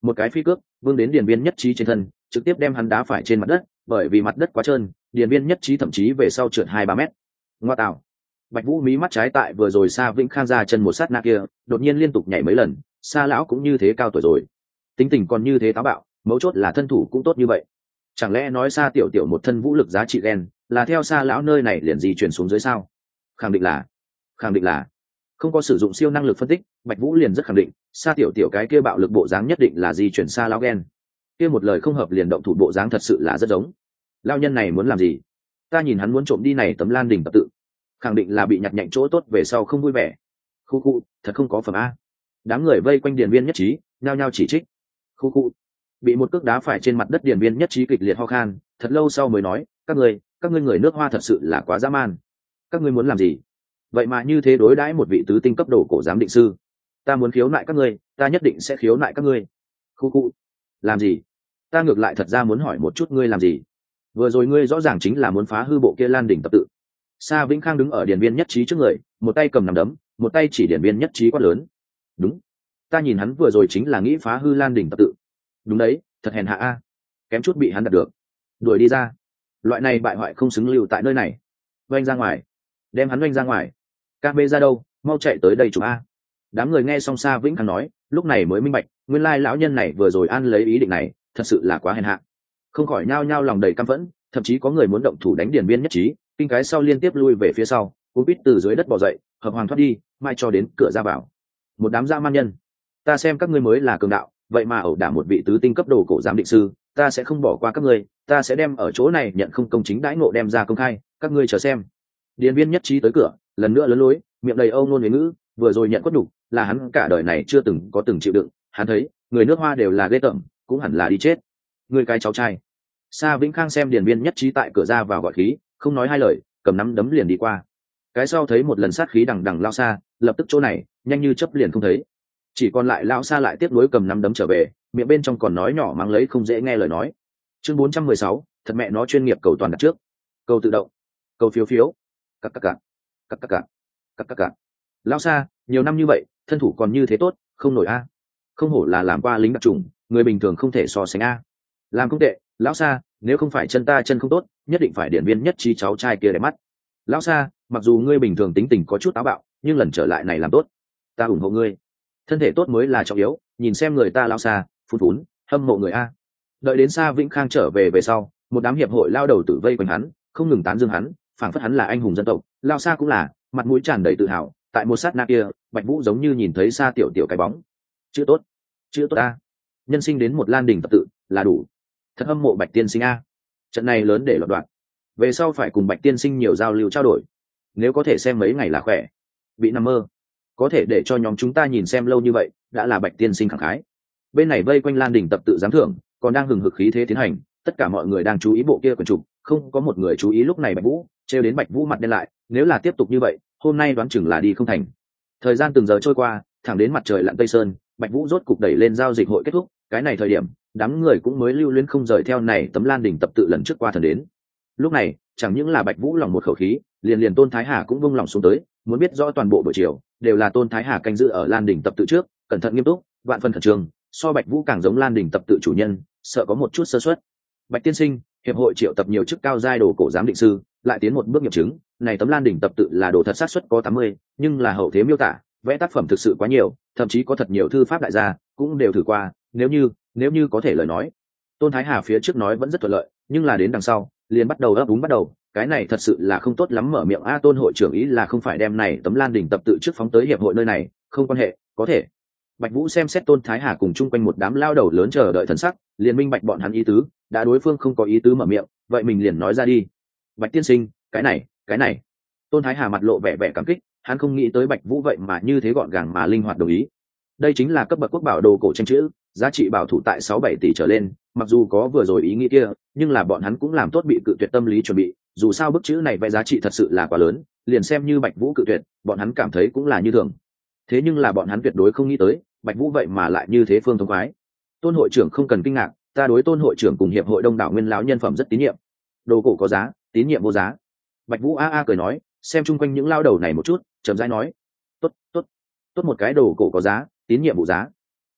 S1: một cái phi cước vương đến điền viên nhất trí trên thân, trực tiếp đem hắn đá phải trên mặt đất, bởi vì mặt đất quá trơn, điền viên nhất trí thậm chí về sau trượt 2-3 mét. Ngoa tạo. Bạch Vũ mí mắt trái tại vừa rồi Sa Vĩnh Khang ra chân một sát na kia, đột nhiên liên tục nhảy mấy lần, Sa lão cũng như thế cao tuổi rồi, tính tình còn như thế táo bạo, mấu chốt là thân thủ cũng tốt như vậy. Chẳng lẽ nói Sa tiểu tiểu một thân vũ lực giá trị đen, là theo Sa lão nơi này liền di chuyển xuống dưới sao? Khẳng định là không có sử dụng siêu năng lực phân tích, Bạch Vũ liền rất khẳng định, Sa tiểu tiểu cái kia bạo lực bộ dáng nhất định là di chuyển Sa lão gen. Kia một lời không hợp liền động thủ bộ dáng thật sự là rất giống. Lão nhân này muốn làm gì? Ta nhìn hắn muốn trộm đi này tấm Lan Đình tập tự, khẳng định là bị nhặt nhạnh chỗ tốt về sau không vui vẻ. Khu khu, thật không có phẩm a. Đám người vây quanh điền viên nhất trí, nhao nhao chỉ trích. Khu khu, bị một cước đá phải trên mặt đất điền viên nhất trí kịch liệt ho khan, thật lâu sau mới nói, các ngươi người nước Hoa thật sự là quá dã man. Các ngươi muốn làm gì? Vậy mà như thế đối đãi một vị tứ tinh cấp độ cổ giám định sư. Ta muốn khiếu nại các ngươi, ta nhất định sẽ khiếu nại các ngươi. Khu khu, làm gì? Ta ngược lại thật ra muốn hỏi một chút ngươi làm gì? Vừa rồi ngươi rõ ràng chính là muốn phá hư bộ kia Lan Đỉnh tập tự. Sa Vĩnh Khang đứng ở điển viên nhất trí trước người, một tay cầm nắm đấm, một tay chỉ điển viên nhất trí quát lớn. Đúng, ta nhìn hắn vừa rồi chính là nghĩ phá hư Lan Đỉnh tập tự. Đúng đấy, thật hèn hạ a, kém chút bị hắn đạt được. Đuổi đi ra, loại này bại hoại không xứng lưu tại nơi này. Oanh ra ngoài, đem hắn oanh ra ngoài. Ca bê ra đâu, mau chạy tới đây chụp a. Đám người nghe xong Sa Vĩnh Khang nói, lúc này mới minh bạch, nguyên lai lão nhân này vừa rồi an lấy ý định này, thật sự là quá hèn hạ. Không khỏi nhao nhao lòng đầy căm phẫn, thậm chí có người muốn động thủ đánh điển viên nhất trí, kinh cái sau liên tiếp lui về phía sau, cú bít từ dưới đất bò dậy, hợp hoàng thoát đi, mai cho đến cửa ra vào. Một đám dã man nhân, ta xem các ngươi mới là cường đạo, vậy mà ẩu đả một vị tứ tinh cấp đồ cổ giám định sư, ta sẽ không bỏ qua các ngươi, ta sẽ đem ở chỗ này nhận không công chính đãi ngộ đem ra công khai, các ngươi chờ xem. Điển viên nhất trí tới cửa, lần nữa lớn lối, miệng đầy âu ngôn ngữ, vừa rồi nhận quất đủ, là hắn cả đời này chưa từng có từng chịu đựng, hắn thấy người nước Hoa đều là ghê tởm, cũng hẳn là đi chết. Người cái cháu trai. Sa Vĩnh Khang xem điển viên nhất trí tại cửa ra vào gọi khí, không nói hai lời, cầm nắm đấm liền đi qua. Cái sau thấy một lần sát khí đằng đằng lao xa, lập tức chỗ này nhanh như chớp liền không thấy, chỉ còn lại lao xa lại tiếp nối cầm nắm đấm trở về, miệng bên trong còn nói nhỏ mắng lấy không dễ nghe lời nói. Chương 416, thật mẹ nó chuyên nghiệp cầu toàn đặt trước, cầu tự động, cầu phiếu phiếu, cặc cặc cặc cặc cặc cặc cặc cặc cặc. Lao xa nhiều năm như vậy, thân thủ còn như thế tốt, không nổi a. Không hổ là làm qua lính đặc trùng, người bình thường không thể so sánh a. Làm không tệ, lão xa, nếu không phải chân ta chân không tốt, nhất định phải điển viên nhất trí cháu trai kia để mắt. Lão xa, mặc dù ngươi bình thường tính tình có chút táo bạo, nhưng lần trở lại này làm tốt, ta ủng hộ ngươi. Thân thể tốt mới là trọng yếu, nhìn xem người ta lão xa, phun phún, hâm mộ người a. Đợi đến Sa Vĩnh Khang trở về sau, một đám hiệp hội lao đầu tử vây quanh hắn, không ngừng tán dương hắn, phảng phất hắn là anh hùng dân tộc, lão xa cũng là, mặt mũi tràn đầy tự hào. Tại một sát na kia, Bạch Vũ giống như nhìn thấy Sa tiểu tiểu cái bóng. Chữ tốt a, nhân sinh đến một Lan Đỉnh tập tự là đủ. Thật hâm mộ Bạch tiên sinh a, trận này lớn để lọt đoạn, về sau phải cùng Bạch tiên sinh nhiều giao lưu trao đổi, nếu có thể xem mấy ngày là khỏe. Bị nằm mơ, có thể để cho nhóm chúng ta nhìn xem lâu như vậy, đã là Bạch tiên sinh khẳng khái. Bên này vây quanh Lan Đỉnh tập tự giám thưởng, còn đang hừng hực khí thế tiến hành, tất cả mọi người đang chú ý bộ kia quần trục, không có một người chú ý lúc này Bạch Vũ, trêu đến Bạch Vũ mặt đen lại, nếu là tiếp tục như vậy, hôm nay đoán chừng là đi không thành. Thời gian từng giờ trôi qua, thẳng đến mặt trời lặn tây sơn, Bạch Vũ rốt cục đẩy lên giao dịch hội kết thúc, cái này thời điểm, đám người cũng mới lưu luyến không rời theo này tấm Lan Đỉnh tập tự lần trước qua thần đến. Lúc này, chẳng những là Bạch Vũ lòng một khẩu khí, liền Tôn Thái Hà cũng buông lòng xuống tới, muốn biết rõ toàn bộ buổi chiều, đều là Tôn Thái Hà canh giữ ở Lan Đỉnh tập tự trước, cẩn thận nghiêm túc, vạn phần khẩn trương, so Bạch Vũ càng giống Lan Đỉnh tập tự chủ nhân, sợ có một chút sơ suất. Bạch tiên sinh, hiệp hội triệu tập nhiều chức cao giai đồ cổ giám định sư, lại tiến một bước nghiệm chứng, này tấm Lan Đỉnh tập tự là đồ thật xác suất có 80, nhưng là hậu thế miêu tả, vẽ tác phẩm thực sự quá nhiều, thậm chí có thật nhiều thư pháp đại gia cũng đều thử qua, nếu như có thể lời nói. Tôn Thái Hà phía trước nói vẫn rất thuận lợi, nhưng là đến đằng sau, liền bắt đầu ấp úng bắt đầu, cái này thật sự là không tốt lắm mở miệng a. Tôn hội trưởng ý là không phải đem này tấm Lan Đỉnh tập tự trước phóng tới hiệp hội nơi này, không quan hệ, có thể. Bạch Vũ xem xét Tôn Thái Hà cùng chung quanh một đám lao đầu lớn chờ đợi thần sắc, liền minh bạch bọn hắn ý tứ, đã đối phương không có ý tứ mở miệng, vậy mình liền nói ra đi. Bạch tiên sinh, cái này. Tôn Thái Hà mặt lộ vẻ vẻ cảm kích, hắn không nghĩ tới Bạch Vũ vậy mà như thế gọn gàng mà linh hoạt đồng ý. Đây chính là cấp bậc quốc bảo đồ cổ tranh chữ, giá trị bảo thủ tại 6-7 tỷ trở lên, mặc dù có vừa rồi ý nghĩ kia, nhưng là bọn hắn cũng làm tốt bị cự tuyệt tâm lý chuẩn bị, dù sao bức chữ này vẽ giá trị thật sự là quá lớn, liền xem như Bạch Vũ cự tuyệt, bọn hắn cảm thấy cũng là như thường. Thế nhưng là bọn hắn tuyệt đối không nghĩ tới, Bạch Vũ vậy mà lại như thế phương thông khoái. Tôn hội trưởng không cần kinh ngạc, ta đối Tôn hội trưởng cùng hiệp hội đông đảo nguyên lão nhân phẩm rất tín nhiệm. Đồ cổ có giá, tín nhiệm vô giá. Bạch Vũ a cười nói, xem chung quanh những lao đầu này một chút, chậm rãi nói, tốt một cái đồ cổ có giá, tín nhiệm vô giá.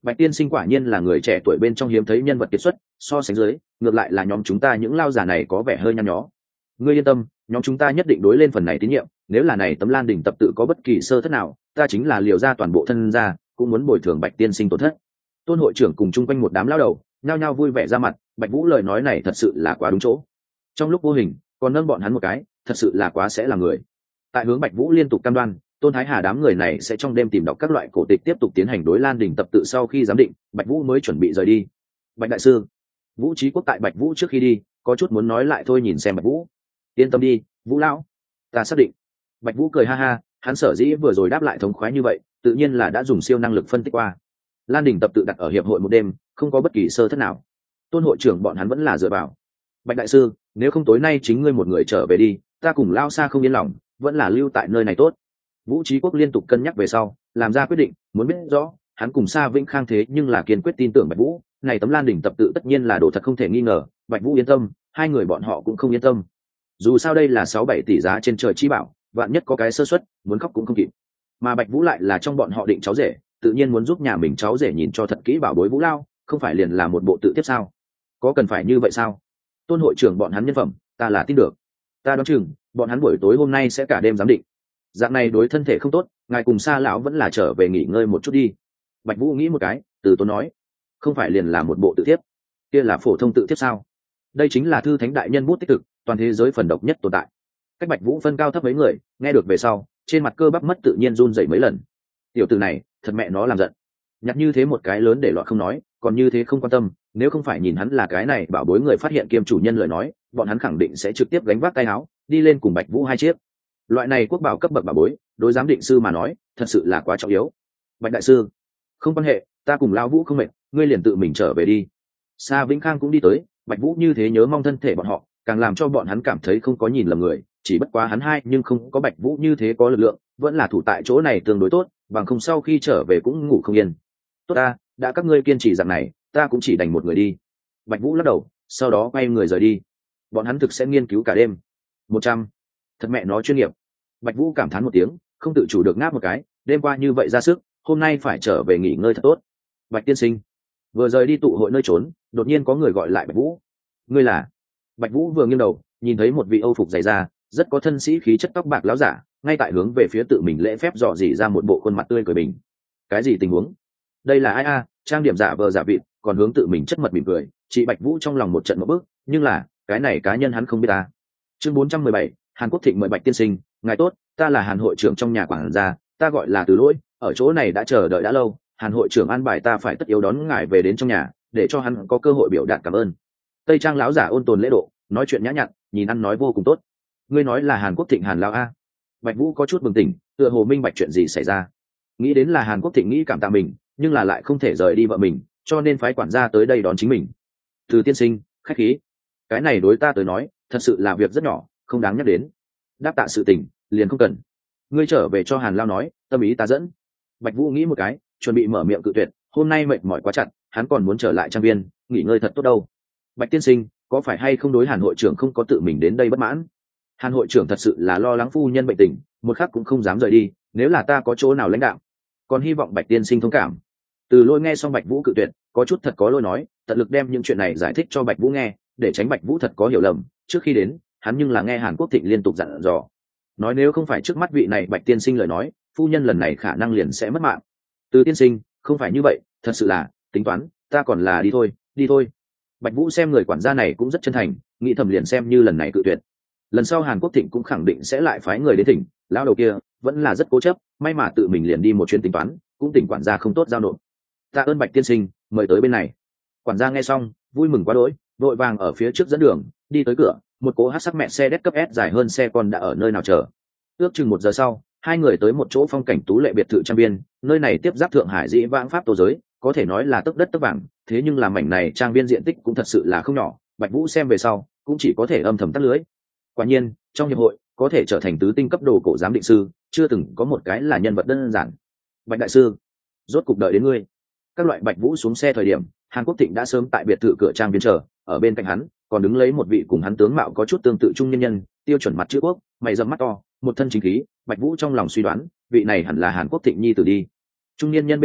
S1: Bạch tiên sinh quả nhiên là người trẻ tuổi bên trong hiếm thấy nhân vật kiệt xuất, so sánh dưới ngược lại là nhóm chúng ta những lao giả này có vẻ hơi nhăn nhó. Ngươi yên tâm, nhóm chúng ta nhất định đối lên phần này tín nhiệm, nếu là này tấm Lan Đình tập tự có bất kỳ sơ thất nào, ta chính là liều ra toàn bộ thân ra cũng muốn bồi thường Bạch tiên sinh tổn thất. Tôn hội trưởng cùng chung quanh một đám lao đầu nhao nhao vui vẻ ra mặt. Bạch Vũ lời nói này thật sự là quá đúng chỗ, trong lúc vô hình còn nâng bọn hắn một cái, thật sự là quá sẽ là người. Tại hướng Bạch Vũ liên tục cam đoan Tôn Thái Hà đám người này sẽ trong đêm tìm đọc các loại cổ tịch tiếp tục tiến hành đối Lan Đình tập tự sau khi giám định, Bạch Vũ mới chuẩn bị rời đi. Bạch đại sư, Vũ Trí Quốc tại Bạch Vũ trước khi đi có chút muốn nói lại thôi, nhìn xem Bạch Vũ. Yên tâm đi, Vũ lão, ta xác định. Bạch Vũ cười ha ha, hắn sở dĩ vừa rồi đáp lại thống khoái như vậy, tự nhiên là đã dùng siêu năng lực phân tích qua. Lan Đình tập tự đặt ở hiệp hội một đêm, không có bất kỳ sơ thất nào. Tôn hội trưởng bọn hắn vẫn là dựa vào. Bạch đại sư, nếu không tối nay chính ngươi một người trở về đi, ta cùng lao xa không yên lòng, vẫn là lưu tại nơi này tốt. Vũ Trí Quốc liên tục cân nhắc về sau, làm ra quyết định, muốn biết rõ, hắn cùng Sa Vĩnh Khang thế nhưng là kiên quyết tin tưởng Bạch Vũ, này tấm Lan Đỉnh tập tự tất nhiên là đồ thật không thể nghi ngờ. Bạch Vũ yên tâm, hai người bọn họ cũng không yên tâm. Dù sao đây là 6-7 tỷ giá trên trời chi bảo, vạn nhất có cái sơ suất, muốn khóc cũng không kịp. Mà Bạch Vũ lại là trong bọn họ định cháu rể, tự nhiên muốn giúp nhà mình cháu rể nhìn cho thật kỹ bảo bối Vũ lao, không phải liền là một bộ tự tiếp sao? Có cần phải như vậy sao? Tôn hội trưởng bọn hắn nhân phẩm, ta là tin được. Ta đoán chừng, bọn hắn buổi tối hôm nay sẽ cả đêm giám định. Dạng này đối thân thể không tốt, ngài cùng Sa lão vẫn là trở về nghỉ ngơi một chút đi. Bạch Vũ nghĩ một cái, từ tốn nói, không phải liền là một bộ tự tiếp, kia là phổ thông tự tiếp sao? Đây chính là thư thánh đại nhân bút tích thực, toàn thế giới phần độc nhất tồn tại. Cách Bạch Vũ phân cao thấp mấy người, nghe được về sau, trên mặt cơ bắp mất tự nhiên run rẩy mấy lần. Tiểu tử này, thật mẹ nó làm giận. Nhặt như thế một cái lớn để loại không nói, còn như thế không quan tâm, nếu không phải nhìn hắn là cái này bảo bối người phát hiện kiêm chủ nhân lời nói, bọn hắn khẳng định sẽ trực tiếp gánh vác tay áo, đi lên cùng Bạch Vũ hai chiếc. Loại này quốc bảo cấp bậc bảo bối, đối giám định sư mà nói, thật sự là quá trọng yếu. Bạch đại sư, không quan hệ, ta cùng lão Vũ không mệt, ngươi liền tự mình trở về đi. Sa Vĩnh Khang cũng đi tới, Bạch Vũ như thế nhớ mong thân thể bọn họ, càng làm cho bọn hắn cảm thấy không có nhìn lầm người, chỉ bất quá hắn hai nhưng không có Bạch Vũ như thế có lực lượng, vẫn là thủ tại chỗ này tương đối tốt, bằng không sau khi trở về cũng ngủ không yên. Tốt ta, đã các ngươi kiên trì dạng này, ta cũng chỉ đành một người đi. Bạch Vũ lắc đầu, sau đó quay người rời đi. Bọn hắn thực sẽ nghiên cứu cả đêm. 100. Thật mẹ nó chuyên nghiệp. Bạch Vũ cảm thán một tiếng, không tự chủ được ngáp một cái, đêm qua như vậy ra sức, hôm nay phải trở về nghỉ ngơi thật tốt. Bạch tiên sinh, vừa rời đi tụ hội nơi trốn, đột nhiên có người gọi lại Bạch Vũ. Ngươi là? Bạch Vũ vừa nghiêng đầu, nhìn thấy một vị Âu phục dày da, rất có thân sĩ khí chất tóc bạc lão giả, ngay tại hướng về phía tự mình lễ phép dò dỉ ra một bộ khuôn mặt tươi cười bình. Cái gì tình huống? Đây là ai a? Trang điểm giả vờ giả vịt, còn hướng tự mình chất mật mỉm cười, chị Bạch Vũ trong lòng một trận một bước, nhưng là, cái này cá nhân hắn không biết ta. Chương 417, Hàn Quốc Thịnh mời Bạch tiên sinh, ngài tốt, ta là Hàn hội trưởng trong nhà quản gia, ta gọi là Từ Lỗi, ở chỗ này đã chờ đợi đã lâu, Hàn hội trưởng an bài ta phải tất yếu đón ngài về đến trong nhà, để cho hắn có cơ hội biểu đạt cảm ơn. Tây Trang lão giả ôn tồn lễ độ, nói chuyện nhã nhặn, nhìn ăn nói vô cùng tốt. Ngươi nói là Hàn Quốc Thịnh Hàn lão a? Bạch Vũ có chút bừng tỉnh, tựa hồ minh bạch chuyện gì xảy ra. Nghĩ đến là Hàn Quốc Thịnh nghĩ cảm tạ mình, nhưng là lại không thể rời đi vợ mình, cho nên phái quản gia tới đây đón chính mình. Từ tiên sinh, khách khí. Cái này đối ta tới nói, thật sự là việc rất nhỏ, không đáng nhắc đến. Đáp tạ sự tình, liền không cần. Ngươi trở về cho Hàn lão nói, tâm ý ta dẫn. Bạch Vũ nghĩ một cái, chuẩn bị mở miệng cự tuyệt, hôm nay mệt mỏi quá chặt, hắn còn muốn trở lại trang viên, nghỉ ngơi thật tốt đâu. Bạch tiên sinh, có phải hay không đối Hàn hội trưởng không có tự mình đến đây bất mãn? Hàn hội trưởng thật sự là lo lắng phu nhân bệnh tình, một khắc cũng không dám rời đi, nếu là ta có chỗ nào lãnh đạo, còn hy vọng Bạch tiên sinh thông cảm. Từ Lôi nghe xong Bạch Vũ cự tuyệt, có chút thật có lỗi nói, tận lực đem những chuyện này giải thích cho Bạch Vũ nghe, để tránh Bạch Vũ thật có hiểu lầm. Trước khi đến, hắn nhưng là nghe Hàn Quốc Thịnh liên tục dặn dò, nói nếu không phải trước mắt vị này Bạch tiên sinh lời nói, phu nhân lần này khả năng liền sẽ mất mạng. Từ tiên sinh, không phải như vậy, thật sự là, tính toán, ta còn là đi thôi, đi thôi. Bạch Vũ xem người quản gia này cũng rất chân thành, nghĩ thầm liền xem như lần này cự tuyệt. Lần sau Hàn Quốc Thịnh cũng khẳng định sẽ lại phái người đến thỉnh, lão đầu kia vẫn là rất cố chấp, may mà tự mình liền đi một chuyến tính toán, cũng tỉnh quản gia không tốt giao nộp. Tạ ơn Bạch tiên sinh, mời tới bên này. Quản gia nghe xong, vui mừng quá đỗi, vội vàng ở phía trước dẫn đường, đi tới cửa, một cố hắc sắc mẹ xe đét cấp S dài hơn xe con đã ở nơi nào chờ. Ước chừng 1 giờ sau, hai người tới một chỗ phong cảnh tú lệ biệt thự trang viên, nơi này tiếp giáp Thượng Hải dĩ vãng pháp tô giới, có thể nói là tấc đất tấc vàng, thế nhưng làm mảnh này trang viên diện tích cũng thật sự là không nhỏ, Bạch Vũ xem về sau, cũng chỉ có thể âm thầm tắt lưới. Quả nhiên, trong hiệp hội, có thể trở thành tứ tinh cấp đồ cổ giám định sư, chưa từng có một cái là nhân vật đơn giản. Bạch đại sư, rốt cục đợi đến ngươi. Các loại Bạch Vũ xuống xe thời điểm, Hàn Quốc Thịnh đã sớm tại biệt thự cửa trang viên chờ, ở bên cạnh hắn, còn đứng lấy một vị cùng hắn tướng mạo có chút tương tự trung nhân nhân, tiêu chuẩn mặt chữ quốc, mày rậm mắt to, một thân chính khí. Bạch Vũ trong lòng suy đoán, vị này hẳn là Hàn Quốc Thịnh nhi tử đi. Trung niên nhân bên người,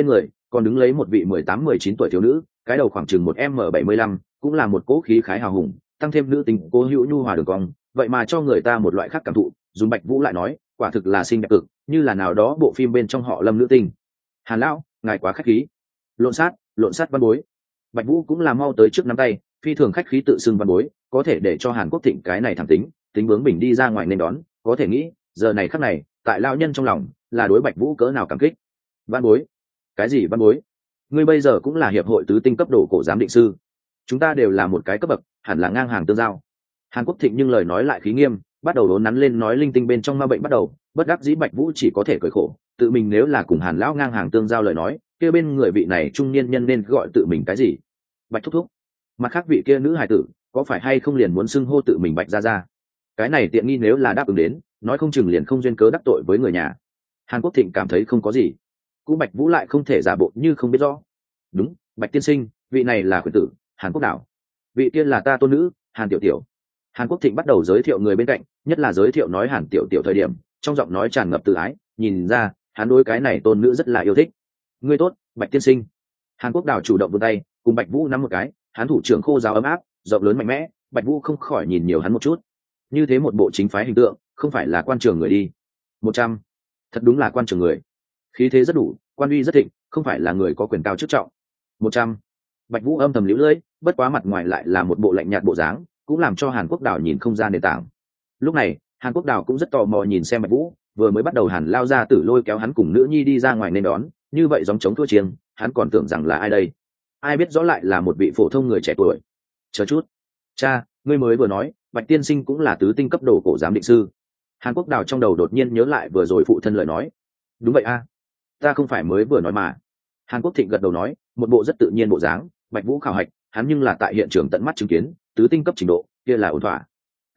S1: còn đứng lấy một vị 18-19 tuổi thiếu nữ, cái đầu khoảng chừng 1m75, cũng là một cỗ khí khái hào hùng, tăng thêm nữ tính cố hữu nhu hòa đường cong, vậy mà cho người ta một loại khác cảm thụ. Dùng Bạch Vũ lại nói, quả thực là xinh đẹp cực, như là nào đó bộ phim bên trong họ Lâm nữ tinh. Hàn lão, ngài quá khách khí. Lộn sát văn bối. Bạch Vũ cũng là mau tới trước nắm tay, phi thường khách khí tự xưng văn bối, có thể để cho Hàn Quốc Thịnh cái này thẳng tính bướng bỉnh đi ra ngoài nên đón, có thể nghĩ, giờ này khắc này, tại lão nhân trong lòng, là đối Bạch Vũ cỡ nào cảm kích. Văn bối? Cái gì văn bối? Ngươi bây giờ cũng là hiệp hội tứ tinh cấp độ cổ giám định sư, chúng ta đều là một cái cấp bậc, hẳn là ngang hàng tương giao. Hàn Quốc Thịnh nhưng lời nói lại khí nghiêm, bắt đầu đốn nắn lên nói linh tinh bên trong ma bệnh bắt đầu, bất đắc dĩ Bạch Vũ chỉ có thể cười khổ, tự mình nếu là cùng Hàn lão ngang hàng tương giao lời nói, kia bên người vị này trung niên nhân nên gọi tự mình cái gì? Bạch thúc thúc. Mặt khác vị kia nữ hài tử, có phải hay không liền muốn xưng hô tự mình Bạch ra? Cái này tiện nghi nếu là đáp ứng đến, nói không chừng liền không duyên cớ đắc tội với người nhà. Hàn Quốc Thịnh cảm thấy không có gì, cũng Bạch Vũ lại không thể giả bộ như không biết rõ. Đúng, Bạch tiên sinh, vị này là khuyển tử Hàn Quốc đảo, vị tiên là ta tôn nữ Hàn tiểu tiểu. Hàn Quốc Thịnh bắt đầu giới thiệu người bên cạnh, nhất là giới thiệu nói Hàn tiểu tiểu thời điểm, trong giọng nói tràn ngập tự ái, nhìn ra hắn đối cái này tôn nữ rất là yêu thích. Ngươi tốt, Bạch tiên sinh. Hàn Quốc đảo chủ động vươn tay, cùng Bạch Vũ nắm một cái, hắn thủ trưởng khô giáo ấm áp, rộng lớn mạnh mẽ, Bạch Vũ không khỏi nhìn nhiều hắn một chút. Như thế một bộ chính phái hình tượng, không phải là quan trường người đi. 100. Thật đúng là quan trường người. Khí thế rất đủ, quan uy rất thịnh, không phải là người có quyền cao chức trọng. 100. Bạch Vũ âm thầm liễu lưỡi, bất quá mặt ngoài lại là một bộ lạnh nhạt bộ dáng, cũng làm cho Hàn Quốc đảo nhìn không ra nền tảng. Lúc này, Hàn Quốc đảo cũng rất tò mò nhìn xem Bạch Vũ, vừa mới bắt đầu Hàn lao ra tử lôi kéo hắn cùng nữ nhi đi ra ngoài nên đón, như vậy giống chống thua chiêng, hắn còn tưởng rằng là ai đây? Ai biết rõ lại là một vị phổ thông người trẻ tuổi. Chờ chút, cha, ngươi mới vừa nói, Bạch tiên sinh cũng là tứ tinh cấp độ cổ giám định sư. Hàn Quốc đảo trong đầu đột nhiên nhớ lại vừa rồi phụ thân lời nói. Đúng vậy a, ta không phải mới vừa nói mà. Hàn Quốc Thịnh gật đầu nói, một bộ rất tự nhiên bộ dáng. Bạch Vũ khảo hạch, hắn nhưng là tại hiện trường tận mắt chứng kiến, tứ tinh cấp trình độ, kia là ổn thỏa.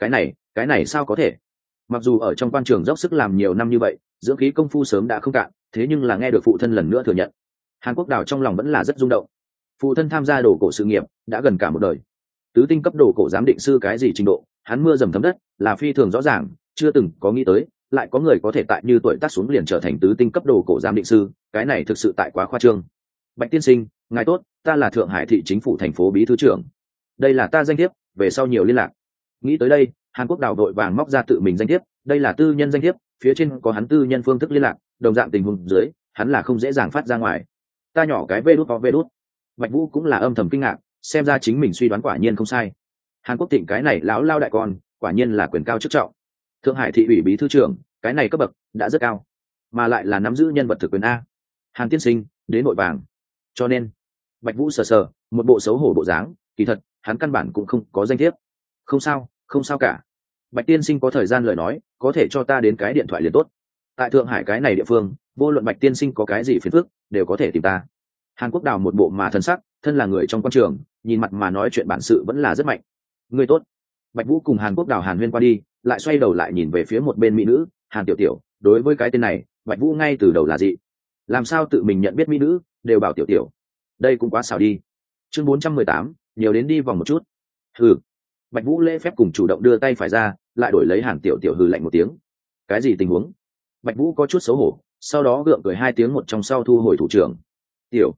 S1: Cái này sao có thể? Mặc dù ở trong quan trường dốc sức làm nhiều năm như vậy, dưỡng khí công phu sớm đã không cạn, thế nhưng là nghe được phụ thân lần nữa thừa nhận, Hàn Quốc đảo trong lòng vẫn là rất rung động. Phụ thân tham gia đồ cổ sự nghiệp đã gần cả một đời, tứ tinh cấp đồ cổ giám định sư cái gì trình độ, hắn mưa dầm thấm đất, là phi thường rõ ràng, chưa từng có nghĩ tới, lại có người có thể tại như tuổi tác xuống liền trở thành tứ tinh cấp đồ cổ giám định sư, cái này thực sự tại quá khoa trương. Bạch tiên sinh, ngài tốt, ta là Thượng Hải thị chính phủ thành phố bí thư trưởng, đây là ta danh thiếp, về sau nhiều liên lạc. Nghĩ tới đây, Hàn Quốc đảo đội vàng móc ra tự mình danh thiếp, đây là tư nhân danh thiếp, phía trên có hắn tư nhân phương thức liên lạc, đồng dạng tình huống dưới, hắn là không dễ dàng phát ra ngoài. Ta nhỏ cái vê đút. Bạch Vũ cũng là âm thầm kinh ngạc, xem ra chính mình suy đoán quả nhiên không sai. Hàn Quốc Thịnh cái này lão lao đại con, quả nhiên là quyền cao chức trọng. Thượng Hải thị ủy bí thư trưởng, cái này cấp bậc đã rất cao, mà lại là nắm giữ nhân vật thực quyền a. Hàn tiên sinh, đến nội vàng. Cho nên, Bạch Vũ sờ một bộ xấu hổ bộ dáng, kỳ thật, hắn căn bản cũng không có danh thiếp. Không sao cả. Bạch tiên sinh có thời gian lời nói, có thể cho ta đến cái điện thoại liền tốt. Tại Thượng Hải cái này địa phương, vô luận Bạch tiên sinh có cái gì phiền phức, đều có thể tìm ta. Hàn Quốc đào một bộ mà thân sắc, thân là người trong quan trường, nhìn mặt mà nói chuyện bản sự vẫn là rất mạnh. Người tốt. Bạch Vũ cùng Hàn Quốc đào hàn huyên qua đi, lại xoay đầu lại nhìn về phía một bên mỹ nữ, Hàn tiểu tiểu. Đối với cái tên này, Bạch Vũ ngay từ đầu là gì? Làm sao tự mình nhận biết mỹ nữ, đều bảo tiểu tiểu. Đây cũng quá xảo đi. Chương 418, nhiều đến đi vòng một chút. Hừ. Bạch Vũ lễ phép cùng chủ động đưa tay phải ra, lại đổi lấy Hàn tiểu tiểu hừ lạnh một tiếng. Cái gì tình huống? Bạch Vũ có chút xấu hổ, sau đó gượng cười hai tiếng một trong sau thu hồi thủ trưởng. Tiểu.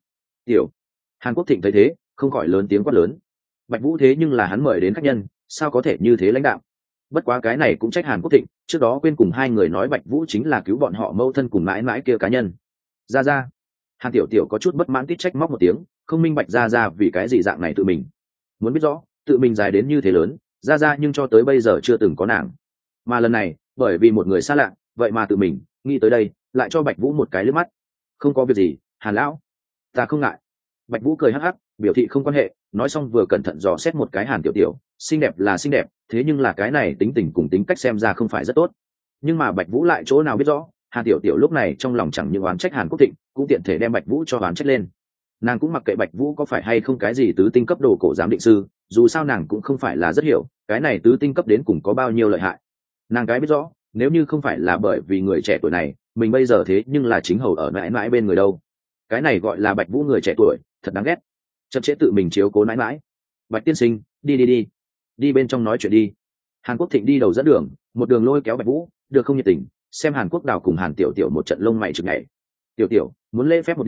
S1: Hàn Quốc Thịnh thấy thế, không khỏi lớn tiếng quát lớn. Bạch Vũ thế nhưng là hắn mời đến khách nhân, sao có thể như thế lãnh đạo? Bất quá cái này cũng trách Hàn Quốc Thịnh, trước đó quên cùng hai người nói Bạch Vũ chính là cứu bọn họ mâu thân cùng mãi mãi kia cá nhân. Ra. Hàn tiểu tiểu có chút bất mãn tít trách móc một tiếng, không minh bạch ra vì cái gì dạng này tự mình. Muốn biết rõ, tự mình dài đến như thế lớn, ra nhưng cho tới bây giờ chưa từng có nàng. Mà lần này, bởi vì một người xa lạ, vậy mà tự mình nghĩ tới đây, lại cho Bạch Vũ một cái liếc mắt. Không có việc gì, Hàn lão, ta không ngại. Bạch Vũ cười hắc hắc, biểu thị không quan hệ, nói xong vừa cẩn thận dò xét một cái Hàn tiểu tiểu, xinh đẹp là xinh đẹp, thế nhưng là cái này tính tình cùng tính cách xem ra không phải rất tốt. Nhưng mà Bạch Vũ lại chỗ nào biết rõ, Hàn tiểu tiểu lúc này trong lòng chẳng những oán trách Hàn Quốc Thịnh, cũng tiện thể đem Bạch Vũ cho oán trách lên. Nàng cũng mặc kệ Bạch Vũ có phải hay không cái gì tứ tinh cấp đồ cổ giám định sư, dù sao nàng cũng không phải là rất hiểu, cái này tứ tinh cấp đến cùng có bao nhiêu lợi hại. Nàng cái biết rõ, nếu như không phải là bởi vì người trẻ tuổi này, mình bây giờ thế nhưng là chính hầu ở mãi mãi bên người đâu. Cái này gọi là Bạch Vũ người trẻ tuổi, thật đáng ghét. Chậm trễ tự mình chiếu cố mãi mãi. Bạch tiên sinh, đi bên trong nói chuyện đi. Hàn Quốc Thịnh đi đầu dẫn đường, một đường lôi kéo Bạch Vũ, được không nhiệt tình, xem Hàn Quốc đào cùng Hàn tiểu tiểu một trận lông mày chực nhảy. Tiểu tiểu, muốn lễ phép một điểm,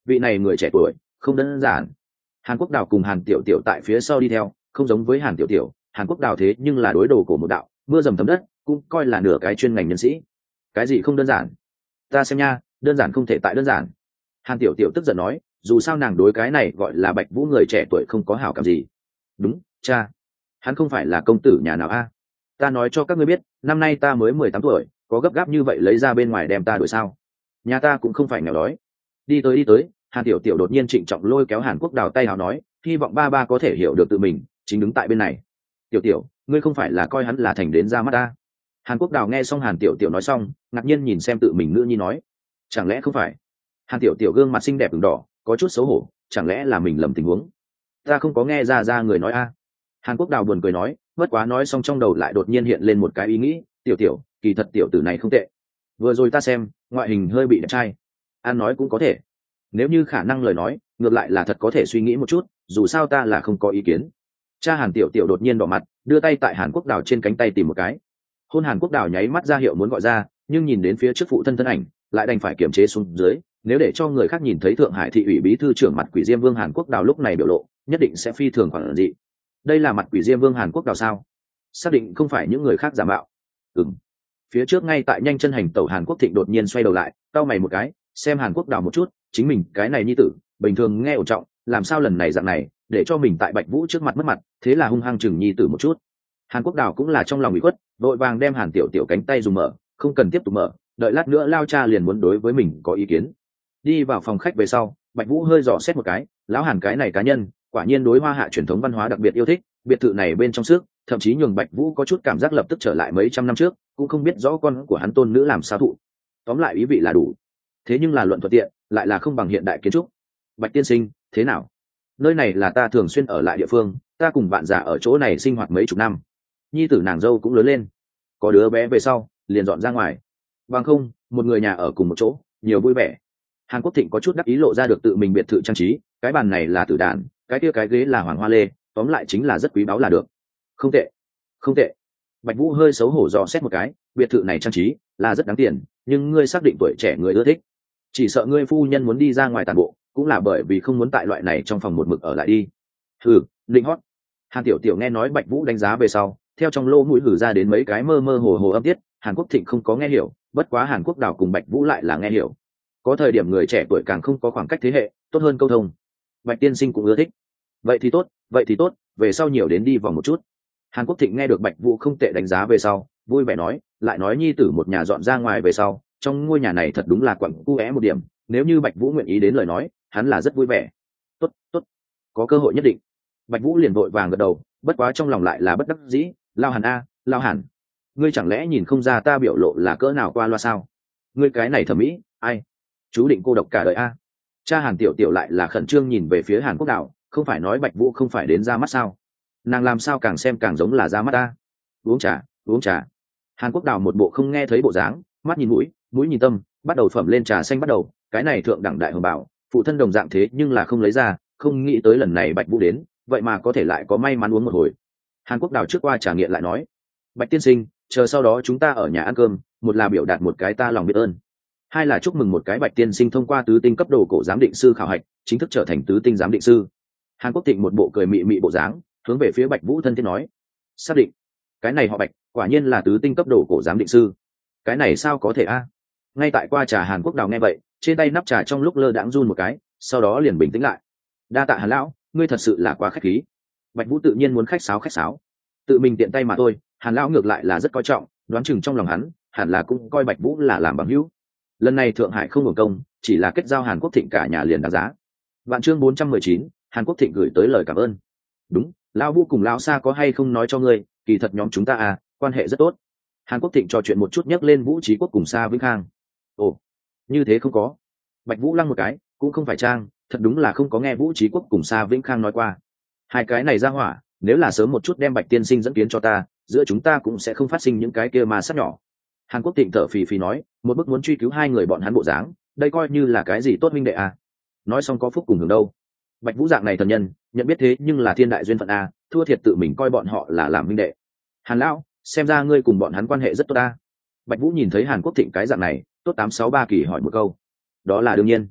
S1: vị này người trẻ tuổi không đơn giản. Hàn Quốc Đào cùng Hàn Tiểu Tiểu tại phía sau đi theo, không giống với Hàn Tiểu Tiểu, Hàn Quốc Đào thế nhưng là đối đồ của một đạo, mưa dầm thấm đất, cũng coi là nửa cái chuyên ngành nhân sĩ. Cái gì không đơn giản? Ta xem nha, đơn giản không thể tại đơn giản. Hàn Tiểu Tiểu tức giận nói, dù sao nàng đối cái này gọi là Bạch Vũ người trẻ tuổi không có hảo cảm gì. Đúng, cha. Hắn không phải là công tử nhà nào a? Ta nói cho các ngươi biết, năm nay ta mới 18 tuổi, có gấp gáp như vậy lấy ra bên ngoài đem ta đuổi sao? Nhà ta cũng không phải nghèo đói. Đi tới đi tới, Hàn Tiểu Tiểu đột nhiên trịnh trọng lôi kéo Hàn Quốc Đào tay hào nói, hy vọng ba ba có thể hiểu được tự mình, chính đứng tại bên này. Tiểu Tiểu, ngươi không phải là coi hắn là thành đến ra mắt ta? Hàn Quốc Đào nghe xong Hàn Tiểu Tiểu nói xong, ngạc nhiên nhìn xem tự mình nữ nhi nói, chẳng lẽ không phải? Hàn Tiểu Tiểu gương mặt xinh đẹp ửng đỏ, có chút xấu hổ, chẳng lẽ là mình lầm tình huống? Ta không có nghe ra người nói a. Hàn Quốc Đào buồn cười nói, bất quá nói xong trong đầu lại đột nhiên hiện lên một cái ý nghĩ, Tiểu Tiểu, kỳ thật tiểu tử này không tệ. Vừa rồi ta xem, ngoại hình hơi bị đẹp trai. An nói cũng có thể. Nếu như khả năng lời nói, ngược lại là thật có thể suy nghĩ một chút, dù sao ta là không có ý kiến. Cha Hàn Tiểu Tiểu đột nhiên đỏ mặt, đưa tay tại Hàn Quốc Đào trên cánh tay tìm một cái. Hôn Hàn Quốc Đào nháy mắt ra hiệu muốn gọi ra, nhưng nhìn đến phía trước phụ thân thân ảnh, lại đành phải kiềm chế xuống dưới. Nếu để cho người khác nhìn thấy Thượng Hải thị ủy bí thư trưởng mặt quỷ Diêm Vương Hàn Quốc Đào lúc này biểu lộ, nhất định sẽ phi thường khoảng dị. Đây là mặt quỷ Diêm Vương Hàn Quốc Đào sao? Xác định không phải những người khác giả mạo. Ừm. Phía trước ngay tại nhanh chân hành tẩu Hàn Quốc Thịnh đột nhiên xoay đầu lại, cau mày một cái, xem Hàn Quốc Đào một chút, chính mình cái này nhi tử, bình thường nghe ổn trọng, làm sao lần này dạng này, để cho mình tại Bạch Vũ trước mặt mất mặt, thế là hung hăng chừng nhi tử một chút. Hàn Quốc Đào cũng là trong lòng ủy khuất, vội vàng đem Hàn Tiểu Tiểu cánh tay dùng mở, không cần tiếp tục mở, đợi lát nữa lao cha liền muốn đối với mình có ý kiến. Đi vào phòng khách về sau, Bạch Vũ hơi dò xét một cái, lão Hàn cái này cá nhân, quả nhiên đối Hoa Hạ truyền thống văn hóa đặc biệt yêu thích, biệt thự này bên trong sức, thậm chí nhường Bạch Vũ có chút cảm giác lập tức trở lại mấy trăm năm trước, cũng không biết rõ con của hắn tôn nữ làm sao thụ. Tóm lại ý vị là đủ. Thế nhưng là luận thuận tiện, lại là không bằng hiện đại kiến trúc. Bạch tiên sinh, thế nào? Nơi này là ta thường xuyên ở lại địa phương, ta cùng bạn già ở chỗ này sinh hoạt mấy chục năm. Nhi tử nàng dâu cũng lớn lên, có đứa bé về sau, liền dọn ra ngoài. Bằng không, một người nhà ở cùng một chỗ, nhiều vui vẻ. Hàn Quốc Thịnh có chút đắc ý lộ ra được tự mình biệt thự trang trí, cái bàn này là tử đàn, cái kia cái ghế là hoàng hoa lê, tóm lại chính là rất quý báu là được. Không tệ, không tệ. Bạch Vũ hơi xấu hổ dò xét một cái, biệt thự này trang trí là rất đáng tiền, nhưng ngươi xác định tuổi trẻ người ưa thích. Chỉ sợ ngươi phu nhân muốn đi ra ngoài tàn bộ, cũng là bởi vì không muốn tại loại này trong phòng một mực ở lại đi. Hừ, định hót. Hàn Tiểu Tiểu nghe nói Bạch Vũ đánh giá về sau, theo trong lỗ mũi hử ra đến mấy cái mơ mơ hồ hồ âm tiết, Hàn Quốc Thịnh không có nghe hiểu, bất quá Hàn Quốc Đào cùng Bạch Vũ lại là nghe hiểu. Có thời điểm người trẻ tuổi càng không có khoảng cách thế hệ, tốt hơn câu thông. Bạch tiên sinh cũng ưa thích. Vậy thì tốt, vậy thì tốt, về sau nhiều đến đi vòng một chút. Hàn Quốc Thịnh nghe được Bạch Vũ không tệ đánh giá về sau, vui vẻ nói, lại nói nhi tử một nhà dọn ra ngoài về sau, trong ngôi nhà này thật đúng là quặng cu é một điểm, nếu như Bạch Vũ nguyện ý đến lời nói, hắn là rất vui vẻ. Tốt, tốt, có cơ hội nhất định. Bạch Vũ liền vội vàng gật đầu, bất quá trong lòng lại là bất đắc dĩ, Lao Hàn a, Lao Hàn, ngươi chẳng lẽ nhìn không ra ta biểu lộ là cỡ nào qua loa sao? Ngươi cái này thẩm mỹ, ai? Chú định cô độc cả đời a. Cha Hàn Tiểu Tiểu lại là khẩn trương nhìn về phía Hàn Quốc Đào, không phải nói Bạch Vũ không phải đến ra mắt sao? Nàng làm sao càng xem càng giống là ra mắt ta. Uống trà, uống trà. Hàn Quốc Đào một bộ không nghe thấy bộ dáng, mắt nhìn mũi, mũi nhìn tâm, bắt đầu phẩm lên trà xanh bắt đầu. Cái này thượng đẳng đại hồng bảo, phụ thân đồng dạng thế nhưng là không lấy ra, không nghĩ tới lần này Bạch Vũ đến, vậy mà có thể lại có may mắn uống một hồi. Hàn Quốc Đào trước qua trà nghiện lại nói, Bạch tiên sinh, chờ sau đó chúng ta ở nhà ăn cơm, một là biểu đạt một cái ta lòng biết ơn, hai là chúc mừng một cái Bạch tiên sinh thông qua tứ tinh cấp độ cổ giám định sư khảo hạch, chính thức trở thành tứ tinh giám định sư. Hàn Quốc Thịnh một bộ cười mị mị bộ dáng, hướng về phía Bạch Vũ thân thiết nói, xác định, cái này họ Bạch, quả nhiên là tứ tinh cấp độ cổ giám định sư. Cái này sao có thể a? Ngay tại qua trà Hàn Quốc Đào nghe vậy, trên tay nắp trà trong lúc lơ đãng run một cái, sau đó liền bình tĩnh lại. Đa tạ Hàn lão, ngươi thật sự là quá khách khí. Bạch Vũ tự nhiên muốn khách sáo, tự mình tiện tay mà thôi. Hàn lão ngược lại là rất coi trọng, đoán chừng trong lòng hắn, hẳn là cũng coi Bạch Vũ là làm bằng hữu. Lần này Thượng Hải không hưởng công, chỉ là kết giao Hàn Quốc Thịnh cả nhà liền đáng giá. Vạn chương 419, Hàn Quốc Thịnh gửi tới lời cảm ơn. Đúng, lão Vũ cùng lão Sa có hay không nói cho ngươi, kỳ thật nhóm chúng ta à, quan hệ rất tốt. Hàn Quốc Thịnh trò chuyện một chút nhắc lên Vũ Trí Quốc cùng Sa Vĩnh Khang. Ồ, như thế không có. Bạch Vũ lăng một cái, cũng không phải trang, thật đúng là không có nghe Vũ Trí Quốc cùng Sa Vĩnh Khang nói qua. Hai cái này ra hỏa, nếu là sớm một chút đem Bạch tiên sinh dẫn kiến cho ta, giữa chúng ta cũng sẽ không phát sinh những cái kia ma sát nhỏ. Hàn Quốc Thịnh thở phì phì nói, một bức muốn truy cứu hai người bọn hắn bộ dáng, đây coi như là cái gì tốt minh đệ à? Nói xong có phúc cùng hưởng đâu. Bạch Vũ dạng này thần nhân, nhận biết thế nhưng là thiên đại duyên phận à, thua thiệt tự mình coi bọn họ là làm minh đệ. Hàn lão, xem ra ngươi cùng bọn hắn quan hệ rất tốt ta. Bạch Vũ nhìn thấy Hàn Quốc Thịnh cái dạng này, tốt 863 kỳ hỏi một câu. Đó là đương nhiên.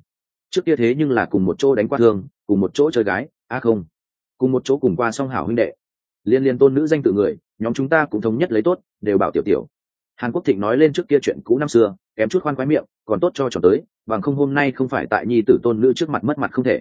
S1: trước kia thế nhưng là cùng một chỗ đánh qua thương, cùng một chỗ chơi gái, không, cùng một chỗ cùng qua song hảo huynh đệ. Liên liên tôn nữ danh tự người, nhóm chúng ta cũng thống nhất lấy tốt, đều bảo tiểu tiểu. Hàn Quốc Thịnh nói lên trước kia chuyện cũ năm xưa, kém chút khoan khoái miệng, còn tốt cho trò tới, bằng không hôm nay không phải tại nhi tử tôn nữ trước mặt mất mặt không thể.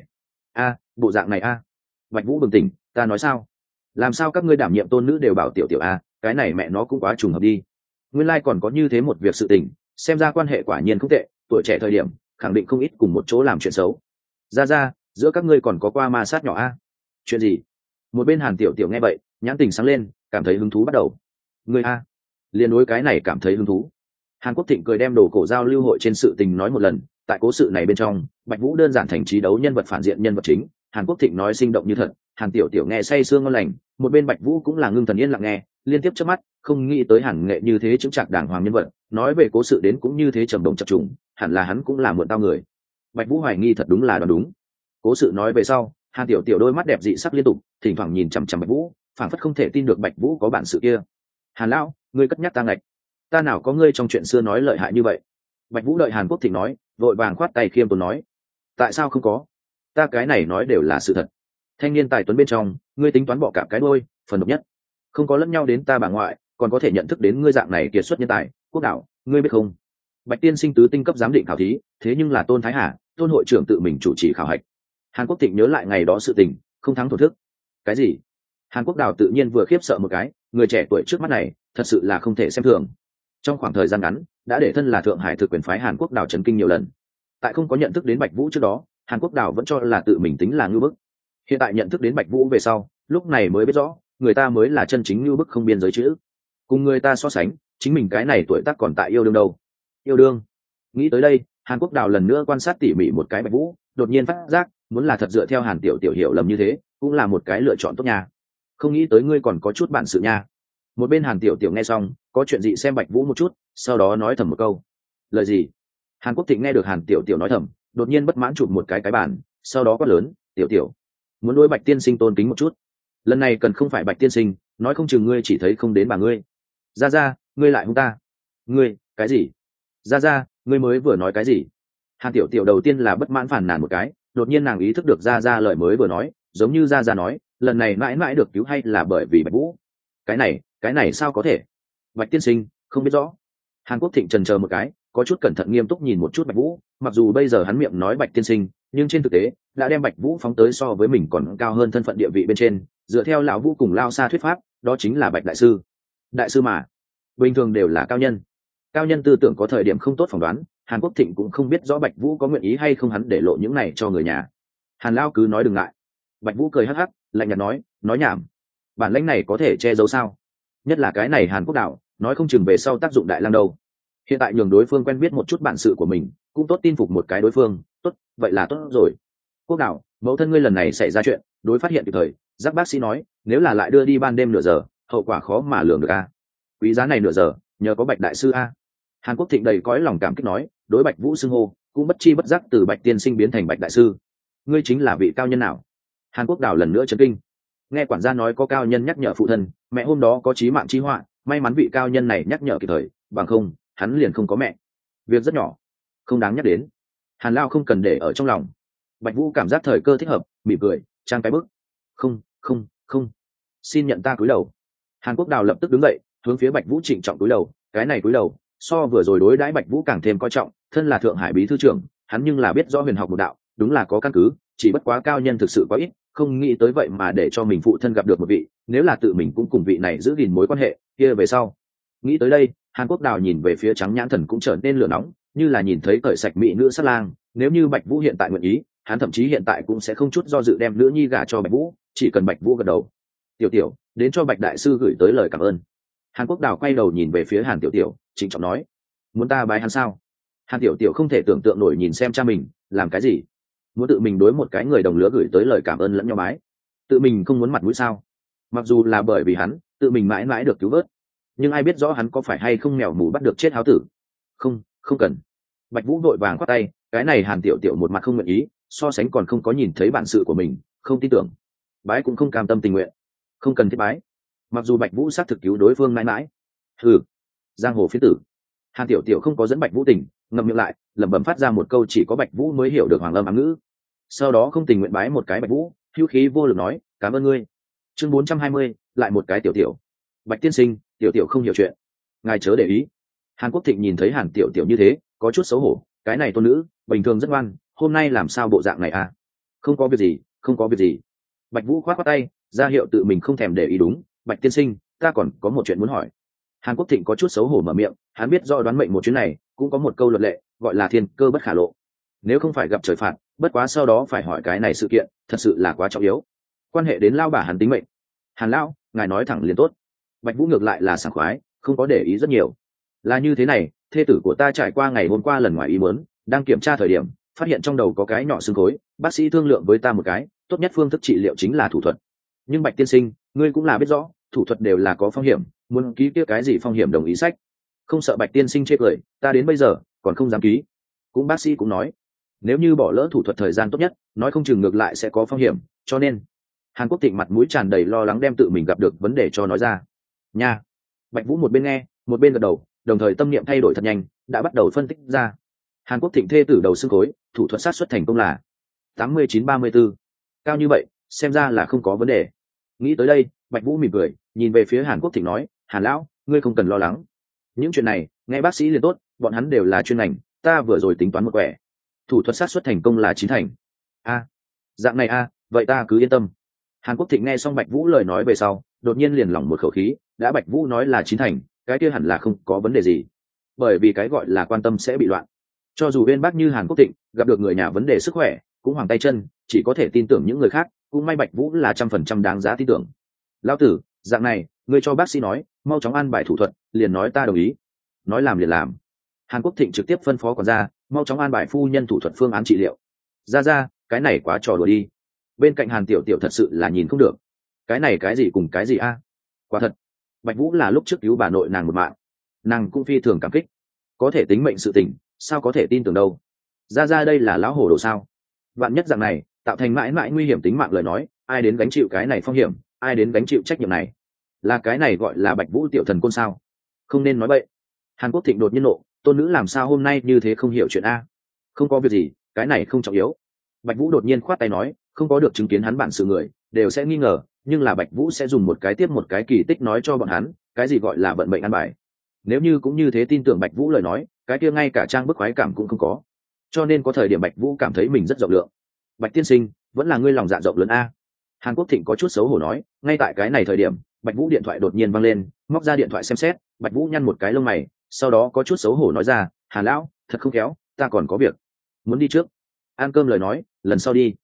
S1: Bộ dạng này Bạch Vũ bừng tỉnh, ta nói sao? Làm sao các ngươi đảm nhiệm tôn nữ đều bảo tiểu tiểu cái này mẹ nó cũng quá trùng hợp đi. Nguyên lai còn có như thế một việc sự tình, xem ra quan hệ quả nhiên không tệ, tuổi trẻ thời điểm khẳng định không ít cùng một chỗ làm chuyện xấu. Ra giữa các ngươi còn có qua ma sát nhỏ Chuyện gì? Một bên Hàn Tiểu Tiểu nghe vậy, nhãn tình sáng lên, cảm thấy hứng thú bắt đầu. Ngươi liên đối cái này cảm thấy hứng thú. Hàn Quốc Thịnh cười đem đồ cổ giao lưu hội trên sự tình nói một lần, tại cố sự này bên trong, Bạch Vũ đơn giản thành trí đấu nhân vật phản diện nhân vật chính, Hàn Quốc Thịnh nói sinh động như thật, Hàn Tiểu Tiểu nghe say sương ngon lành, một bên Bạch Vũ cũng là ngưng thần yên lặng nghe, liên tiếp chớp mắt, không nghĩ tới Hàn Nghệ như thế chứng trạc đàng hoàng nhân vật, nói về cố sự đến cũng như thế trầm động chập trùng, hẳn là hắn cũng là mượn tao người. Bạch Vũ hoài nghi thật đúng là đoán đúng. Cố sự nói về sau, Hàn Tiểu Tiểu đôi mắt đẹp dị sắc liên tục, thỉnh thoảng nhìn chằm chằm Bạch Vũ, phảng phất không thể tin được Bạch Vũ có bản sự kia. Hàn lão, ngươi cất nhắc ta ngạch, ta nào có ngươi trong chuyện xưa nói lợi hại như vậy. Bạch Vũ đợi Hàn Quốc Thịnh nói, vội vàng khoát tay khiêm tốn nói, tại sao không có, ta cái này nói đều là sự thật. Thanh niên tài tuấn bên trong, ngươi tính toán bọ cạp cái đôi, phần độc nhất, không có lẫn nhau đến ta bà ngoại, còn có thể nhận thức đến ngươi dạng này kiệt xuất nhân tài. Quốc đạo, ngươi biết không, Bạch tiên sinh tứ tinh cấp giám định khảo thí, thế nhưng là Tôn Thái Hà, Tôn hội trưởng tự mình chủ trì khảo hạch. Hàn Quốc Thịnh nhớ lại ngày đó sự tình, không thắng thổ thức. Cái gì? Hàn Quốc Đào tự nhiên vừa khiếp sợ một cái, người trẻ tuổi trước mắt này thật sự là không thể xem thường. Trong khoảng thời gian ngắn, đã để thân là Thượng Hải thực quyền phái Hàn Quốc Đào chấn kinh nhiều lần. Tại không có nhận thức đến Bạch Vũ trước đó, Hàn Quốc Đào vẫn cho là tự mình tính là ngưu bức. Hiện tại nhận thức đến Bạch Vũ về sau, lúc này mới biết rõ, người ta mới là chân chính ngưu bức không biên giới chữ. Cùng người ta so sánh, chính mình cái này tuổi tác còn tại yêu đương đâu. Yêu đương. Nghĩ tới đây, Hàn Quốc Đào lần nữa quan sát tỉ mỉ một cái Bạch Vũ, đột nhiên phát giác, muốn là thật dựa theo Hàn Tiểu Tiểu hiểu lầm như thế, cũng là một cái lựa chọn tốt nha. Không nghĩ tới ngươi còn có chút bản sự nha. Một bên Hàn Tiểu Tiểu nghe xong, có chuyện gì xem Bạch Vũ một chút, sau đó nói thầm một câu. Lời gì? Hàn Quốc Thịnh nghe được Hàn Tiểu Tiểu nói thầm, đột nhiên bất mãn chụp một cái bàn, sau đó quát lớn, Tiểu Tiểu, muốn đối Bạch tiên sinh tôn kính một chút. Lần này cần không phải Bạch tiên sinh, nói không chừng ngươi chỉ thấy không đến bà ngươi. Ra, ngươi lại hung ta. Ngươi, cái gì? Ra, ngươi mới vừa nói cái gì? Hàn Tiểu Tiểu đầu tiên là bất mãn phản nàn một cái, đột nhiên nàng ý thức được ra lời mới vừa nói, giống như ra nói, lần này mãi mãi được cứu hay là bởi vì Bạch Vũ? Cái này sao có thể? Bạch tiên sinh, không biết rõ. Hàn Quốc Thịnh chần chờ một cái, có chút cẩn thận nghiêm túc nhìn một chút Bạch Vũ, mặc dù bây giờ hắn miệng nói Bạch tiên sinh, nhưng trên thực tế đã đem Bạch Vũ phóng tới so với mình còn cao hơn thân phận địa vị bên trên, dựa theo lão Vũ cùng Lao Sa thuyết pháp, đó chính là Bạch đại sư. Đại sư mà, bình thường đều là cao nhân. Cao nhân tư tưởng có thời điểm không tốt phỏng đoán, Hàn Quốc Thịnh cũng không biết rõ Bạch Vũ có nguyện ý hay không hắn để lộ những này cho người nhà. Hàn Lao cứ nói đừng ngại. Bạch Vũ cười hắc hắc, lạnh nhạt nói nhảm. Bản lĩnh này có thể che giấu sao? Nhất là cái này Hàn Quốc đạo, nói không chừng về sau tác dụng đại lang đâu. Hiện tại nhường đối phương quen biết một chút bản sự của mình, cũng tốt tin phục một cái đối phương, tốt, vậy là tốt rồi. Quốc đạo, mẫu thân ngươi lần này xảy ra chuyện, đối phát hiện kịp thời, giác bác sĩ nói, nếu là lại đưa đi ban đêm nửa giờ, hậu quả khó mà lường được Quý giá này nửa giờ, nhờ có Bạch đại sư Hàn Quốc Thịnh đầy cõi lòng cảm kích nói, đối Bạch Vũ xưng hô, cũng bất chi bất giác từ Bạch tiên sinh biến thành Bạch đại sư. Ngươi chính là vị cao nhân nào? Hàn Quốc Đào lần nữa chấn kinh. Nghe quản gia nói có cao nhân nhắc nhở phụ thân, mẹ hôm đó có chí mạng chí họa, may mắn vị cao nhân này nhắc nhở kịp thời, bằng không, hắn liền không có mẹ. Việc rất nhỏ, không đáng nhắc đến. Hàn Lao không cần để ở trong lòng. Bạch Vũ cảm giác thời cơ thích hợp, mỉm cười, trang cái bức. Không. Xin nhận ta cúi đầu. Hàn Quốc Đào lập tức đứng dậy, hướng phía Bạch Vũ trịnh trọng cúi đầu, cái này cúi đầu, so vừa rồi đối đãi Bạch Vũ càng thêm coi trọng, thân là Thượng Hải bí thư trưởng, hắn nhưng là biết rõ huyền học một đạo, đúng là có căn cứ, chỉ bất quá cao nhân thực sự quá ít, không nghĩ tới vậy mà để cho mình phụ thân gặp được một vị, nếu là tự mình cũng cùng vị này giữ gìn mối quan hệ kia về sau. Nghĩ tới đây, Hàn Quốc Đào nhìn về phía Trắng Nhãn Thần cũng trở nên lửa nóng, như là nhìn thấy cởi sạch mỹ nữ sát lang, nếu như Bạch Vũ hiện tại nguyện ý, hắn thậm chí hiện tại cũng sẽ không chút do dự đem nữ nhi gả cho Bạch Vũ, chỉ cần Bạch Vũ gật đầu. Tiểu Tiểu, đến cho Bạch đại sư gửi tới lời cảm ơn. Hàn Quốc Đào quay đầu nhìn về phía Hàn Tiểu Tiểu, trịnh trọng nói, muốn ta bái hắn sao? Hàn Tiểu Tiểu không thể tưởng tượng nổi nhìn xem cha mình làm cái gì, muốn tự mình đối một cái người đồng lứa gửi tới lời cảm ơn lẫn nhau bái, tự mình không muốn mặt mũi sao? Mặc dù là bởi vì hắn, tự mình mãi mãi được cứu vớt, nhưng ai biết rõ hắn có phải hay không mèo mù bắt được chết háo tử. Không cần. Bạch Vũ vội vàng khoát tay, cái này Hàn Tiểu Tiểu một mặt không nguyện ý, so sánh còn không có nhìn thấy bản sự của mình, không tin tưởng, bái cũng không cam tâm tình nguyện. Không cần thiết bái. Mặc dù Bạch Vũ xác thực cứu đối phương mãi mãi. Giang hồ phiến tử. Hàn Tiểu Tiểu không có dẫn Bạch Vũ tỉnh, ngậm miệng lại, lẩm bẩm phát ra một câu chỉ có Bạch Vũ mới hiểu được hoàng âm ám ngữ. Sau đó không tình nguyện bái một cái Bạch Vũ, hữu khí vô lực nói, cảm ơn ngươi. Chương 420, lại một cái tiểu tiểu. Bạch tiên sinh, tiểu tiểu không hiểu chuyện, ngài chớ để ý. Hàn Quốc Thịnh nhìn thấy Hàn tiểu tiểu như thế, có chút xấu hổ, cái này tôn nữ, bình thường rất ngoan, hôm nay làm sao bộ dạng này à? Không có việc gì, không có việc gì. Bạch Vũ khoát khoát tay, ra hiệu tự mình không thèm để ý đúng. Bạch tiên sinh, ta còn có một chuyện muốn hỏi. Hàn Quốc Thịnh có chút xấu hổ mở miệng, hắn biết rõ đoán mệnh một chuyến này cũng có một câu luật lệ, gọi là thiên cơ bất khả lộ. Nếu không phải gặp trời phạt, bất quá sau đó phải hỏi cái này sự kiện, thật sự là quá trọng yếu, quan hệ đến lao bà hắn tính mệnh. Hàn lão, ngài nói thẳng liền tốt. Bạch Vũ ngược lại là sảng khoái, không có để ý rất nhiều. Là như thế này, thê tử của ta trải qua ngày hôm qua lần ngoài ý muốn, đang kiểm tra thời điểm, phát hiện trong đầu có cái nhỏ xương khối, bác sĩ thương lượng với ta một cái, tốt nhất phương thức trị liệu chính là thủ thuật. Nhưng Bạch tiên sinh, ngươi cũng là biết rõ, thủ thuật đều là có phong hiểm, muốn ký kia cái gì phong hiểm đồng ý sách. Không sợ Bạch tiên sinh chê cười, ta đến bây giờ còn không dám ký. Cũng bác sĩ cũng nói, nếu như bỏ lỡ thủ thuật thời gian tốt nhất, nói không chừng ngược lại sẽ có phong hiểm, cho nên Hàn Quốc Thịnh mặt mũi tràn đầy lo lắng đem tự mình gặp được vấn đề cho nói ra. Nha. Bạch Vũ một bên nghe, một bên gật đầu, đồng thời tâm niệm thay đổi thật nhanh, đã bắt đầu phân tích ra. Hàn Quốc Thịnh thê tử đầu xương khối, thủ thuật sát xuất thành công là 89-34. Cao như vậy, xem ra là không có vấn đề. Nghĩ tới đây, Bạch Vũ mỉm cười, nhìn về phía Hàn Quốc Thịnh nói, Hàn lão, ngươi không cần lo lắng. Những chuyện này, nghe bác sĩ liền tốt, bọn hắn đều là chuyên ngành, ta vừa rồi tính toán một quẻ. Thủ thuật sát xuất thành công là 9 thành. Dạng này vậy ta cứ yên tâm. Hàn Quốc Thịnh nghe xong Bạch Vũ lời nói về sau, đột nhiên liền lỏng một khẩu khí, đã Bạch Vũ nói là 9 thành, cái kia hẳn là không có vấn đề gì. Bởi vì cái gọi là quan tâm sẽ bị loạn. Cho dù bên bác như Hàn Quốc Thịnh gặp được người nhà vấn đề sức khỏe, cũng hoàng tay chân, chỉ có thể tin tưởng những người khác, cũng may Bạch Vũ là 100% đáng giá tin tưởng. Lão tử, dạng này, ngươi cho bác sĩ nói, mau chóng an bài thủ thuật, liền nói ta đồng ý. Nói làm liền làm. Hàn Quốc Thịnh trực tiếp phân phó quản gia, mau chóng an bài phu nhân thủ thuật phương án trị liệu. Ra, cái này quá trò đùa đi. Bên cạnh Hàn tiểu tiểu thật sự là nhìn không được. Cái này cái gì cùng cái gì a? Quả thật, Bạch Vũ là lúc trước cứu bà nội nàng một mạng, nàng cũng phi thường cảm kích. Có thể tính mệnh sự tình, sao có thể tin tưởng đâu? Ra đây là lão hổ đồ sao? Vạn nhất dạng này, tạo thành mãi mãi nguy hiểm tính mạng lời nói, ai đến gánh chịu cái này phong hiểm, ai đến gánh chịu trách nhiệm này? Là cái này gọi là Bạch Vũ tiểu thần côn sao? Không nên nói bậy. Hàn Quốc Thịnh đột nhiên nộ, tôn nữ làm sao hôm nay như thế không hiểu chuyện a? Không có việc gì, cái này không trọng yếu. Bạch Vũ đột nhiên khoát tay nói, không có được chứng kiến hắn bản sự người, đều sẽ nghi ngờ, nhưng là Bạch Vũ sẽ dùng một cái tiếp một cái kỳ tích nói cho bọn hắn, cái gì gọi là vận mệnh ăn bài. Nếu như cũng như thế tin tưởng Bạch Vũ lời nói, cái kia ngay cả trang bức khoái cảm cũng không có. Cho nên có thời điểm Bạch Vũ cảm thấy mình rất rộng lượng. Bạch tiên sinh, vẫn là ngươi lòng dạ rộng lớn a. Hàn Quốc Thịnh có chút xấu hổ nói, ngay tại cái này thời điểm, Bạch Vũ điện thoại đột nhiên vang lên, móc ra điện thoại xem xét, Bạch Vũ nhăn một cái lông mày, sau đó có chút xấu hổ nói ra, Hàn lão, thật không khéo, ta còn có việc, muốn đi trước. Ăn cơm lời nói, lần sau đi.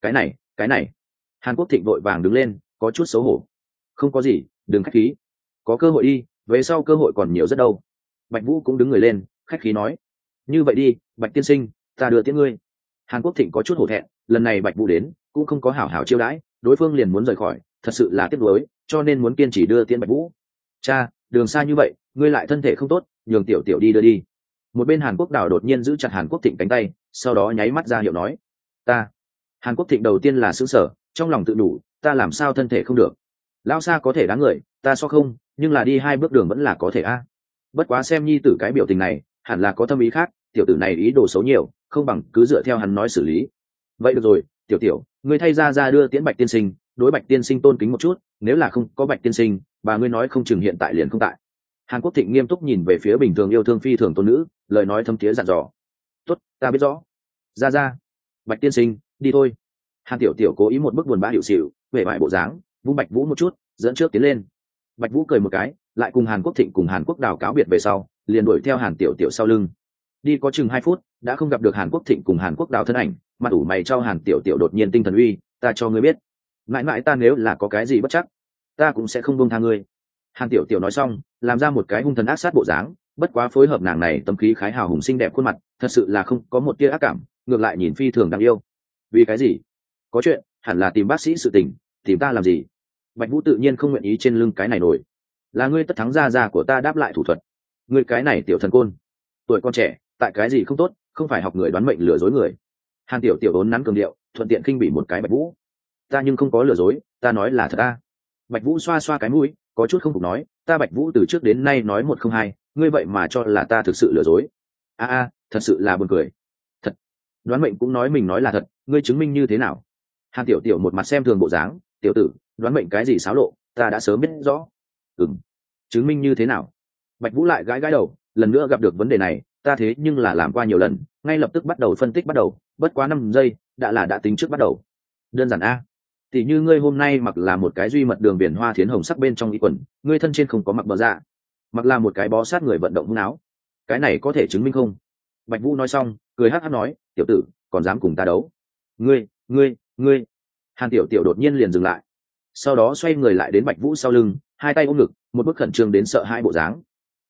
S1: Cái này. Hàn Quốc Thịnh vội vàng đứng lên, có chút xấu hổ. Không có gì, đừng khách khí. Có cơ hội đi, về sau cơ hội còn nhiều rất đâu. Bạch Vũ cũng đứng người lên, khách khí nói. Như vậy đi, Bạch tiên sinh, ta đưa tiễn ngươi. Hàn Quốc Thịnh có chút hổ thẹn, lần này Bạch Vũ đến, cũng không có hảo hảo chiêu đãi, đối phương liền muốn rời khỏi, thật sự là tiếc nuối, cho nên muốn kiên trì đưa tiễn Bạch Vũ. Cha, đường xa như vậy, ngươi lại thân thể không tốt, nhường tiểu tiểu đi đưa đi. Một bên Hàn Quốc Đào đột nhiên giữ chặt Hàn Quốc Thịnh cánh tay, sau đó nháy mắt ra hiệu nói, ta. Hàn Quốc Thịnh đầu tiên là sững sờ, trong lòng tự đủ, ta làm sao thân thể không được? Lão xa có thể đáng người, ta so không, nhưng là đi 2 bước đường vẫn là có thể a. Bất quá xem nhi tử cái biểu tình này, hẳn là có tâm ý khác, tiểu tử này ý đồ xấu nhiều, không bằng cứ dựa theo hắn nói xử lý. Vậy được rồi, tiểu tiểu, ngươi thay ra đưa tiễn Bạch tiên sinh, đối Bạch tiên sinh tôn kính một chút, nếu là không có Bạch tiên sinh, bà ngươi nói không chừng hiện tại liền không tại. Hàn Quốc Thịnh nghiêm túc nhìn về phía bình thường yêu thương phi thường tôn nữ, lời nói thâm thiế dặn dò. Tốt, ta biết rõ. Ra. Bạch tiên sinh, đi thôi. Hàn tiểu tiểu cố ý một bức buồn bã hiệu xịu, vẻ vải bộ dáng, vung Bạch Vũ một chút, dẫn trước tiến lên. Bạch Vũ cười một cái, lại cùng Hàn Quốc Thịnh cùng Hàn Quốc Đào cáo biệt về sau, liền đuổi theo Hàn tiểu tiểu sau lưng. Đi có chừng 2 phút, đã không gặp được Hàn Quốc Thịnh cùng Hàn Quốc Đào thân ảnh, mặt ủ mày cho Hàn tiểu tiểu đột nhiên tinh thần uy, ta cho ngươi biết, mãi mãi ta nếu là có cái gì bất chắc, ta cũng sẽ không buông tha ngươi. Hàn tiểu tiểu nói xong, làm ra một cái hung thần ác sát bộ dáng, bất quá phối hợp nàng này tâm khí khái hào hùng xinh đẹp khuôn mặt, thật sự là không có một tia ác cảm, ngược lại nhìn phi thường đáng yêu. Vì cái gì? Có chuyện, hẳn là tìm bác sĩ sự tình, tìm ta làm gì? Bạch Vũ tự nhiên không nguyện ý trên lưng cái này nổi. Là ngươi tất thắng gia của ta đáp lại thủ thuật. Ngươi cái này tiểu thần côn, tuổi con trẻ, tại cái gì không tốt, không phải học người đoán mệnh lừa dối người. Hàn tiểu tiểu ốn nắn cường điệu, thuận tiện khinh bỉ một cái Bạch Vũ. Ta nhưng không có lừa dối, ta nói là thật ta. Bạch Vũ xoa xoa cái mũi, có chút không phục nói, ta Bạch Vũ từ trước đến nay nói 1 không 2, ngươi vậy mà cho là ta thực sự lừa dối. Thật sự là buồn cười. Thật. Đoán mệnh cũng nói mình nói là thật, ngươi chứng minh như thế nào? Hàn tiểu tiểu một mặt xem thường bộ dáng. Tiểu tử, đoán mệnh cái gì xáo lộ, ta đã sớm biết rõ. Chứng minh như thế nào? Bạch Vũ lại gãi gãi đầu, lần nữa gặp được vấn đề này, ta thế nhưng là làm qua nhiều lần, ngay lập tức bắt đầu phân tích bắt đầu, bất quá 5 giây, đã tính trước bắt đầu. Đơn giản a. Tỷ như ngươi hôm nay mặc là một cái duy mật đường biển hoa thiến hồng sắc bên trong y quần, ngươi thân trên không có mặc bờ dạ, mặc là một cái bó sát người vận động hung áo. Cái này có thể chứng minh không? Bạch Vũ nói xong, cười hắc hắc nói, tiểu tử, còn dám cùng ta đấu? Ngươi. Hàn tiểu tiểu đột nhiên liền dừng lại, sau đó xoay người lại đến Bạch Vũ sau lưng, hai tay ôm ngực, một bức khẩn trương đến sợ hãi bộ dáng.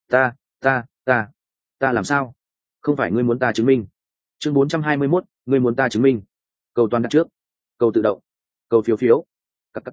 S1: Ta làm sao? Không phải ngươi muốn ta chứng minh? Chương 421, ngươi muốn ta chứng minh? Cầu toàn đặt trước, cầu tự động, cầu phiếu phiếu. Cặc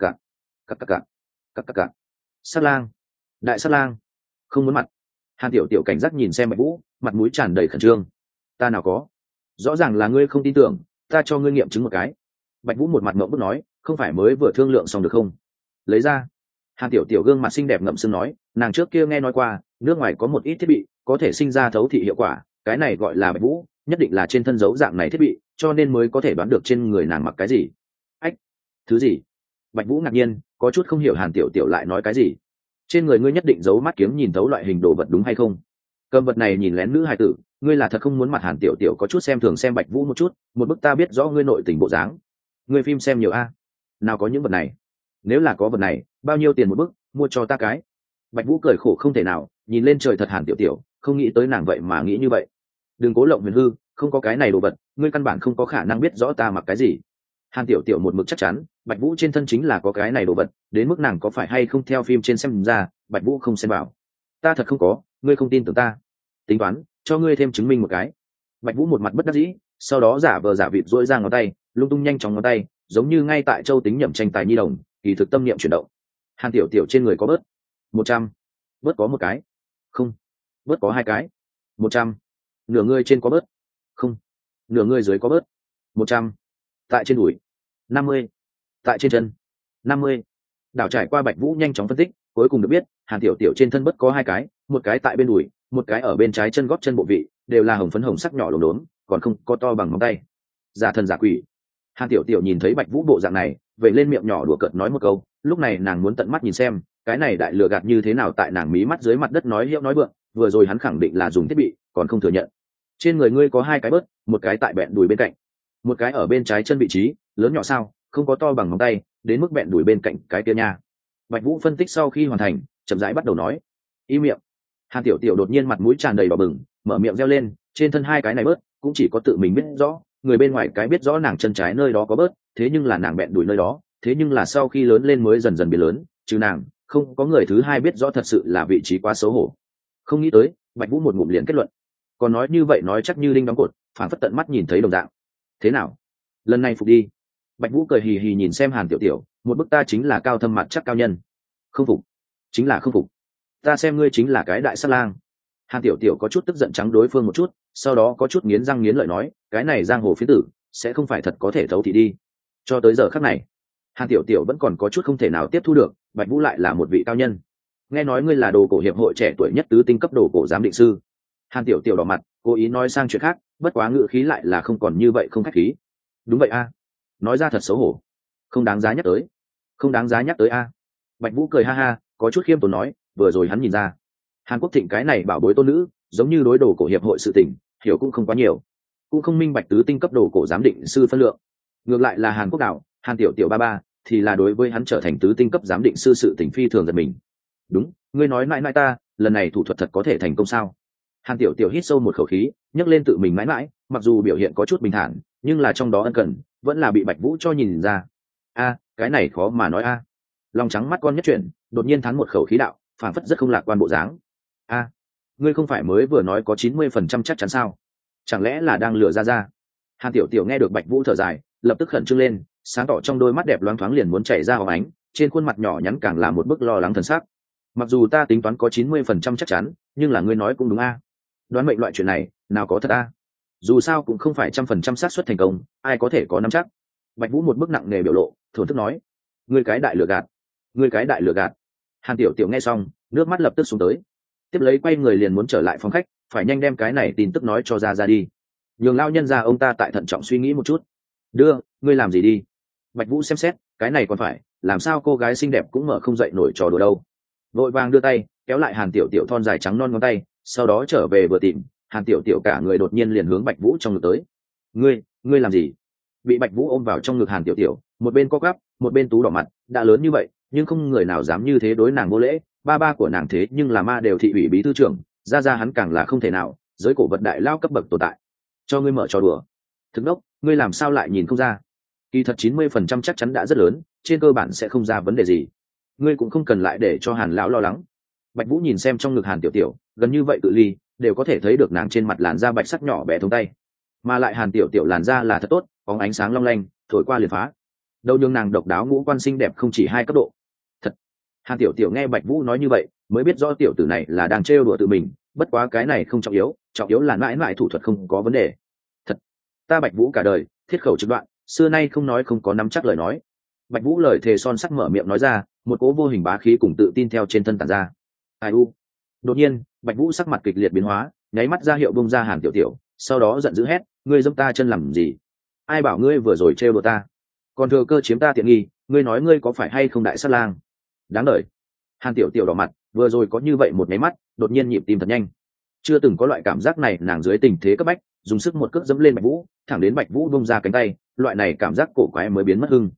S1: cặc cặc. Sát lang, đại sát lang, không muốn mặt. Hàn tiểu tiểu cảnh giác nhìn xem Bạch Vũ, mặt mũi tràn đầy khẩn trương. Ta nào có? Rõ ràng là ngươi không tin tưởng, ta cho ngươi nghiệm chứng một cái. Bạch Vũ một mặt ngậm bức nói, không phải mới vừa thương lượng xong được không? Lấy ra. Hàn tiểu tiểu gương mặt xinh đẹp ngậm sưng nói, nàng trước kia nghe nói qua, nước ngoài có một ít thiết bị có thể sinh ra thấu thị hiệu quả, cái này gọi là Bạch Vũ, nhất định là trên thân dấu dạng này thiết bị, cho nên mới có thể đoán được trên người nàng mặc cái gì. Ách, thứ gì? Bạch Vũ ngạc nhiên, có chút không hiểu Hàn tiểu tiểu lại nói cái gì. Trên người ngươi nhất định giấu mắt kiếm nhìn thấu loại hình đồ vật đúng hay không? Cầm vật này nhìn lén nữ hài tử, ngươi là thật không muốn mặt? Hàn tiểu tiểu có chút xem thường xem Bạch Vũ một chút, một bức ta biết rõ ngươi nội tình bộ dáng. Ngươi phim xem nhiều a? Nào có những vật này? Nếu là có vật này, bao nhiêu tiền một bức, mua cho ta cái. Bạch Vũ cười khổ không thể nào, nhìn lên trời thật. Hàn tiểu tiểu không nghĩ tới nàng vậy mà nghĩ như vậy. Đừng cố lộng huyền hư, không có cái này đồ vật, ngươi căn bản không có khả năng biết rõ ta mặc cái gì. Hàn tiểu tiểu một mực chắc chắn Bạch Vũ trên thân chính là có cái này đồ vật, đến mức nàng có phải hay không theo phim trên xem ra, Bạch Vũ không xem vào. Ta thật không có, ngươi không tin tưởng ta, tính toán cho ngươi thêm chứng minh một cái. Bạch Vũ một mặt bất đắc dĩ, sau đó giả vờ giả vịt duỗi ra ngón tay, lung tung nhanh chóng ngón tay, giống như ngay tại châu tính nhậm tranh tài nhi đồng, kỳ thực tâm niệm chuyển động. Hàn tiểu tiểu trên người có bớt 100, bớt có một cái, không, bớt có hai cái, 100, nửa người trên có bớt, không, nửa người dưới có bớt, 100, tại trên đùi, 50, tại trên chân, 50. Đảo trải qua Bạch Vũ nhanh chóng phân tích, cuối cùng được biết Hàn tiểu tiểu trên thân bớt có hai cái, một cái tại bên đùi, một cái ở bên trái chân gót chân bộ vị, đều là hồng phấn hồng sắc nhỏ lốm đốm, còn không có to bằng ngón tay. Giả thần giả quỷ. Hàn tiểu tiểu nhìn thấy Bạch Vũ bộ dạng này, vậy lên miệng nhỏ đùa cợt nói một câu, lúc này nàng muốn tận mắt nhìn xem cái này đại lừa gạt như thế nào tại nàng mí mắt dưới mặt đất nói hiệu nói vượng. Vừa rồi hắn khẳng định là dùng thiết bị, còn không thừa nhận. Trên người ngươi có hai cái bớt, một cái tại bẹn đùi bên cạnh, một cái ở bên trái chân vị trí, lớn nhỏ sao, không có to bằng ngón tay, đến mức bẹn đùi bên cạnh cái kia nha. Bạch Vũ phân tích sau khi hoàn thành, chậm rãi bắt đầu nói. Im miệng. Hàn tiểu tiểu đột nhiên mặt mũi tràn đầy đỏ bừng, mở miệng reo lên, trên thân hai cái này bớt, cũng chỉ có tự mình biết rõ, người bên ngoài cái biết rõ nàng chân trái nơi đó có bớt, thế nhưng là nàng bẹn đùi nơi đó, thế nhưng là sau khi lớn lên mới dần dần biến lớn, trừ nàng, không có người thứ hai biết rõ, thật sự là vị trí quá xấu hổ. Không nghĩ tới, Bạch Vũ một ngụm liền kết luận. Còn nói như vậy nói chắc như đinh đóng cột, phản phất tận mắt nhìn thấy đồng dạng. Thế nào? Lần này phục đi. Bạch Vũ cười hì hì nhìn xem Hàn tiểu tiểu, một bức ta chính là cao thâm mặt chắc cao nhân. Không phục, chính là không phục. Ta xem ngươi chính là cái đại sát lang. Hàn tiểu tiểu có chút tức giận trắng đối phương một chút, sau đó có chút nghiến răng nghiến lợi nói, cái này giang hồ phiến tử, sẽ không phải thật có thể thấu thị đi. Cho tới giờ khắc này, Hàn tiểu tiểu vẫn còn có chút không thể nào tiếp thu được, Bạch Vũ lại là một vị cao nhân. Nghe nói ngươi là đồ cổ hiệp hội trẻ tuổi nhất tứ tinh cấp đồ cổ giám định sư. Hàn tiểu tiểu đỏ mặt, cố ý nói sang chuyện khác, bất quá ngữ khí lại là không còn như vậy không khách khí. Đúng vậy a, nói ra thật xấu hổ, không đáng giá nhắc tới, không đáng giá nhắc tới a. Bạch Vũ cười ha ha, có chút khiêm tốn nói, vừa rồi hắn nhìn ra Hàn Quốc Thịnh cái này bảo bối tôn nữ, giống như đối đồ cổ hiệp hội sự tình hiểu cũng không quá nhiều, cũng không minh bạch tứ tinh cấp đồ cổ giám định sư phân lượng. Ngược lại là Hàn Quốc đạo, Hàn tiểu tiểu ba ba thì là đối với hắn trở thành tứ tinh cấp giám định sư sự tình phi thường giật mình. Đúng, ngươi nói mãi mãi ta, lần này thủ thuật thật có thể thành công sao? Hàn tiểu tiểu hít sâu một khẩu khí, nhấc lên tự mình mãi mãi, mặc dù biểu hiện có chút bình thản, nhưng là trong đó ân cần vẫn là bị Bạch Vũ cho nhìn ra. A, cái này khó mà nói a. Lòng trắng mắt con nhất chuyển, đột nhiên thán một khẩu khí đạo, phản phất rất không lạc quan bộ dáng. A, ngươi không phải mới vừa nói có 90% chắc chắn sao? Chẳng lẽ là đang lừa ra? Hàn tiểu tiểu nghe được Bạch Vũ thở dài, lập tức khẩn trương lên, sáng tỏ trong đôi mắt đẹp loáng thoáng liền muốn chảy ra hồng ánh, trên khuôn mặt nhỏ nhắn càng là một bức lo lắng thần sắc. Mặc dù ta tính toán có 90% chắc chắn, nhưng là ngươi nói cũng đúng a. Đoán mệnh loại chuyện này, nào có thật a. Dù sao cũng không phải 100% xác suất thành công, ai có thể có nắm chắc. Bạch Vũ một bức nặng nề biểu lộ, thổn thức nói, ngươi cái đại lừa gạt, ngươi cái đại lừa gạt. Hàn tiểu tiểu nghe xong, nước mắt lập tức xuống tới, tiếp lấy quay người liền muốn trở lại phòng khách, phải nhanh đem cái này tin tức nói cho ra đi. Nhường lao nhân ra ông ta tại thận trọng suy nghĩ một chút. Đưa, ngươi làm gì đi? Bạch Vũ xem xét, cái này còn phải, làm sao cô gái xinh đẹp cũng mở không dậy nổi trò đùa đâu. Vội vàng đưa tay kéo lại Hàn Tiểu Tiểu thon dài trắng non ngón tay, sau đó trở về vừa tìm, Hàn Tiểu Tiểu cả người đột nhiên liền hướng Bạch Vũ trong ngực tới. Ngươi làm gì? Bị Bạch Vũ ôm vào trong ngực Hàn Tiểu Tiểu, một bên co quắp, một bên tú đỏ mặt, đã lớn như vậy, nhưng không người nào dám như thế đối nàng vô lễ. Ba của nàng thế nhưng là Ma đều thị ủy bí thư trưởng, ra hắn càng là không thể nào, giới cổ vật đại lao cấp bậc tồn tại. Cho ngươi mở trò đùa. Thực đốc, ngươi làm sao lại nhìn không ra? Kỳ thật 90% chắc chắn đã rất lớn, trên cơ bản sẽ không ra vấn đề gì. Ngươi cũng không cần lại để cho Hàn lão lo lắng. Bạch Vũ nhìn xem trong ngực Hàn Tiểu Tiểu, gần như vậy cự ly, đều có thể thấy được nàng trên mặt làn da bạch sắc nhỏ bé thống tay, mà lại Hàn Tiểu Tiểu làn da là thật tốt, bóng ánh sáng long lanh, thổi qua liền phá. Đâu nhường nàng độc đáo ngũ quan xinh đẹp không chỉ 2 cấp độ. Thật. Hàn Tiểu Tiểu nghe Bạch Vũ nói như vậy, mới biết rõ tiểu tử này là đang trêu đùa tự mình, bất quá cái này không trọng yếu là mãi mãi thủ thuật không có vấn đề. Thật. Ta Bạch Vũ cả đời, thiết khẩu trực đoạn, xưa nay không nói không có nắm chắc lời nói. Bạch Vũ lời thề son sắt mở miệng nói ra, một cỗ vô hình bá khí cùng tự tin theo trên thân tản ra. Ai u. Đột nhiên, Bạch Vũ sắc mặt kịch liệt biến hóa, nháy mắt ra hiệu bung ra Hàn Tiểu Tiểu, sau đó giận dữ hét, ngươi dẫm ta chân làm gì? Ai bảo ngươi vừa rồi trêu đùa ta? Còn thừa cơ chiếm ta tiện nghi, ngươi nói ngươi có phải hay không đại sát lang? Đáng đời. Hàn Tiểu Tiểu đỏ mặt, vừa rồi có như vậy một nháy mắt, đột nhiên nhịp tim thật nhanh. Chưa từng có loại cảm giác này, nàng dưới tình thế cấp bách, dùng sức một cước dẫm lên Bạch Vũ, thẳng đến Bạch Vũ bung ra cánh tay, loại này cảm giác cổ quái mới biến mất hưng.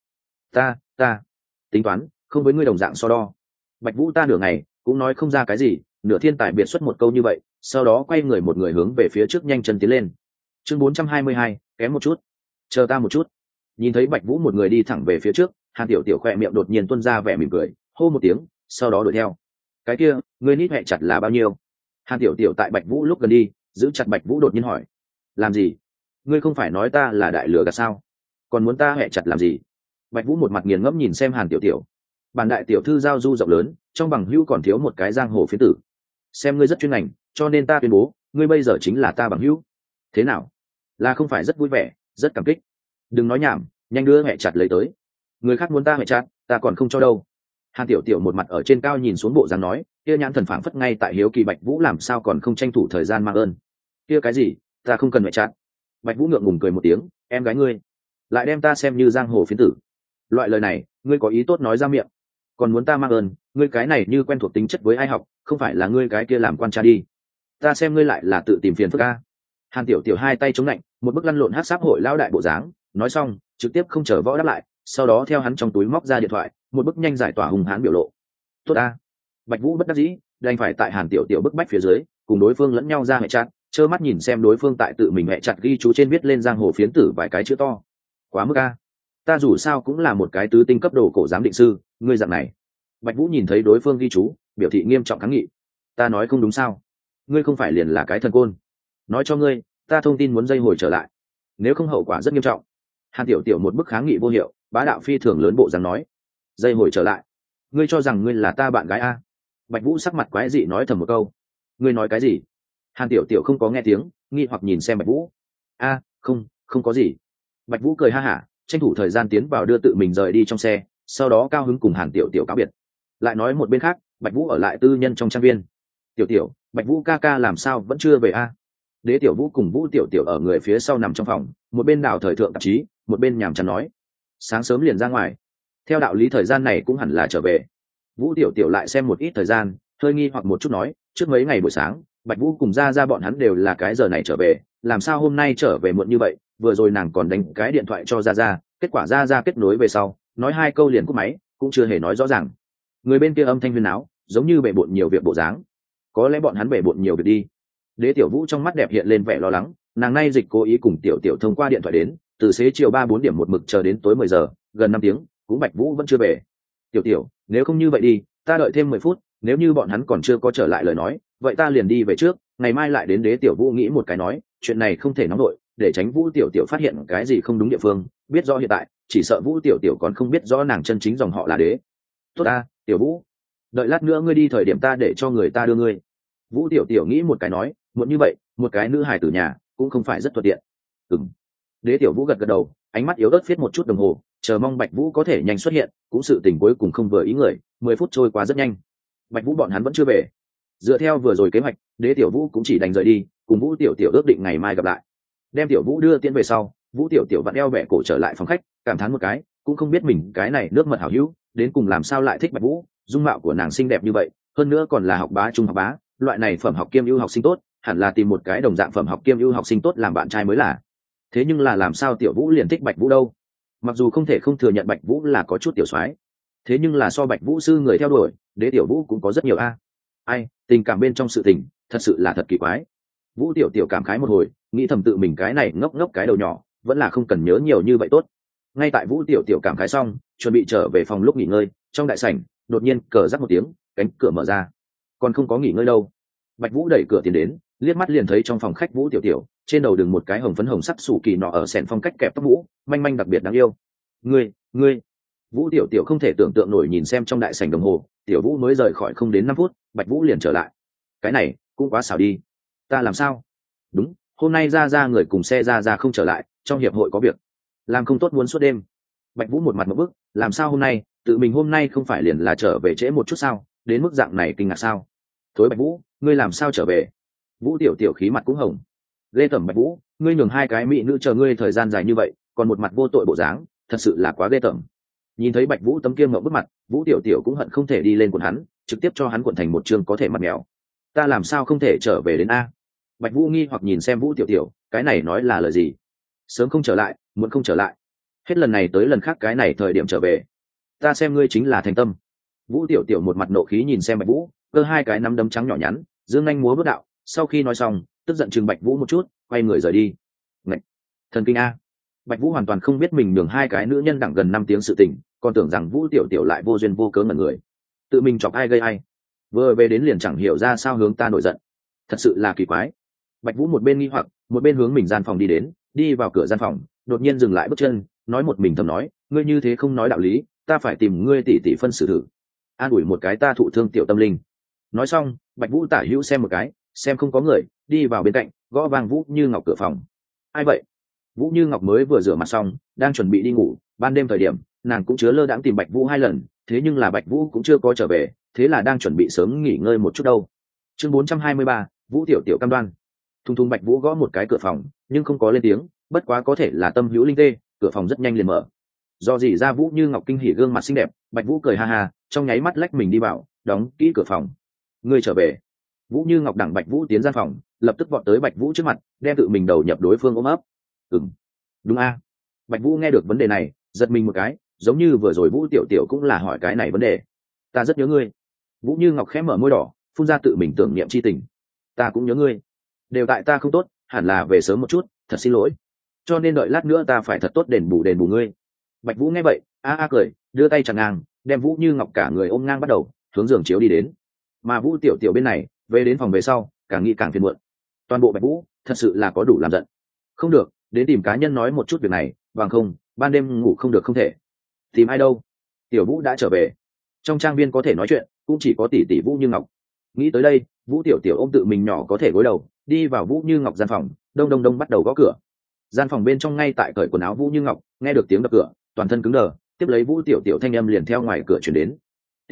S1: Ta tính toán, không với ngươi đồng dạng so đo. Bạch Vũ ta nửa ngày cũng nói không ra cái gì, nửa thiên tài biệt xuất một câu như vậy, sau đó quay người một người hướng về phía trước nhanh chân tiến lên. Chương 422, kém một chút. Chờ ta một chút. Nhìn thấy Bạch Vũ một người đi thẳng về phía trước, Hàn Tiểu Tiểu khỏe miệng đột nhiên tuôn ra vẻ mỉm cười, hô một tiếng, sau đó đuổi theo. Cái kia, ngươi nít hẹ chặt là bao nhiêu? Hàn Tiểu Tiểu tại Bạch Vũ lúc gần đi, giữ chặt Bạch Vũ đột nhiên hỏi. Làm gì? Ngươi không phải nói ta là đại lừa gạt sao? Còn muốn ta hẹ chặt làm gì? Bạch Vũ một mặt nghiền ngẫm nhìn xem Hàn Tiểu Tiểu. Bản đại tiểu thư giao du rộng lớn, trong bằng hữu còn thiếu một cái giang hồ phiến tử. Xem ngươi rất chuyên ngành, cho nên ta tuyên bố, ngươi bây giờ chính là ta bằng hữu. Thế nào? Là không phải rất vui vẻ, rất cảm kích? Đừng nói nhảm, nhanh đưa hẹ chặt lấy tới. Người khác muốn ta hẹ chặt, ta còn không cho đâu. Hàn Tiểu Tiểu một mặt ở trên cao nhìn xuống bộ dáng nói, kia nhãn thần phảng phất ngay tại hiếu kỳ Bạch Vũ làm sao còn không tranh thủ thời gian mang ơn. Kia cái gì, ta không cần hẹ chặt. Bạch Vũ ngượng ngùng cười một tiếng, em gái ngươi lại đem ta xem như giang hồ phiến tử. Loại lời này, ngươi có ý tốt nói ra miệng. Còn muốn ta mang ơn, ngươi cái này như quen thuộc tính chất với ai học, không phải là ngươi cái kia làm quan tra đi. Ta xem ngươi lại là tự tìm phiền phức a. Hàn Tiểu Tiểu hai tay chống lạnh, một bức lăn lộn hát sáp hội lão đại bộ dáng, nói xong, trực tiếp không chờ võ đáp lại, sau đó theo hắn trong túi móc ra điện thoại, một bức nhanh giải tỏa hùng hãn biểu lộ. Tốt a. Bạch Vũ bất đắc dĩ, đành phải tại Hàn Tiểu Tiểu bức bách phía dưới, cùng đối phương lẫn nhau ra hệ chặt, trơ mắt nhìn xem đối phương tại tự mình hệ chặt ghi chú trên viết lên giang hồ phiến tử vài cái chữ to. Quá mức a. Ta dù sao cũng là một cái tứ tinh cấp đồ cổ giám định sư, ngươi dạng này. Bạch Vũ nhìn thấy đối phương ghi chú, biểu thị nghiêm trọng kháng nghị. Ta nói không đúng sao? Ngươi không phải liền là cái thần côn? Nói cho ngươi, ta thông tin muốn dây hồi trở lại, nếu không hậu quả rất nghiêm trọng. Hàn Tiểu Tiểu một bức kháng nghị vô hiệu, bá đạo phi thường lớn bộ dáng nói. Dây hồi trở lại? Ngươi cho rằng ngươi là ta bạn gái a? Bạch Vũ sắc mặt quái dị nói thầm một câu. Ngươi nói cái gì? Hàn Tiểu Tiểu không có nghe tiếng, nghi hoặc nhìn xem Bạch Vũ. A, không có gì. Bạch Vũ cười ha hả, tranh thủ thời gian tiến vào đưa tự mình rời đi trong xe, sau đó cao hứng cùng Hàn Tiểu Tiểu cáo biệt. Lại nói một bên khác, Bạch Vũ ở lại tư nhân trong trang viên. Tiểu Tiểu, Bạch Vũ ca ca làm sao vẫn chưa về a? Đế Tiểu Vũ cùng Vũ Tiểu Tiểu ở người phía sau nằm trong phòng, một bên đảo thời thượng tạp chí, một bên nhàm chán nói. Sáng sớm liền ra ngoài. Theo đạo lý thời gian này cũng hẳn là trở về. Vũ Tiểu Tiểu lại xem một ít thời gian, hơi nghi hoặc một chút nói, trước mấy ngày buổi sáng, Bạch Vũ cùng ra bọn hắn đều là cái giờ này trở về, làm sao hôm nay trở về muộn như vậy? Vừa rồi nàng còn đánh cái điện thoại cho ra, kết quả ra kết nối về sau, nói 2 câu liền cúp máy, cũng chưa hề nói rõ ràng. Người bên kia âm thanh huyên náo, giống như bể bộn nhiều việc bộ dáng. Có lẽ bọn hắn bể bộn nhiều việc đi. Đế Tiểu Vũ trong mắt đẹp hiện lên vẻ lo lắng, nàng nay dịch cố ý cùng Tiểu Tiểu thông qua điện thoại đến, từ xế chiều 3-4 điểm một mực chờ đến tối 10 giờ, gần 5 tiếng, cũng Bạch Vũ vẫn chưa về. Tiểu Tiểu, nếu không như vậy đi, ta đợi thêm 10 phút, nếu như bọn hắn còn chưa có trở lại lời nói, vậy ta liền đi về trước, ngày mai lại đến. Đế Tiểu Vũ nghĩ một cái nói, chuyện này không thể nóng đội, để tránh Vũ Tiểu Tiểu phát hiện cái gì không đúng địa phương, biết rõ hiện tại, chỉ sợ Vũ Tiểu Tiểu còn không biết rõ nàng chân chính dòng họ là Đế. Tốt a, Tiểu Vũ, đợi lát nữa ngươi đi thời điểm ta để cho người ta đưa ngươi. Vũ Tiểu Tiểu nghĩ một cái nói, muộn như vậy, một cái nữ hài tử nhà cũng không phải rất thuận tiện. Đế Tiểu Vũ gật gật đầu, ánh mắt yếu ớt viết một chút đồng hồ, chờ mong Bạch Vũ có thể nhanh xuất hiện, cũng sự tình cuối cùng không vừa ý người. 10 phút trôi qua rất nhanh, Bạch Vũ bọn hắn vẫn chưa về. Dựa theo vừa rồi kế hoạch, Đế Tiểu Vũ cũng chỉ đành rời đi, cùng Vũ Tiểu Tiểu ước định ngày mai gặp lại. Đem Tiểu Vũ đưa tiễn về sau, Vũ Tiểu Tiểu vặn eo bẻ cổ trở lại phòng khách, cảm thán một cái, cũng không biết mình cái này nước mật hảo hữu đến cùng làm sao lại thích Bạch Vũ. Dung mạo của nàng xinh đẹp như vậy, hơn nữa còn là học bá trung học bá, loại này phẩm học kiêm ưu học sinh tốt, hẳn là tìm một cái đồng dạng phẩm học kiêm ưu học sinh tốt làm bạn trai mới là. Thế nhưng là làm sao Tiểu Vũ liền thích Bạch Vũ đâu? Mặc dù không thể không thừa nhận Bạch Vũ là có chút tiểu soái, thế nhưng là so Bạch Vũ sư người theo đuổi, Đế Tiểu Vũ cũng có rất nhiều a. Ai, tình cảm bên trong sự tình, thật sự là thật kỳ quái. Vũ Tiểu Tiểu cảm khái một hồi, nghĩ thầm tự mình cái này ngốc ngốc cái đầu nhỏ, vẫn là không cần nhớ nhiều như vậy tốt. Ngay tại Vũ Tiểu Tiểu cảm khái xong, chuẩn bị trở về phòng lúc nghỉ ngơi, trong đại sảnh đột nhiên cờ rắc một tiếng, cánh cửa mở ra. Còn không có nghỉ ngơi đâu. Bạch Vũ đẩy cửa tiến đến, liếc mắt liền thấy trong phòng khách Vũ Tiểu Tiểu, trên đầu đừng một cái hồng phấn hồng sắc sủ kỳ nọ ở sẹn phong cách kẹp tóc mũ, manh manh đặc biệt đáng yêu. Ngươi. Vũ Tiểu Tiểu không thể tưởng tượng nổi nhìn xem trong đại sảnh đồng hồ, Tiểu Vũ mới rời khỏi không đến 5 phút, Bạch Vũ liền trở lại. Cái này cũng quá xảo đi. Ta làm sao? Đúng, hôm nay ra người cùng xe ra không trở lại, trong hiệp hội có việc, làm không tốt muốn suốt đêm. Bạch Vũ một mặt một bức, làm sao hôm nay, tự mình hôm nay không phải liền là trở về trễ một chút sao, đến mức dạng này kinh ngạc sao? Thối Bạch Vũ, ngươi làm sao trở về? Vũ Tiểu Tiểu khí mặt cũng hồng. Lê tởm Bạch Vũ, ngươi nhường hai cái mỹ nữ chờ ngươi thời gian dài như vậy, còn một mặt vô tội bộ dáng, thật sự là quá ghê tởm. Nhìn thấy Bạch Vũ tấm kia ngậm bức mặt, Vũ Tiểu Tiểu cũng hận không thể đi lên cuộn hắn, trực tiếp cho hắn cuộn thành một chương có thể mặt mèo. Ta làm sao không thể trở về đến a? Bạch Vũ nghi hoặc nhìn xem Vũ Tiểu Tiểu, cái này nói là lời gì? Sớm không trở lại, muộn không trở lại, hết lần này tới lần khác cái này thời điểm trở về, ta xem ngươi chính là thành tâm. Vũ Tiểu Tiểu một mặt nộ khí nhìn xem Bạch Vũ, cơ hai cái nắm đấm trắng nhỏ nhắn, dương nhanh múa bước đạo, sau khi nói xong, tức giận chừng Bạch Vũ một chút, quay người rời đi. Ngậy! Thần kinh a! Bạch Vũ hoàn toàn không biết mình nhường hai cái nữ nhân đặng gần 5 tiếng sự tình, còn tưởng rằng Vũ Tiểu Tiểu lại vô duyên vô cớ ngẩn người, tự mình chọc ai gây ai, vừa về đến liền chẳng hiểu ra sao hướng ta nổi giận, thật sự là kỳ quái. Bạch Vũ một bên nghi hoặc, một bên hướng mình gian phòng đi đến, đi vào cửa gian phòng, đột nhiên dừng lại bước chân, nói một mình thầm nói, ngươi như thế không nói đạo lý, ta phải tìm ngươi tỉ tỉ phân xử thử, an ủi một cái ta thụ thương tiểu tâm linh. Nói xong, Bạch Vũ tả hữu xem một cái, xem không có người, đi vào bên cạnh, gõ vang Vũ Như Ngọc cửa phòng. Ai vậy? Vũ Như Ngọc mới vừa rửa mặt xong, đang chuẩn bị đi ngủ, ban đêm thời điểm, nàng cũng chứa lơ đãng tìm Bạch Vũ 2 lần, thế nhưng là Bạch Vũ cũng chưa có trở về, thế là đang chuẩn bị sớm nghỉ ngơi một chút đâu. Chương 423, Vũ Tiểu Tiểu cam đoan. Thung thung Bạch Vũ gõ một cái cửa phòng, nhưng không có lên tiếng, bất quá có thể là tâm hữu linh tê, cửa phòng rất nhanh liền mở. Do gì ra Vũ Như Ngọc kinh hỉ gương mặt xinh đẹp, Bạch Vũ cười ha ha, trong nháy mắt lách mình đi vào, đóng kỹ cửa phòng. Ngươi trở về. Vũ Như Ngọc đặng Bạch Vũ tiến gian phòng, lập tức vọt tới Bạch Vũ trước mặt, đem tự mình đầu nhập đối phương ôm ấp. Đúng a. Bạch Vũ nghe được vấn đề này, giật mình một cái, giống như vừa rồi Vũ Tiểu Tiểu cũng là hỏi cái này vấn đề. Ta rất nhớ ngươi. Vũ Như Ngọc khẽ mở môi đỏ, phun ra tự mình tưởng niệm chi tình. Ta cũng nhớ ngươi. Đều tại ta không tốt, hẳn là về sớm một chút, thật xin lỗi. Cho nên đợi lát nữa ta phải thật tốt đền bù ngươi. Bạch Vũ nghe vậy, cười, đưa tay chặn ngang, đem Vũ Như Ngọc cả người ôm ngang bắt đầu hướng giường chiếu đi đến. Mà Vũ Tiểu Tiểu bên này, về đến phòng về sau, càng nghĩ càng phiền muộn. Toàn bộ Bạch Vũ, thật sự là có đủ làm giận. Không được, đến tìm cá nhân nói một chút việc này, bằng không, ban đêm ngủ không được không thể. Tìm ai đâu? Tiểu Vũ đã trở về. Trong trang viên có thể nói chuyện, cũng chỉ có tỷ tỷ Vũ Như Ngọc. Nghĩ tới đây, Vũ Tiểu Tiểu ôm tự mình nhỏ có thể gối đầu, đi vào Vũ Như Ngọc gian phòng, đông đông bắt đầu gõ cửa. Gian phòng bên trong ngay tại cởi quần áo Vũ Như Ngọc, nghe được tiếng đập cửa, toàn thân cứng đờ, tiếp lấy Vũ Tiểu Tiểu thanh âm liền theo ngoài cửa truyền đến.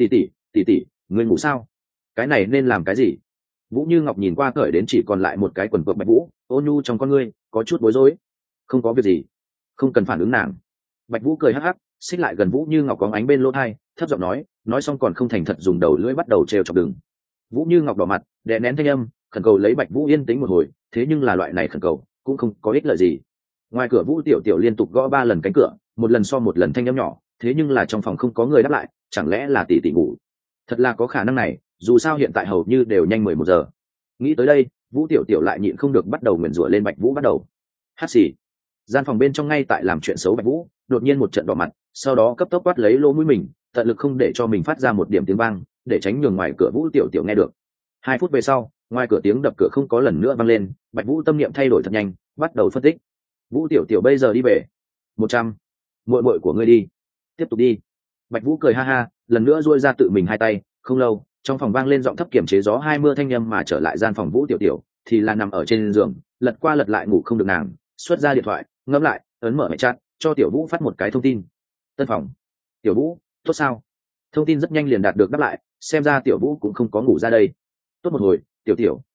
S1: Tỷ tỷ, ngươi ngủ sao? Cái này nên làm cái gì? Vũ Như Ngọc nhìn qua cởi đến chỉ còn lại một cái quần cộc Bạch Vũ, ôn nhu trong con ngươi có chút bối rối. Không có việc gì, không cần phản ứng nàng. Bạch Vũ cười hắc hắc, xích lại gần Vũ Như Ngọc có ánh bên lỗ tai, thấp giọng nói xong còn không thành thật dùng đầu lưỡi bắt đầu trêu chọc đường. Vũ Như Ngọc đỏ mặt, đè nén thanh âm, khẩn cầu lấy Bạch Vũ yên tĩnh một hồi, thế nhưng là loại này khẩn cầu cũng không có ích lợi gì. Ngoài cửa Vũ Tiểu Tiểu liên tục gõ 3 lần cánh cửa, một lần so một lần thanh âm nhỏ, thế nhưng là trong phòng không có người đáp lại, chẳng lẽ là tỷ tỷ ngủ? Thật là có khả năng này, dù sao hiện tại hầu như đều nhanh 11 giờ. Nghĩ tới đây, Vũ Tiểu Tiểu lại nhịn không được bắt đầu nguyền rủa lên Bạch Vũ bắt đầu. Hát xì. Gian phòng bên trong ngay tại làm chuyện xấu Bạch Vũ, đột nhiên một trận đỏ mặt, sau đó cấp tốc quát lấy lỗ mũi mình, tận lực không để cho mình phát ra một điểm tiếng vang, để tránh nhường ngoài cửa Vũ Tiểu Tiểu nghe được. 2 phút về sau, ngoài cửa tiếng đập cửa không có lần nữa vang lên, Bạch Vũ tâm niệm thay đổi thật nhanh, bắt đầu phân tích. Vũ Tiểu Tiểu bây giờ đi về. 100. Muội muội của ngươi đi. Tiếp tục đi. Bạch Vũ cười ha ha, lần nữa duỗi ra tự mình 2 tay, không lâu, trong phòng vang lên giọng thấp kiềm chế gió 20 thanh âm mà trở lại gian phòng Vũ Tiểu Tiểu, thì là nằm ở trên giường, lật qua lật lại ngủ không được nàng, xuất ra điện thoại, ngâm lại, ấn mở mẹ chat, cho Tiểu Vũ phát một cái thông tin. Tân phòng. Tiểu Vũ, tốt sao? Thông tin rất nhanh liền đạt được đáp lại, xem ra Tiểu Vũ cũng không có ngủ ra đây. Tốt một hồi, Tiểu Tiểu,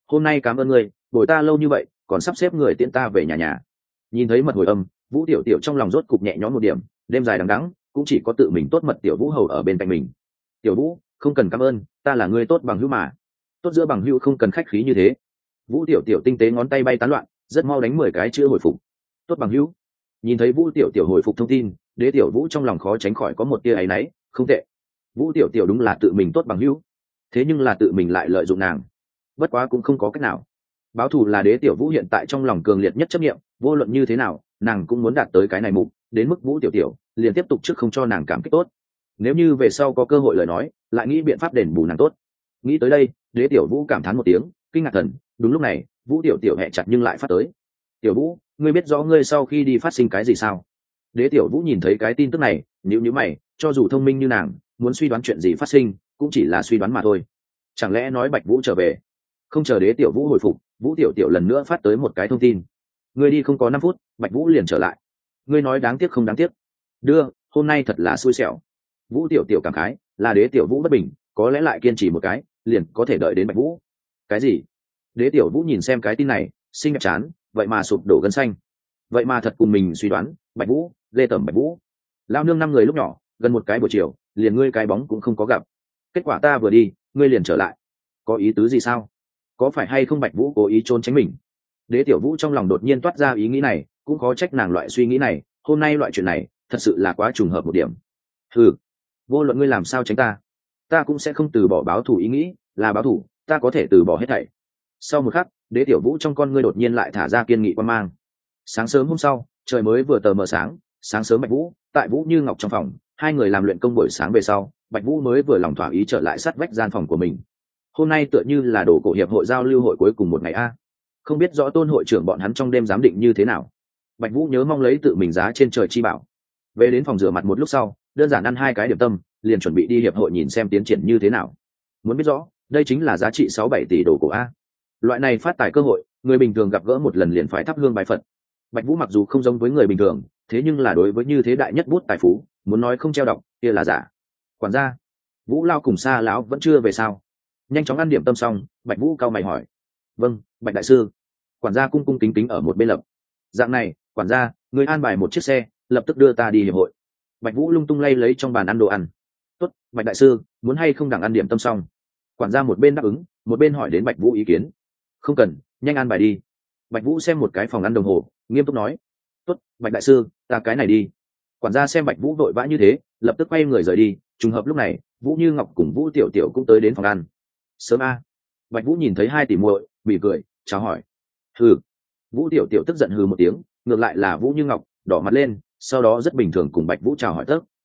S1: hôm nay cảm ơn ngươi bồi ta lâu như vậy còn sắp xếp người tiễn ta về nhà. Nhìn thấy mật hồi âm, Vũ Tiểu Tiểu trong lòng rốt cục nhẹ nhõm một điểm, đêm dài đằng đẵng cũng chỉ có tự mình tốt mật Tiểu Vũ hầu ở bên cạnh mình. Tiểu Vũ, không cần cảm ơn, ta là người tốt bằng hữu mà. Tốt giữa bằng hữu không cần khách khí như thế. Vũ Tiểu Tiểu tinh tế ngón tay bay tán loạn, rất mau đánh 10 cái chữ hồi phục. Tốt bằng hữu. Nhìn thấy Vũ Tiểu Tiểu hồi phục thông tin, Đế Tiểu Vũ trong lòng khó tránh khỏi có một tia áy náy, không tệ. Vũ Tiểu Tiểu đúng là tự mình tốt bằng hữu, thế nhưng là tự mình lại lợi dụng nàng. Bất quá cũng không có cách nào. Báo thù là Đế Tiểu Vũ hiện tại trong lòng cường liệt nhất chấp niệm, vô luận như thế nào, nàng cũng muốn đạt tới cái này mục, đến mức Vũ Tiểu Tiểu liền tiếp tục trước không cho nàng cảm kích tốt. Nếu như về sau có cơ hội lời nói, lại nghĩ biện pháp đền bù nàng tốt. Nghĩ tới đây, Đế Tiểu Vũ cảm thán một tiếng, kinh ngạc thần. Đúng lúc này, Vũ Tiểu Tiểu hẹ chặt nhưng lại phát tới. Tiểu Vũ, ngươi biết rõ ngươi sau khi đi phát sinh cái gì sao? Đế Tiểu Vũ nhìn thấy cái tin tức này, nhíu nhíu mày, cho dù thông minh như nàng, muốn suy đoán chuyện gì phát sinh, cũng chỉ là suy đoán mà thôi. Chẳng lẽ nói Bạch Vũ trở về? Không chờ Đế Tiểu Vũ hồi phục, Vũ Tiểu Tiểu lần nữa phát tới một cái thông tin. Ngươi đi không có 5 phút, Bạch Vũ liền trở lại. Ngươi nói đáng tiếc không đáng tiếc? Đưa, hôm nay thật là xui xẻo. Vũ Tiểu Tiểu cảm khái, là Đế Tiểu Vũ bất bình, có lẽ lại kiên trì một cái, liền có thể đợi đến Bạch Vũ. Cái gì? Đế Tiểu Vũ nhìn xem cái tin này, sinh đẹp chán, vậy mà sụp đổ gân xanh. Vậy mà thật cùng mình suy đoán, Bạch Vũ, lê tẩm Bạch Vũ. Lao nương 5 người lúc nhỏ, gần một cái buổi chiều, liền ngươi cái bóng cũng không có gặp. Kết quả ta vừa đi, ngươi liền trở lại. Có ý tứ gì sao? Có phải hay không Bạch Vũ cố ý trốn tránh mình? Đế Tiểu Vũ trong lòng đột nhiên toát ra ý nghĩ này, cũng khó trách nàng loại suy nghĩ này, hôm nay loại chuyện này, thật sự là quá trùng hợp một điểm. Ừ, vô luận ngươi làm sao tránh ta cũng sẽ không từ bỏ báo thù ý nghĩ, là báo thù, ta có thể từ bỏ hết thảy. Sau một khắc, Đế Tiểu Vũ trong con ngươi đột nhiên lại thả ra kiên nghị quan mang. Sáng sớm hôm sau, trời mới vừa tờ mờ sáng, sáng sớm Bạch Vũ, tại Vũ Như Ngọc trong phòng, hai người làm luyện công buổi sáng về sau, Bạch Vũ mới vừa lòng thỏa ý trở lại sát vách gian phòng của mình. Hôm nay tựa như là đồ cổ hiệp hội giao lưu hội cuối cùng một ngày a. Không biết rõ Tôn hội trưởng bọn hắn trong đêm giám định như thế nào. Bạch Vũ nhớ mong lấy tự mình giá trên trời chi bảo. Về đến phòng rửa mặt một lúc sau, đơn giản ăn 2 cái điểm tâm, liền chuẩn bị đi hiệp hội nhìn xem tiến triển như thế nào. Muốn biết rõ, đây chính là giá trị 6-7 tỷ đồ cổ a. Loại này phát tài cơ hội, người bình thường gặp gỡ một lần liền phải thắp hương bài Phật. Bạch Vũ mặc dù không giống với người bình thường, thế nhưng là đối với như thế đại nhất bút tài phú, muốn nói không treo đọc, kia là giả. Quản gia, Vũ Lao cùng Sa lão vẫn chưa về sao? Nhanh chóng ăn điểm tâm xong, Bạch Vũ cao mày hỏi. Vâng, Bạch đại sư. Quản gia cung cung kính kính ở một bên lập. Dạng này, quản gia, người an bài một chiếc xe, lập tức đưa ta đi hiệp hội. Bạch Vũ lung tung lay lấy trong bàn ăn đồ ăn. Tốt, Bạch đại sư, muốn hay không đặng ăn điểm tâm xong? Quản gia một bên đáp ứng, một bên hỏi đến Bạch Vũ ý kiến. Không cần, nhanh an bài đi. Bạch Vũ xem một cái phòng ăn đồng hồ, nghiêm túc nói. Tốt, Bạch đại sư, ta cái này đi. Quản gia xem Bạch Vũ vội vã như thế, lập tức quay người rời đi. Trùng hợp lúc này, Vũ Như Ngọc cùng Vũ Tiểu Tiểu cũng tới đến phòng ăn. Sớm a. Bạch Vũ nhìn thấy 2 tỷ muội, mỉm cười, chào hỏi. Hừ. Vũ Tiểu Tiểu tức giận hừ một tiếng, ngược lại là Vũ Như Ngọc đỏ mặt lên, sau đó rất bình thường cùng Bạch Vũ chào hỏi tớp.